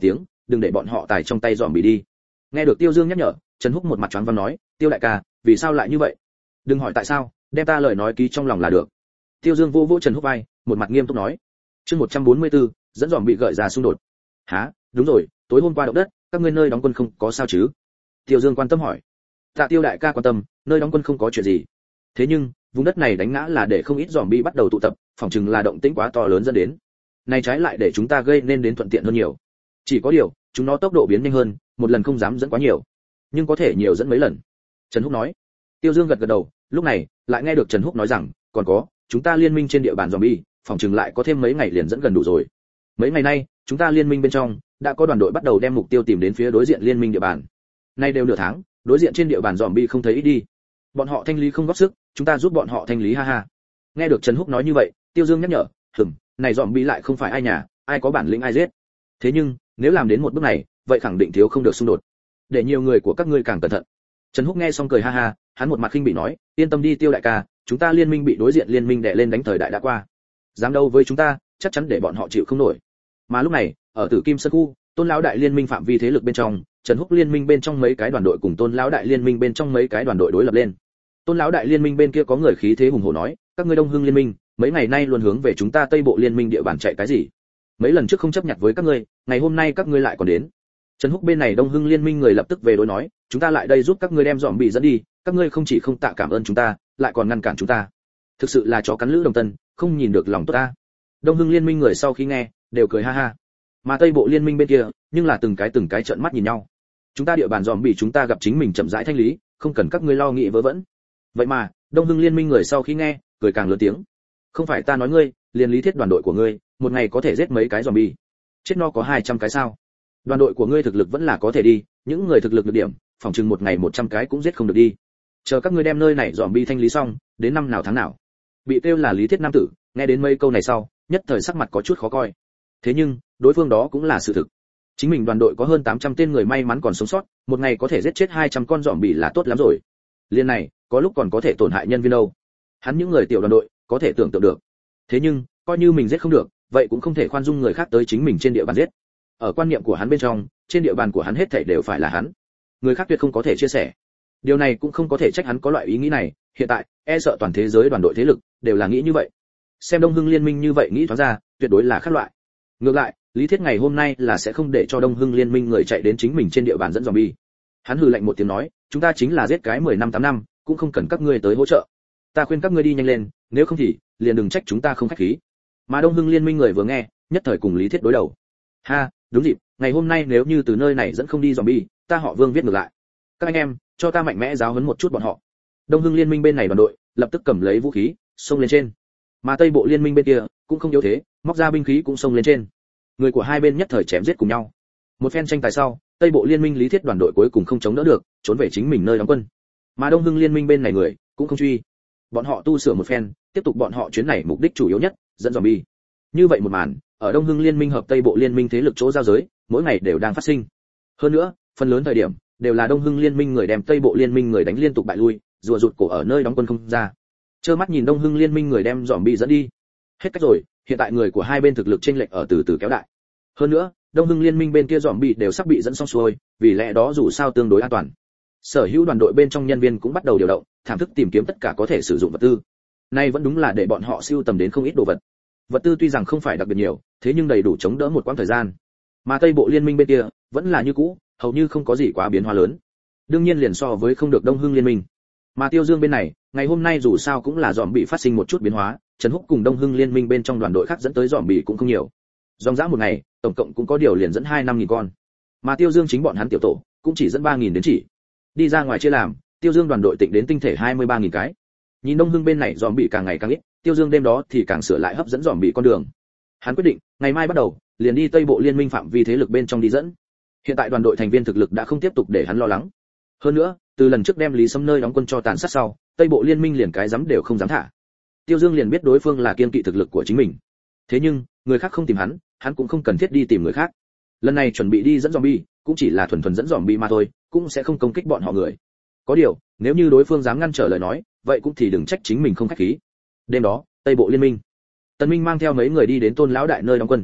A: đừng để bọn họ tài trong tay dòm bị đi. Nghe được Tiêu Dương nhắc nhở, Trần Húc một mặt choáng váng nói, Tiêu đại ca, vì sao lại như vậy? Đừng hỏi tại sao, đem ta lời nói ký trong lòng là được. Tiêu Dương vô vỗ Trần Húc vai, một mặt nghiêm túc nói. Chương một trăm bốn mươi tư, dẫn dòm bị gợi ra xung đột. Hả? Đúng rồi, tối hôm qua động đất, các ngươi nơi đóng quân không có sao chứ? Tiêu Dương quan tâm hỏi. Tạ Tiêu đại ca quan tâm, nơi đóng quân không có chuyện gì. Thế nhưng, vùng đất này đánh ngã là để không ít dòm bị bắt đầu tụ tập, phòng chừng là động tĩnh quá to lớn dẫn đến. Này trái lại để chúng ta gây nên đến thuận tiện hơn nhiều. Chỉ có điều, chúng nó tốc độ biến nhanh hơn, một lần không dám dẫn quá nhiều, nhưng có thể nhiều dẫn mấy lần. Trần Húc nói. Tiêu Dương gật gật đầu, lúc này lại nghe được Trần Húc nói rằng, còn có, chúng ta liên minh trên địa bàn zombie, phòng chừng lại có thêm mấy ngày liền dẫn gần đủ rồi. Mấy ngày nay, chúng ta liên minh bên trong đã có đoàn đội bắt đầu đem mục tiêu tìm đến phía đối diện liên minh địa bàn. Nay đều nửa tháng, đối diện trên địa bàn zombie không thấy ít đi. Bọn họ thanh lý không góp sức, chúng ta giúp bọn họ thanh lý ha ha. Nghe được Trần Húc nói như vậy, Tiêu Dương nhắc nhở, hừm, này zombie lại không phải ai nhà, ai có bản lĩnh ai giết. Thế nhưng, nếu làm đến một bước này, vậy khẳng định thiếu không được xung đột. Để nhiều người của các ngươi càng cẩn thận. Trần Húc nghe xong cười ha ha, hắn một mặt khinh bị nói, yên tâm đi Tiêu đại ca, chúng ta liên minh bị đối diện liên minh đè lên đánh thời đại đã qua. Dám đâu với chúng ta, chắc chắn để bọn họ chịu không nổi. Mà lúc này, ở Tử Kim Sơn khu, Tôn lão đại liên minh phạm vi thế lực bên trong, Trần Húc liên minh bên trong mấy cái đoàn đội cùng Tôn lão đại liên minh bên trong mấy cái đoàn đội đối lập lên. Tôn lão đại liên minh bên kia có người khí thế hùng hổ nói, các ngươi Đông Hưng liên minh, mấy ngày nay luôn hướng về chúng ta Tây Bộ liên minh địa bàn chạy cái gì? Mấy lần trước không chấp nhận với các ngươi, ngày hôm nay các ngươi lại còn đến. Trần Húc bên này Đông Hưng liên minh người lập tức về đối nói, chúng ta lại đây giúp các ngươi đem dòm bị dẫn đi, các ngươi không chỉ không tạ cảm ơn chúng ta, lại còn ngăn cản chúng ta. Thực sự là chó cắn lữ đồng tân, không nhìn được lòng tốt ta. Đông Hưng liên minh người sau khi nghe, đều cười ha ha. Mà Tây Bộ liên minh bên kia, nhưng là từng cái từng cái trợn mắt nhìn nhau. Chúng ta địa bàn dòm bị chúng ta gặp chính mình chậm rãi thanh lý, không cần các ngươi lo nghĩ vớ vẩn. Vậy mà, Đông Hưng liên minh người sau khi nghe, cười càng lớn tiếng. Không phải ta nói ngươi, liền lý thiết đoàn đội của ngươi, một ngày có thể giết mấy cái zombie. Chết no có hai trăm cái sao? Đoàn đội của ngươi thực lực vẫn là có thể đi, những người thực lực được điểm, phòng chừng một ngày một trăm cái cũng giết không được đi. Chờ các ngươi đem nơi này zombie thanh lý xong, đến năm nào tháng nào. Bị kêu là lý thiết nam tử, nghe đến mấy câu này sau, nhất thời sắc mặt có chút khó coi. Thế nhưng, đối phương đó cũng là sự thực. Chính mình đoàn đội có hơn tám trăm tên người may mắn còn sống sót, một ngày có thể giết chết hai trăm con zombie là tốt lắm rồi. Liên này, có lúc còn có thể tổn hại nhân viên đâu. Hắn những người tiểu đoàn đội, có thể tưởng tượng được. Thế nhưng, coi như mình giết không được, vậy cũng không thể khoan dung người khác tới chính mình trên địa bàn giết. Ở quan niệm của hắn bên trong, trên địa bàn của hắn hết thảy đều phải là hắn. Người khác tuyệt không có thể chia sẻ. Điều này cũng không có thể trách hắn có loại ý nghĩ này, hiện tại, e sợ toàn thế giới đoàn đội thế lực đều là nghĩ như vậy. Xem Đông Hưng liên minh như vậy nghĩ thoáng ra, tuyệt đối là khác loại. Ngược lại, lý thiết ngày hôm nay là sẽ không để cho Đông Hưng liên minh người chạy đến chính mình trên địa bàn dẫn zombie. Hắn hừ lạnh một tiếng nói, chúng ta chính là giết cái mười năm tám năm, cũng không cần các ngươi tới hỗ trợ. Ta khuyên các ngươi đi nhanh lên, nếu không thì liền đừng trách chúng ta không khách khí. Mà Đông Hưng liên minh người vừa nghe, nhất thời cùng lý thiết đối đầu. Ha, đúng dịp, ngày hôm nay nếu như từ nơi này dẫn không đi zombie, ta họ Vương viết ngược lại. Các anh em, cho ta mạnh mẽ giáo huấn một chút bọn họ. Đông Hưng liên minh bên này đoàn đội lập tức cầm lấy vũ khí, xông lên trên. Mà Tây Bộ liên minh bên kia cũng không yếu thế, móc ra binh khí cũng xông lên trên. Người của hai bên nhất thời chém giết cùng nhau. Một phen tranh tài sau, Tây Bộ liên minh lý thiết đoàn đội cuối cùng không chống đỡ được, trốn về chính mình nơi đóng quân. Mà Đông Hưng liên minh bên này người cũng không truy. Bọn họ tu sửa một phen, tiếp tục bọn họ chuyến này mục đích chủ yếu nhất, dẫn zombie. Như vậy một màn, ở Đông Hưng liên minh hợp Tây Bộ liên minh thế lực chỗ giao giới, mỗi ngày đều đang phát sinh. Hơn nữa, phần lớn thời điểm đều là Đông Hưng liên minh người đem Tây Bộ liên minh người đánh liên tục bại lui, rùa rụt cổ ở nơi đóng quân không ra. Trơ mắt nhìn Đông Hưng liên minh người đem zombie dẫn đi. Hết cách rồi, hiện tại người của hai bên thực lực chênh lệch ở từ từ kéo đại. Hơn nữa, Đông Hưng liên minh bên kia zombie đều sắp bị dẫn xong xuôi, vì lẽ đó dù sao tương đối an toàn. Sở hữu đoàn đội bên trong nhân viên cũng bắt đầu điều động, thảm thức tìm kiếm tất cả có thể sử dụng vật tư. Nay vẫn đúng là để bọn họ siêu tầm đến không ít đồ vật. Vật tư tuy rằng không phải đặc biệt nhiều, thế nhưng đầy đủ chống đỡ một quãng thời gian. Mà Tây Bộ liên minh bên kia vẫn là như cũ, hầu như không có gì quá biến hóa lớn. Đương nhiên liền so với không được Đông Hưng liên minh. Mà Tiêu Dương bên này, ngày hôm nay dù sao cũng là dòm bị phát sinh một chút biến hóa, Trần Húc cùng Đông Hưng liên minh bên trong đoàn đội khác dẫn tới dòm bị cũng không nhiều. Dòng dã một ngày, tổng cộng cũng có điều liền dẫn hai năm nghìn con. Mà Tiêu Dương chính bọn hắn tiểu tổ, cũng chỉ dẫn ba nghìn đến chỉ. Đi ra ngoài chia làm, Tiêu Dương đoàn đội tịnh đến tinh thể hai mươi ba nghìn cái. Nhìn Đông Hưng bên này dòm bị càng ngày càng ít, Tiêu Dương đêm đó thì càng sửa lại hấp dẫn dòm bị con đường. Hắn quyết định, ngày mai bắt đầu, liền đi Tây Bộ liên minh phạm vi thế lực bên trong đi dẫn. Hiện tại đoàn đội thành viên thực lực đã không tiếp tục để hắn lo lắng. Hơn nữa, từ lần trước đem Lý Sâm nơi đóng quân cho tàn sát sau, Tây Bộ liên minh liền cái dám đều không dám thả. Tiêu Dương liền biết đối phương là kiên kỵ thực lực của chính mình. Thế nhưng, người khác không tìm hắn, hắn cũng không cần thiết đi tìm người khác. Lần này chuẩn bị đi dẫn zombie, cũng chỉ là thuần thuần dẫn zombie mà thôi, cũng sẽ không công kích bọn họ người. Có điều, nếu như đối phương dám ngăn trở lời nói, vậy cũng thì đừng trách chính mình không khách khí. Đêm đó, Tây Bộ liên minh, Tần Minh mang theo mấy người đi đến Tôn lão đại nơi đóng quân.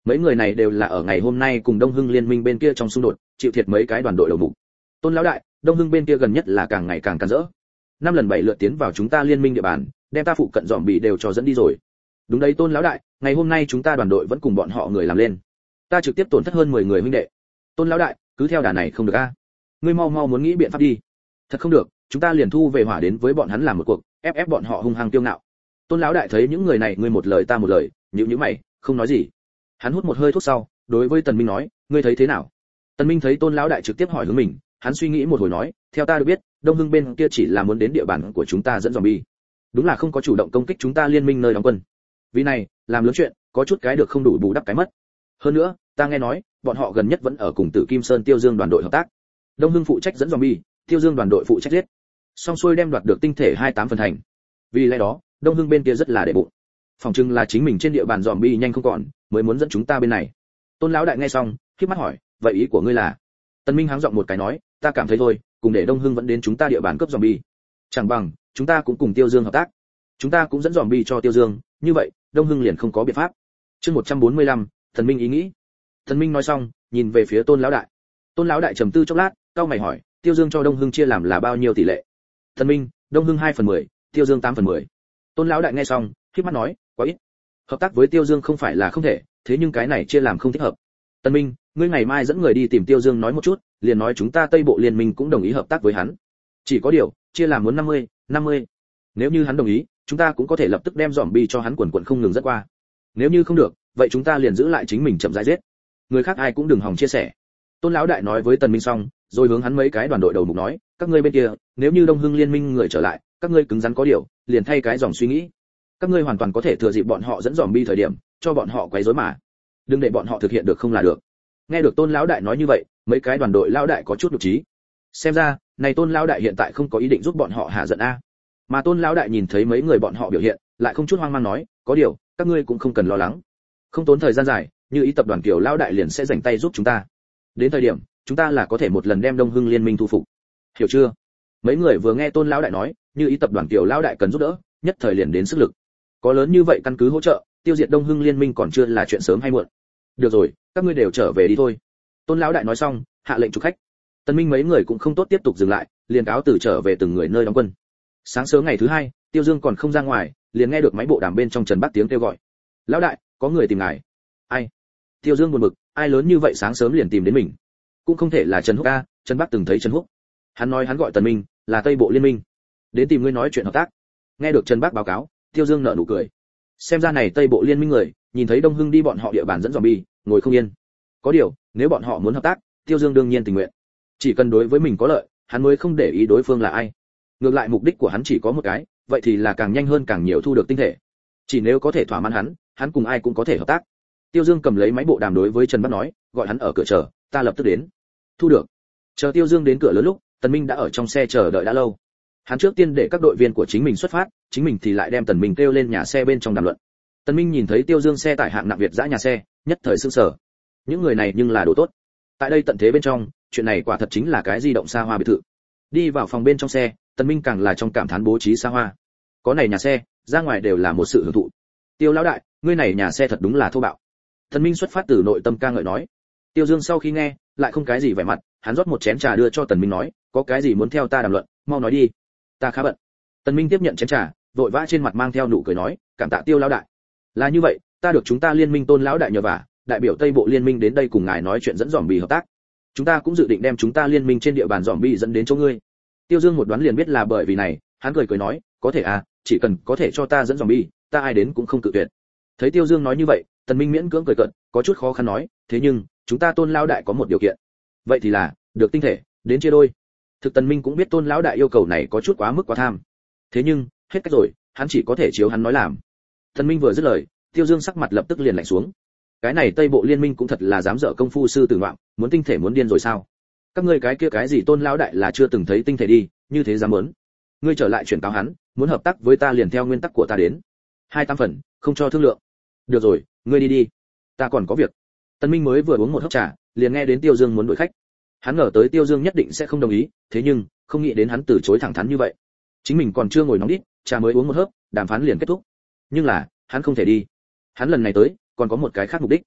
A: Mấy người này đều là ở ngày hôm nay cùng Đông Hưng liên minh bên kia trong xung đột, chịu thiệt mấy cái đoàn đội đầu mục. Tôn lão đại, Đông Hưng bên kia gần nhất là càng ngày càng càn rỡ. Năm lần bảy lượt tiến vào chúng ta liên minh địa bàn, đem ta phụ cận dòm bị đều cho dẫn đi rồi. Đúng đấy Tôn lão đại, ngày hôm nay chúng ta đoàn đội vẫn cùng bọn họ người làm lên. Ta trực tiếp tổn thất hơn mười người huynh đệ. Tôn lão đại, cứ theo đà này không được a. Ngươi mau mau muốn nghĩ biện pháp đi. Thật không được, chúng ta liền thu về hỏa đến với bọn hắn làm một cuộc, ép ép bọn họ hung hăng tiêu ngạo. Tôn lão đại thấy những người này ngươi một lời ta một lời, nhíu nhíu mày, không nói gì. Hắn hút một hơi thuốc sau, đối với Tần Minh nói, ngươi thấy thế nào? Tần Minh thấy Tôn lão đại trực tiếp hỏi hướng mình, hắn suy nghĩ một hồi nói, theo ta được biết, Đông Hưng bên kia chỉ là muốn đến địa bàn của chúng ta dẫn zombie. Đúng là không có chủ động công kích chúng ta liên minh nơi đóng quân. Vì này, làm lớn chuyện, có chút cái được không đủ bù đắp cái mất. Hơn nữa, ta nghe nói, bọn họ gần nhất vẫn ở cùng Tử Kim Sơn Tiêu Dương đoàn đội hợp tác. Đông Hưng phụ trách dẫn zombie, Tiêu Dương đoàn đội phụ trách giết. Song xuôi đem đoạt được tinh thể hai mươi tám phần thành. Vì lẽ đó, Đông Hưng bên kia rất là để bụng. Phòng trưng là chính mình trên địa bàn zombie nhanh không còn, mới muốn dẫn chúng ta bên này. Tôn lão đại nghe xong, khép mắt hỏi, vậy ý của ngươi là? Tần Minh háng giọng một cái nói, ta cảm thấy thôi, cùng để Đông Hưng vẫn đến chúng ta địa bàn cướp zombie. Chẳng bằng, chúng ta cũng cùng Tiêu Dương hợp tác. Chúng ta cũng dẫn zombie cho Tiêu Dương, như vậy, Đông Hưng liền không có biện pháp. Chương một trăm bốn mươi lăm, Tần Minh ý nghĩ. Tần Minh nói xong, nhìn về phía Tôn lão đại. Tôn lão đại trầm tư chốc lát, cau mày hỏi, Tiêu Dương cho Đông Hưng chia làm là bao nhiêu tỷ lệ? Tần Minh, Đông Hưng hai phần mười, Tiêu Dương tám phần mười. Tôn lão đại nghe xong, khép mắt nói, quá ít. Hợp tác với Tiêu Dương không phải là không thể, thế nhưng cái này chia làm không thích hợp. Tần Minh, ngươi ngày mai dẫn người đi tìm Tiêu Dương nói một chút, liền nói chúng ta Tây Bộ liên minh cũng đồng ý hợp tác với hắn. Chỉ có điều, chia làm muốn năm mươi, năm mươi. Nếu như hắn đồng ý, chúng ta cũng có thể lập tức đem zombie cho hắn quần quần không ngừng dẫn qua. Nếu như không được, vậy chúng ta liền giữ lại chính mình chậm rãi giết. Người khác ai cũng đừng hòng chia sẻ. Tôn lão đại nói với Tần Minh xong, rồi hướng hắn mấy cái đoàn đội đầu mục nói, các ngươi bên kia, nếu như Đông Hưng liên minh người trở lại, các ngươi cứng rắn có điều, liền thay cái dòng suy nghĩ. Các ngươi hoàn toàn có thể thừa dịp bọn họ dẫn zombie thời điểm, cho bọn họ quấy rối mà. Đừng để bọn họ thực hiện được không là được. Nghe được Tôn lão đại nói như vậy, mấy cái đoàn đội lão đại có chút nhục trí. Xem ra, này Tôn lão đại hiện tại không có ý định giúp bọn họ hạ giận a. Mà Tôn lão đại nhìn thấy mấy người bọn họ biểu hiện, lại không chút hoang mang nói, có điều, các ngươi cũng không cần lo lắng. Không tốn thời gian dài, như ý tập đoàn Kiều lão đại liền sẽ dành tay giúp chúng ta. Đến thời điểm, chúng ta là có thể một lần đem Đông Hưng liên minh thu phục. Hiểu chưa? Mấy người vừa nghe Tôn lão đại nói, như ý tập đoàn Kiều lão đại cần giúp đỡ, nhất thời liền đến sức lực. Có lớn như vậy căn cứ hỗ trợ, tiêu diệt Đông Hưng liên minh còn chưa là chuyện sớm hay muộn. Được rồi, các ngươi đều trở về đi thôi. Tôn lão đại nói xong, hạ lệnh chụp khách. Tần Minh mấy người cũng không tốt tiếp tục dừng lại, liền cáo từ trở về từng người nơi đóng quân. Sáng sớm ngày thứ hai, Tiêu Dương còn không ra ngoài, liền nghe được máy bộ đàm bên trong Trần Bắc tiếng kêu gọi. Lão đại, có người tìm ngài. Ai? Tiêu Dương buồn bực, ai lớn như vậy sáng sớm liền tìm đến mình? Cũng không thể là Trần Húc a, Trần Bắc từng thấy Trần Húc. Hắn nói hắn gọi Tần Minh, là Tây Bộ Liên minh, đến tìm ngươi nói chuyện hợp tác. Nghe được Trần Bắc báo cáo, Tiêu Dương nở nụ cười. Xem ra này Tây Bộ Liên minh người, nhìn thấy Đông Hưng đi bọn họ địa bàn dẫn zombie, ngồi không yên. Có điều, nếu bọn họ muốn hợp tác, Tiêu Dương đương nhiên tình nguyện. Chỉ cần đối với mình có lợi, hắn mới không để ý đối phương là ai. Ngược lại mục đích của hắn chỉ có một cái, vậy thì là càng nhanh hơn càng nhiều thu được tinh thể. Chỉ nếu có thể thỏa mãn hắn, hắn cùng ai cũng có thể hợp tác. Tiêu Dương cầm lấy máy bộ đàm đối với Trần Bắc nói, gọi hắn ở cửa chờ, ta lập tức đến. Thu được. Chờ Tiêu Dương đến cửa lớn lúc, Tần Minh đã ở trong xe chờ đợi đã lâu. Hắn trước tiên để các đội viên của chính mình xuất phát, chính mình thì lại đem Tần Minh kêu lên nhà xe bên trong đàm luận. Tần Minh nhìn thấy Tiêu Dương xe tải hạng nặng Việt dã nhà xe, nhất thời sửng sở. Những người này nhưng là đồ tốt. Tại đây tận thế bên trong, chuyện này quả thật chính là cái di động xa hoa biệt thự. Đi vào phòng bên trong xe, Tần Minh càng là trong cảm thán bố trí xa hoa. Có này nhà xe, ra ngoài đều là một sự hưởng thụ. Tiêu lão đại, ngươi này nhà xe thật đúng là thô bạo. Tần Minh xuất phát từ nội tâm ca ngợi nói. Tiêu Dương sau khi nghe, lại không cái gì vẻ mặt, hắn rót một chén trà đưa cho Tần Minh nói, có cái gì muốn theo ta đàm luận, mau nói đi. Ta khá bận. Tần Minh tiếp nhận chén trà, vội vã trên mặt mang theo nụ cười nói, cảm tạ Tiêu lão đại. Là như vậy, ta được chúng ta liên minh Tôn lão đại nhờ vả, đại biểu Tây Bộ liên minh đến đây cùng ngài nói chuyện dẫn dòm bì hợp tác. Chúng ta cũng dự định đem chúng ta liên minh trên địa bàn dòm bì dẫn đến chỗ ngươi. Tiêu Dương một đoán liền biết là bởi vì này, hắn cười cười nói, có thể à, chỉ cần có thể cho ta dẫn dòm bì, ta ai đến cũng không cự tuyệt. Thấy Tiêu Dương nói như vậy, Tần Minh miễn cưỡng cười cợt, có chút khó khăn nói, thế nhưng, chúng ta Tôn lão đại có một điều kiện. Vậy thì là, được tinh thể, đến chia đôi. Thực Tần Minh cũng biết Tôn lão đại yêu cầu này có chút quá mức quá tham. Thế nhưng, hết cách rồi, hắn chỉ có thể chiếu hắn nói làm. Tần Minh vừa dứt lời, Tiêu Dương sắc mặt lập tức liền lạnh xuống. Cái này Tây Bộ liên minh cũng thật là dám dở công phu sư tử ngoạm, muốn tinh thể muốn điên rồi sao? Các ngươi cái kia cái gì Tôn lão đại là chưa từng thấy tinh thể đi, như thế dám muốn? Ngươi trở lại chuyển cáo hắn, muốn hợp tác với ta liền theo nguyên tắc của ta đến. Hai tam phần, không cho thương lượng. Được rồi, ngươi đi đi, ta còn có việc. Tần Minh mới vừa uống một hớp trà, liền nghe đến Tiêu Dương muốn đuổi khách. Hắn ngờ tới Tiêu Dương nhất định sẽ không đồng ý, thế nhưng không nghĩ đến hắn từ chối thẳng thắn như vậy. Chính mình còn chưa ngồi nóng đít, trà mới uống một hớp, đàm phán liền kết thúc. Nhưng là, hắn không thể đi. Hắn lần này tới, còn có một cái khác mục đích.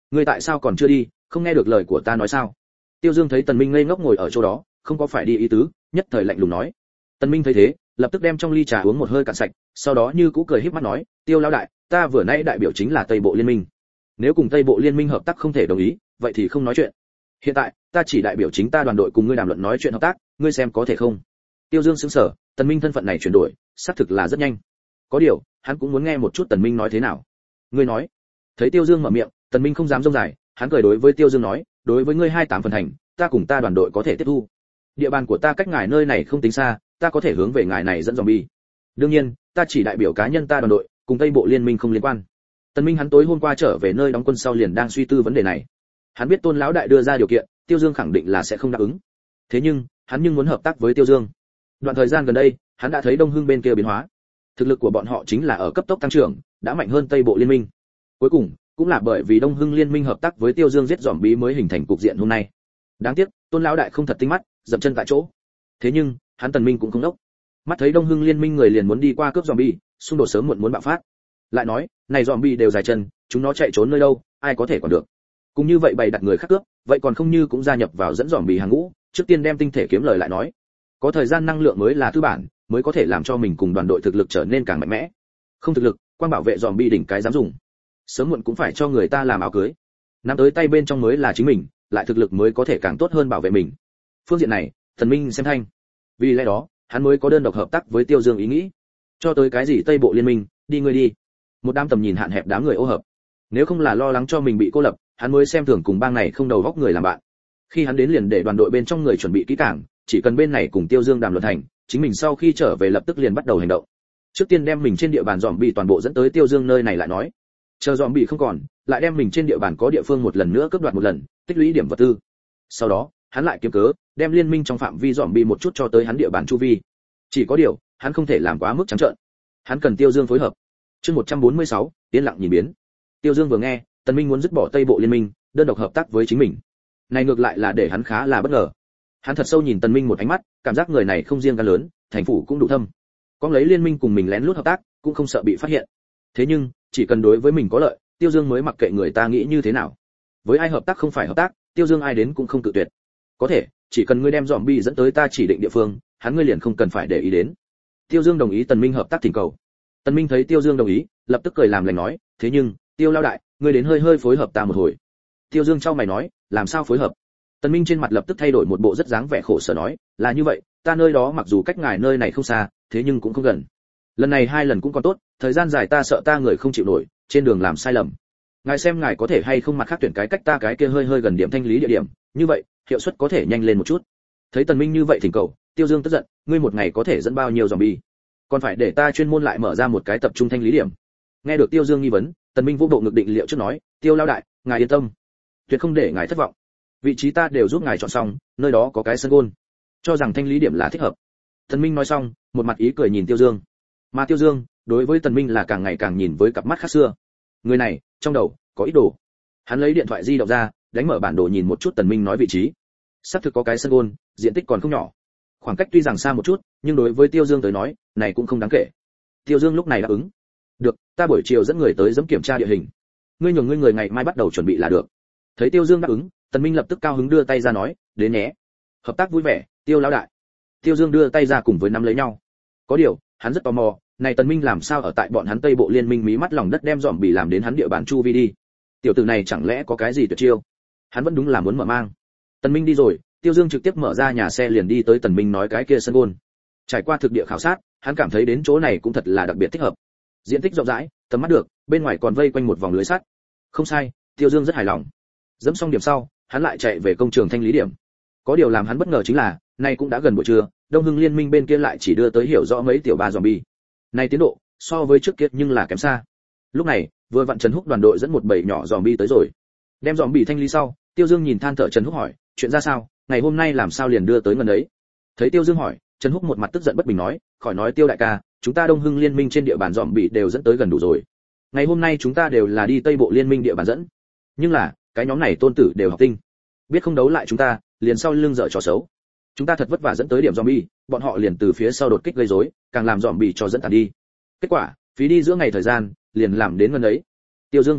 A: Ngươi tại sao còn chưa đi, không nghe được lời của ta nói sao? Tiêu Dương thấy Tần Minh ngây ngốc ngồi ở chỗ đó, không có phải đi ý tứ, nhất thời lạnh lùng nói. Tần Minh thấy thế, lập tức đem trong ly trà uống một hơi cạn sạch, sau đó như cũ cười híp mắt nói, Tiêu lão đại, ta vừa nãy đại biểu chính là Tây Bộ Liên minh. Nếu cùng Tây Bộ Liên minh hợp tác không thể đồng ý, vậy thì không nói chuyện. Hiện tại, ta chỉ đại biểu chính ta đoàn đội cùng ngươi đàm luận nói chuyện hợp tác, ngươi xem có thể không? Tiêu Dương sững sờ, Tần Minh thân phận này chuyển đổi, xác thực là rất nhanh. Có điều, hắn cũng muốn nghe một chút Tần Minh nói thế nào. Ngươi nói. Thấy Tiêu Dương mở miệng, Tần Minh không dám rông dài, hắn cười đối với Tiêu Dương nói, đối với ngươi hai tám phần thành, ta cùng ta đoàn đội có thể tiếp thu. Địa bàn của ta cách ngài nơi này không tính xa, ta có thể hướng về ngài này dẫn zombie. Đương nhiên, ta chỉ đại biểu cá nhân ta đoàn đội, cùng Tây Bộ Liên minh không liên quan. Tần Minh hắn tối hôm qua trở về nơi đóng quân sau liền đang suy tư vấn đề này. Hắn biết Tôn lão đại đưa ra điều kiện, Tiêu Dương khẳng định là sẽ không đáp ứng. Thế nhưng, hắn nhưng muốn hợp tác với Tiêu Dương. Đoạn thời gian gần đây, hắn đã thấy Đông Hưng bên kia biến hóa. Thực lực của bọn họ chính là ở cấp tốc tăng trưởng, đã mạnh hơn Tây Bộ Liên minh. Cuối cùng, cũng là bởi vì Đông Hưng Liên minh hợp tác với Tiêu Dương giết zombie mới hình thành cục diện hôm nay. Đáng tiếc, Tôn lão đại không thật tinh mắt, dậm chân tại chỗ. Thế nhưng, hắn Tần Minh cũng không đốc. Mắt thấy Đông Hưng Liên minh người liền muốn đi qua cướp zombie, xung đột sớm muộn muốn bạo phát. Lại nói, này zombie đều dài chân, chúng nó chạy trốn nơi đâu, ai có thể quản được. Cũng như vậy bày đặt người khác cướp, vậy còn không như cũng gia nhập vào dẫn zombie hàng ngũ, trước tiên đem tinh thể kiếm lời lại nói. Có thời gian năng lượng mới là tư bản, mới có thể làm cho mình cùng đoàn đội thực lực trở nên càng mạnh mẽ. Không thực lực, quan bảo vệ zombie đỉnh cái dám dùng. Sớm muộn cũng phải cho người ta làm áo cưới. Nắm tới tay bên trong mới là chính mình, lại thực lực mới có thể càng tốt hơn bảo vệ mình. Phương diện này, Thần Minh xem thanh. Vì lẽ đó, hắn mới có đơn độc hợp tác với Tiêu Dương ý nghĩ. Cho tới cái gì Tây Bộ Liên minh, đi ngươi đi. Một đám tầm nhìn hạn hẹp đám người ô hợp. Nếu không là lo lắng cho mình bị cô lập, hắn mới xem thường cùng bang này không đầu góc người làm bạn. Khi hắn đến liền để đoàn đội bên trong người chuẩn bị kỹ càng, chỉ cần bên này cùng Tiêu Dương đàm luận thành, chính mình sau khi trở về lập tức liền bắt đầu hành động. Trước tiên đem mình trên địa bàn zombie toàn bộ dẫn tới Tiêu Dương nơi này lại nói. Chờ zombie không còn, lại đem mình trên địa bàn có địa phương một lần nữa cướp đoạt một lần, tích lũy điểm vật tư. Sau đó, hắn lại kiếm cớ, đem liên minh trong phạm vi zombie một chút cho tới hắn địa bàn chu vi. Chỉ có điều, hắn không thể làm quá mức trắng trợn. Hắn cần Tiêu Dương phối hợp. Chương một trăm bốn mươi sáu, yên lặng nhìn biến. Tiêu Dương vừa nghe, Tần Minh muốn dứt bỏ Tây Bộ Liên minh, đơn độc hợp tác với chính mình. Này ngược lại là để hắn khá là bất ngờ. Hắn thật sâu nhìn Tần Minh một ánh mắt, cảm giác người này không riêng gan lớn, thành phủ cũng đủ thâm. Có lấy liên minh cùng mình lén lút hợp tác, cũng không sợ bị phát hiện. Thế nhưng, chỉ cần đối với mình có lợi, Tiêu Dương mới mặc kệ người ta nghĩ như thế nào. Với ai hợp tác không phải hợp tác, Tiêu Dương ai đến cũng không cự tuyệt. Có thể, chỉ cần ngươi đem zombie dẫn tới ta chỉ định địa phương, hắn ngươi liền không cần phải để ý đến. Tiêu Dương đồng ý Tần Minh hợp tác thỉnh cầu. Tần Minh thấy Tiêu Dương đồng ý, lập tức cười làm lành nói, thế nhưng, Tiêu lão đại, ngươi đến hơi hơi phối hợp ta một hồi. Tiêu Dương trao mày nói, làm sao phối hợp? Tần Minh trên mặt lập tức thay đổi một bộ rất dáng vẻ khổ sở nói, là như vậy, ta nơi đó mặc dù cách ngài nơi này không xa, thế nhưng cũng không gần. Lần này hai lần cũng còn tốt, thời gian dài ta sợ ta người không chịu nổi, trên đường làm sai lầm. Ngài xem ngài có thể hay không mặt khác tuyển cái cách ta cái kia hơi hơi gần điểm thanh lý địa điểm, như vậy, hiệu suất có thể nhanh lên một chút. Thấy Tần Minh như vậy thỉnh cầu, Tiêu Dương tức giận, ngươi một ngày có thể dẫn bao nhiêu zombie? Còn phải để ta chuyên môn lại mở ra một cái tập trung thanh lý điểm. Nghe được Tiêu Dương nghi vấn, Tần Minh vũ bộ ngực định liệu trước nói, Tiêu lão đại, ngài yên tâm, tuyệt không để ngài thất vọng. Vị trí ta đều giúp ngài chọn xong, nơi đó có cái sân gôn, cho rằng thanh lý điểm là thích hợp. Tần Minh nói xong, một mặt ý cười nhìn Tiêu Dương. Mà Tiêu Dương, đối với Tần Minh là càng ngày càng nhìn với cặp mắt khác xưa. Người này, trong đầu có ý đồ. Hắn lấy điện thoại di động ra, đánh mở bản đồ nhìn một chút Tần Minh nói vị trí. Sắp thực có cái sân gôn, diện tích còn không nhỏ. Khoảng cách tuy rằng xa một chút, nhưng đối với Tiêu Dương tới nói, này cũng không đáng kể. Tiêu Dương lúc này đáp ứng. Được, ta buổi chiều dẫn người tới giẫm kiểm tra địa hình. Ngươi nhường ngươi người ngày mai bắt đầu chuẩn bị là được. Thấy Tiêu Dương đáp ứng, Tần Minh lập tức cao hứng đưa tay ra nói, đến nhé. Hợp tác vui vẻ, Tiêu lão đại. Tiêu Dương đưa tay ra cùng với nắm lấy nhau. Có điều, hắn rất tò mò, này Tần Minh làm sao ở tại bọn hắn Tây Bộ Liên minh mí mắt lòng đất đem dòm bị làm đến hắn địa bàn chu vi đi. Tiểu tử này chẳng lẽ có cái gì tuyệt chiêu? Hắn vẫn đúng là muốn mở mang. Tần Minh đi rồi, Tiêu Dương trực tiếp mở ra nhà xe liền đi tới Tần Minh nói cái kia sân gôn. Trải qua thực địa khảo sát, hắn cảm thấy đến chỗ này cũng thật là đặc biệt thích hợp. Diện tích rộng rãi, tầm mắt được, bên ngoài còn vây quanh một vòng lưới sắt. Không sai, Tiêu Dương rất hài lòng. Dẫm xong điểm sau, hắn lại chạy về công trường thanh lý điểm. Có điều làm hắn bất ngờ chính là, nay cũng đã gần buổi trưa, Đông Hưng Liên minh bên kia lại chỉ đưa tới hiểu rõ mấy tiểu ba zombie. Này tiến độ, so với trước kia nhưng là kém xa. Lúc này, vừa vặn Trần Húc đoàn đội dẫn một bầy nhỏ zombie tới rồi. Đem zombie thanh lý sau, Tiêu Dương nhìn than thở Trần Húc hỏi, chuyện ra sao, ngày hôm nay làm sao liền đưa tới gần đấy? Thấy Tiêu Dương hỏi, Trần Húc một mặt tức giận bất bình nói, khỏi nói Tiêu đại ca, chúng ta Đông Hưng Liên minh trên địa bàn zombie đều dẫn tới gần đủ rồi. Ngày hôm nay chúng ta đều là đi Tây Bộ Liên minh địa bàn dẫn. Nhưng là, cái nhóm này tôn tử đều học tinh, biết không đấu lại chúng ta, liền sau lưng dở trò xấu. Chúng ta thật vất vả dẫn tới điểm zombie, bọn họ liền từ phía sau đột kích gây rối, càng làm zombie cho dẫn tàn đi. Kết quả, phí đi giữa ngày thời gian, liền làm đến gần ấy. Tiêu Dương vừa nghe,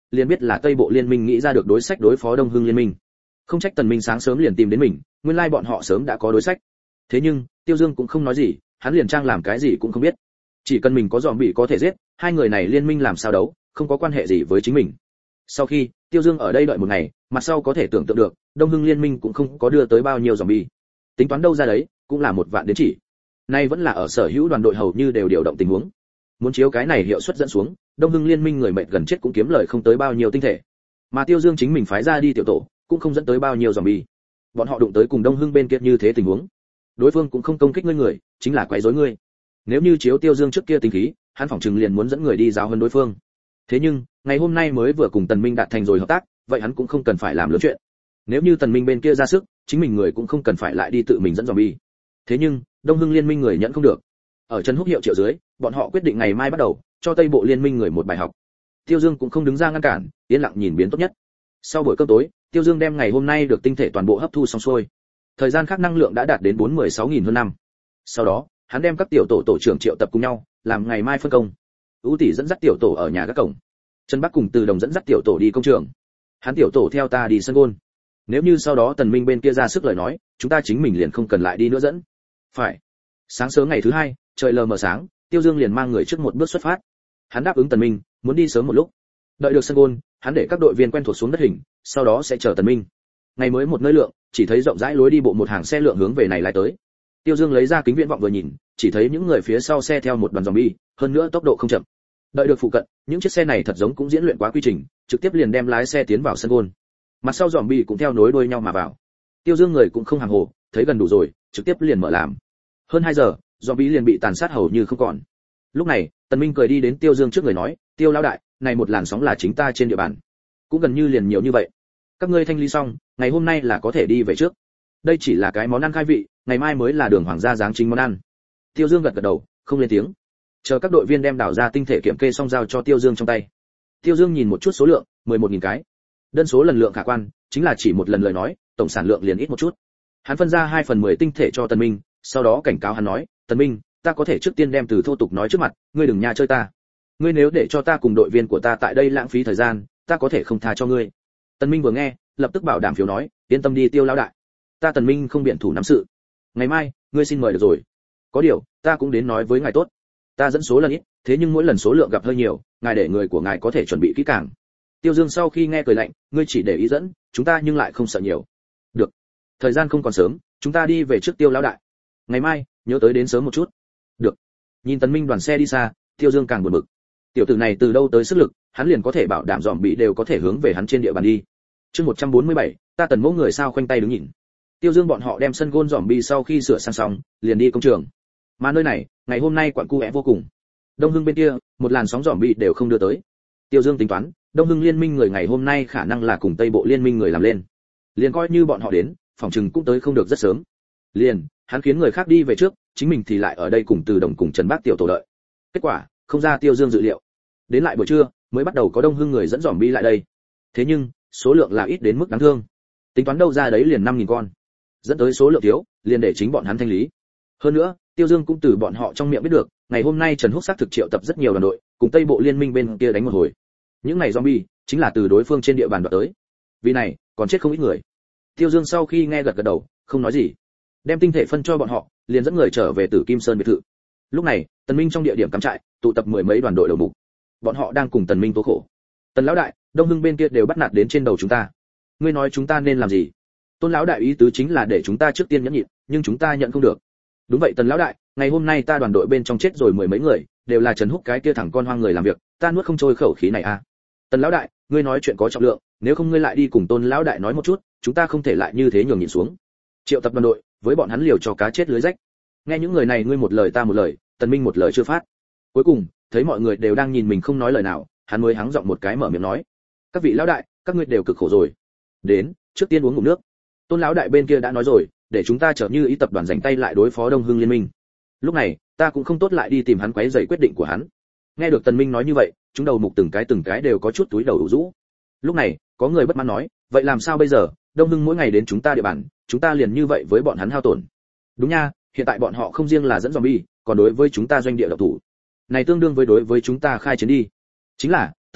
A: liền biết là Tây Bộ Liên minh nghĩ ra được đối sách đối phó Đông Hưng Liên minh. Không trách Tần Minh sáng sớm liền tìm đến mình, nguyên lai bọn họ sớm đã có đối sách. Thế nhưng, Tiêu Dương cũng không nói gì, hắn liền trang làm cái gì cũng không biết. Chỉ cần mình có zombie có thể giết, hai người này liên minh làm sao đấu, không có quan hệ gì với chính mình. Sau khi Tiêu Dương ở đây đợi một ngày, mặt sau có thể tưởng tượng được, Đông Hưng Liên minh cũng không có đưa tới bao nhiêu zombie. Tính toán đâu ra đấy, cũng là một vạn đến chỉ. Nay vẫn là ở sở hữu đoàn đội hầu như đều điều động tình huống. Muốn chiếu cái này hiệu suất dẫn xuống, Đông Hưng Liên minh người mệt gần chết cũng kiếm lời không tới bao nhiêu tinh thể. Mà Tiêu Dương chính mình phái ra đi tiểu tổ, cũng không dẫn tới bao nhiêu zombie. Bọn họ đụng tới cùng Đông Hưng bên kia như thế tình huống, đối phương cũng không công kích ngươi người, chính là quấy rối ngươi. Nếu như chiếu Tiêu Dương trước kia tính khí, hắn phỏng chừng liền muốn dẫn người đi giáo huấn đối phương. Thế nhưng, ngày hôm nay mới vừa cùng Tần Minh đạt thành rồi hợp tác, vậy hắn cũng không cần phải làm lớn chuyện. Nếu như Tần Minh bên kia ra sức, chính mình người cũng không cần phải lại đi tự mình dẫn zombie. Thế nhưng, Đông Hưng Liên minh người nhận không được. Ở Trần Húc hiệu triệu dưới, bọn họ quyết định ngày mai bắt đầu cho Tây Bộ Liên minh người một bài học. Tiêu Dương cũng không đứng ra ngăn cản, yên lặng nhìn biến tốt nhất. Sau buổi cơm tối, Tiêu Dương đem ngày hôm nay được tinh thể toàn bộ hấp thu xong xuôi. Thời gian khác năng lượng đã đạt đến bốn mươi sáu nghìn hơn năm. Sau đó, hắn đem các tiểu tổ tổ trưởng triệu tập cùng nhau, làm ngày mai phân công. Ưu tỷ dẫn dắt tiểu tổ ở nhà các cổng. Trần Bắc cùng Từ Đồng dẫn dắt tiểu tổ đi công trường. Hắn tiểu tổ theo ta đi sân gôn. Nếu như sau đó Tần Minh bên kia ra sức lời nói, chúng ta chính mình liền không cần lại đi nữa dẫn. Phải. Sáng sớm ngày thứ hai, trời lờ mờ sáng, Tiêu Dương liền mang người trước một bước xuất phát. Hắn đáp ứng Tần Minh, muốn đi sớm một lúc. Đợi được sân gôn, hắn để các đội viên quen thuộc xuống đất hình, sau đó sẽ chờ Tần Minh. Ngày mới một nơi lượng, chỉ thấy rộng rãi lối đi bộ một hàng xe lượng hướng về này lại tới. Tiêu Dương lấy ra kính viễn vọng vừa nhìn, chỉ thấy những người phía sau xe theo một đoàn zombie, hơn nữa tốc độ không chậm. Đợi được phụ cận, những chiếc xe này thật giống cũng diễn luyện quá quy trình, trực tiếp liền đem lái xe tiến vào sân gôn. Mặt sau zombie cũng theo nối đuôi nhau mà vào. Tiêu Dương người cũng không hàng hồ, thấy gần đủ rồi, trực tiếp liền mở làm. Hơn hai giờ, zombie liền bị tàn sát hầu như không còn. Lúc này, Tần Minh cười đi đến Tiêu Dương trước người nói, "Tiêu lão đại, này một làn sóng là chính ta trên địa bàn, cũng gần như liền nhiều như vậy. Các ngươi thanh lý xong, ngày hôm nay là có thể đi về trước. Đây chỉ là cái món ăn khai vị, ngày mai mới là đường hoàng gia giáng chính món ăn." Tiêu Dương gật gật đầu, không lên tiếng. Chờ các đội viên đem đảo ra tinh thể kiểm kê xong giao cho Tiêu Dương trong tay. Tiêu Dương nhìn một chút số lượng, mười một nghìn cái. Đơn số lần lượng khả quan, chính là chỉ một lần lời nói, tổng sản lượng liền ít một chút. Hắn phân ra hai phần mười tinh thể cho Tần Minh, sau đó cảnh cáo hắn nói, "Tần Minh, ta có thể trước tiên đem từ thô tục nói trước mặt, ngươi đừng nha chơi ta. Ngươi nếu để cho ta cùng đội viên của ta tại đây lãng phí thời gian, ta có thể không tha cho ngươi." Tần Minh vừa nghe, lập tức bảo đảm phiếu nói, "Yên tâm đi Tiêu lão đại, ta Tần Minh không biện thủ nắm sự. Ngày mai, ngươi xin mời được rồi. Có điều, ta cũng đến nói với ngài tốt. Ta dẫn số lần ít, thế nhưng mỗi lần số lượng gặp hơi nhiều, ngài để người của ngài có thể chuẩn bị kỹ càng." Tiêu Dương sau khi nghe cười lạnh, "Ngươi chỉ để ý dẫn, chúng ta nhưng lại không sợ nhiều." "Được. Thời gian không còn sớm, chúng ta đi về trước Tiêu lão đại. Ngày mai, nhớ tới đến sớm một chút." "Được." Nhìn Tần Minh đoàn xe đi xa, Tiêu Dương càng buồn bực. Tiểu tử này từ đâu tới sức lực, hắn liền có thể bảo đảm dòm bị đều có thể hướng về hắn trên địa bàn đi. Chương một trăm bốn mươi bảy, ta Tần Mẫu người sao khoanh tay đứng nhìn. Tiêu Dương bọn họ đem sân gôn dòm bi sau khi sửa sang xong, liền đi công trường. Mà nơi này, ngày hôm nay quặn cu é vô cùng. Đông Hưng bên kia, một làn sóng dòm bi đều không đưa tới. Tiêu Dương tính toán, Đông Hưng liên minh người ngày hôm nay khả năng là cùng Tây Bộ liên minh người làm lên. Liền coi như bọn họ đến, phòng trừng cũng tới không được rất sớm. Liền, hắn khiến người khác đi về trước, chính mình thì lại ở đây cùng Từ Đồng cùng Trần Bác tiểu tổ đợi. Kết quả, không ra Tiêu Dương dự liệu. Đến lại buổi trưa, mới bắt đầu có Đông Hưng người dẫn dòm bi lại đây. Thế nhưng, số lượng là ít đến mức đáng thương. Tính toán đâu ra đấy liền năm nghìn con. Dẫn tới số lượng thiếu, liền để chính bọn hắn thanh lý. Hơn nữa, Tiêu Dương cũng từ bọn họ trong miệng biết được, ngày hôm nay Trần Húc xác thực triệu tập rất nhiều đoàn đội, cùng Tây Bộ liên minh bên kia đánh một hồi. Những này zombie chính là từ đối phương trên địa bàn đoạt tới. Vì này, còn chết không ít người. Tiêu Dương sau khi nghe gật gật đầu, không nói gì. Đem tinh thể phân cho bọn họ, liền dẫn người trở về Tử Kim Sơn biệt thự. Lúc này, Tần Minh trong địa điểm cắm trại, tụ tập mười mấy đoàn đội đầu mục. Bọn họ đang cùng Tần Minh tố khổ. "Tần lão đại, Đông Hưng bên kia đều bắt nạt đến trên đầu chúng ta. Ngươi nói chúng ta nên làm gì?" Tôn lão đại ý tứ chính là để chúng ta trước tiên nhẫn nhịn, nhưng chúng ta nhận không được. "Đúng vậy Tần lão đại, ngày hôm nay ta đoàn đội bên trong chết rồi mười mấy người, đều là Trần Húc cái kia thẳng con hoang người làm việc, ta nuốt không trôi khẩu khí này à. Tần lão đại, ngươi nói chuyện có trọng lượng, nếu không ngươi lại đi cùng Tôn lão đại nói một chút, chúng ta không thể lại như thế nhường nhịn xuống." Triệu tập đoàn đội, với bọn hắn liều cho cá chết lưới rách. Nghe những người này ngươi một lời ta một lời, Tần Minh một lời chưa phát. Cuối cùng, thấy mọi người đều đang nhìn mình không nói lời nào, hắn mới hắng giọng một cái mở miệng nói: "Các vị lão đại, các ngươi đều cực khổ rồi. Đến, trước tiên uống ngụm nước." Tôn lão đại bên kia đã nói rồi, để chúng ta trở như ý tập đoàn giành tay lại đối phó Đông Hưng liên minh. Lúc này, ta cũng không tốt lại đi tìm hắn quấy rầy quyết định của hắn. Nghe được Tần Minh nói như vậy, chúng đầu mục từng cái từng cái đều có chút túi đầu ủ rũ. Lúc này, có người bất mãn nói, vậy làm sao bây giờ, Đông Hưng mỗi ngày đến chúng ta địa bàn, chúng ta liền như vậy với bọn hắn hao tổn. Đúng nha, hiện tại bọn họ không riêng là dẫn zombie, còn đối với chúng ta doanh địa độc thủ. Này tương đương với đối với chúng ta khai chiến đi. Chính là, Tần lão đại,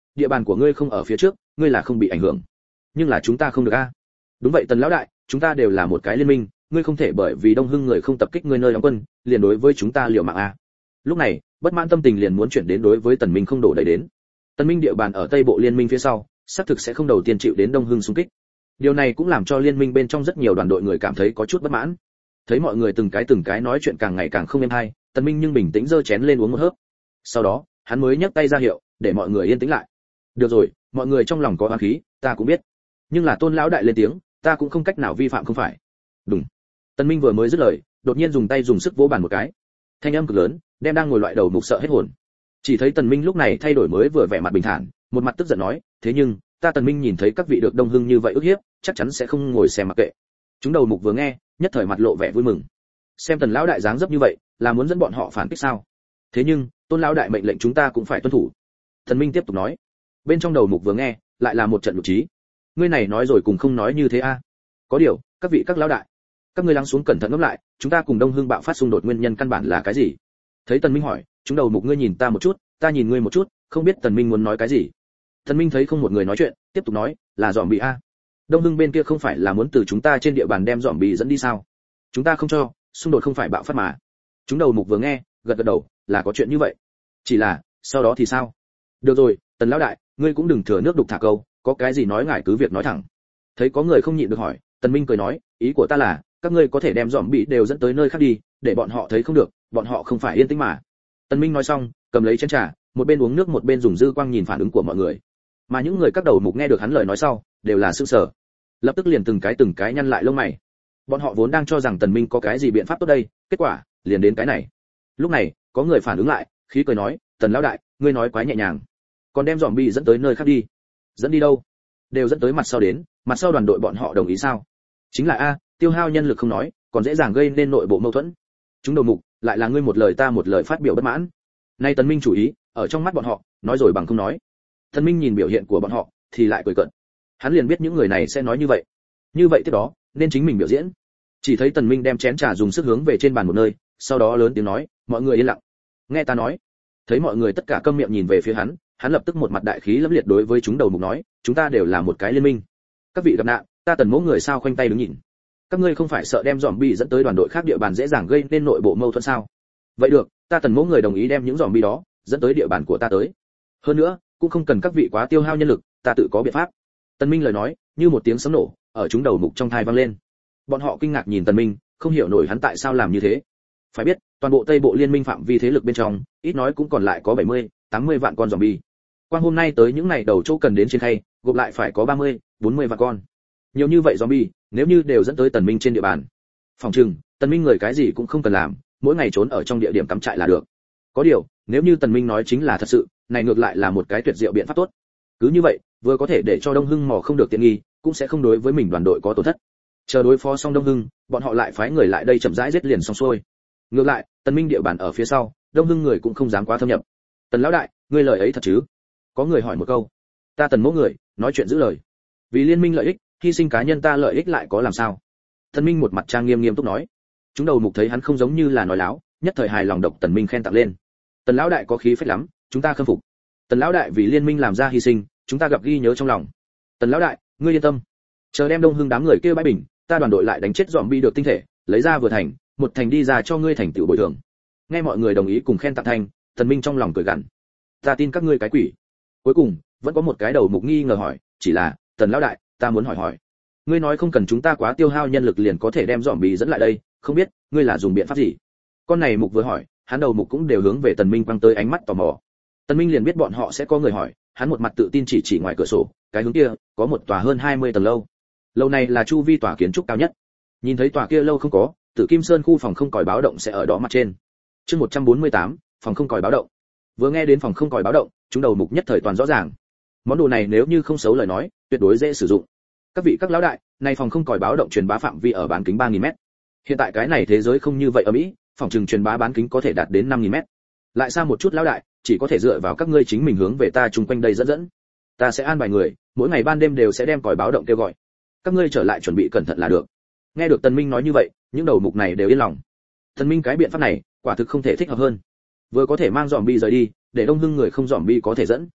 A: địa bàn của ngươi không ở phía trước, ngươi là không bị ảnh hưởng. Nhưng là chúng ta không được a. Đúng vậy Tần lão đại, chúng ta đều là một cái liên minh, ngươi không thể bởi vì Đông Hưng người không tập kích ngươi nơi đóng quân, liền đối với chúng ta liều mạng a. Lúc này, bất mãn tâm tình liền muốn chuyển đến đối với Tần Minh không đổ đầy đến. Tần Minh địa bàn ở Tây Bộ liên minh phía sau, xác thực sẽ không đầu tiên chịu đến Đông Hưng xung kích. Điều này cũng làm cho liên minh bên trong rất nhiều đoàn đội người cảm thấy có chút bất mãn. Thấy mọi người từng cái từng cái nói chuyện càng ngày càng không êm hay, Tần Minh nhưng bình tĩnh giơ chén lên uống một hớp. Sau đó, hắn mới nhấc tay ra hiệu, để mọi người yên tĩnh lại. Được rồi, mọi người trong lòng có oán khí, ta cũng biết. Nhưng là Tôn lão đại lên tiếng, ta cũng không cách nào vi phạm không phải. Đúng. Tần Minh vừa mới dứt lời, đột nhiên dùng tay dùng sức vỗ bàn một cái. Thanh âm cực lớn, đem đang ngồi loại đầu mục sợ hết hồn. Chỉ thấy Tần Minh lúc này thay đổi mới vừa vẻ mặt bình thản, một mặt tức giận nói, thế nhưng, ta Tần Minh nhìn thấy các vị được Đông Hưng như vậy ức hiếp, chắc chắn sẽ không ngồi xem mặc kệ. Chúng đầu mục vừa nghe, nhất thời mặt lộ vẻ vui mừng. Xem Tần lão đại dáng dấp như vậy, là muốn dẫn bọn họ phản kích sao? Thế nhưng, Tôn lão đại mệnh lệnh chúng ta cũng phải tuân thủ. Tần Minh tiếp tục nói. Bên trong đầu mục vừa nghe, lại là một trận lục trí. Ngươi này nói rồi cùng không nói như thế a? Có điều, các vị các lão đại, các ngươi lắng xuống cẩn thận ngẫm lại, chúng ta cùng Đông Hưng bạo phát xung đột nguyên nhân căn bản là cái gì? Thấy Tần Minh hỏi, chúng đầu mục ngươi nhìn ta một chút, ta nhìn ngươi một chút, không biết Tần Minh muốn nói cái gì. Tần Minh thấy không một người nói chuyện, tiếp tục nói, là dòm bị a. Đông Hưng bên kia không phải là muốn từ chúng ta trên địa bàn đem dòm bị dẫn đi sao? Chúng ta không cho, xung đột không phải bạo phát mà. Chúng đầu mục vừa nghe, gật gật đầu, là có chuyện như vậy. Chỉ là, sau đó thì sao? Được rồi, Tần lão đại, ngươi cũng đừng thừa nước đục thả câu, có cái gì nói ngài cứ việc nói thẳng. Thấy có người không nhịn được hỏi, Tần Minh cười nói, ý của ta là, các ngươi có thể đem dòm bị đều dẫn tới nơi khác đi, để bọn họ thấy không được, bọn họ không phải yên tĩnh mà. Tần Minh nói xong, cầm lấy chén trà, một bên uống nước một bên dùng dư quang nhìn phản ứng của mọi người. Mà những người các đầu mục nghe được hắn lời nói sau, đều là sửng sở, lập tức liền từng cái từng cái nhăn lại lông mày. Bọn họ vốn đang cho rằng Tần Minh có cái gì biện pháp tốt đây, kết quả liền đến cái này. Lúc này, có người phản ứng lại, khí cười nói, Tần lão đại, ngươi nói quá nhẹ nhàng, còn đem dòm bi dẫn tới nơi khác đi. Dẫn đi đâu? Đều dẫn tới mặt sau đến, mặt sau đoàn đội bọn họ đồng ý sao? Chính là a, tiêu hao nhân lực không nói, còn dễ dàng gây nên nội bộ mâu thuẫn. Chúng đầu mục, lại là ngươi một lời ta một lời phát biểu bất mãn. Nay Tần Minh chủ ý, ở trong mắt bọn họ, nói rồi bằng không nói. Tần Minh nhìn biểu hiện của bọn họ, thì lại cười cợt. Hắn liền biết những người này sẽ nói như vậy. Như vậy tiếp đó, nên chính mình biểu diễn. Chỉ thấy Tần Minh đem chén trà dùng sức hướng về trên bàn một nơi, sau đó lớn tiếng nói, mọi người yên lặng. Nghe ta nói. Thấy mọi người tất cả câm miệng nhìn về phía hắn, hắn lập tức một mặt đại khí lẫm liệt đối với chúng đầu mục nói, chúng ta đều là một cái liên minh. Các vị gặp nạn, ta Tần mỗ người sao khoanh tay đứng nhìn. Các ngươi không phải sợ đem dòm bi dẫn tới đoàn đội khác địa bàn dễ dàng gây nên nội bộ mâu thuẫn sao? Vậy được, ta Tần mỗ người đồng ý đem những dòm bi đó dẫn tới địa bàn của ta tới. Hơn nữa, cũng không cần các vị quá tiêu hao nhân lực, ta tự có biện pháp. Tần Minh lời nói, như một tiếng sấm nổ, ở chúng đầu mục trong tai vang lên. Bọn họ kinh ngạc nhìn Tần Minh, không hiểu nổi hắn tại sao làm như thế. Phải biết, toàn bộ Tây Bộ liên minh phạm vi thế lực bên trong, ít nói cũng còn lại có bảy mươi, tám mươi vạn con zombie. Quang hôm nay tới những này đầu chỗ cần đến trên khay, gộp lại phải có ba mươi, bốn mươi vạn con. Nhiều như vậy zombie, nếu như đều dẫn tới Tần Minh trên địa bàn, phòng trừng, Tần Minh người cái gì cũng không cần làm, mỗi ngày trốn ở trong địa điểm cắm trại là được. Có điều, nếu như Tần Minh nói chính là thật sự, này ngược lại là một cái tuyệt diệu biện pháp tốt. Cứ như vậy, vừa có thể để cho Đông Hưng mò không được tiện nghi, cũng sẽ không đối với mình đoàn đội có tổn thất. Chờ đối phó xong Đông Hưng, bọn họ lại phái người lại đây chậm rãi giết liền xong xuôi. Ngược lại, Tần Minh địa bàn ở phía sau, Đông Hưng người cũng không dám quá thâm nhập. Tần lão đại, ngươi lời ấy thật chứ? Có người hỏi một câu. Ta Tần mỗ người, nói chuyện giữ lời. Vì liên minh lợi ích, hy sinh cá nhân ta lợi ích lại có làm sao? Tần Minh một mặt trang nghiêm nghiêm túc nói. Chúng đầu mục thấy hắn không giống như là nói láo, nhất thời hài lòng độc Tần Minh khen tặng lên. Tần lão đại có khí phách lắm, chúng ta khâm phục. Tần lão đại vì liên minh làm ra hy sinh, chúng ta gặp ghi nhớ trong lòng. Tần lão đại, ngươi yên tâm, chờ đem Đông Hưng đám người kia bãi bình, ta đoàn đội lại đánh chết dòm bi được tinh thể, lấy ra vừa thành, một thành đi ra cho ngươi thành tựu bồi thường. Nghe mọi người đồng ý cùng khen tặng thành, Tần Minh trong lòng cười gằn. Ta tin các ngươi cái quỷ. Cuối cùng, vẫn có một cái đầu mục nghi ngờ hỏi, chỉ là, Tần lão đại, ta muốn hỏi hỏi, ngươi nói không cần chúng ta quá tiêu hao nhân lực liền có thể đem dòm bi dẫn lại đây, không biết ngươi là dùng biện pháp gì? Con này mục vừa hỏi, hắn đầu mục cũng đều hướng về Tần Minh quăng tới ánh mắt tò mò. Tần Minh liền biết bọn họ sẽ có người hỏi, hắn một mặt tự tin chỉ chỉ ngoài cửa sổ, cái hướng kia có một tòa hơn hai mươi tầng lâu. Lâu này là chu vi tòa kiến trúc cao nhất. Nhìn thấy tòa kia lâu không có, Tử Kim Sơn khu phòng không còi báo động sẽ ở đó mặt trên. Chương một trăm bốn mươi tám, phòng không còi báo động. Vừa nghe đến phòng không còi báo động, chúng đầu mục nhất thời toàn rõ ràng. Món đồ này nếu như không xấu lời nói, tuyệt đối dễ sử dụng. Các vị các lão đại, này phòng không còi báo động truyền bá phạm vi ở bán kính ba nghìn mét. Hiện tại cái này thế giới không như vậy ở Mỹ, phòng trường truyền bá bán kính có thể đạt đến năm nghìn mét. Lại xa một chút lão đại, chỉ có thể dựa vào các ngươi chính mình hướng về ta chung quanh đây dẫn dẫn. Ta sẽ an bài người, mỗi ngày ban đêm đều sẽ đem còi báo động kêu gọi. Các ngươi trở lại chuẩn bị cẩn thận là được. Nghe được Tần Minh nói như vậy, những đầu mục này đều yên lòng. Tần Minh cái biện pháp này, quả thực không thể thích hợp hơn. Vừa có thể mang zombie rời đi, để Đông Hưng người không zombie có thể dẫn.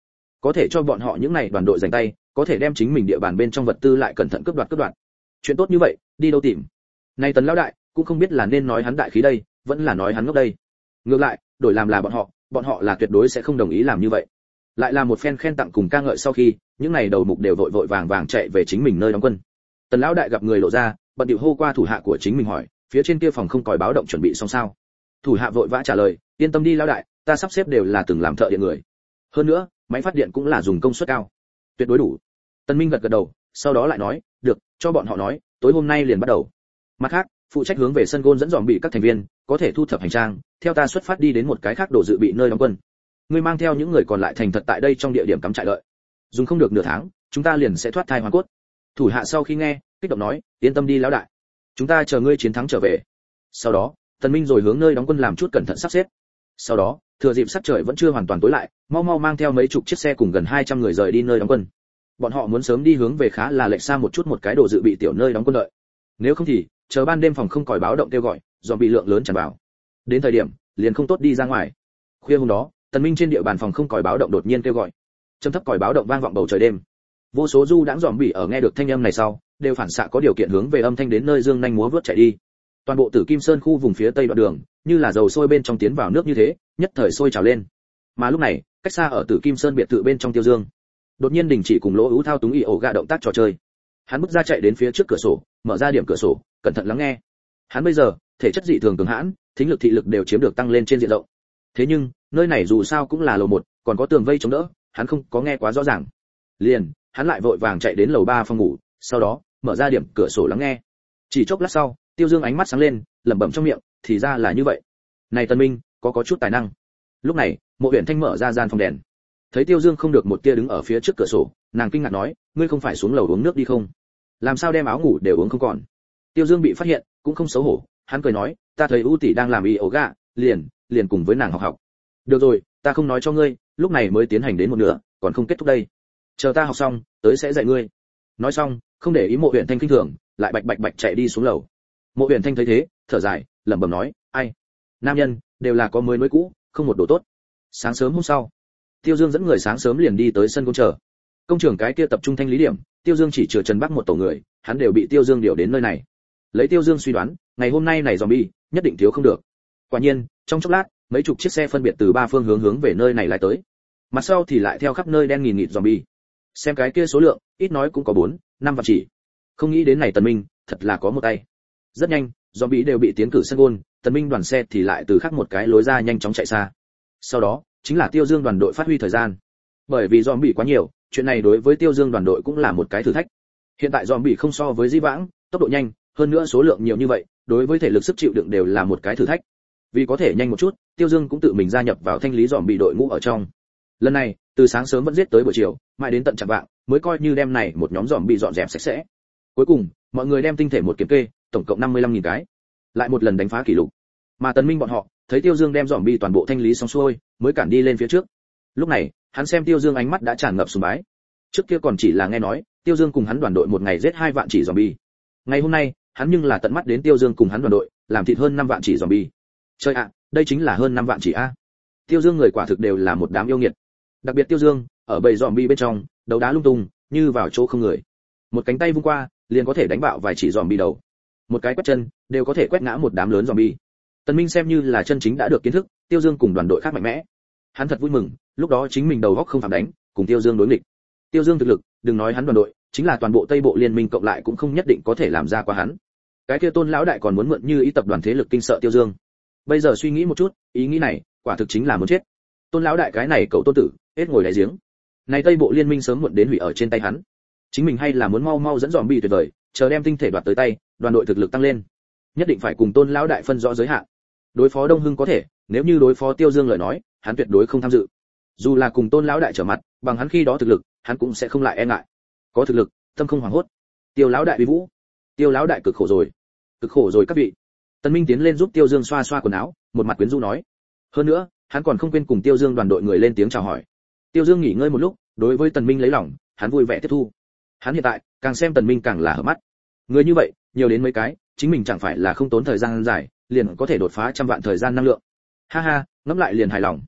A: có thể cho bọn họ những này đoàn đội giành tay, có thể đem chính mình địa bàn bên trong vật tư lại cẩn thận cướp đoạt cướp đoạt. Chuyện tốt như vậy, đi đâu tìm? Này Tần lão đại, cũng không biết là nên nói hắn đại khí đây, vẫn là nói hắn ngốc đây. Ngược lại, đổi làm là bọn họ, bọn họ là tuyệt đối sẽ không đồng ý làm như vậy. Lại là một phen khen tặng cùng ca ngợi sau khi, những này đầu mục đều vội vội vàng vàng chạy về chính mình nơi đóng quân. Tần lão đại gặp người lộ ra, bận điệu hô qua thủ hạ của chính mình hỏi, phía trên kia phòng không còi báo động chuẩn bị xong sao? Thủ hạ vội vã trả lời, yên tâm đi lão đại, ta sắp xếp đều là từng làm thợ điện người. Hơn nữa, máy phát điện cũng là dùng công suất cao, tuyệt đối đủ. Tần Minh gật gật đầu, sau đó lại nói, được, cho bọn họ nói, tối hôm nay liền bắt đầu. Mặt khác, phụ trách hướng về sân gôn dẫn dòm bị các thành viên, có thể thu thập hành trang, theo ta xuất phát đi đến một cái khác đồ dự bị nơi đóng quân. Ngươi mang theo những người còn lại thành thật tại đây trong địa điểm cắm trại đợi. Dùng không được nửa tháng, chúng ta liền sẽ thoát thai hoàn cốt. Thủ hạ sau khi nghe, kích động nói, yên tâm đi lão đại, chúng ta chờ ngươi chiến thắng trở về. Sau đó, Tần Minh rồi hướng nơi đóng quân làm chút cẩn thận sắp xếp. Sau đó, thừa dịp sắc trời vẫn chưa hoàn toàn tối lại, mau mau mang theo mấy chục chiếc xe cùng gần hai trăm người rời đi nơi đóng quân. Bọn họ muốn sớm đi hướng về khá là lệch xa một chút một cái đồ dự bị tiểu nơi đóng quân đợi. Nếu không thì, chờ ban đêm phòng không còi báo động kêu gọi, dòm bị lượng lớn tràn vào. Đến thời điểm, liền không tốt đi ra ngoài. Khuya hôm đó, Tần Minh trên địa bàn phòng không còi báo động đột nhiên kêu gọi. Trầm thấp còi báo động vang vọng bầu trời đêm. Vô số du đãng dòm bị ở nghe được thanh âm này sau, đều phản xạ có điều kiện hướng về âm thanh đến nơi dương nhanh múa vớt chạy đi. Toàn bộ Tử Kim Sơn khu vùng phía tây đoạn đường, như là dầu sôi bên trong tiến vào nước như thế, nhất thời sôi trào lên. Mà lúc này, cách xa ở Tử Kim Sơn biệt thự bên trong Tiêu Dương, đột nhiên đình chỉ cùng Lỗ Ú thao túng y ổ gạ động tác trò chơi. Hắn bước ra chạy đến phía trước cửa sổ, mở ra điểm cửa sổ, cẩn thận lắng nghe. Hắn bây giờ, thể chất dị thường cường hãn, thính lực thị lực đều chiếm được tăng lên trên diện rộng. Thế nhưng, nơi này dù sao cũng là lầu một, còn có tường vây chống đỡ, hắn không có nghe quá rõ ràng. Liền, hắn lại vội vàng chạy đến lầu ba phòng ngủ, sau đó, mở ra điểm cửa sổ lắng nghe. Chỉ chốc lát sau, Tiêu Dương ánh mắt sáng lên, lẩm bẩm trong miệng, thì ra là như vậy. Này Tần Minh, có có chút tài năng. Lúc này, Mộ Uyển Thanh mở ra gian phòng đèn. Thấy Tiêu Dương không được một tia đứng ở phía trước cửa sổ, nàng kinh ngạc nói, ngươi không phải xuống lầu uống nước đi không? Làm sao đem áo ngủ đều uống không còn? Tiêu Dương bị phát hiện, cũng không xấu hổ, hắn cười nói, ta thấy U tỷ đang làm yoga, liền, liền cùng với nàng học học. Được rồi, ta không nói cho ngươi, lúc này mới tiến hành đến một nửa, còn không kết thúc đây. Chờ ta học xong, tới sẽ dạy ngươi. Nói xong, không để ý Mộ Uyển Thanh kinh thường, lại bạch bạch bạch chạy đi xuống lầu. Mộ Uyển Thanh thấy thế, thở dài, lẩm bẩm nói, ai, nam nhân đều là có mới mới cũ, không một đồ tốt. Sáng sớm hôm sau, Tiêu Dương dẫn người sáng sớm liền đi tới sân công chờ. Công trường cái kia tập trung thanh lý điểm, Tiêu Dương chỉ chừa Trần Bắc một tổ người, hắn đều bị Tiêu Dương điều đến nơi này. Lấy Tiêu Dương suy đoán, ngày hôm nay này zombie nhất định thiếu không được. Quả nhiên, trong chốc lát, mấy chục chiếc xe phân biệt từ ba phương hướng hướng về nơi này lại tới. Mặt sau thì lại theo khắp nơi đen nghìn nghịt zombie. Xem cái kia số lượng, ít nói cũng có bốn, năm vạn chỉ. Không nghĩ đến này Tần Minh, thật là có một tay. Rất nhanh, zombie đều bị tiến cử sân gôn, Tần Minh đoàn xe thì lại từ khác một cái lối ra nhanh chóng chạy xa. Sau đó, chính là Tiêu Dương đoàn đội phát huy thời gian. Bởi vì zombie quá nhiều, chuyện này đối với Tiêu Dương đoàn đội cũng là một cái thử thách. Hiện tại zombie không so với Di vãng, tốc độ nhanh, hơn nữa số lượng nhiều như vậy, đối với thể lực sức chịu đựng đều là một cái thử thách. Vì có thể nhanh một chút, Tiêu Dương cũng tự mình gia nhập vào thanh lý zombie đội ngũ ở trong. Lần này, từ sáng sớm vẫn giết tới buổi chiều, mãi đến tận chạng vạng, mới coi như đem này một nhóm zombie dọn dẹp sạch sẽ. Cuối cùng, mọi người đem tinh thể một kiểm kê, tổng cộng năm mươi lăm nghìn cái. Lại một lần đánh phá kỷ lục. Mà Tần Minh bọn họ, thấy Tiêu Dương đem zombie toàn bộ thanh lý xong xuôi, mới cản đi lên phía trước. Lúc này, hắn xem Tiêu Dương ánh mắt đã tràn ngập sùng bái. Trước kia còn chỉ là nghe nói, Tiêu Dương cùng hắn đoàn đội một ngày giết hai vạn chỉ zombie. Ngày hôm nay, hắn nhưng là tận mắt đến Tiêu Dương cùng hắn đoàn đội, làm thịt hơn năm vạn chỉ zombie. Trời ạ, đây chính là hơn năm vạn chỉ a. Tiêu Dương người quả thực đều là một đám yêu nghiệt. Đặc biệt Tiêu Dương, ở bầy zombie bên trong, đấu đá lung tung, như vào chỗ không người. Một cánh tay vung qua, liền có thể đánh bạo vài chỉ zombie đầu. Một cái quét chân, đều có thể quét ngã một đám lớn zombie. Tần Minh xem như là chân chính đã được kiến thức, Tiêu Dương cùng đoàn đội khác mạnh mẽ. Hắn thật vui mừng, lúc đó chính mình đầu góc không phạm đánh, cùng Tiêu Dương đối nghịch. Tiêu Dương thực lực, đừng nói hắn đoàn đội, chính là toàn bộ Tây Bộ Liên minh cộng lại cũng không nhất định có thể làm ra qua hắn. Cái kia Tôn lão đại còn muốn mượn như ý tập đoàn thế lực kinh sợ Tiêu Dương. Bây giờ suy nghĩ một chút, ý nghĩ này, quả thực chính là muốn chết. Tôn lão đại cái này cậu Tôn tử, hết ngồi đáy giếng. Này Tây Bộ Liên minh sớm muộn đến hủy ở trên tay hắn. Chính mình hay là muốn mau mau dẫn zombie tuyệt vời, chờ đem tinh thể đoạt tới tay, đoàn đội thực lực tăng lên. Nhất định phải cùng Tôn lão đại phân rõ giới hạn. Đối phó Đông Hưng có thể, nếu như đối phó Tiêu Dương lời nói, hắn tuyệt đối không tham dự. Dù là cùng Tôn lão đại trở mặt, bằng hắn khi đó thực lực, hắn cũng sẽ không lại e ngại. Có thực lực, tâm không hoảng hốt. Tiêu lão đại uy vũ. Tiêu lão đại cực khổ rồi. Cực khổ rồi các vị. Tần Minh tiến lên giúp Tiêu Dương xoa xoa quần áo, một mặt quyến rũ nói. Hơn nữa, hắn còn không quên cùng Tiêu Dương đoàn đội người lên tiếng chào hỏi. Tiêu Dương nghỉ ngơi một lúc, đối với Tần Minh lấy lòng, hắn vui vẻ tiếp thu. Hắn hiện tại, càng xem Tần Minh càng là hợp mắt. Người như vậy, nhiều đến mấy cái, chính mình chẳng phải là không tốn thời gian dài, liền có thể đột phá trăm vạn thời gian năng lượng. Ha ha, ngẫm lại liền hài lòng.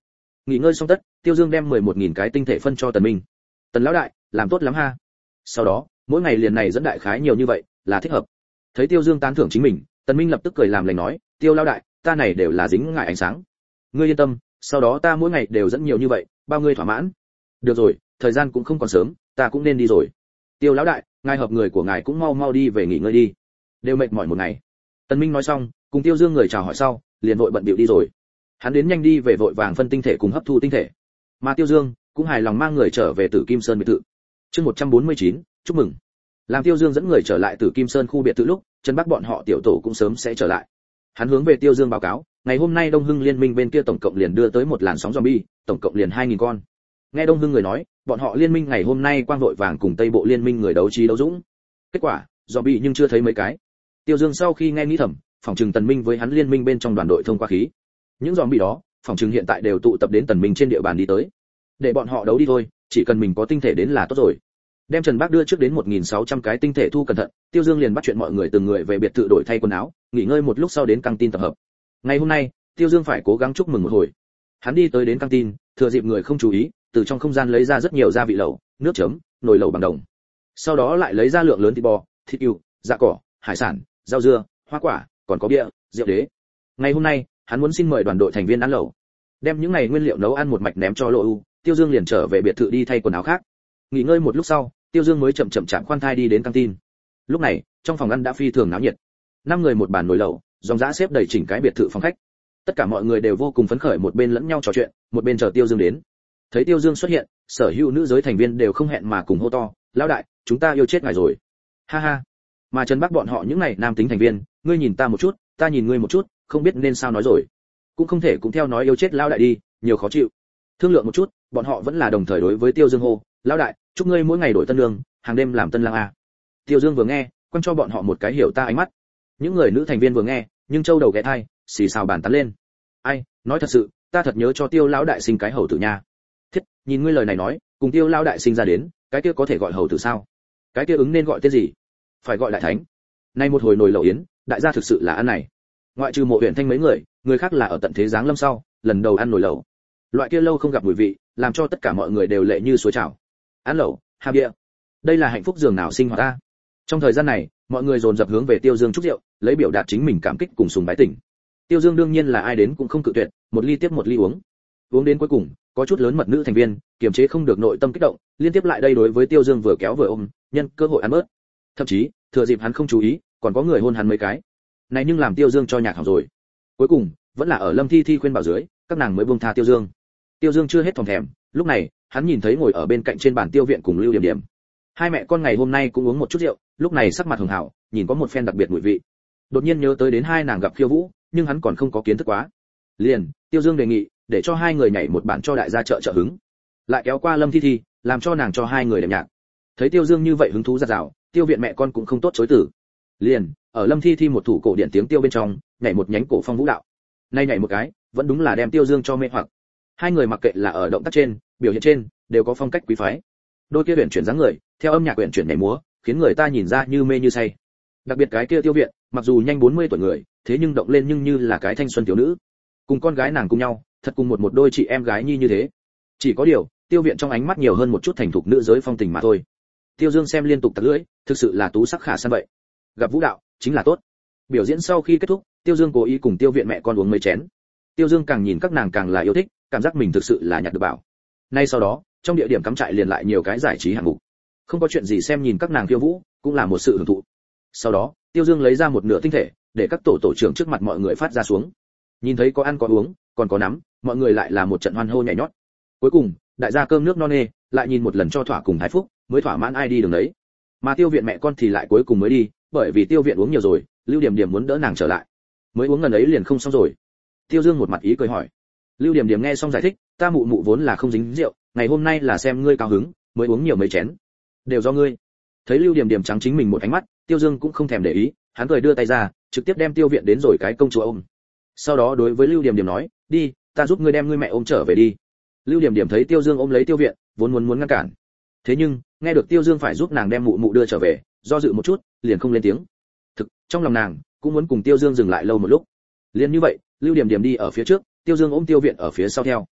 A: Nghỉ ngơi xong tất, Tiêu Dương đem mười một nghìn cái tinh thể phân cho Tần Minh. Tần lão đại, làm tốt lắm ha. Sau đó, mỗi ngày liền này dẫn đại khái nhiều như vậy, là thích hợp. Thấy Tiêu Dương tán thưởng chính mình, Tần Minh lập tức cười làm lành nói, Tiêu lão đại, ta này đều là dính ngại ánh sáng. Ngươi yên tâm, sau đó ta mỗi ngày đều dẫn nhiều như vậy, bao ngươi thỏa mãn. Được rồi, thời gian cũng không còn sớm, ta cũng nên đi rồi. Tiêu lão đại, ngài hợp người của ngài cũng mau mau đi về nghỉ ngơi đi. Đều mệt mỏi một ngày. Tần Minh nói xong, cùng Tiêu Dương người chào hỏi sau, liền vội bận bịu đi rồi. Hắn đến nhanh đi về vội vàng phân tinh thể cùng hấp thu tinh thể. Mà Tiêu Dương cũng hài lòng mang người trở về Tử Kim Sơn biệt thự. Chương một trăm bốn mươi chín, chúc mừng. Làm Tiêu Dương dẫn người trở lại Tử Kim Sơn khu biệt thự lúc, Trần Bắc bọn họ tiểu tổ cũng sớm sẽ trở lại. Hắn hướng về Tiêu Dương báo cáo, ngày hôm nay Đông Hưng Liên minh bên kia tổng cộng liền đưa tới một làn sóng zombie, tổng cộng liền hai nghìn con. Nghe Đông Hưng người nói, bọn họ liên minh ngày hôm nay quang vội vàng cùng Tây Bộ liên minh người đấu trí đấu dũng. Kết quả, zombie nhưng chưa thấy mấy cái. Tiêu Dương sau khi nghe nghĩ thầm, phòng trừng Tần Minh với hắn liên minh bên trong đoàn đội thông qua khí. Những zombie đó, phòng trừng hiện tại đều tụ tập đến Tần Minh trên địa bàn đi tới. Để bọn họ đấu đi thôi, chỉ cần mình có tinh thể đến là tốt rồi. Đem Trần Bác đưa trước đến một nghìn sáu trăm cái tinh thể thu cẩn thận, Tiêu Dương liền bắt chuyện mọi người từng người về biệt thự đổi thay quần áo, nghỉ ngơi một lúc sau đến căng tin tập hợp. Ngày hôm nay, Tiêu Dương phải cố gắng chúc mừng một hồi. Hắn đi tới đến căng tin, thừa dịp người không chú ý, từ trong không gian lấy ra rất nhiều gia vị lẩu, nước chấm, nồi lẩu bằng đồng. Sau đó lại lấy ra lượng lớn thịt bò, thịt cừu, dạ cỏ, hải sản, rau dưa, hoa quả, còn có bia, rượu đế. Ngày hôm nay, hắn muốn xin mời đoàn đội thành viên ăn lẩu. Đem những này nguyên liệu nấu ăn một mạch ném cho Lộ U, Tiêu Dương liền trở về biệt thự đi thay quần áo khác. Nghỉ ngơi một lúc sau, Tiêu Dương mới chậm chậm chạm khoan thai đi đến căng tin. Lúc này, trong phòng ăn đã phi thường náo nhiệt. Năm người một bàn nồi lẩu, dòng dã xếp đầy chỉnh cái biệt thự phòng khách. Tất cả mọi người đều vô cùng phấn khởi, một bên lẫn nhau trò chuyện, một bên chờ Tiêu Dương đến. Thấy Tiêu Dương xuất hiện, sở hữu nữ giới thành viên đều không hẹn mà cùng hô to, lão đại, chúng ta yêu chết ngài rồi. Ha ha. Mà Trần Bắc bọn họ những này nam tính thành viên, ngươi nhìn ta một chút, ta nhìn ngươi một chút, không biết nên sao nói rồi. Cũng không thể cũng theo nói yêu chết lão đại đi, nhiều khó chịu. Thương lượng một chút, bọn họ vẫn là đồng thời đối với Tiêu Dương hô, lão đại, chúc ngươi mỗi ngày đổi tân lương, hàng đêm làm tân lang a. Tiêu Dương vừa nghe, quăng cho bọn họ một cái hiểu ta ánh mắt. Những người nữ thành viên vừa nghe, nhưng châu đầu ghé thai, xì xào bàn tán lên. Ai, nói thật sự, ta thật nhớ cho Tiêu lão đại sinh cái hầu tử nha. Thiết, nhìn ngươi lời này nói, cùng Tiêu lão đại sinh ra đến, cái kia có thể gọi hầu tử sao? Cái kia ứng nên gọi tên gì? Phải gọi đại thánh. Nay một hồi nồi lẩu yến, đại gia thực sự là ăn này. Ngoại trừ Mộ Uyển Thanh mấy người, người khác là ở tận thế giáng lâm sau, lần đầu ăn nồi lẩu. Loại kia lâu không gặp mùi vị, làm cho tất cả mọi người đều lệ như suối trào. Ăn lẩu, ha bia. Đây là hạnh phúc giường nào sinh hoạt ta. Trong thời gian này, mọi người dồn dập hướng về Tiêu Dương chúc rượu, lấy biểu đạt chính mình cảm kích cùng sùng bái tỉnh. Tiêu Dương đương nhiên là ai đến cũng không cự tuyệt, một ly tiếp một ly uống. Uống đến cuối cùng, có chút lớn mật nữ thành viên, kiềm chế không được nội tâm kích động, liên tiếp lại đây đối với Tiêu Dương vừa kéo vừa ôm, nhân cơ hội ăn bớt. Thậm chí, thừa dịp hắn không chú ý, còn có người hôn hắn mấy cái. Này nhưng làm Tiêu Dương cho nhạc hỏng rồi. Cuối cùng, vẫn là ở Lâm Thi Thi khuyên bảo dưới, các nàng mới buông tha Tiêu Dương. Tiêu Dương chưa hết thòng thèm, lúc này, hắn nhìn thấy ngồi ở bên cạnh trên bàn Tiêu Viện cùng Lưu Điểm Điểm. Hai mẹ con ngày hôm nay cũng uống một chút rượu, lúc này sắc mặt hường hảo, nhìn có một phen đặc biệt mùi vị. Đột nhiên nhớ tới đến hai nàng gặp Khiêu Vũ, nhưng hắn còn không có kiến thức quá. Liền, Tiêu Dương đề nghị, để cho hai người nhảy một bản cho đại gia trợ trợ hứng. Lại kéo qua Lâm Thi Thi, làm cho nàng cho hai người đệm nhạc. Thấy Tiêu Dương như vậy hứng thú giạt rào, Tiêu Viện mẹ con cũng không tốt chối từ. Liền, ở Lâm Thi Thi một thủ cổ điển tiếng tiêu bên trong, nhảy một nhánh cổ phong vũ đạo. Nay nhảy một cái, vẫn đúng là đem Tiêu Dương cho mê hoặc. Hai người mặc kệ là ở động tác trên, biểu hiện trên, đều có phong cách quý phái. Đôi kia huyền chuyển dáng người, theo âm nhạc huyền chuyển nhảy múa, khiến người ta nhìn ra như mê như say. Đặc biệt cái kia Tiêu Viện, mặc dù nhanh bốn mươi tuổi người, thế nhưng động lên nhưng như là cái thanh xuân tiểu nữ. Cùng con gái nàng cùng nhau, thật cùng một một đôi chị em gái nhi như thế. Chỉ có điều, Tiêu Viện trong ánh mắt nhiều hơn một chút thành thục nữ giới phong tình mà thôi. Tiêu Dương xem liên tục tặc lưỡi, thực sự là tú sắc khả san vậy. Gặp vũ đạo, chính là tốt. Biểu diễn sau khi kết thúc, Tiêu Dương cố ý cùng Tiêu Viện mẹ con uống mấy chén. Tiêu Dương càng nhìn các nàng càng là yêu thích, cảm giác mình thực sự là nhặt được bảo. Nay sau đó, trong địa điểm cắm trại liền lại nhiều cái giải trí hạng mục. Không có chuyện gì xem nhìn các nàng khiêu vũ, cũng là một sự hưởng thụ. Sau đó, Tiêu Dương lấy ra một nửa tinh thể, để các tổ tổ trưởng trước mặt mọi người phát ra xuống. Nhìn thấy có ăn có uống, còn có nắm, mọi người lại là một trận hoan hô nhảy nhót. Cuối cùng, đại gia cơm nước no nê, lại nhìn một lần cho thỏa cùng thái phúc, mới thỏa mãn ai đi đường đấy. Mà Tiêu Viện mẹ con thì lại cuối cùng mới đi, bởi vì Tiêu Viện uống nhiều rồi, Lưu Điểm Điểm muốn đỡ nàng trở lại. Mới uống ngần ấy liền không xong rồi. Tiêu Dương một mặt ý cười hỏi. Lưu Điểm Điểm nghe xong giải thích, ta mụ mụ vốn là không dính rượu, ngày hôm nay là xem ngươi cao hứng, mới uống nhiều mấy chén. Đều do ngươi. Thấy Lưu Điểm Điểm trắng chính mình một ánh mắt, Tiêu Dương cũng không thèm để ý, hắn cười đưa tay ra, trực tiếp đem Tiêu Viện đến rồi cái công chúa ôm. Sau đó đối với Lưu Điểm Điểm nói, đi, ta giúp ngươi đem ngươi mẹ ôm trở về đi. Lưu Điểm Điểm thấy Tiêu Dương ôm lấy Tiêu Viện, vốn muốn muốn ngăn cản. Thế nhưng, nghe được Tiêu Dương phải giúp nàng đem mụ mụ đưa trở về, do dự một chút, liền không lên tiếng. Thực, trong lòng nàng cũng muốn cùng Tiêu Dương dừng lại lâu một lúc. Liền như vậy, Lưu Điểm Điểm đi ở phía trước, Tiêu Dương ôm Tiêu Viện ở phía sau theo.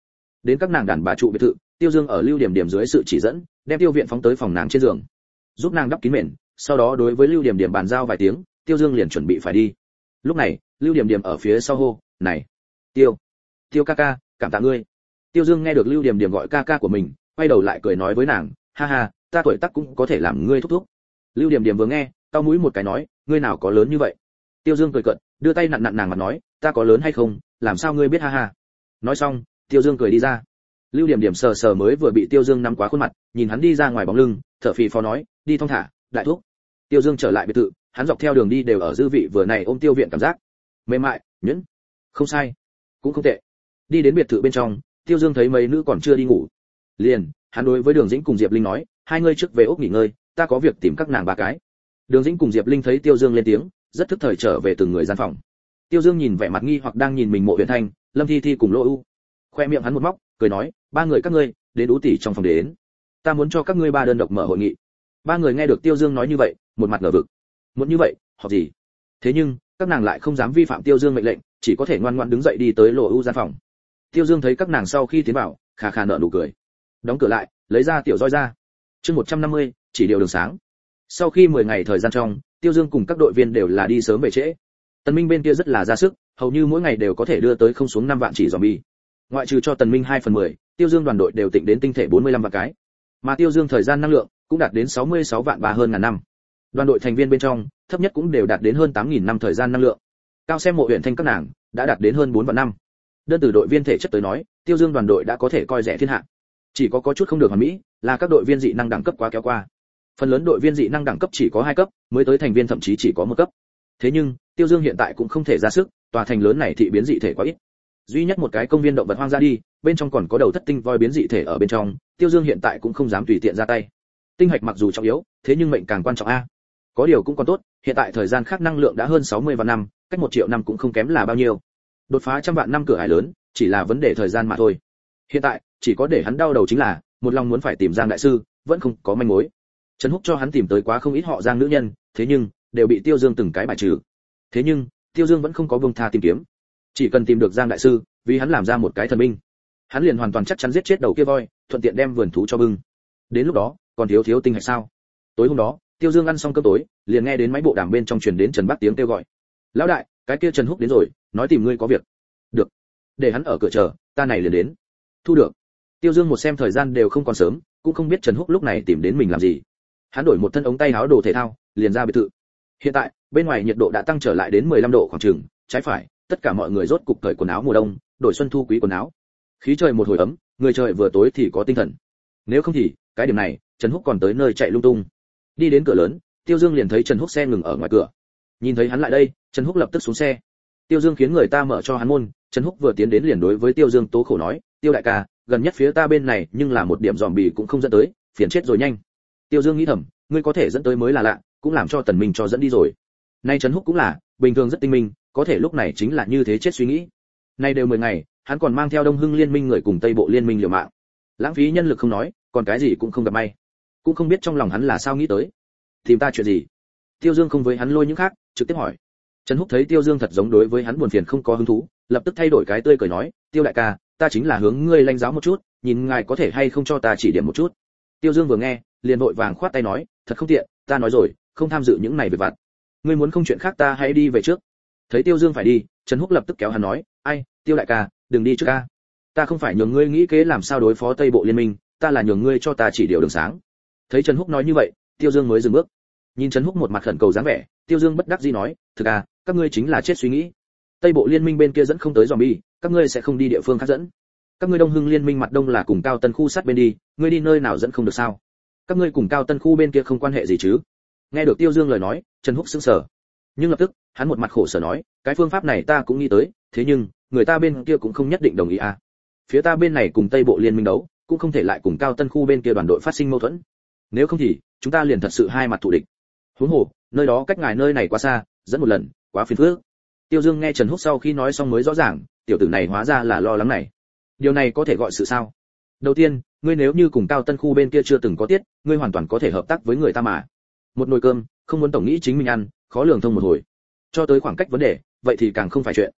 A: Đến các nàng đàn bà trụ biệt thự, Tiêu Dương ở Lưu Điểm Điểm dưới sự chỉ dẫn, đem Tiêu Viện phóng tới phòng nàng trên giường, giúp nàng đắp kín mền, sau đó đối với Lưu Điểm Điểm bàn giao vài tiếng, Tiêu Dương liền chuẩn bị phải đi. Lúc này, Lưu Điểm Điểm ở phía sau hô, "Này, Tiêu, Tiêu ca ca, cảm tạ ngươi." Tiêu Dương nghe được Lưu Điểm Điểm gọi ca ca của mình, quay đầu lại cười nói với nàng, "Ha ha, ta tuổi tác cũng có thể làm ngươi thúc thúc." Lưu Điểm Điểm vừa nghe, cau mũi một cái nói, "Ngươi nào có lớn như vậy?" Tiêu Dương cười cợt, đưa tay nặn nặn nàng mặt nói, "Ta có lớn hay không, làm sao ngươi biết ha ha." Nói xong, Tiêu Dương cười đi ra. Lưu Điểm Điểm sờ sờ mới vừa bị Tiêu Dương nắm quá khuôn mặt, nhìn hắn đi ra ngoài bóng lưng, thở phì phò nói, "Đi thong thả, đại thúc." Tiêu Dương trở lại biệt thự, hắn dọc theo đường đi đều ở dư vị vừa này ôm Tiêu Viện cảm giác mềm mại, nhuyễn, không sai, cũng không tệ. Đi đến biệt thự bên trong, Tiêu Dương thấy mấy nữ còn chưa đi ngủ, liền hắn đối với Đường Dĩnh cùng Diệp Linh nói, "Hai ngươi trước về ốc nghỉ ngơi, ta có việc tìm các nàng ba cái." Đường Dĩnh cùng Diệp Linh thấy Tiêu Dương lên tiếng, rất thức thời trở về từng người gian phòng. Tiêu Dương nhìn vẻ mặt nghi hoặc đang nhìn mình Mộ Huyền Thanh, Lâm Thi Thi cùng Lô U, khoe miệng hắn một móc, cười nói, "Ba người các ngươi đến Ú tỷ trong phòng đến, ta muốn cho các ngươi ba đơn độc mở hội nghị." Ba người nghe được Tiêu Dương nói như vậy, một mặt ngờ vực. Muốn như vậy, họp gì? Thế nhưng, các nàng lại không dám vi phạm Tiêu Dương mệnh lệnh, chỉ có thể ngoan ngoãn đứng dậy đi tới Lô U gian phòng. Tiêu Dương thấy các nàng sau khi tiến vào, khà khà nở nụ cười. Đóng cửa lại, lấy ra tiểu roi ra. Chương một trăm năm mươi, chỉ điều đường sáng. Sau khi mười ngày thời gian trong, Tiêu Dương cùng các đội viên đều là đi sớm về trễ. Tần Minh bên kia rất là ra sức, hầu như mỗi ngày đều có thể đưa tới không xuống năm vạn chỉ zombie. Ngoại trừ cho Tần Minh hai phần mười, Tiêu Dương đoàn đội đều tịnh đến tinh thể bốn mươi lăm vạn cái. Mà Tiêu Dương thời gian năng lượng cũng đạt đến sáu mươi sáu vạn ba hơn ngàn năm. Đoàn đội thành viên bên trong, thấp nhất cũng đều đạt đến hơn tám nghìn năm thời gian năng lượng. Cao xem Mộ Huyền Thanh các nàng đã đạt đến hơn bốn vạn năm. Đơn từ đội viên thể chất tới nói, Tiêu Dương đoàn đội đã có thể coi rẻ thiên hạ. Chỉ có có chút không được hoàn mỹ, là các đội viên dị năng đẳng cấp quá kéo qua. Phần lớn đội viên dị năng đẳng cấp chỉ có hai cấp, mới tới thành viên thậm chí chỉ có một cấp. Thế nhưng, Tiêu Dương hiện tại cũng không thể ra sức, tòa thành lớn này thị biến dị thể quá ít. Duy nhất một cái công viên động vật hoang dã đi, bên trong còn có đầu thất tinh voi biến dị thể ở bên trong, Tiêu Dương hiện tại cũng không dám tùy tiện ra tay. Tinh hạch mặc dù trọng yếu, thế nhưng mệnh càng quan trọng a. Có điều cũng còn tốt, hiện tại thời gian khác năng lượng đã hơn sáu mươi vạn năm, cách một triệu năm cũng không kém là bao nhiêu. Đột phá trăm vạn năm cửa ải lớn, chỉ là vấn đề thời gian mà thôi. Hiện tại, chỉ có để hắn đau đầu chính là, một lòng muốn phải tìm Giang đại sư, vẫn không có manh mối. Trần Húc cho hắn tìm tới quá không ít họ Giang nữ nhân, thế nhưng đều bị Tiêu Dương từng cái bài trừ. Thế nhưng, Tiêu Dương vẫn không có buông tha tìm kiếm. Chỉ cần tìm được Giang đại sư, vì hắn làm ra một cái thần binh, hắn liền hoàn toàn chắc chắn giết chết đầu kia voi, thuận tiện đem vườn thú cho bưng. Đến lúc đó, còn thiếu thiếu tinh hạch sao? Tối hôm đó, Tiêu Dương ăn xong cơm tối, liền nghe đến máy bộ đàm bên trong truyền đến Trần Bắc tiếng kêu gọi. "Lão đại, cái kia Trần Húc đến rồi, nói tìm ngươi có việc." "Được, để hắn ở cửa chờ, ta này liền đến." "Thu được." Tiêu Dương một xem thời gian đều không còn sớm, cũng không biết Trần Húc lúc này tìm đến mình làm gì. Hắn đổi một thân ống tay áo đồ thể thao, liền ra biệt thự. Hiện tại, bên ngoài nhiệt độ đã tăng trở lại đến mười lăm độ khoảng chừng, trái phải, tất cả mọi người rốt cục cởi quần áo mùa đông, đổi xuân thu quý quần áo. Khí trời một hồi ấm, người trời vừa tối thì có tinh thần. Nếu không thì, cái điểm này, Trần Húc còn tới nơi chạy lung tung. Đi đến cửa lớn, Tiêu Dương liền thấy Trần Húc xe ngừng ở ngoài cửa. Nhìn thấy hắn lại đây, Trần Húc lập tức xuống xe. Tiêu Dương khiến người ta mở cho hắn môn, Trần Húc vừa tiến đến liền đối với Tiêu Dương tố khổ nói, "Tiêu đại ca, gần nhất phía ta bên này nhưng là một điểm zombie cũng không dẫn tới, phiền chết rồi nhanh." Tiêu Dương nghĩ thầm, ngươi có thể dẫn tới mới là lạ, cũng làm cho Tần Minh cho dẫn đi rồi. Nay Trần Húc cũng là, bình thường rất tinh minh, có thể lúc này chính là như thế chết suy nghĩ. Nay đều mười ngày, hắn còn mang theo Đông Hưng Liên minh người cùng Tây Bộ Liên minh liều mạng. Lãng phí nhân lực không nói, còn cái gì cũng không gặp may. Cũng không biết trong lòng hắn là sao nghĩ tới. Tìm ta chuyện gì? Tiêu Dương không với hắn lôi những khác, trực tiếp hỏi. Trần Húc thấy Tiêu Dương thật giống đối với hắn buồn phiền không có hứng thú, lập tức thay đổi cái tươi cười nói, "Tiêu đại ca, ta chính là hướng ngươi lãnh giáo một chút, nhìn ngài có thể hay không cho ta chỉ điểm một chút." Tiêu Dương vừa nghe, liền vội vàng khoát tay nói, "Thật không tiện, ta nói rồi, không tham dự những này việc vặt. Ngươi muốn không chuyện khác ta hãy đi về trước." Thấy Tiêu Dương phải đi, Trần Húc lập tức kéo hắn nói, "Ai, Tiêu đại ca, đừng đi trước ca. Ta không phải nhường ngươi nghĩ kế làm sao đối phó Tây Bộ Liên minh, ta là nhường ngươi cho ta chỉ điều đường sáng." Thấy Trần Húc nói như vậy, Tiêu Dương mới dừng bước. Nhìn Trần Húc một mặt khẩn cầu dáng vẻ, Tiêu Dương bất đắc dĩ nói, "Thực à, các ngươi chính là chết suy nghĩ. Tây Bộ Liên minh bên kia dẫn không tới zombie, các ngươi sẽ không đi địa phương khác dẫn. Các ngươi Đông Hưng Liên minh mặt đông là cùng Cao Tân khu sát bên đi, ngươi đi nơi nào dẫn không được sao? Các ngươi cùng Cao Tân khu bên kia không quan hệ gì chứ?" Nghe được Tiêu Dương lời nói, Trần Húc sững sờ. Nhưng lập tức, hắn một mặt khổ sở nói, "Cái phương pháp này ta cũng nghĩ tới, thế nhưng, người ta bên kia cũng không nhất định đồng ý à. Phía ta bên này cùng Tây Bộ Liên minh đấu, cũng không thể lại cùng Cao Tân khu bên kia đoàn đội phát sinh mâu thuẫn. Nếu không thì, chúng ta liền thật sự hai mặt thù địch. Huống hồ, nơi đó cách ngài nơi này quá xa, dẫn một lần, quá phiền phức." Tiêu Dương nghe Trần Húc sau khi nói xong mới rõ ràng, tiểu tử này hóa ra là lo lắng này. Điều này có thể gọi sự sao? Đầu tiên, ngươi nếu như cùng Cao Tân khu bên kia chưa từng có tiết, ngươi hoàn toàn có thể hợp tác với người ta mà. Một nồi cơm, không muốn tổng nghĩ chính mình ăn, khó lường thông một hồi. Cho tới khoảng cách vấn đề, vậy thì càng không phải chuyện.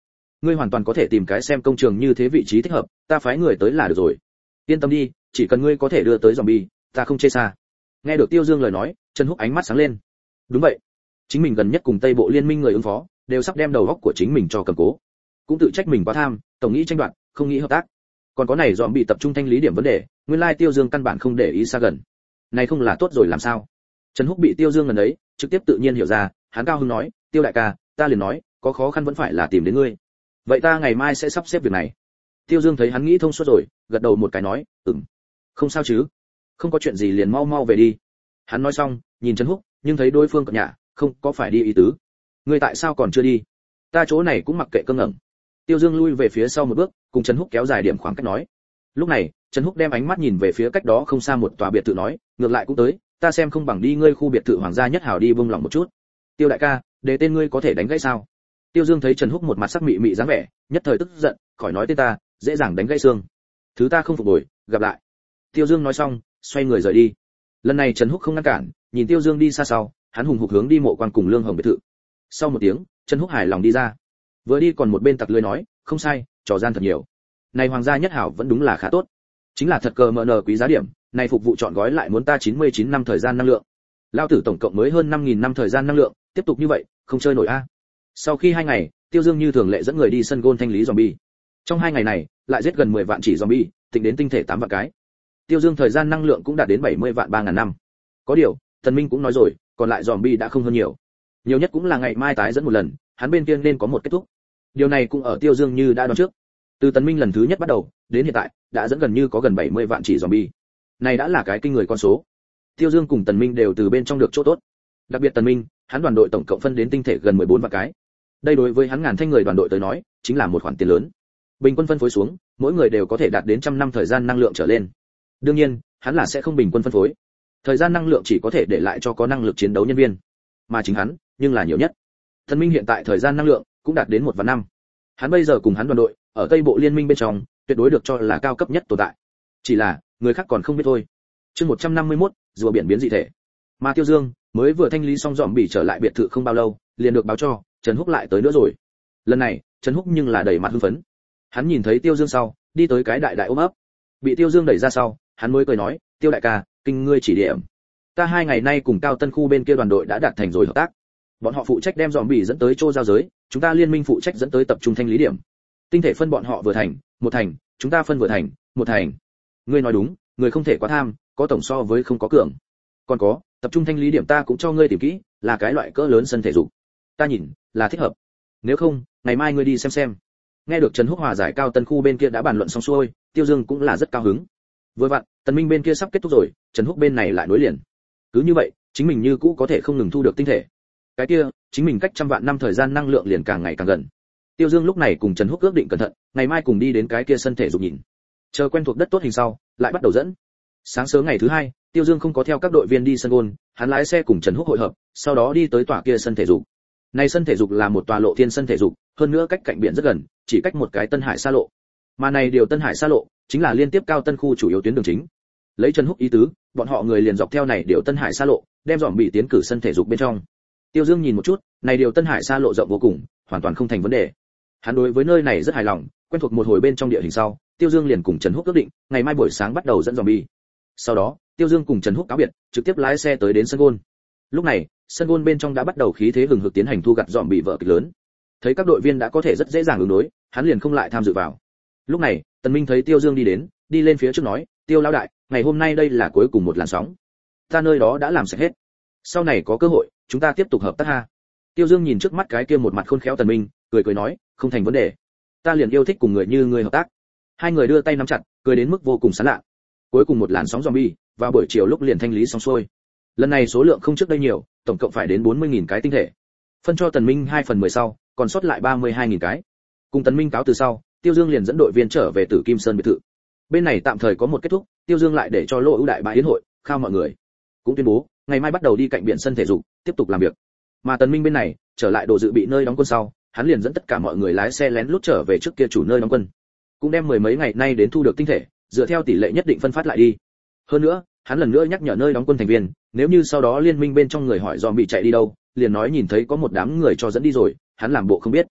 A: ngươi hoàn toàn có thể tìm cái xem công trường như thế vị trí thích hợp, ta phái người tới là được rồi. Yên tâm đi, chỉ cần ngươi có thể đưa tới zombie, ta không chê xa. Nghe được Tiêu Dương lời nói, Trần Húc ánh mắt sáng lên. Đúng vậy, chính mình gần nhất cùng Tây Bộ Liên minh người ứng phó, đều sắp đem đầu óc của chính mình cho cầm cố. Cũng tự trách mình quá tham, tổng nghĩ tranh đoạt, không nghĩ hợp tác. Còn có này zombie tập trung thanh lý điểm vấn đề, nguyên lai Tiêu Dương căn bản không để ý xa gần. Này không là tốt rồi làm sao? Trần Húc bị Tiêu Dương lần ấy, trực tiếp tự nhiên hiểu ra, hắn cao hứng nói, Tiêu đại ca, ta liền nói, có khó khăn vẫn phải là tìm đến ngươi. Vậy ta ngày mai sẽ sắp xếp việc này. Tiêu Dương thấy hắn nghĩ thông suốt rồi, gật đầu một cái nói, ừm, không sao chứ, không có chuyện gì liền mau mau về đi. Hắn nói xong, nhìn Trần Húc, nhưng thấy đối phương cập nhà, không có phải đi ý tứ. Ngươi tại sao còn chưa đi? Ta chỗ này cũng mặc kệ cơ ngẩng. Tiêu Dương lui về phía sau một bước, cùng Trần Húc kéo dài điểm khoảng cách nói. Lúc này, Trần Húc đem ánh mắt nhìn về phía cách đó không xa một tòa biệt thự nói, ngược lại cũng tới, ta xem không bằng đi ngươi khu biệt thự hoàng gia nhất hảo đi bông lòng một chút. Tiêu đại ca, để tên ngươi có thể đánh gãy sao? Tiêu Dương thấy Trần Húc một mặt sắc mị mị dáng vẻ, nhất thời tức giận, khỏi nói tên ta, dễ dàng đánh gãy xương. Thứ ta không phục hồi, gặp lại. Tiêu Dương nói xong, xoay người rời đi. Lần này Trần Húc không ngăn cản, nhìn Tiêu Dương đi xa sau, hắn hùng hục hướng đi mộ quan cùng Lương Hồng biệt thự. Sau một tiếng, Trần Húc hài lòng đi ra. Vừa đi còn một bên tặc lưỡi nói, không sai, trò gian thật nhiều. Này hoàng gia nhất hảo vẫn đúng là khá tốt. Chính là thật cờ mờ nờ quý giá điểm, này phục vụ chọn gói lại muốn ta chín mươi chín năm thời gian năng lượng. Lao tử tổng cộng mới hơn năm nghìn năm thời gian năng lượng, tiếp tục như vậy, không chơi nổi a. Sau khi hai ngày, Tiêu Dương như thường lệ dẫn người đi sân golf thanh lý zombie. Trong hai ngày này, lại giết gần mười vạn chỉ zombie, tính đến tinh thể tám vạn cái. Tiêu Dương thời gian năng lượng cũng đạt đến bảy mươi vạn ba ngàn năm. Có điều, Tần Minh cũng nói rồi, còn lại zombie đã không hơn nhiều. Nhiều nhất cũng là ngày mai tái dẫn một lần, hắn bên kia nên có một kết thúc. Điều này cũng ở Tiêu Dương như đã đoán trước. Từ Tần Minh lần thứ nhất bắt đầu, đến hiện tại, đã dẫn gần như có gần bảy mươi vạn chỉ zombie. Này đã là cái kinh người con số. Tiêu Dương cùng Tần Minh đều từ bên trong được chỗ tốt. Đặc biệt Tần Minh, hắn đoàn đội tổng cộng phân đến tinh thể gần mười bốn vạn cái. Đây đối với hắn ngàn thanh người đoàn đội tới nói, chính là một khoản tiền lớn. Bình quân phân phối xuống, mỗi người đều có thể đạt đến trăm năm thời gian năng lượng trở lên. Đương nhiên, hắn là sẽ không bình quân phân phối. Thời gian năng lượng chỉ có thể để lại cho có năng lực chiến đấu nhân viên, mà chính hắn, nhưng là nhiều nhất. Tần Minh hiện tại thời gian năng lượng cũng đạt đến một vạn năm. Hắn bây giờ cùng hắn đoàn đội, ở Tây Bộ Liên minh bên trong, tuyệt đối được cho là cao cấp nhất tồn tại. Chỉ là, người khác còn không biết thôi. Chương một trăm năm mươi mốt, rùa biển biến dị thể. Mà Tiêu Dương mới vừa thanh lý xong dọn bị trở lại biệt thự không bao lâu, liền được báo cho, Trần Húc lại tới nữa rồi. Lần này, Trần Húc nhưng là đầy mặt hưng phấn. Hắn nhìn thấy Tiêu Dương sau, đi tới cái đại đại ôm ấp. Bị Tiêu Dương đẩy ra sau, hắn mới cười nói, Tiêu đại ca, kinh ngươi chỉ điểm. Ta hai ngày nay cùng Cao Tân khu bên kia đoàn đội đã đạt thành rồi hợp tác. Bọn họ phụ trách đem dọn bị dẫn tới chỗ giao giới, chúng ta liên minh phụ trách dẫn tới tập trung thanh lý điểm. Tinh thể phân bọn họ vừa thành, một thành, chúng ta phân vừa thành, một thành. Ngươi nói đúng, người không thể quá tham, có tổng so với không có cường. Còn có, tập trung thanh lý điểm ta cũng cho ngươi tìm kỹ, là cái loại cỡ lớn sân thể dục. Ta nhìn, là thích hợp. Nếu không, ngày mai ngươi đi xem xem. Nghe được Trần Húc hòa giải Cao Tân khu bên kia đã bàn luận xong xuôi, Tiêu Dương cũng là rất cao hứng. Vừa vặn, Tần Minh bên kia sắp kết thúc rồi, Trần Húc bên này lại nối liền. Cứ như vậy, chính mình như cũ có thể không ngừng thu được tinh thể. Cái kia, chính mình cách trăm vạn năm thời gian năng lượng liền càng ngày càng gần. Tiêu Dương lúc này cùng Trần Húc ước định cẩn thận, ngày mai cùng đi đến cái kia sân thể dục nhìn. Chờ quen thuộc đất tốt hình sau, lại bắt đầu dẫn. Sáng sớm ngày thứ hai, Tiêu Dương không có theo các đội viên đi sân golf, hắn lái xe cùng Trần Húc hội hợp, sau đó đi tới tòa kia sân thể dục. Này sân thể dục là một tòa lộ thiên sân thể dục, hơn nữa cách cạnh biển rất gần, chỉ cách một cái Tân Hải xa lộ. Mà này điều Tân Hải xa lộ chính là liên tiếp Cao Tân khu chủ yếu tuyến đường chính. Lấy Trần Húc ý tứ, bọn họ người liền dọc theo này điều Tân Hải xa lộ, đem dòm bị tiến cử sân thể dục bên trong. Tiêu Dương nhìn một chút, này điều Tân Hải xa lộ rộng vô cùng, hoàn toàn không thành vấn đề. Hắn đối với nơi này rất hài lòng, quen thuộc một hồi bên trong địa hình sau, Tiêu Dương liền cùng Trần Húc ước định, ngày mai buổi sáng bắt đầu dẫn zombie. Sau đó, Tiêu Dương cùng Trần Húc cáo biệt, trực tiếp lái xe tới đến sân golf. Lúc này, sân golf bên trong đã bắt đầu khí thế hừng hực tiến hành thu gặt zombie vở kịch lớn. Thấy các đội viên đã có thể rất dễ dàng ứng đối, hắn liền không lại tham dự vào. Lúc này, Tần Minh thấy Tiêu Dương đi đến, đi lên phía trước nói, Tiêu lão đại, ngày hôm nay đây là cuối cùng một làn sóng. Ta nơi đó đã làm sạch hết. Sau này có cơ hội, chúng ta tiếp tục hợp tác ha. Tiêu Dương nhìn trước mắt cái kia một mặt khôn khéo Tần Minh, cười cười nói, không thành vấn đề. Ta liền yêu thích cùng người như ngươi hợp tác. Hai người đưa tay nắm chặt, cười đến mức vô cùng sán lạ. Cuối cùng một làn sóng zombie, vào buổi chiều lúc liền thanh lý xong xuôi. Lần này số lượng không trước đây nhiều, tổng cộng phải đến bốn mươi nghìn cái tinh thể. Phân cho Tần Minh hai phần mười sau, còn sót lại ba mươi hai nghìn cái. Cùng Tần Minh cáo từ sau, Tiêu Dương liền dẫn đội viên trở về Tử Kim Sơn biệt thự. Bên này tạm thời có một kết thúc, Tiêu Dương lại để cho Lô ưu đại bãi yến hội, khao mọi người. Cũng tuyên bố, ngày mai bắt đầu đi cạnh biển sân thể dục, tiếp tục làm việc. Mà Tần Minh bên này, trở lại đồ dự bị nơi đóng quân sau, hắn liền dẫn tất cả mọi người lái xe lén lút trở về trước kia chủ nơi đóng quân. Cũng đem mười mấy ngày nay đến thu được tinh thể, dựa theo tỷ lệ nhất định phân phát lại đi. Hơn nữa, hắn lần nữa nhắc nhở nơi đóng quân thành viên, nếu như sau đó liên minh bên trong người hỏi zombie chạy đi đâu, liền nói nhìn thấy có một đám người cho dẫn đi rồi, hắn làm bộ không biết.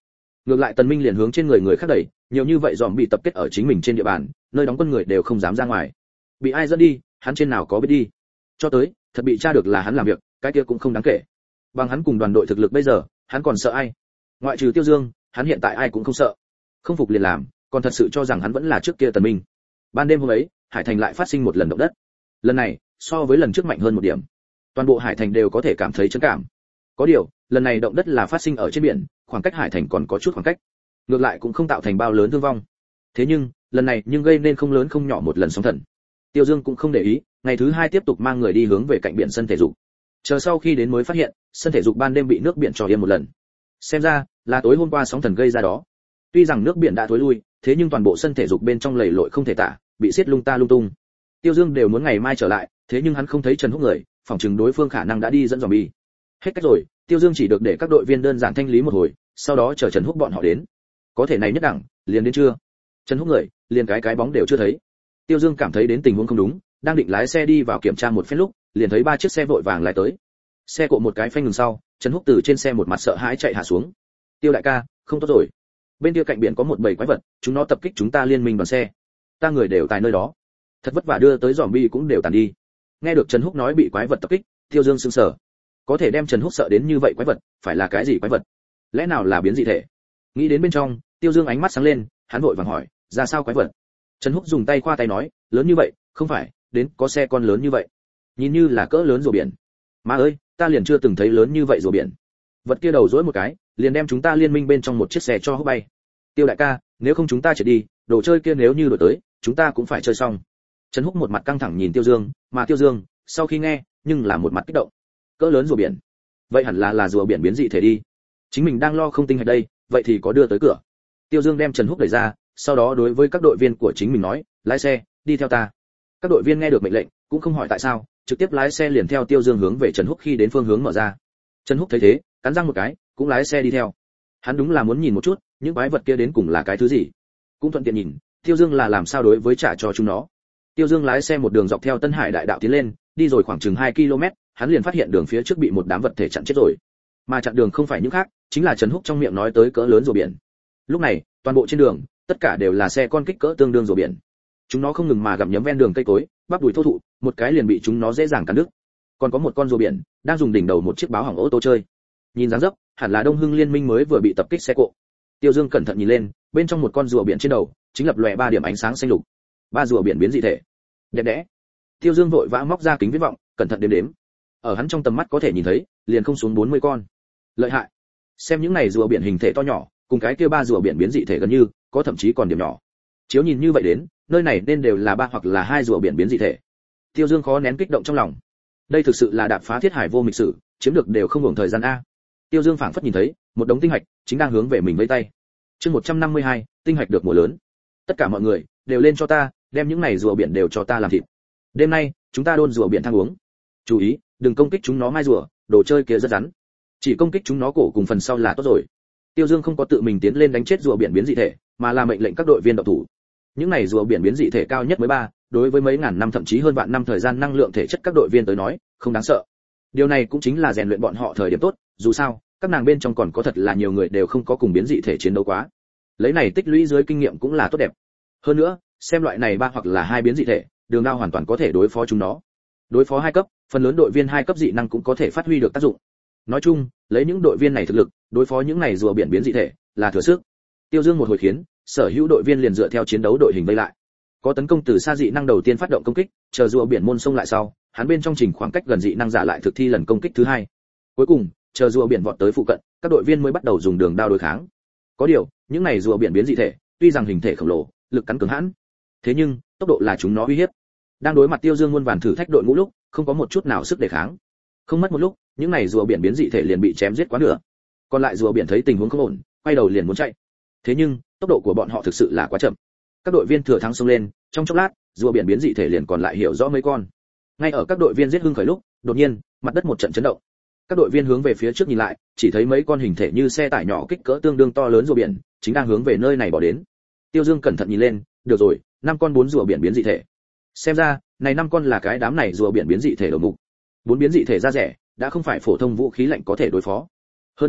A: Ngược lại Tần Minh liền hướng trên người người khác đẩy, nhiều như vậy dòm bị tập kết ở chính mình trên địa bàn, nơi đóng quân người đều không dám ra ngoài. Bị ai dẫn đi, hắn trên nào có biết đi. Cho tới, thật bị tra được là hắn làm việc, cái kia cũng không đáng kể. Bằng hắn cùng đoàn đội thực lực bây giờ, hắn còn sợ ai? Ngoại trừ Tiêu Dương, hắn hiện tại ai cũng không sợ. Không phục liền làm, còn thật sự cho rằng hắn vẫn là trước kia Tần Minh. Ban đêm hôm ấy, Hải Thành lại phát sinh một lần động đất. Lần này, so với lần trước mạnh hơn một điểm. Toàn bộ Hải Thành đều có thể cảm thấy chấn cảm. Có điều, lần này động đất là phát sinh ở trên biển, khoảng cách Hải Thành còn có chút khoảng cách. Ngược lại cũng không tạo thành bao lớn thương vong. Thế nhưng, lần này nhưng gây nên không lớn không nhỏ một lần sóng thần. Tiêu Dương cũng không để ý, ngày thứ hai tiếp tục mang người đi hướng về cạnh biển sân thể dục. Chờ sau khi đến mới phát hiện, sân thể dục ban đêm bị nước biển trò yên một lần. Xem ra, là tối hôm qua sóng thần gây ra đó. Tuy rằng nước biển đã tối lui, thế nhưng toàn bộ sân thể dục bên trong lầy lội không thể tả, bị xiết lung ta lung tung. Tiêu Dương đều muốn ngày mai trở lại, thế nhưng hắn không thấy Trần Húc người, phỏng chừng đối phương khả năng đã đi dẫn zombie. Hết cách rồi, Tiêu Dương chỉ được để các đội viên đơn giản thanh lý một hồi, sau đó chờ Trần Húc bọn họ đến. Có thể này nhất đẳng, liền đến chưa? Trần Húc người, liền cái cái bóng đều chưa thấy. Tiêu Dương cảm thấy đến tình huống không đúng, đang định lái xe đi vào kiểm tra một phen lúc, liền thấy ba chiếc xe vội vàng lái tới. Xe cộ một cái phanh ngừng sau, Trần Húc từ trên xe một mặt sợ hãi chạy hạ xuống. Tiêu đại ca, không tốt rồi. Bên kia cạnh biển có một bầy quái vật, chúng nó tập kích chúng ta liên minh đoàn xe. Ta người đều tại nơi đó. Thật vất vả đưa tới zombie cũng đều tàn đi. Nghe được Trần Húc nói bị quái vật tập kích, Tiêu Dương sững sờ. Có thể đem Trần Húc sợ đến như vậy quái vật, phải là cái gì quái vật? Lẽ nào là biến dị thể? Nghĩ đến bên trong, Tiêu Dương ánh mắt sáng lên, hắn vội vàng hỏi, ra sao quái vật? Trần Húc dùng tay khoa tay nói, lớn như vậy, không phải, đến có xe con lớn như vậy. Nhìn như là cỡ lớn rùa biển. Má ơi, ta liền chưa từng thấy lớn như vậy rùa biển. Vật kia đầu rỗi một cái, liền đem chúng ta liên minh bên trong một chiếc xe cho húc bay. Tiêu đại ca, nếu không chúng ta chạy đi, đồ chơi kia nếu như đuổi tới, chúng ta cũng phải chơi xong. Trần Húc một mặt căng thẳng nhìn Tiêu Dương, mà Tiêu Dương, sau khi nghe, nhưng là một mặt kích động. Cỡ lớn rùa biển. Vậy hẳn là là rùa biển biến dị thể đi. Chính mình đang lo không tinh hạch đây, vậy thì có đưa tới cửa. Tiêu Dương đem Trần Húc đẩy ra, sau đó đối với các đội viên của chính mình nói, lái xe, đi theo ta. Các đội viên nghe được mệnh lệnh, cũng không hỏi tại sao, trực tiếp lái xe liền theo Tiêu Dương hướng về Trần Húc khi đến phương hướng mở ra. Trần Húc thấy thế, cắn răng một cái, cũng lái xe đi theo. Hắn đúng là muốn nhìn một chút, những quái vật kia đến cùng là cái thứ gì. Cũng thuận tiện nhìn, Tiêu Dương là làm sao đối với trả cho chúng nó. Tiêu Dương lái xe một đường dọc theo Tân Hải đại đạo tiến lên, đi rồi khoảng chừng hai ki lô mét, hắn liền phát hiện đường phía trước bị một đám vật thể chặn chết rồi. Mà chặn đường không phải những khác, chính là Trần Húc trong miệng nói tới cỡ lớn rùa biển. Lúc này, toàn bộ trên đường, tất cả đều là xe con kích cỡ tương đương rùa biển. Chúng nó không ngừng mà gặm nhấm ven đường cây cối, bắp đùi thô thụ, một cái liền bị chúng nó dễ dàng cắn đứt. Còn có một con rùa biển đang dùng đỉnh đầu một chiếc báo hỏng ô tô chơi. Nhìn dáng dấp, hẳn là Đông Hưng Liên minh mới vừa bị tập kích xe cộ. Tiêu Dương cẩn thận nhìn lên, bên trong một con rùa biển trên đầu, chính lập lòe ba điểm ánh sáng xanh lục. Ba rùa biển biến dị thể. Đẹp đẽ. Tiêu Dương vội vã móc ra kính viễn vọng, cẩn thận đếm đếm. Ở hắn trong tầm mắt có thể nhìn thấy, liền không xuống bốn mươi con. Lợi hại. Xem những này rùa biển hình thể to nhỏ, cùng cái kia ba rùa biển biến dị thể gần như, có thậm chí còn điểm nhỏ. Chiếu nhìn như vậy đến, nơi này nên đều là ba hoặc là hai rùa biển biến dị thể. Tiêu Dương khó nén kích động trong lòng. Đây thực sự là đạp phá thiết hải vô mịch sử, chiếm được đều không hưởng thời gian a. Tiêu Dương phảng phất nhìn thấy, một đống tinh hạch chính đang hướng về mình vẫy tay. Chương một trăm năm mươi hai, tinh hạch được mùa lớn. Tất cả mọi người đều lên cho ta, đem những này rùa biển đều cho ta làm thịt. Đêm nay, chúng ta đôn rùa biển thang uống. Chú ý, đừng công kích chúng nó mai rùa, đồ chơi kia rất rắn. Chỉ công kích chúng nó cổ cùng phần sau là tốt rồi. Tiêu Dương không có tự mình tiến lên đánh chết rùa biển biến dị thể, mà là mệnh lệnh các đội viên động thủ. Những này rùa biển biến dị thể cao nhất mới ba, đối với mấy ngàn năm thậm chí hơn vạn năm thời gian năng lượng thể chất các đội viên tới nói, không đáng sợ. Điều này cũng chính là rèn luyện bọn họ thời điểm tốt, dù sao, các nàng bên trong còn có thật là nhiều người đều không có cùng biến dị thể chiến đấu quá. Lấy này tích lũy dưới kinh nghiệm cũng là tốt đẹp. Hơn nữa, xem loại này ba hoặc là hai biến dị thể, Đường Đao hoàn toàn có thể đối phó chúng nó. Đối phó hai cấp, phần lớn đội viên hai cấp dị năng cũng có thể phát huy được tác dụng. Nói chung, lấy những đội viên này thực lực, đối phó những này rùa biển biến dị thể là thừa sức. Tiêu Dương một hồi khiến, sở hữu đội viên liền dựa theo chiến đấu đội hình vây lại. Có tấn công từ xa dị năng đầu tiên phát động công kích, chờ rùa biển môn xông lại sau, hắn bên trong trình khoảng cách gần dị năng giả lại thực thi lần công kích thứ hai. Cuối cùng, chờ rùa biển vọt tới phụ cận, các đội viên mới bắt đầu dùng đường đao đối kháng. Có điều, những này rùa biển biến dị thể, tuy rằng hình thể khổng lồ, lực cắn cứng hãn, thế nhưng tốc độ là chúng nó uy hiếp. Đang đối mặt Tiêu Dương muôn vàn thử thách đội ngũ lúc, không có một chút nào sức đề kháng. Không mất một lúc, những này rùa biển biến dị thể liền bị chém giết quá nửa. Còn lại rùa biển thấy tình huống không ổn, quay đầu liền muốn chạy. Thế nhưng, tốc độ của bọn họ thực sự là quá chậm. Các đội viên thừa thắng xông lên, trong chốc lát, rùa biển biến dị thể liền còn lại hiểu rõ mấy con. Ngay ở các đội viên giết hưng khởi lúc, đột nhiên, mặt đất một trận chấn động. Các đội viên hướng về phía trước nhìn lại, chỉ thấy mấy con hình thể như xe tải nhỏ kích cỡ tương đương to lớn rùa biển, chính đang hướng về nơi này bỏ đến. Tiêu Dương cẩn thận nhìn lên, được rồi, năm con bốn rùa biển biến dị thể. Xem ra, này năm con là cái đám này rùa biển biến dị thể đầu mục. Bốn biến dị thể ra rẻ, đã không phải phổ thông vũ khí lạnh có thể đối phó. Hơn nữa,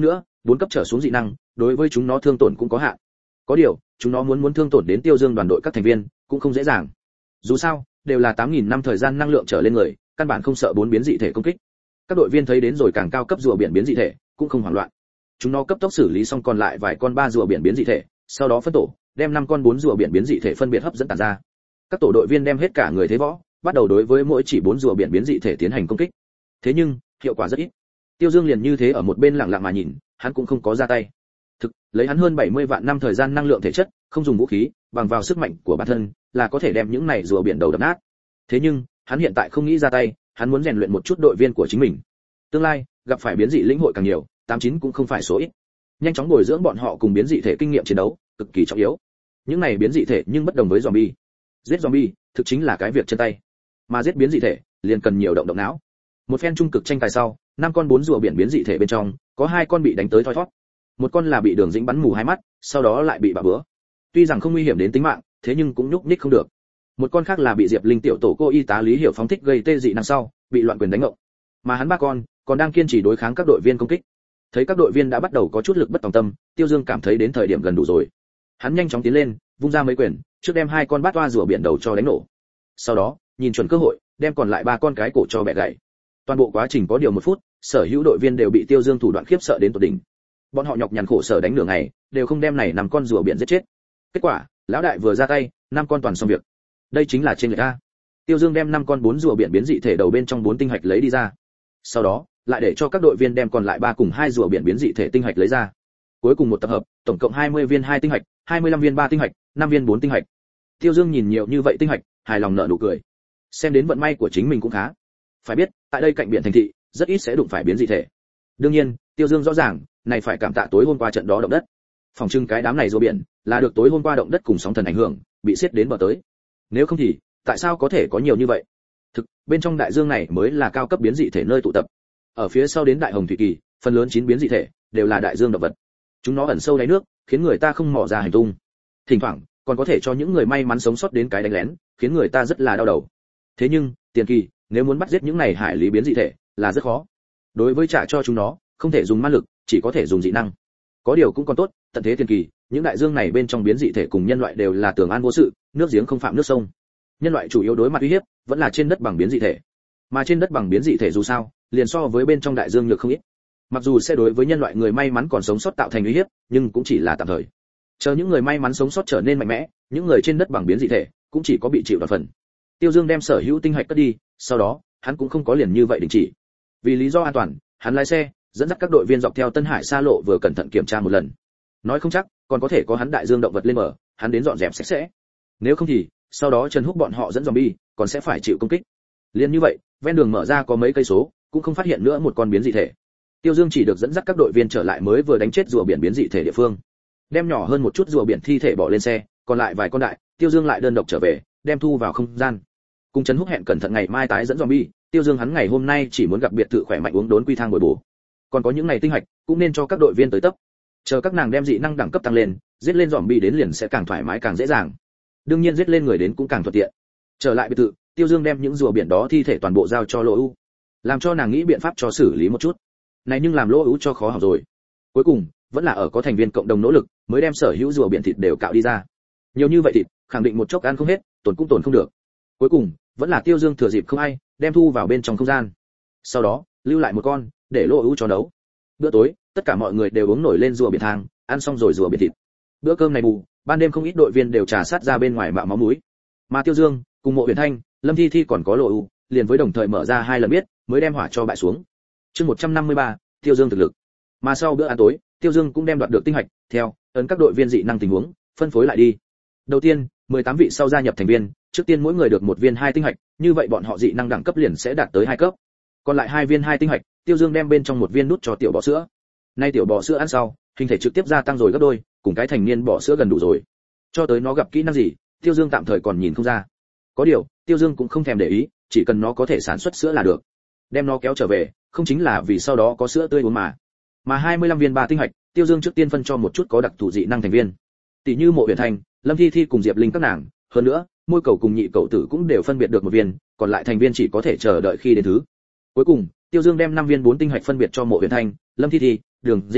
A: bốn cấp trở xuống dị năng, đối với chúng nó thương tổn cũng có hạn. Có điều, chúng nó muốn muốn thương tổn đến Tiêu Dương đoàn đội các thành viên, cũng không dễ dàng. Dù sao, đều là tám nghìn năm thời gian năng lượng trở lên người, căn bản không sợ bốn biến dị thể công kích. Các đội viên thấy đến rồi càng cao cấp rùa biển biến dị thể, cũng không hoảng loạn. Chúng nó cấp tốc xử lý xong còn lại vài con ba rùa biển biến dị thể, sau đó phân tổ, đem năm con bốn rùa biển biến dị thể phân biệt hấp dẫn tản ra. Các tổ đội viên đem hết cả người thế võ, bắt đầu đối với mỗi chỉ bốn rùa biển biến dị thể tiến hành công kích. Thế nhưng, hiệu quả rất ít. Tiêu Dương liền như thế ở một bên lặng lặng mà nhìn, hắn cũng không có ra tay. Thực, lấy hắn hơn bảy mươi vạn năm thời gian năng lượng thể chất, không dùng vũ khí, bằng vào sức mạnh của bản thân, là có thể đem những này rùa biển đầu đập nát. Thế nhưng, hắn hiện tại không nghĩ ra tay, hắn muốn rèn luyện một chút đội viên của chính mình. Tương lai, gặp phải biến dị lĩnh hội càng nhiều, tám chín cũng không phải số ít. Nhanh chóng bồi dưỡng bọn họ cùng biến dị thể kinh nghiệm chiến đấu, cực kỳ trọng yếu. Những này biến dị thể nhưng bất đồng với zombie. Giết zombie, thực chính là cái việc chân tay. Mà giết biến dị thể, liền cần nhiều động động não. Một phen trung cực tranh tài sau, năm con bốn rùa biển biến dị thể bên trong, có hai con bị đánh tới thoi thoát. Một con là bị Đường Dĩnh bắn mù hai mắt, sau đó lại bị bạ bữa. Tuy rằng không nguy hiểm đến tính mạng, thế nhưng cũng nhúc nhích không được. Một con khác là bị Diệp Linh tiểu tổ cô y tá Lý Hiểu phóng thích gây tê dị năng sau, bị loạn quyền đánh ngộng. Mà hắn ba con còn đang kiên trì đối kháng các đội viên công kích. Thấy các đội viên đã bắt đầu có chút lực bất tòng tâm, Tiêu Dương cảm thấy đến thời điểm gần đủ rồi. Hắn nhanh chóng tiến lên, vung ra mấy quyền, trước đem hai con bát toa rùa biển đầu cho đánh nổ. Sau đó, nhìn chuẩn cơ hội, đem còn lại ba con cái cổ cho bẻ gãy. Toàn bộ quá trình có điều một phút, sở hữu đội viên đều bị Tiêu Dương thủ đoạn khiếp sợ đến tột đỉnh. Bọn họ nhọc nhằn khổ sở đánh nửa ngày, đều không đem này năm con rùa biển giết chết. Kết quả, lão đại vừa ra tay, năm con toàn xong việc. Đây chính là trên lệch a. Tiêu Dương đem năm con bốn rùa biển biến dị thể đầu bên trong bốn tinh hạch lấy đi ra. Sau đó, lại để cho các đội viên đem còn lại ba cùng hai rùa biển biến dị thể tinh hạch lấy ra. Cuối cùng một tập hợp, tổng cộng hai mươi viên hai tinh hạch, hai mươi lăm viên ba tinh hạch, năm viên bốn tinh hạch. Tiêu Dương nhìn nhiều như vậy tinh hạch, hài lòng nở nụ cười. Xem đến vận may của chính mình cũng khá. Phải biết, tại đây cạnh biển thành thị, rất ít sẽ đụng phải biến dị thể. Đương nhiên, Tiêu Dương rõ ràng, này phải cảm tạ tối hôm qua trận đó động đất. Phòng trưng cái đám này rùa biển, là được tối hôm qua động đất cùng sóng thần ảnh hưởng, bị xiết đến bờ tới. Nếu không thì, tại sao có thể có nhiều như vậy? Thực, bên trong đại dương này mới là cao cấp biến dị thể nơi tụ tập. Ở phía sau đến đại hồng thủy kỳ, phần lớn chín biến dị thể đều là đại dương động vật. Chúng nó ẩn sâu đáy nước, khiến người ta không mò ra hành tung. Thỉnh thoảng, còn có thể cho những người may mắn sống sót đến cái đánh lén, khiến người ta rất là đau đầu. Thế nhưng, tiền kỳ, nếu muốn bắt giết những này hải lý biến dị thể, là rất khó. Đối với trả cho chúng nó, không thể dùng ma lực, chỉ có thể dùng dị năng. Có điều cũng còn tốt, tận thế tiền kỳ, những đại dương này bên trong biến dị thể cùng nhân loại đều là tường an vô sự, nước giếng không phạm nước sông. Nhân loại chủ yếu đối mặt uy hiếp, vẫn là trên đất bằng biến dị thể. Mà trên đất bằng biến dị thể dù sao, liền so với bên trong đại dương nhược không ít. Mặc dù sẽ đối với nhân loại người may mắn còn sống sót tạo thành uy hiếp, nhưng cũng chỉ là tạm thời. Chờ những người may mắn sống sót trở nên mạnh mẽ, những người trên đất bằng biến dị thể cũng chỉ có bị chịu đoạt phần. Tiêu Dương đem sở hữu tinh hạch cất đi, sau đó, hắn cũng không có liền như vậy đình chỉ. Vì lý do an toàn, hắn lái xe, dẫn dắt các đội viên dọc theo Tân Hải xa lộ vừa cẩn thận kiểm tra một lần. Nói không chắc, còn có thể có hắn đại dương động vật lên mở, hắn đến dọn dẹp sạch sẽ. Nếu không thì, sau đó Trần Húc bọn họ dẫn zombie, còn sẽ phải chịu công kích. Liên như vậy, ven đường mở ra có mấy cây số, cũng không phát hiện nữa một con biến dị thể. Tiêu Dương chỉ được dẫn dắt các đội viên trở lại mới vừa đánh chết rùa biển biến dị thể địa phương. Đem nhỏ hơn một chút rùa biển thi thể bỏ lên xe, còn lại vài con đại, Tiêu Dương lại đơn độc trở về, đem thu vào không gian. Cùng Trần Húc hẹn cẩn thận ngày mai tái dẫn zombie, Tiêu Dương hắn ngày hôm nay chỉ muốn gặp biệt thự khỏe mạnh uống đốn quy thang bồi bổ. Còn có những ngày tinh hạch, cũng nên cho các đội viên tới tấp. Chờ các nàng đem dị năng đẳng cấp tăng lên, giết lên zombie đến liền sẽ càng thoải mái càng dễ dàng. Đương nhiên giết lên người đến cũng càng thuận tiện. Trở lại biệt thự, Tiêu Dương đem những rùa biển đó thi thể toàn bộ giao cho Lô U, làm cho nàng nghĩ biện pháp cho xử lý một chút. Này nhưng làm Lô U cho khó học rồi. Cuối cùng, vẫn là ở có thành viên cộng đồng nỗ lực, mới đem sở hữu rùa biển thịt đều cạo đi ra. Nhiều như vậy thịt, khẳng định một chốc ăn không hết, tổn cũng tổn không được. Cuối cùng, vẫn là Tiêu Dương thừa dịp không ai, đem thu vào bên trong không gian. Sau đó, lưu lại một con, để Lô U cho nấu. Bữa tối, tất cả mọi người đều uống nổi lên rùa biển thang, ăn xong rồi rùa biển thịt. Bữa cơm này bù, ban đêm không ít đội viên đều trà sát ra bên ngoài mạo máu mũi. Mà Tiêu Dương, cùng Mộ Huyền Thanh, Lâm Thi Thi còn có Lộ U, liền với đồng thời mở ra hai lần biết, mới đem hỏa cho bại xuống. Chương một trăm năm mươi ba, Tiêu Dương thực lực. Mà sau bữa ăn tối, Tiêu Dương cũng đem đoạt được tinh hạch, theo ấn các đội viên dị năng tình huống, phân phối lại đi. Đầu tiên, mười tám vị sau gia nhập thành viên, trước tiên mỗi người được một viên hai tinh hạch, như vậy bọn họ dị năng đẳng cấp liền sẽ đạt tới hai cấp. Còn lại hai viên hai tinh hạch, Tiêu Dương đem bên trong một viên nút cho tiểu bò sữa. Nay tiểu bò sữa ăn sau, hình thể trực tiếp gia tăng rồi gấp đôi, cùng cái thành niên bò sữa gần đủ rồi. Cho tới nó gặp kỹ năng gì, Tiêu Dương tạm thời còn nhìn không ra. Có điều, Tiêu Dương cũng không thèm để ý, chỉ cần nó có thể sản xuất sữa là được. Đem nó kéo trở về, không chính là vì sau đó có sữa tươi uống mà. Mà hai mươi lăm viên ba tinh hạch, Tiêu Dương trước tiên phân cho một chút có đặc thù dị năng thành viên. Tỷ như Mộ Huyền Thành, Lâm Thi Thi cùng Diệp Linh các nàng, hơn nữa, Môi Cầu cùng Nhị Cậu Tử cũng đều phân biệt được một viên, còn lại thành viên chỉ có thể chờ đợi khi đến thứ. Cuối cùng, Tiêu Dương đem năm viên bốn tinh hạch phân biệt cho Mộ Huyền Thành, Lâm Thi Thi, Đường Dĩnh,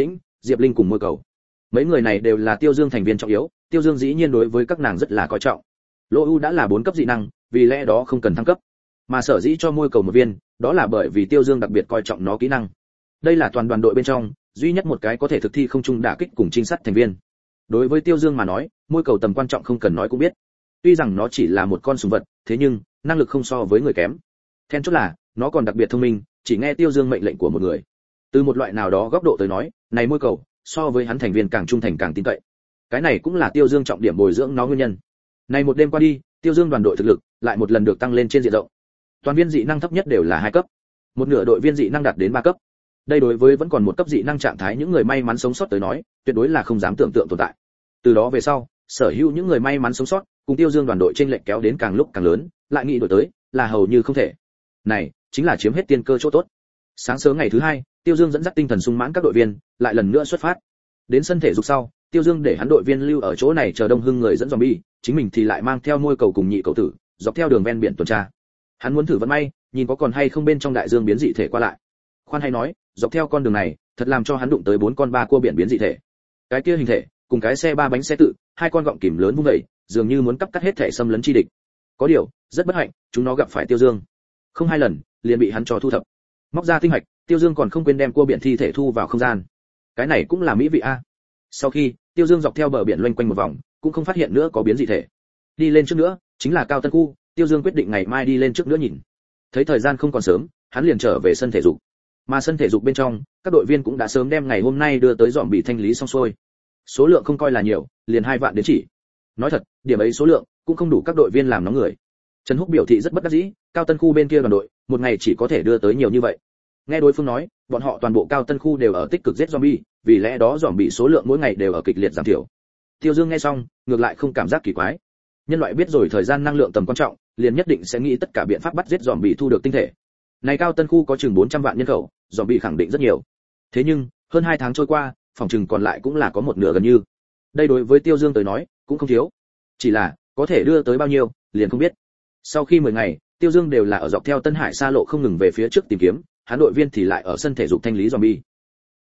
A: Diệp Linh cùng Môi Cầu. Mấy người này đều là Tiêu Dương thành viên trọng yếu, Tiêu Dương dĩ nhiên đối với các nàng rất là coi trọng. Lỗ U đã là bốn cấp dị năng, vì lẽ đó không cần thăng cấp. Mà sở dĩ cho Môi Cầu một viên, đó là bởi vì Tiêu Dương đặc biệt coi trọng nó kỹ năng. Đây là toàn đoàn đội bên trong duy nhất một cái có thể thực thi không trung đả kích cùng trinh sát thành viên. Đối với Tiêu Dương mà nói, Môi Cầu tầm quan trọng không cần nói cũng biết. Tuy rằng nó chỉ là một con sùng vật, thế nhưng năng lực không so với người kém. Then chốt là nó còn đặc biệt thông minh, chỉ nghe Tiêu Dương mệnh lệnh của một người. Từ một loại nào đó góc độ tới nói, này Môi Cầu so với hắn thành viên càng trung thành càng tin cậy. Cái này cũng là Tiêu Dương trọng điểm bồi dưỡng nó nguyên nhân. Này một đêm qua đi, Tiêu Dương đoàn đội thực lực lại một lần được tăng lên trên diện rộng. Toàn viên dị năng thấp nhất đều là hai cấp, một nửa đội viên dị năng đạt đến ba cấp. Đây đối với vẫn còn một cấp dị năng trạng thái những người may mắn sống sót tới nói, tuyệt đối là không dám tưởng tượng tồn tại. Từ đó về sau, sở hữu những người may mắn sống sót, cùng Tiêu Dương đoàn đội chênh lệch kéo đến càng lúc càng lớn, lại nghĩ đổi tới, là hầu như không thể. Này, chính là chiếm hết tiên cơ chỗ tốt. Sáng sớm ngày thứ hai, Tiêu Dương dẫn dắt tinh thần sung mãn các đội viên, lại lần nữa xuất phát. Đến sân thể dục sau, Tiêu Dương để hắn đội viên lưu ở chỗ này chờ đông hưng người dẫn zombie, chính mình thì lại mang theo Môi Cầu cùng nhị cậu tử, dọc theo đường ven biển tuần tra. Hắn muốn thử vận may, nhìn có còn hay không bên trong đại dương biến dị thể qua lại. Khoan hay nói, dọc theo con đường này, thật làm cho hắn đụng tới bốn con ba cua biển biến dị thể. Cái kia hình thể, cùng cái xe ba bánh xe tự, hai con gọng kìm lớn vung dậy, dường như muốn cắp cắt hết thể xâm lấn chi địch. Có điều, rất bất hạnh, chúng nó gặp phải Tiêu Dương. Không hai lần, liền bị hắn cho thu thập. Móc ra tinh hạch, Tiêu Dương còn không quên đem cua biển thi thể thu vào không gian. Cái này cũng là mỹ vị a. Sau khi, Tiêu Dương dọc theo bờ biển loanh quanh một vòng, cũng không phát hiện nữa có biến dị thể. Đi lên trước nữa, chính là Cao Tân khu, Tiêu Dương quyết định ngày mai đi lên trước nữa nhìn. Thấy thời gian không còn sớm, hắn liền trở về sân thể dục. Mà sân thể dục bên trong, các đội viên cũng đã sớm đem ngày hôm nay đưa tới dọn bị thanh lý xong xuôi. Số lượng không coi là nhiều, liền hai vạn đến chỉ. Nói thật, điểm ấy số lượng cũng không đủ các đội viên làm nóng người. Trần Húc biểu thị rất bất đắc dĩ, Cao Tân khu bên kia đoàn đội, một ngày chỉ có thể đưa tới nhiều như vậy. Nghe đối phương nói, bọn họ toàn bộ Cao Tân khu đều ở tích cực giết zombie, vì lẽ đó zombie số lượng mỗi ngày đều ở kịch liệt giảm thiểu. Tiêu Dương nghe xong, ngược lại không cảm giác kỳ quái. Nhân loại biết rồi thời gian năng lượng tầm quan trọng, liền nhất định sẽ nghĩ tất cả biện pháp bắt giết zombie thu được tinh thể. Này Cao Tân khu có chừng bốn trăm vạn nhân khẩu, zombie khẳng định rất nhiều. Thế nhưng, hơn hai tháng trôi qua, phòng chừng còn lại cũng là có một nửa gần như. Đây đối với Tiêu Dương tới nói, cũng không thiếu. Chỉ là, có thể đưa tới bao nhiêu, liền không biết. Sau khi mười ngày, Tiêu Dương đều là ở dọc theo Tân Hải xa lộ không ngừng về phía trước tìm kiếm, hắn đội viên thì lại ở sân thể dục thanh lý zombie.